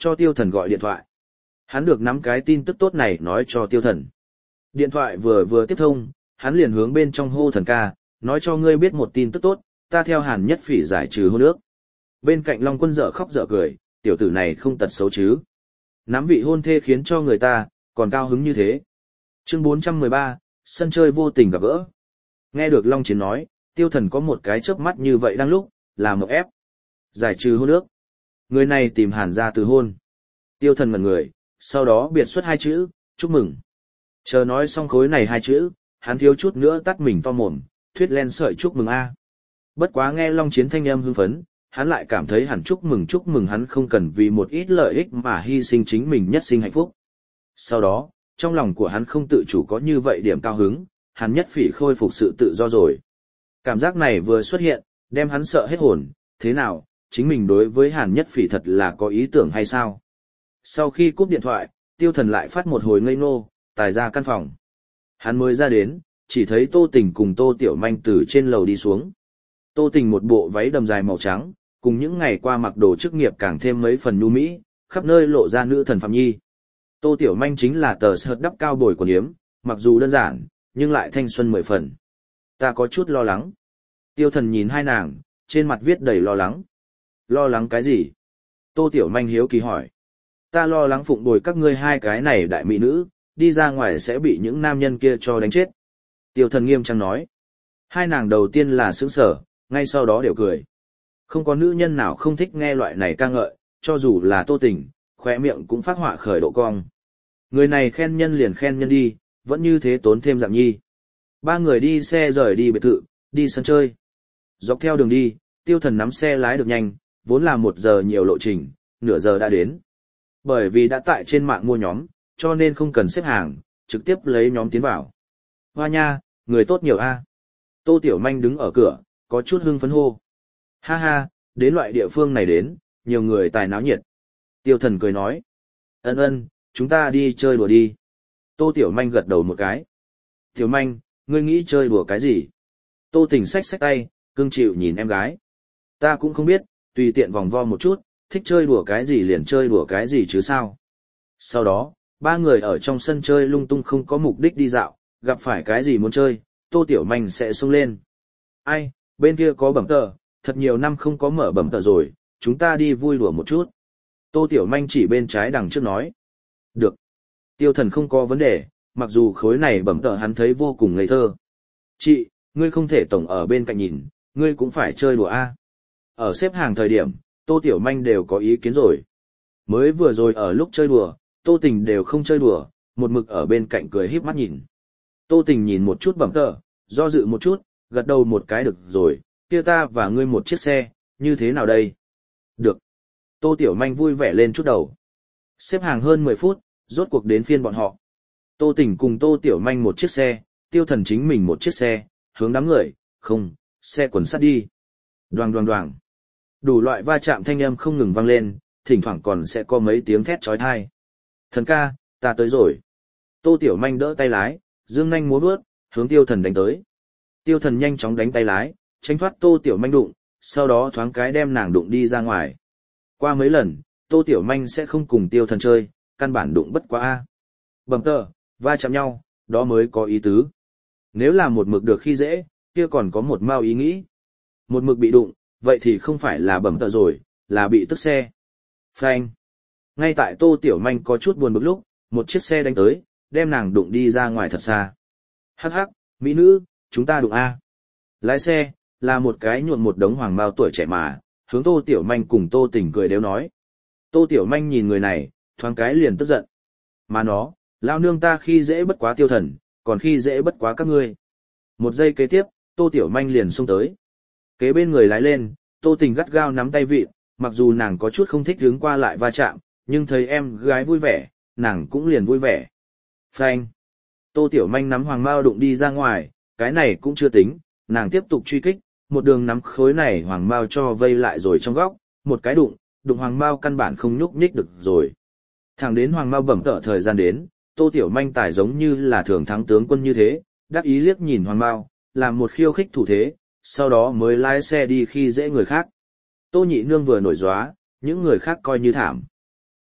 cho tiêu thần gọi điện thoại. Hắn được nắm cái tin tức tốt này nói cho tiêu thần. Điện thoại vừa vừa tiếp thông, hắn liền hướng bên trong hô thần ca, nói cho ngươi biết một tin tức tốt, ta theo Hàn Nhất Phỉ giải trừ hôn ước. Bên cạnh Long Quân dở khóc dở cười, tiểu tử này không tật xấu chứ. Nắm vị hôn thê khiến cho người ta, còn cao hứng như thế. Chương bốn trăm mười ba, sân chơi vô tình gặp gỡ. Nghe được Long Chiến nói, tiêu thần có một cái chớp mắt như vậy đang lúc, là một ép. Giải trừ hôn ước. Người này tìm Hàn ra từ hôn. Tiêu thần ngẩn người, sau đó biệt xuất hai chữ, chúc mừng. Chờ nói xong khối này hai chữ, hắn thiếu chút nữa tắt mình to mồm, thuyết len sợi chúc mừng a. Bất quá nghe Long Chiến thanh âm hưng phấn, hắn lại cảm thấy hẳn chúc mừng chúc mừng hắn không cần vì một ít lợi ích mà hy sinh chính mình nhất sinh hạnh phúc. Sau đó, trong lòng của hắn không tự chủ có như vậy điểm cao hứng, Hàn Nhất Phỉ khôi phục sự tự do rồi. Cảm giác này vừa xuất hiện, đem hắn sợ hết hồn, thế nào, chính mình đối với Hàn Nhất Phỉ thật là có ý tưởng hay sao? Sau khi cúp điện thoại, tiêu thần lại phát một hồi ngây ngô, tài ra căn phòng. Hắn mới ra đến, chỉ thấy Tô Tình cùng Tô Tiểu Manh từ trên lầu đi xuống. Tô Tình một bộ váy đầm dài màu trắng, cùng những ngày qua mặc đồ chức nghiệp càng thêm mấy phần nhu mỹ, khắp nơi lộ ra nữ thần Phạm Nhi. Tô Tiểu Manh chính là tờ sợt đắp cao bồi quần yếm, mặc dù đơn giản, nhưng lại thanh xuân mười phần. Ta có chút lo lắng. Tiêu thần nhìn hai nàng, trên mặt viết đầy lo lắng. Lo lắng cái gì? Tô Tiểu Manh hiếu kỳ hỏi. Ta lo lắng phụng bồi các ngươi hai cái này đại mỹ nữ, đi ra ngoài sẽ bị những nam nhân kia cho đánh chết. Tiêu thần nghiêm trang nói. Hai nàng đầu tiên là sững sở, ngay sau đó đều cười. Không có nữ nhân nào không thích nghe loại này ca ngợi, cho dù là Tô Tình, khóe miệng cũng phát họa khởi độ cong. Người này khen nhân liền khen nhân đi, vẫn như thế tốn thêm dạng nhi. Ba người đi xe rời đi biệt thự, đi sân chơi. Dọc theo đường đi, tiêu thần nắm xe lái được nhanh, vốn là một giờ nhiều lộ trình, nửa giờ đã đến. Bởi vì đã tại trên mạng mua nhóm, cho nên không cần xếp hàng, trực tiếp lấy nhóm tiến vào. Hoa nha, người tốt nhiều a. Tô Tiểu Manh đứng ở cửa, có chút hưng phấn hô. Ha ha, đến loại địa phương này đến, nhiều người tài náo nhiệt. Tiêu thần cười nói. Ân ân, chúng ta đi chơi đùa đi. Tô Tiểu Manh gật đầu một cái. Tiểu Manh, ngươi nghĩ chơi đùa cái gì? Tô Tình xách xách tay, cưng chịu nhìn em gái. Ta cũng không biết, tùy tiện vòng vo một chút, thích chơi đùa cái gì liền chơi đùa cái gì chứ sao. Sau đó, ba người ở trong sân chơi lung tung không có mục đích đi dạo, gặp phải cái gì muốn chơi, Tô Tiểu Manh sẽ xông lên. Ai, bên kia có bẩm tờ, thật nhiều năm không có mở bẩm tờ rồi, chúng ta đi vui đùa một chút. Tô Tiểu Manh chỉ bên trái đằng trước nói. Được. Tiêu thần không có vấn đề, mặc dù khối này bẩm tờ hắn thấy vô cùng ngây thơ. Chị, ngươi không thể tổng ở bên cạnh nhìn, ngươi cũng phải chơi đùa a. Ở xếp hàng thời điểm, Tô Tiểu Manh đều có ý kiến rồi. Mới vừa rồi ở lúc chơi đùa, Tô Tình đều không chơi đùa, một mực ở bên cạnh cười híp mắt nhìn. Tô Tình nhìn một chút bẩm tờ, do dự một chút, gật đầu một cái được rồi, kia ta và ngươi một chiếc xe, như thế nào đây? Được. Tô Tiểu Manh vui vẻ lên chút đầu. Xếp hàng hơn mười phút, rốt cuộc đến phiên bọn họ. Tô Tình cùng Tô Tiểu Manh một chiếc xe, tiêu thần chính mình một chiếc xe, hướng đám người, không, xe quần sắt đi. Đoàng đoàng đoàng. Đủ loại va chạm thanh âm không ngừng vang lên, thỉnh thoảng còn sẽ có mấy tiếng thét chói tai. Thần ca, ta tới rồi. Tô Tiểu Manh đỡ tay lái, dương nhanh múa vuốt, hướng tiêu thần đánh tới. Tiêu thần nhanh chóng đánh tay lái, tránh thoát Tô Tiểu Manh đụng, sau đó thoáng cái đem nàng đụng đi ra ngoài. Qua mấy lần, Tô Tiểu Manh sẽ không cùng tiêu thần chơi, căn bản đụng bất quá a. Bầm tờ, va chạm nhau, đó mới có ý tứ. Nếu là một mực được khi dễ, kia còn có một mao ý nghĩ. Một mực bị đụng, vậy thì không phải là bầm tờ rồi, là bị tức xe. Phanh. Ngay tại Tô Tiểu Manh có chút buồn bực lúc, một chiếc xe đánh tới, đem nàng đụng đi ra ngoài thật xa. Hắc hắc, mỹ nữ, chúng ta đụng a. Lái xe, là một cái nhuộm một đống hoàng mao tuổi trẻ mà, hướng Tô Tiểu Manh cùng Tô Tình cười đều nói. Tô Tiểu Manh nhìn người này, thoáng cái liền tức giận. Mà nó, lao nương ta khi dễ bất quá tiêu thần, còn khi dễ bất quá các ngươi. Một giây kế tiếp, Tô Tiểu Manh liền xông tới. Kế bên người lái lên, Tô Tình gắt gao nắm tay vịn, mặc dù nàng có chút không thích hướng qua lại va chạm, nhưng thấy em gái vui vẻ, nàng cũng liền vui vẻ. Phanh. Tô Tiểu Manh nắm hoàng mao đụng đi ra ngoài, cái này cũng chưa tính, nàng tiếp tục truy kích, một đường nắm khối này hoàng mao cho vây lại rồi trong góc, một cái đụng, đụng hoàng mao căn bản không nhúc nhích được rồi. Thẳng đến hoàng mao bẩm tợ thời gian đến, Tô Tiểu Manh tải giống như là thường thắng tướng quân như thế, đắc ý liếc nhìn hoàng mao, làm một khiêu khích thủ thế, sau đó mới lái xe đi khi dễ người khác. Tô Nhị Nương vừa nổi gióa, những người khác coi như thảm.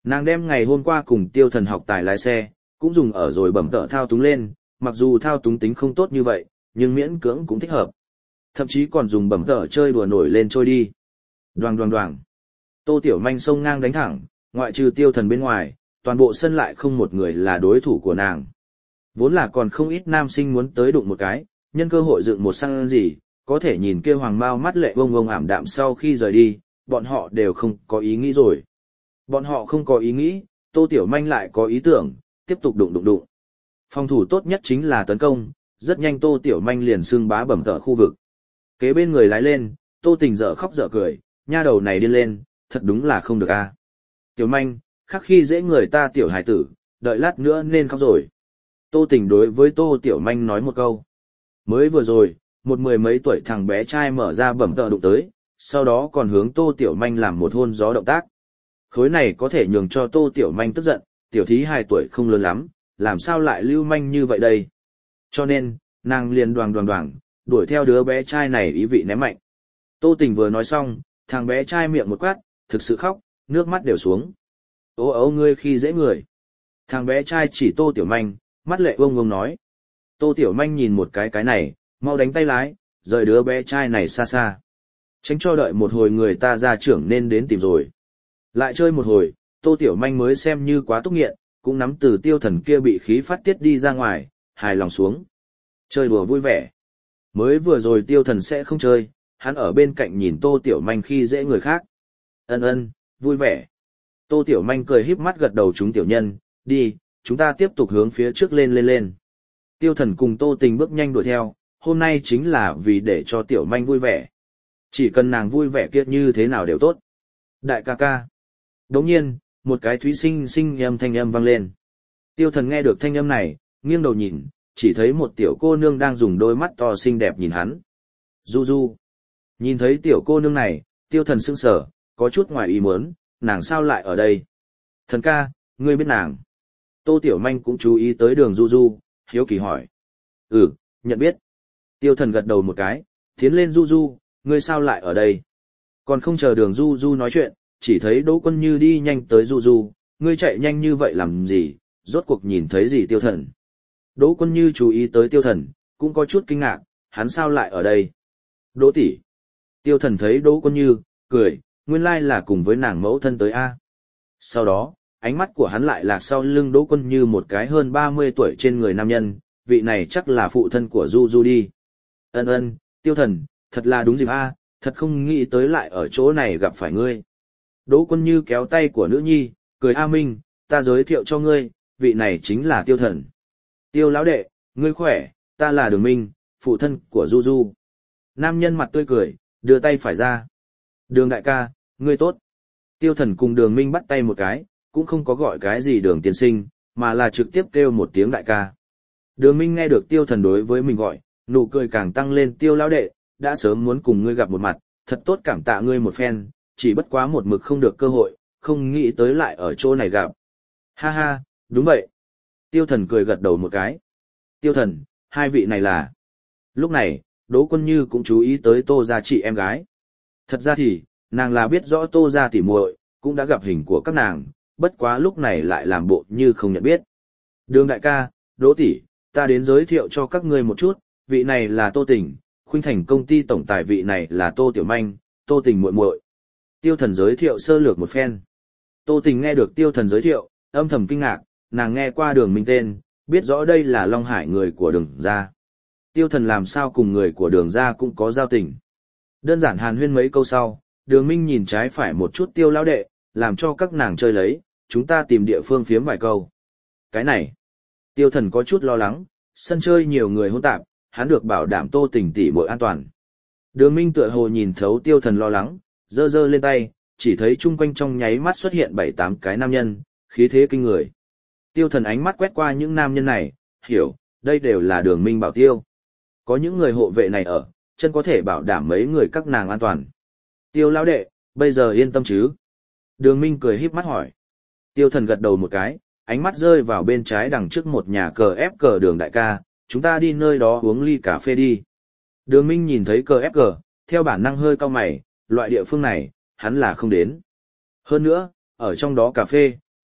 Nàng đem ngày hôm qua cùng tiêu thần học tài lái xe, cũng dùng ở rồi bẩm tợ thao túng lên, mặc dù thao túng tính không tốt như vậy, nhưng miễn cưỡng cũng thích hợp. Thậm chí còn dùng bẩm tợ chơi đùa nổi lên trôi đi. Đoàng đoàng đoàng. Tô Tiểu Manh xông ngang đánh thẳng, ngoại trừ tiêu thần bên ngoài, toàn bộ sân lại không một người là đối thủ của nàng. Vốn là còn không ít nam sinh muốn tới đụng một cái, nhân cơ hội dựng một xăng gì, có thể nhìn kia hoàng bao mắt lệ vông vông ảm đạm sau khi rời đi, bọn họ đều không có ý nghĩ rồi. Bọn họ không có ý nghĩ, Tô Tiểu Manh lại có ý tưởng, tiếp tục đụng đụng đụng. Phòng thủ tốt nhất chính là tấn công, rất nhanh Tô Tiểu Manh liền xưng bá bẩm tợ khu vực. Kế bên người lái lên, Tô Tình dở khóc dở cười, nha đầu này điên lên, thật đúng là không được a. Tiểu Manh, khắc khi dễ người ta tiểu hải tử, đợi lát nữa nên khóc rồi. Tô Tình đối với Tô Tiểu Manh nói một câu. Mới vừa rồi, một mười mấy tuổi thằng bé trai mở ra bẩm tợ đụng tới, sau đó còn hướng Tô Tiểu Manh làm một hôn gió động tác. Khối này có thể nhường cho Tô Tiểu Manh tức giận, tiểu thí hai tuổi không lớn lắm, làm sao lại lưu manh như vậy đây. Cho nên, nàng liền đoàng đoàng đoàng, đuổi theo đứa bé trai này ý vị ném mạnh. Tô Tình vừa nói xong, thằng bé trai miệng một quát, thực sự khóc, nước mắt đều xuống. Ô ô ngươi khi dễ người. Thằng bé trai chỉ Tô Tiểu Manh, mắt lệ vông vông nói. Tô Tiểu Manh nhìn một cái cái này, mau đánh tay lái, rời đứa bé trai này xa xa. Tránh cho đợi một hồi người ta ra trưởng nên đến tìm rồi. Lại chơi một hồi, Tô Tiểu Manh mới xem như quá túc nghiện, cũng nắm từ tiêu thần kia bị khí phát tiết đi ra ngoài, hài lòng xuống. Chơi đùa vui vẻ. Mới vừa rồi tiêu thần sẽ không chơi, hắn ở bên cạnh nhìn Tô Tiểu Manh khi dễ người khác. Ân ân, vui vẻ. Tô Tiểu Manh cười híp mắt gật đầu chúng tiểu nhân, đi, chúng ta tiếp tục hướng phía trước lên lên lên. Tiêu thần cùng Tô Tình bước nhanh đuổi theo, hôm nay chính là vì để cho Tiểu Manh vui vẻ. Chỉ cần nàng vui vẻ kia như thế nào đều tốt. Đại ca ca. Đồng nhiên, một cái thúy sinh sinh âm thanh âm vang lên. Tiêu thần nghe được thanh âm này, nghiêng đầu nhìn, chỉ thấy một tiểu cô nương đang dùng đôi mắt to xinh đẹp nhìn hắn. Du Du. Nhìn thấy tiểu cô nương này, tiêu thần sững sờ, có chút ngoài ý muốn, nàng sao lại ở đây? Thần ca, ngươi biết nàng. Tô Tiểu Manh cũng chú ý tới đường Du Du, hiếu kỳ hỏi. Ừ, nhận biết. Tiêu thần gật đầu một cái, tiến lên Du Du, ngươi sao lại ở đây? Còn không chờ đường Du Du nói chuyện, chỉ thấy Đỗ Quân Như đi nhanh tới Du Du, ngươi chạy nhanh như vậy làm gì, rốt cuộc nhìn thấy gì tiêu thần. Đỗ Quân Như chú ý tới tiêu thần, cũng có chút kinh ngạc, hắn sao lại ở đây? Đỗ tỷ. Tiêu thần thấy Đỗ Quân Như, cười, nguyên lai là cùng với nàng mẫu thân tới A. Sau đó, ánh mắt của hắn lại lạc sau lưng Đỗ Quân Như một cái hơn ba mươi tuổi trên người nam nhân, vị này chắc là phụ thân của Du Du đi. Ân ân, tiêu thần, thật là đúng dịp A, thật không nghĩ tới lại ở chỗ này gặp phải ngươi. Đỗ Quân Như kéo tay của nữ nhi, cười A Minh, ta giới thiệu cho ngươi, vị này chính là tiêu thần. Tiêu lão đệ, ngươi khỏe, ta là Đường Minh, phụ thân của Du Du. Nam nhân mặt tươi cười, đưa tay phải ra. Đường đại ca, ngươi tốt. Tiêu thần cùng Đường Minh bắt tay một cái, cũng không có gọi cái gì Đường tiên sinh, mà là trực tiếp kêu một tiếng đại ca. Đường Minh nghe được tiêu thần đối với mình gọi, nụ cười càng tăng lên. Tiêu lão đệ, đã sớm muốn cùng ngươi gặp một mặt, thật tốt cảm tạ ngươi một phen, chỉ bất quá một mực không được cơ hội, không nghĩ tới lại ở chỗ này gặp. Ha ha, đúng vậy. Tiêu thần cười gật đầu một cái. Tiêu thần, hai vị này là... Lúc này, Đỗ Quân Như cũng chú ý tới Tô gia chị em gái. Thật ra thì, nàng là biết rõ Tô gia tỉ muội, cũng đã gặp hình của các nàng, bất quá lúc này lại làm bộ như không nhận biết. Đường đại ca, Đỗ tỷ, ta đến giới thiệu cho các ngươi một chút, vị này là Tô Tình, Khuynh Thành công ty tổng tài, vị này là Tô Tiểu Manh, Tô Tình muội muội. Tiêu thần giới thiệu sơ lược một phen. Tô Tình nghe được tiêu thần giới thiệu, âm thầm kinh ngạc, nàng nghe qua Đường Minh tên, biết rõ đây là Long Hải người của Đường gia. Tiêu thần làm sao cùng người của Đường gia cũng có giao tình. Đơn giản hàn huyên mấy câu sau, Đường Minh nhìn trái phải một chút Tiêu lão đệ, làm cho các nàng chơi lấy, chúng ta tìm địa phương phiếm vài câu. Cái này, tiêu thần có chút lo lắng, sân chơi nhiều người hỗn tạp, hắn được bảo đảm Tô Tình tỷ muội an toàn. Đường Minh tựa hồ nhìn thấu tiêu thần lo lắng, giơ giơ lên tay, chỉ thấy chung quanh trong nháy mắt xuất hiện bảy tám cái nam nhân, khí thế kinh người. Tiêu thần ánh mắt quét qua những nam nhân này, hiểu, đây đều là Đường Minh bảo tiêu. Có những người hộ vệ này ở, chân có thể bảo đảm mấy người các nàng an toàn. Tiêu lão đệ, bây giờ yên tâm chứ? Đường Minh cười híp mắt hỏi. Tiêu thần gật đầu một cái, ánh mắt rơi vào bên trái đằng trước một nhà cờ ép cờ. Đường đại ca, chúng ta đi nơi đó uống ly cà phê đi. Đường Minh nhìn thấy cờ ép cờ, theo bản năng hơi cau mày, loại địa phương này, hắn là không đến. Hơn nữa, ở trong đó cà phê,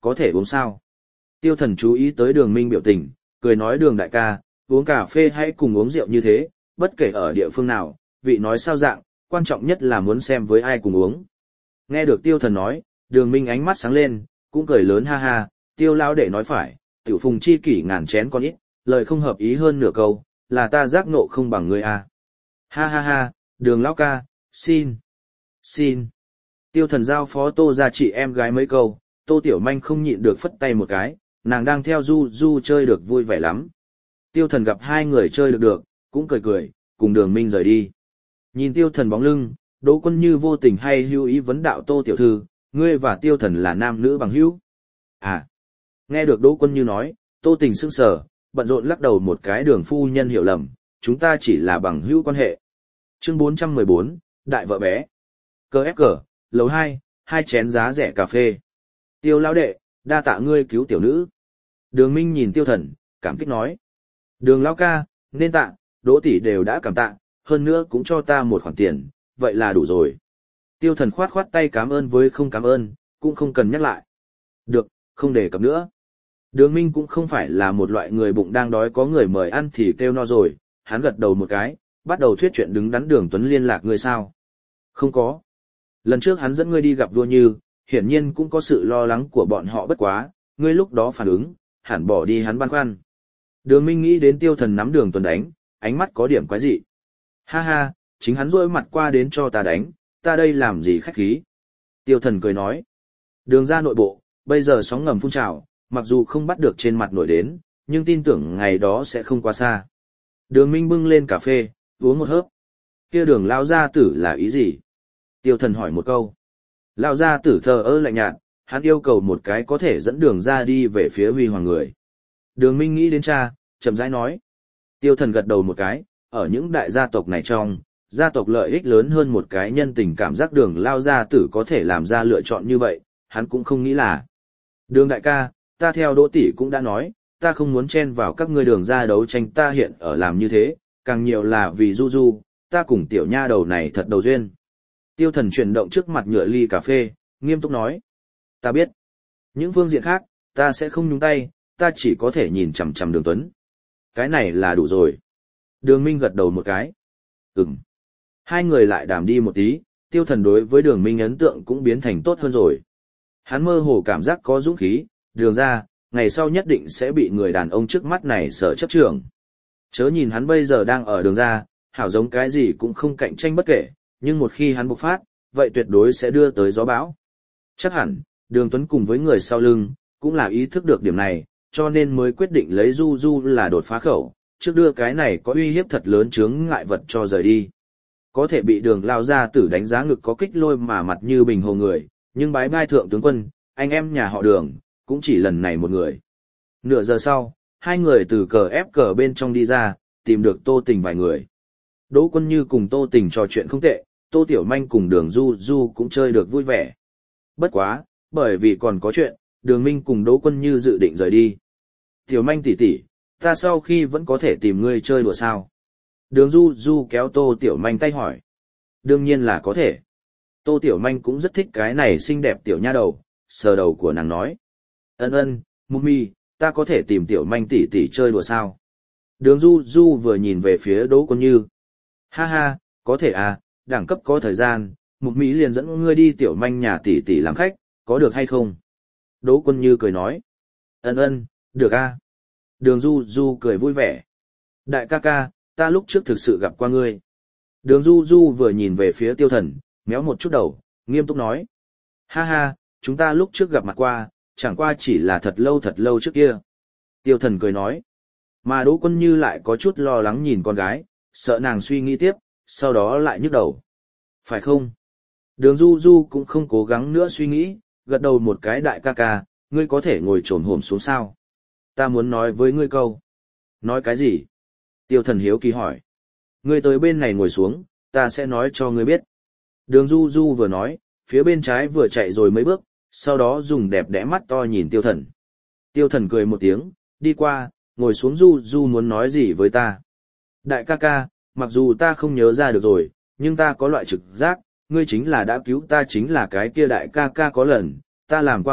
có thể uống sao? Tiêu thần chú ý tới đường minh biểu tình, cười nói đường đại ca, uống cà phê hãy cùng uống rượu như thế, bất kể ở địa phương nào, vị nói sao dạng, quan trọng nhất là muốn xem với ai cùng uống. Nghe được tiêu thần nói, đường minh ánh mắt sáng lên, cũng cười lớn ha ha, tiêu lão đệ nói phải, tiểu phùng chi kỷ ngàn chén con ít, lời không hợp ý hơn nửa câu, là ta giác nộ không bằng ngươi à. Ha ha ha, đường lão ca, xin, xin. Tiêu thần giao phó tô ra chị em gái mấy câu, tô tiểu manh không nhịn được phất tay một cái, nàng đang theo du du chơi được vui vẻ lắm. Tiêu thần gặp hai người chơi được được, cũng cười cười, cùng đường minh rời đi. Nhìn tiêu thần bóng lưng, Đỗ Quân Như vô tình hay hữu ý vấn đạo tô tiểu thư, ngươi và tiêu thần là nam nữ bằng hữu. À, nghe được Đỗ Quân Như nói, tô tình sững sờ, bận rộn lắc đầu một cái đường phu nhân hiểu lầm, chúng ta chỉ là bằng hữu quan hệ. Chương bốn trăm mười bốn, Đại vợ bé. Cờ ép cờ, lầu hai, hai chén giá rẻ cà phê. Tiêu lão đệ, đa tạ ngươi cứu tiểu nữ. Đường Minh nhìn tiêu thần, cảm kích nói. Đường lão ca, nên tạ, Đỗ tỷ đều đã cảm tạ, hơn nữa cũng cho ta một khoản tiền, vậy là đủ rồi. Tiêu thần khoát khoát tay cảm ơn với không cảm ơn, cũng không cần nhắc lại. Được, không đề cập nữa. Đường Minh cũng không phải là một loại người bụng đang đói có người mời ăn thì kêu no rồi, hắn gật đầu một cái, bắt đầu thuyết chuyện đứng đắn Đường Tuấn liên lạc ngươi sao. Không có. Lần trước hắn dẫn ngươi đi gặp vua Như, hiển nhiên cũng có sự lo lắng của bọn họ bất quá, ngươi lúc đó phản ứng, hẳn bỏ đi hắn băn khoăn. Đường Minh nghĩ đến tiêu thần nắm Đường Tuấn đánh, ánh mắt có điểm quái dị. Ha ha, chính hắn rôi mặt qua đến cho ta đánh, ta đây làm gì khách khí. Tiêu thần cười nói. Đường ra nội bộ, bây giờ sóng ngầm phun trào, mặc dù không bắt được trên mặt nổi đến, nhưng tin tưởng ngày đó sẽ không quá xa. Đường Minh bưng lên cà phê, uống một hớp. Kia đường lao gia tử là ý gì? Tiêu thần hỏi một câu. Lao gia tử thờ ơ lạnh nhạt, hắn yêu cầu một cái có thể dẫn đường ra đi về phía huy hoàng người. Đường Minh nghĩ đến cha, chậm rãi nói. Tiêu thần gật đầu một cái, ở những đại gia tộc này trong, gia tộc lợi ích lớn hơn một cái nhân tình cảm giác đường lao gia tử có thể làm ra lựa chọn như vậy, hắn cũng không nghĩ là. Đường đại ca, ta theo Đỗ tỷ cũng đã nói, ta không muốn chen vào các ngươi đường ra đấu tranh ta hiện ở làm như thế, càng nhiều là vì du du, ta cùng tiểu nha đầu này thật đầu duyên. Tiêu thần chuyển động trước mặt nhựa ly cà phê, nghiêm túc nói. Ta biết. Những phương diện khác, ta sẽ không nhúng tay, ta chỉ có thể nhìn chằm chằm Đường Tuấn. Cái này là đủ rồi. Đường Minh gật đầu một cái. Ừm. Hai người lại đàm đi một tí, tiêu thần đối với Đường Minh ấn tượng cũng biến thành tốt hơn rồi. Hắn mơ hồ cảm giác có dũng khí, đường ra, ngày sau nhất định sẽ bị người đàn ông trước mắt này sở chấp trưởng. Chớ nhìn hắn bây giờ đang ở đường ra, hảo giống cái gì cũng không cạnh tranh bất kể, nhưng một khi hắn bộc phát, vậy tuyệt đối sẽ đưa tới gió bão. Chắc hẳn, Đường Tuấn cùng với người sau lưng, cũng là ý thức được điểm này, cho nên mới quyết định lấy Du Du là đột phá khẩu, trước đưa cái này có uy hiếp thật lớn chướng ngại vật cho rời đi. Có thể bị Đường lao ra tử đánh giá ngực có kích lôi mà mặt như bình hồ người, nhưng bái bai thượng tướng quân, anh em nhà họ Đường, cũng chỉ lần này một người. Nửa giờ sau, hai người từ cờ ép cờ bên trong đi ra, tìm được Tô Tình vài người. Đỗ Quân Như cùng Tô Tình trò chuyện không tệ, Tô Tiểu Manh cùng Đường Du Du cũng chơi được vui vẻ. Bất quá, bởi vì còn có chuyện, Đường Minh cùng Đỗ Quân Như dự định rời đi. Tiểu Manh tỷ tỷ, ta sau khi vẫn có thể tìm ngươi chơi đùa sao? Đường Du Du kéo Tô Tiểu Manh tay hỏi. Đương nhiên là có thể. Tô Tiểu Manh cũng rất thích cái này xinh đẹp tiểu nha đầu, sờ đầu của nàng nói. Ân ân, Mummy, ta có thể tìm Tiểu Manh tỷ tỷ chơi đùa sao? Đường Du Du vừa nhìn về phía Đỗ Quân Như. Ha ha, có thể à, đẳng cấp có thời gian, Mummy liền dẫn ngươi đi Tiểu Manh nhà tỷ tỷ làm khách, có được hay không? Đỗ Quân Như cười nói. Ân ân, được a. Đường Du Du cười vui vẻ. Đại ca ca, ta lúc trước thực sự gặp qua ngươi. Đường Du Du vừa nhìn về phía Tiêu Thần, méo một chút đầu, nghiêm túc nói. Ha ha, chúng ta lúc trước gặp mặt qua, chẳng qua chỉ là thật lâu thật lâu trước kia. Tiêu Thần cười nói. Mà Đỗ Quân Như lại có chút lo lắng nhìn con gái, sợ nàng suy nghĩ tiếp, sau đó lại nhức đầu. Phải không? Đường Du Du cũng không cố gắng nữa suy nghĩ, gật đầu một cái đại ca ca, ngươi có thể ngồi trồm hổm xuống sao? Ta muốn nói với ngươi câu. Nói cái gì? Tiêu Thần hiếu kỳ hỏi. Ngươi tới bên này ngồi xuống, ta sẽ nói cho ngươi biết. Đường Du Du vừa nói, phía bên trái vừa chạy rồi mấy bước, sau đó dùng đẹp đẽ mắt to nhìn Tiêu Thần. Tiêu Thần cười một tiếng, đi qua, ngồi xuống. Du Du muốn nói gì với ta? Đại ca ca, mặc dù ta không nhớ ra được rồi, nhưng ta có loại trực giác, ngươi chính là đã cứu ta chính là cái kia đại ca ca có lần, ta làm qua ngộng,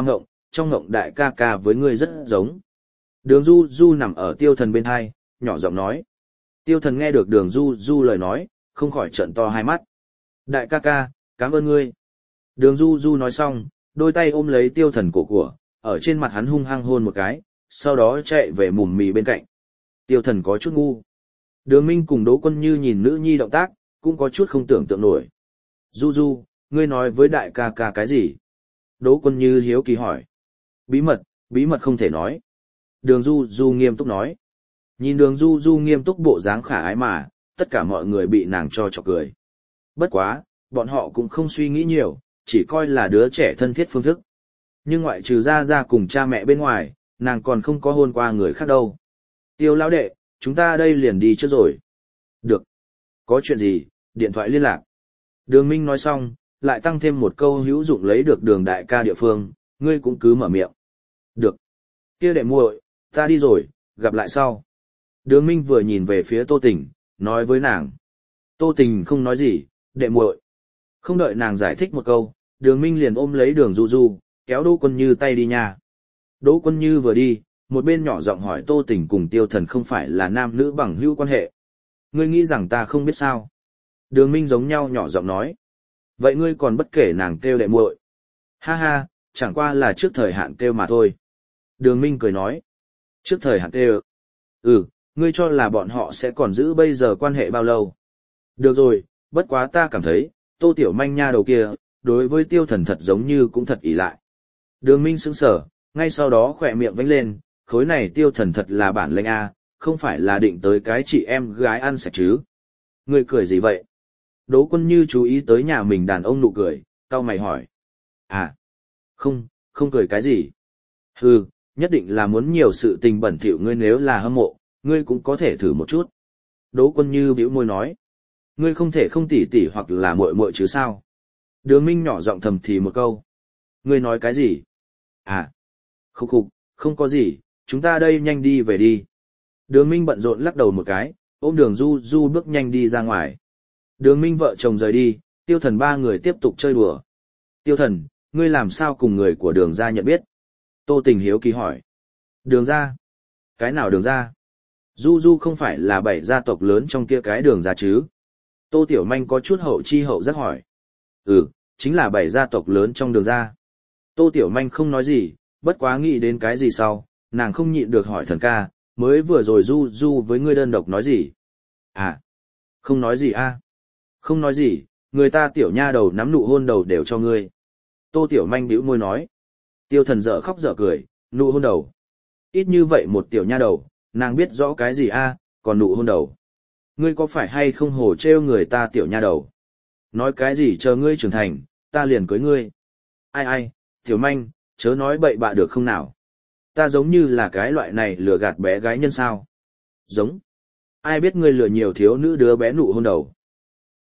trong ngộng đại ca ca với ngươi rất giống. Đường Du Du nằm ở Tiêu Thần bên hai, nhỏ giọng nói. Tiêu Thần nghe được Đường Du Du lời nói, không khỏi trợn to hai mắt. Đại ca ca, cảm ơn ngươi. Đường Du Du nói xong, đôi tay ôm lấy Tiêu Thần cổ của, ở trên mặt hắn hung hăng hôn một cái, sau đó chạy về mùm mì bên cạnh. Tiêu Thần có chút ngu. Đường Minh cùng Đỗ Quân Như nhìn nữ nhi động tác, cũng có chút không tưởng tượng nổi. Du Du, ngươi nói với đại ca ca cái gì? Đỗ Quân Như hiếu kỳ hỏi. Bí mật, bí mật không thể nói. Đường Du Du nghiêm túc nói. Nhìn đường Du Du nghiêm túc bộ dáng khả ái mà, tất cả mọi người bị nàng cho chọc cười. Bất quá, bọn họ cũng không suy nghĩ nhiều, chỉ coi là đứa trẻ thân thiết phương thức. Nhưng ngoại trừ ra ra cùng cha mẹ bên ngoài, nàng còn không có hôn qua người khác đâu. Tiêu lão đệ, chúng ta đây liền đi trước rồi. Được. Có chuyện gì, điện thoại liên lạc. Đường Minh nói xong, lại tăng thêm một câu hữu dụng lấy được đường đại ca địa phương, ngươi cũng cứ mở miệng. Được. Kia đệ muội, ta đi rồi, gặp lại sau. Đường Minh vừa nhìn về phía Tô Tình, nói với nàng. Tô Tình không nói gì, đệ muội. Không đợi nàng giải thích một câu, Đường Minh liền ôm lấy Đường Du Du, kéo Đỗ Quân Như tay đi nha. Đỗ Quân Như vừa đi, một bên nhỏ giọng hỏi Tô Tình cùng Tiêu Thần không phải là nam nữ bằng hữu quan hệ. Ngươi nghĩ rằng ta không biết sao? Đường Minh giống nhau nhỏ giọng nói. Vậy ngươi còn bất kể nàng kêu đệ muội? Ha ha, chẳng qua là trước thời hạn kêu mà thôi. Đường Minh cười nói. Trước thời hạn kêu. Ừ, ngươi cho là bọn họ sẽ còn giữ bây giờ quan hệ bao lâu? Được rồi, bất quá ta cảm thấy, Tô Tiểu Manh nha đầu kia, đối với Tiêu Thần thật giống như cũng thật ỷ lại. Đường Minh sững sờ, ngay sau đó khỏe miệng vánh lên, khối này Tiêu Thần thật là bản lĩnh a, không phải là định tới cái chị em gái ăn sạch chứ. Ngươi cười gì vậy? Đỗ Quân Như chú ý tới nhà mình đàn ông nụ cười, cau mày hỏi. À, không, không cười cái gì. Hừ, nhất định là muốn nhiều sự tình bẩn thỉu, ngươi nếu là hâm mộ, ngươi cũng có thể thử một chút. Đỗ Quân Như bĩu môi nói. Ngươi không thể không tỉ tỉ hoặc là muội muội chứ sao? Đường Minh nhỏ giọng thầm thì một câu. Ngươi nói cái gì? À, khục khục, không có gì, chúng ta đây nhanh đi về đi. Đường Minh bận rộn lắc đầu một cái, ôm Đường Du Du bước nhanh đi ra ngoài. Đường Minh vợ chồng rời đi, Tiêu Thần ba người tiếp tục chơi đùa. Tiêu Thần, ngươi làm sao cùng người của Đường gia nhận biết? Tô Tình hiếu kỳ hỏi. Đường gia? Cái nào Đường gia? Du Du không phải là bảy gia tộc lớn trong kia cái Đường gia chứ? Tô Tiểu Manh có chút hậu chi hậu giác hỏi. Ừ, chính là bảy gia tộc lớn trong Đường gia. Tô Tiểu Manh không nói gì, bất quá nghĩ đến cái gì sau, nàng không nhịn được hỏi Thần ca, mới vừa rồi Du Du với ngươi đơn độc nói gì? À, không nói gì a? Không nói gì, người ta tiểu nha đầu nắm nụ hôn đầu đều cho ngươi. Tô Tiểu Manh bĩu môi nói. Tiêu Thần dở khóc dở cười, nụ hôn đầu. Ít như vậy một tiểu nha đầu, nàng biết rõ cái gì a, còn nụ hôn đầu. Ngươi có phải hay không hồ trêu người ta tiểu nha đầu? Nói cái gì chờ ngươi trưởng thành, ta liền cưới ngươi. Ai ai, Tiểu Manh, chớ nói bậy bạ được không nào? Ta giống như là cái loại này lừa gạt bé gái nhân sao? Giống. Ai biết ngươi lừa nhiều thiếu nữ đứa bé nụ hôn đầu?